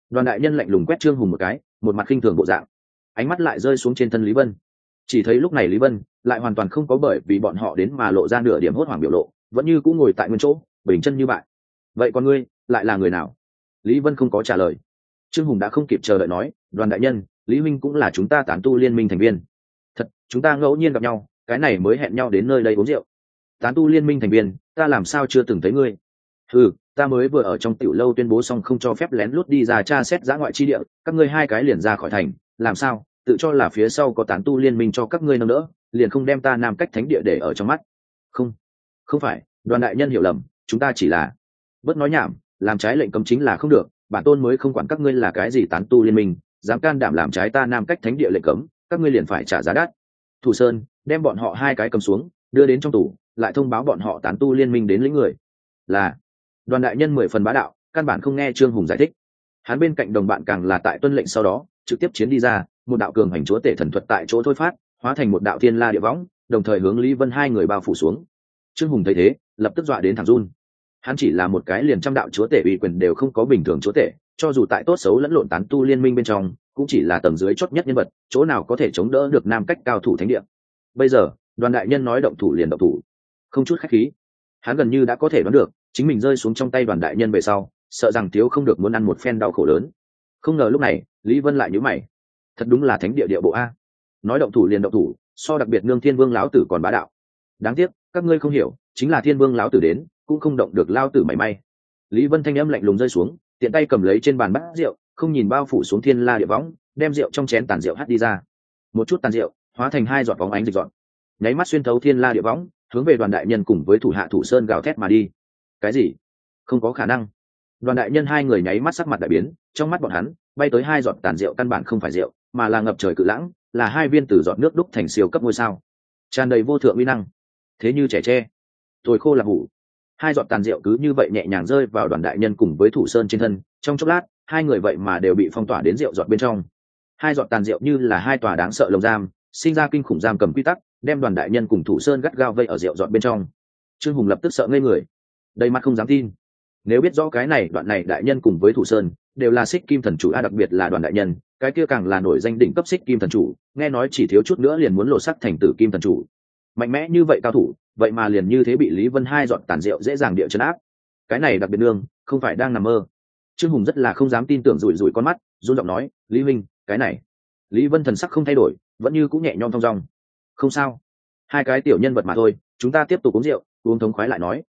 Đoàn đại nhân lạnh lùng quét Trương Hùng một cái, một mặt khinh thường bộ dạng, ánh mắt lại rơi xuống trên thân Lý Vân. Chỉ thấy lúc này Lý Vân lại hoàn toàn không có bởi vì bọn họ đến mà lộ ra nửa điểm hốt hoảng biểu lộ, vẫn như cũng ngồi tại nguyên chỗ, bình chân như bại. Vậy còn ngươi lại là người nào? Lý Vân không có trả lời. Trương Hùng đã không kịp chờ đợi nói, Đoàn đại nhân, Lý huynh cũng là chúng ta tán tu liên minh thành viên. Thật, chúng ta ngẫu nhiên gặp nhau, cái này mới hẹn nhau đến nơi đây uống rượu. Tán tu liên minh thành viên, ta làm sao chưa từng thấy ngươi? Ừ, ta mới vừa ở trong tiểu lâu tuyên bố xong không cho phép lén lút đi ra tra xét dã ngoại chi địa, các ngươi hai cái liền ra khỏi thành, làm sao? Tự cho là phía sau có tán tu liên minh cho các ngươi nâng đỡ, liền không đem ta Nam Cách Thánh địa để ở trong mắt. Không, không phải, Đoàn đại nhân hiểu lầm, chúng ta chỉ là bớt nói nhảm, làm trái lệnh cấm chính là không được, bản tôn mới không quản các ngươi là cái gì tán tu liên minh, dám can đảm làm trái ta Nam Cách Thánh địa lệnh cấm, các ngươi liền phải trả giá đắt. Thủ Sơn đem bọn họ hai cái cầm xuống, đưa đến trong tủ, lại thông báo bọn họ tán tu liên minh đến lĩnh người. Là Đoàn đại nhân 10 phần bá đạo, căn bản không nghe Trương Hùng giải thích. Hắn bên cạnh đồng bạn càng là tại tuân lệnh sau đó trực tiếp chiến đi ra, một đạo cường hành chúa tể thần thuật tại chỗ thôi phát, hóa thành một đạo thiên la địa võng, đồng thời hướng Lý Vân hai người bao phủ xuống. Trương Hùng thấy thế, lập tức dọa đến thẳng run. Hắn chỉ là một cái liền trăm đạo chúa tể uy quyền đều không có bình thường chúa tể, cho dù tại tốt xấu lẫn lộn tán tu liên minh bên trong, cũng chỉ là tầng dưới chót nhất nhân vật, chỗ nào có thể chống đỡ được Nam Cách cao thủ thánh địa. Bây giờ, Đoàn đại nhân nói động thủ liền động thủ, không chút khách khí. Hắn gần như đã có thể đoán được, chính mình rơi xuống trong tay Đoàn đại nhân về sau, sợ rằng thiếu không được muốn ăn một phen đau khổ lớn. Không ngờ lúc này, Lý Vân lại nhíu mày. Thật đúng là thánh địa địa bộ a. Nói động thủ liền động thủ, so đặc biệt nương Thiên Vương lão tử còn bá đạo. Đáng tiếc, các ngươi không hiểu, chính là Thiên Vương lão tử đến, cũng không động được lao tử mảy may. Lý Vân thanh âm lạnh lùng rơi xuống, tiện tay cầm lấy trên bàn bát rượu, không nhìn bao phủ xuống thiên la địa võng, đem rượu trong chén tàn rượu hắt đi ra. Một chút tàn rượu hóa thành hai giọt bóng ánh dịch dọn, nháy mắt xuyên thấu thiên la địa võng, hướng về Đoàn đại nhân cùng với thủ hạ Thủ Sơn gào thét mà đi. Cái gì? Không có khả năng. Đoàn đại nhân hai người nháy mắt sắc mặt đại biến, trong mắt bọn hắn bay tới hai giọt tàn rượu căn bản không phải rượu, mà là ngập trời cự lãng, là hai viên từ giọt nước đúc thành siêu cấp ngôi sao, tràn đầy vô thượng uy năng. Thế như trẻ tre, tôi khô là hủ. Hai giọt tàn rượu cứ như vậy nhẹ nhàng rơi vào Đoàn đại nhân cùng với Thủ Sơn trên thân, trong chốc lát, hai người vậy mà đều bị phong tỏa đến rượu giọt bên trong. Hai giọt tàn rượu như là hai tòa đáng sợ lồng giam, sinh ra kinh khủng giam cầm quy tắc, đem Đoàn đại nhân cùng Thủ Sơn gắt gao vây ở rượu giọt bên trong. Trương Hùng lập tức sợ ngây người, đầy mặt không dám tin. Nếu biết rõ cái này đoạn này đại nhân cùng với Thủ Sơn đều là Xích Kim thần chủ, đặc biệt là Đoàn đại nhân, cái kia càng là nổi danh đỉnh cấp Xích Kim thần chủ, nghe nói chỉ thiếu chút nữa liền muốn lộ sắc thành Tử Kim thần chủ. Mạnh mẽ như vậy cao thủ, vậy mà liền như thế bị Lý Vân hai giọt tàn rượu dễ dàng địa trấn áp. Cái này đặc biệt nương, không phải đang nằm mơ. Trương Hùng rất là không dám tin tưởng, rủi rủi con mắt, run giọng nói, Lý huynh, cái này. Lý Vân thần sắc không thay đổi, vẫn như cũng nhẹ nhõm thong dong. Không sao, hai cái tiểu nhân vật mà thôi, chúng ta tiếp tục uống rượu, uống thống khoái lại nói.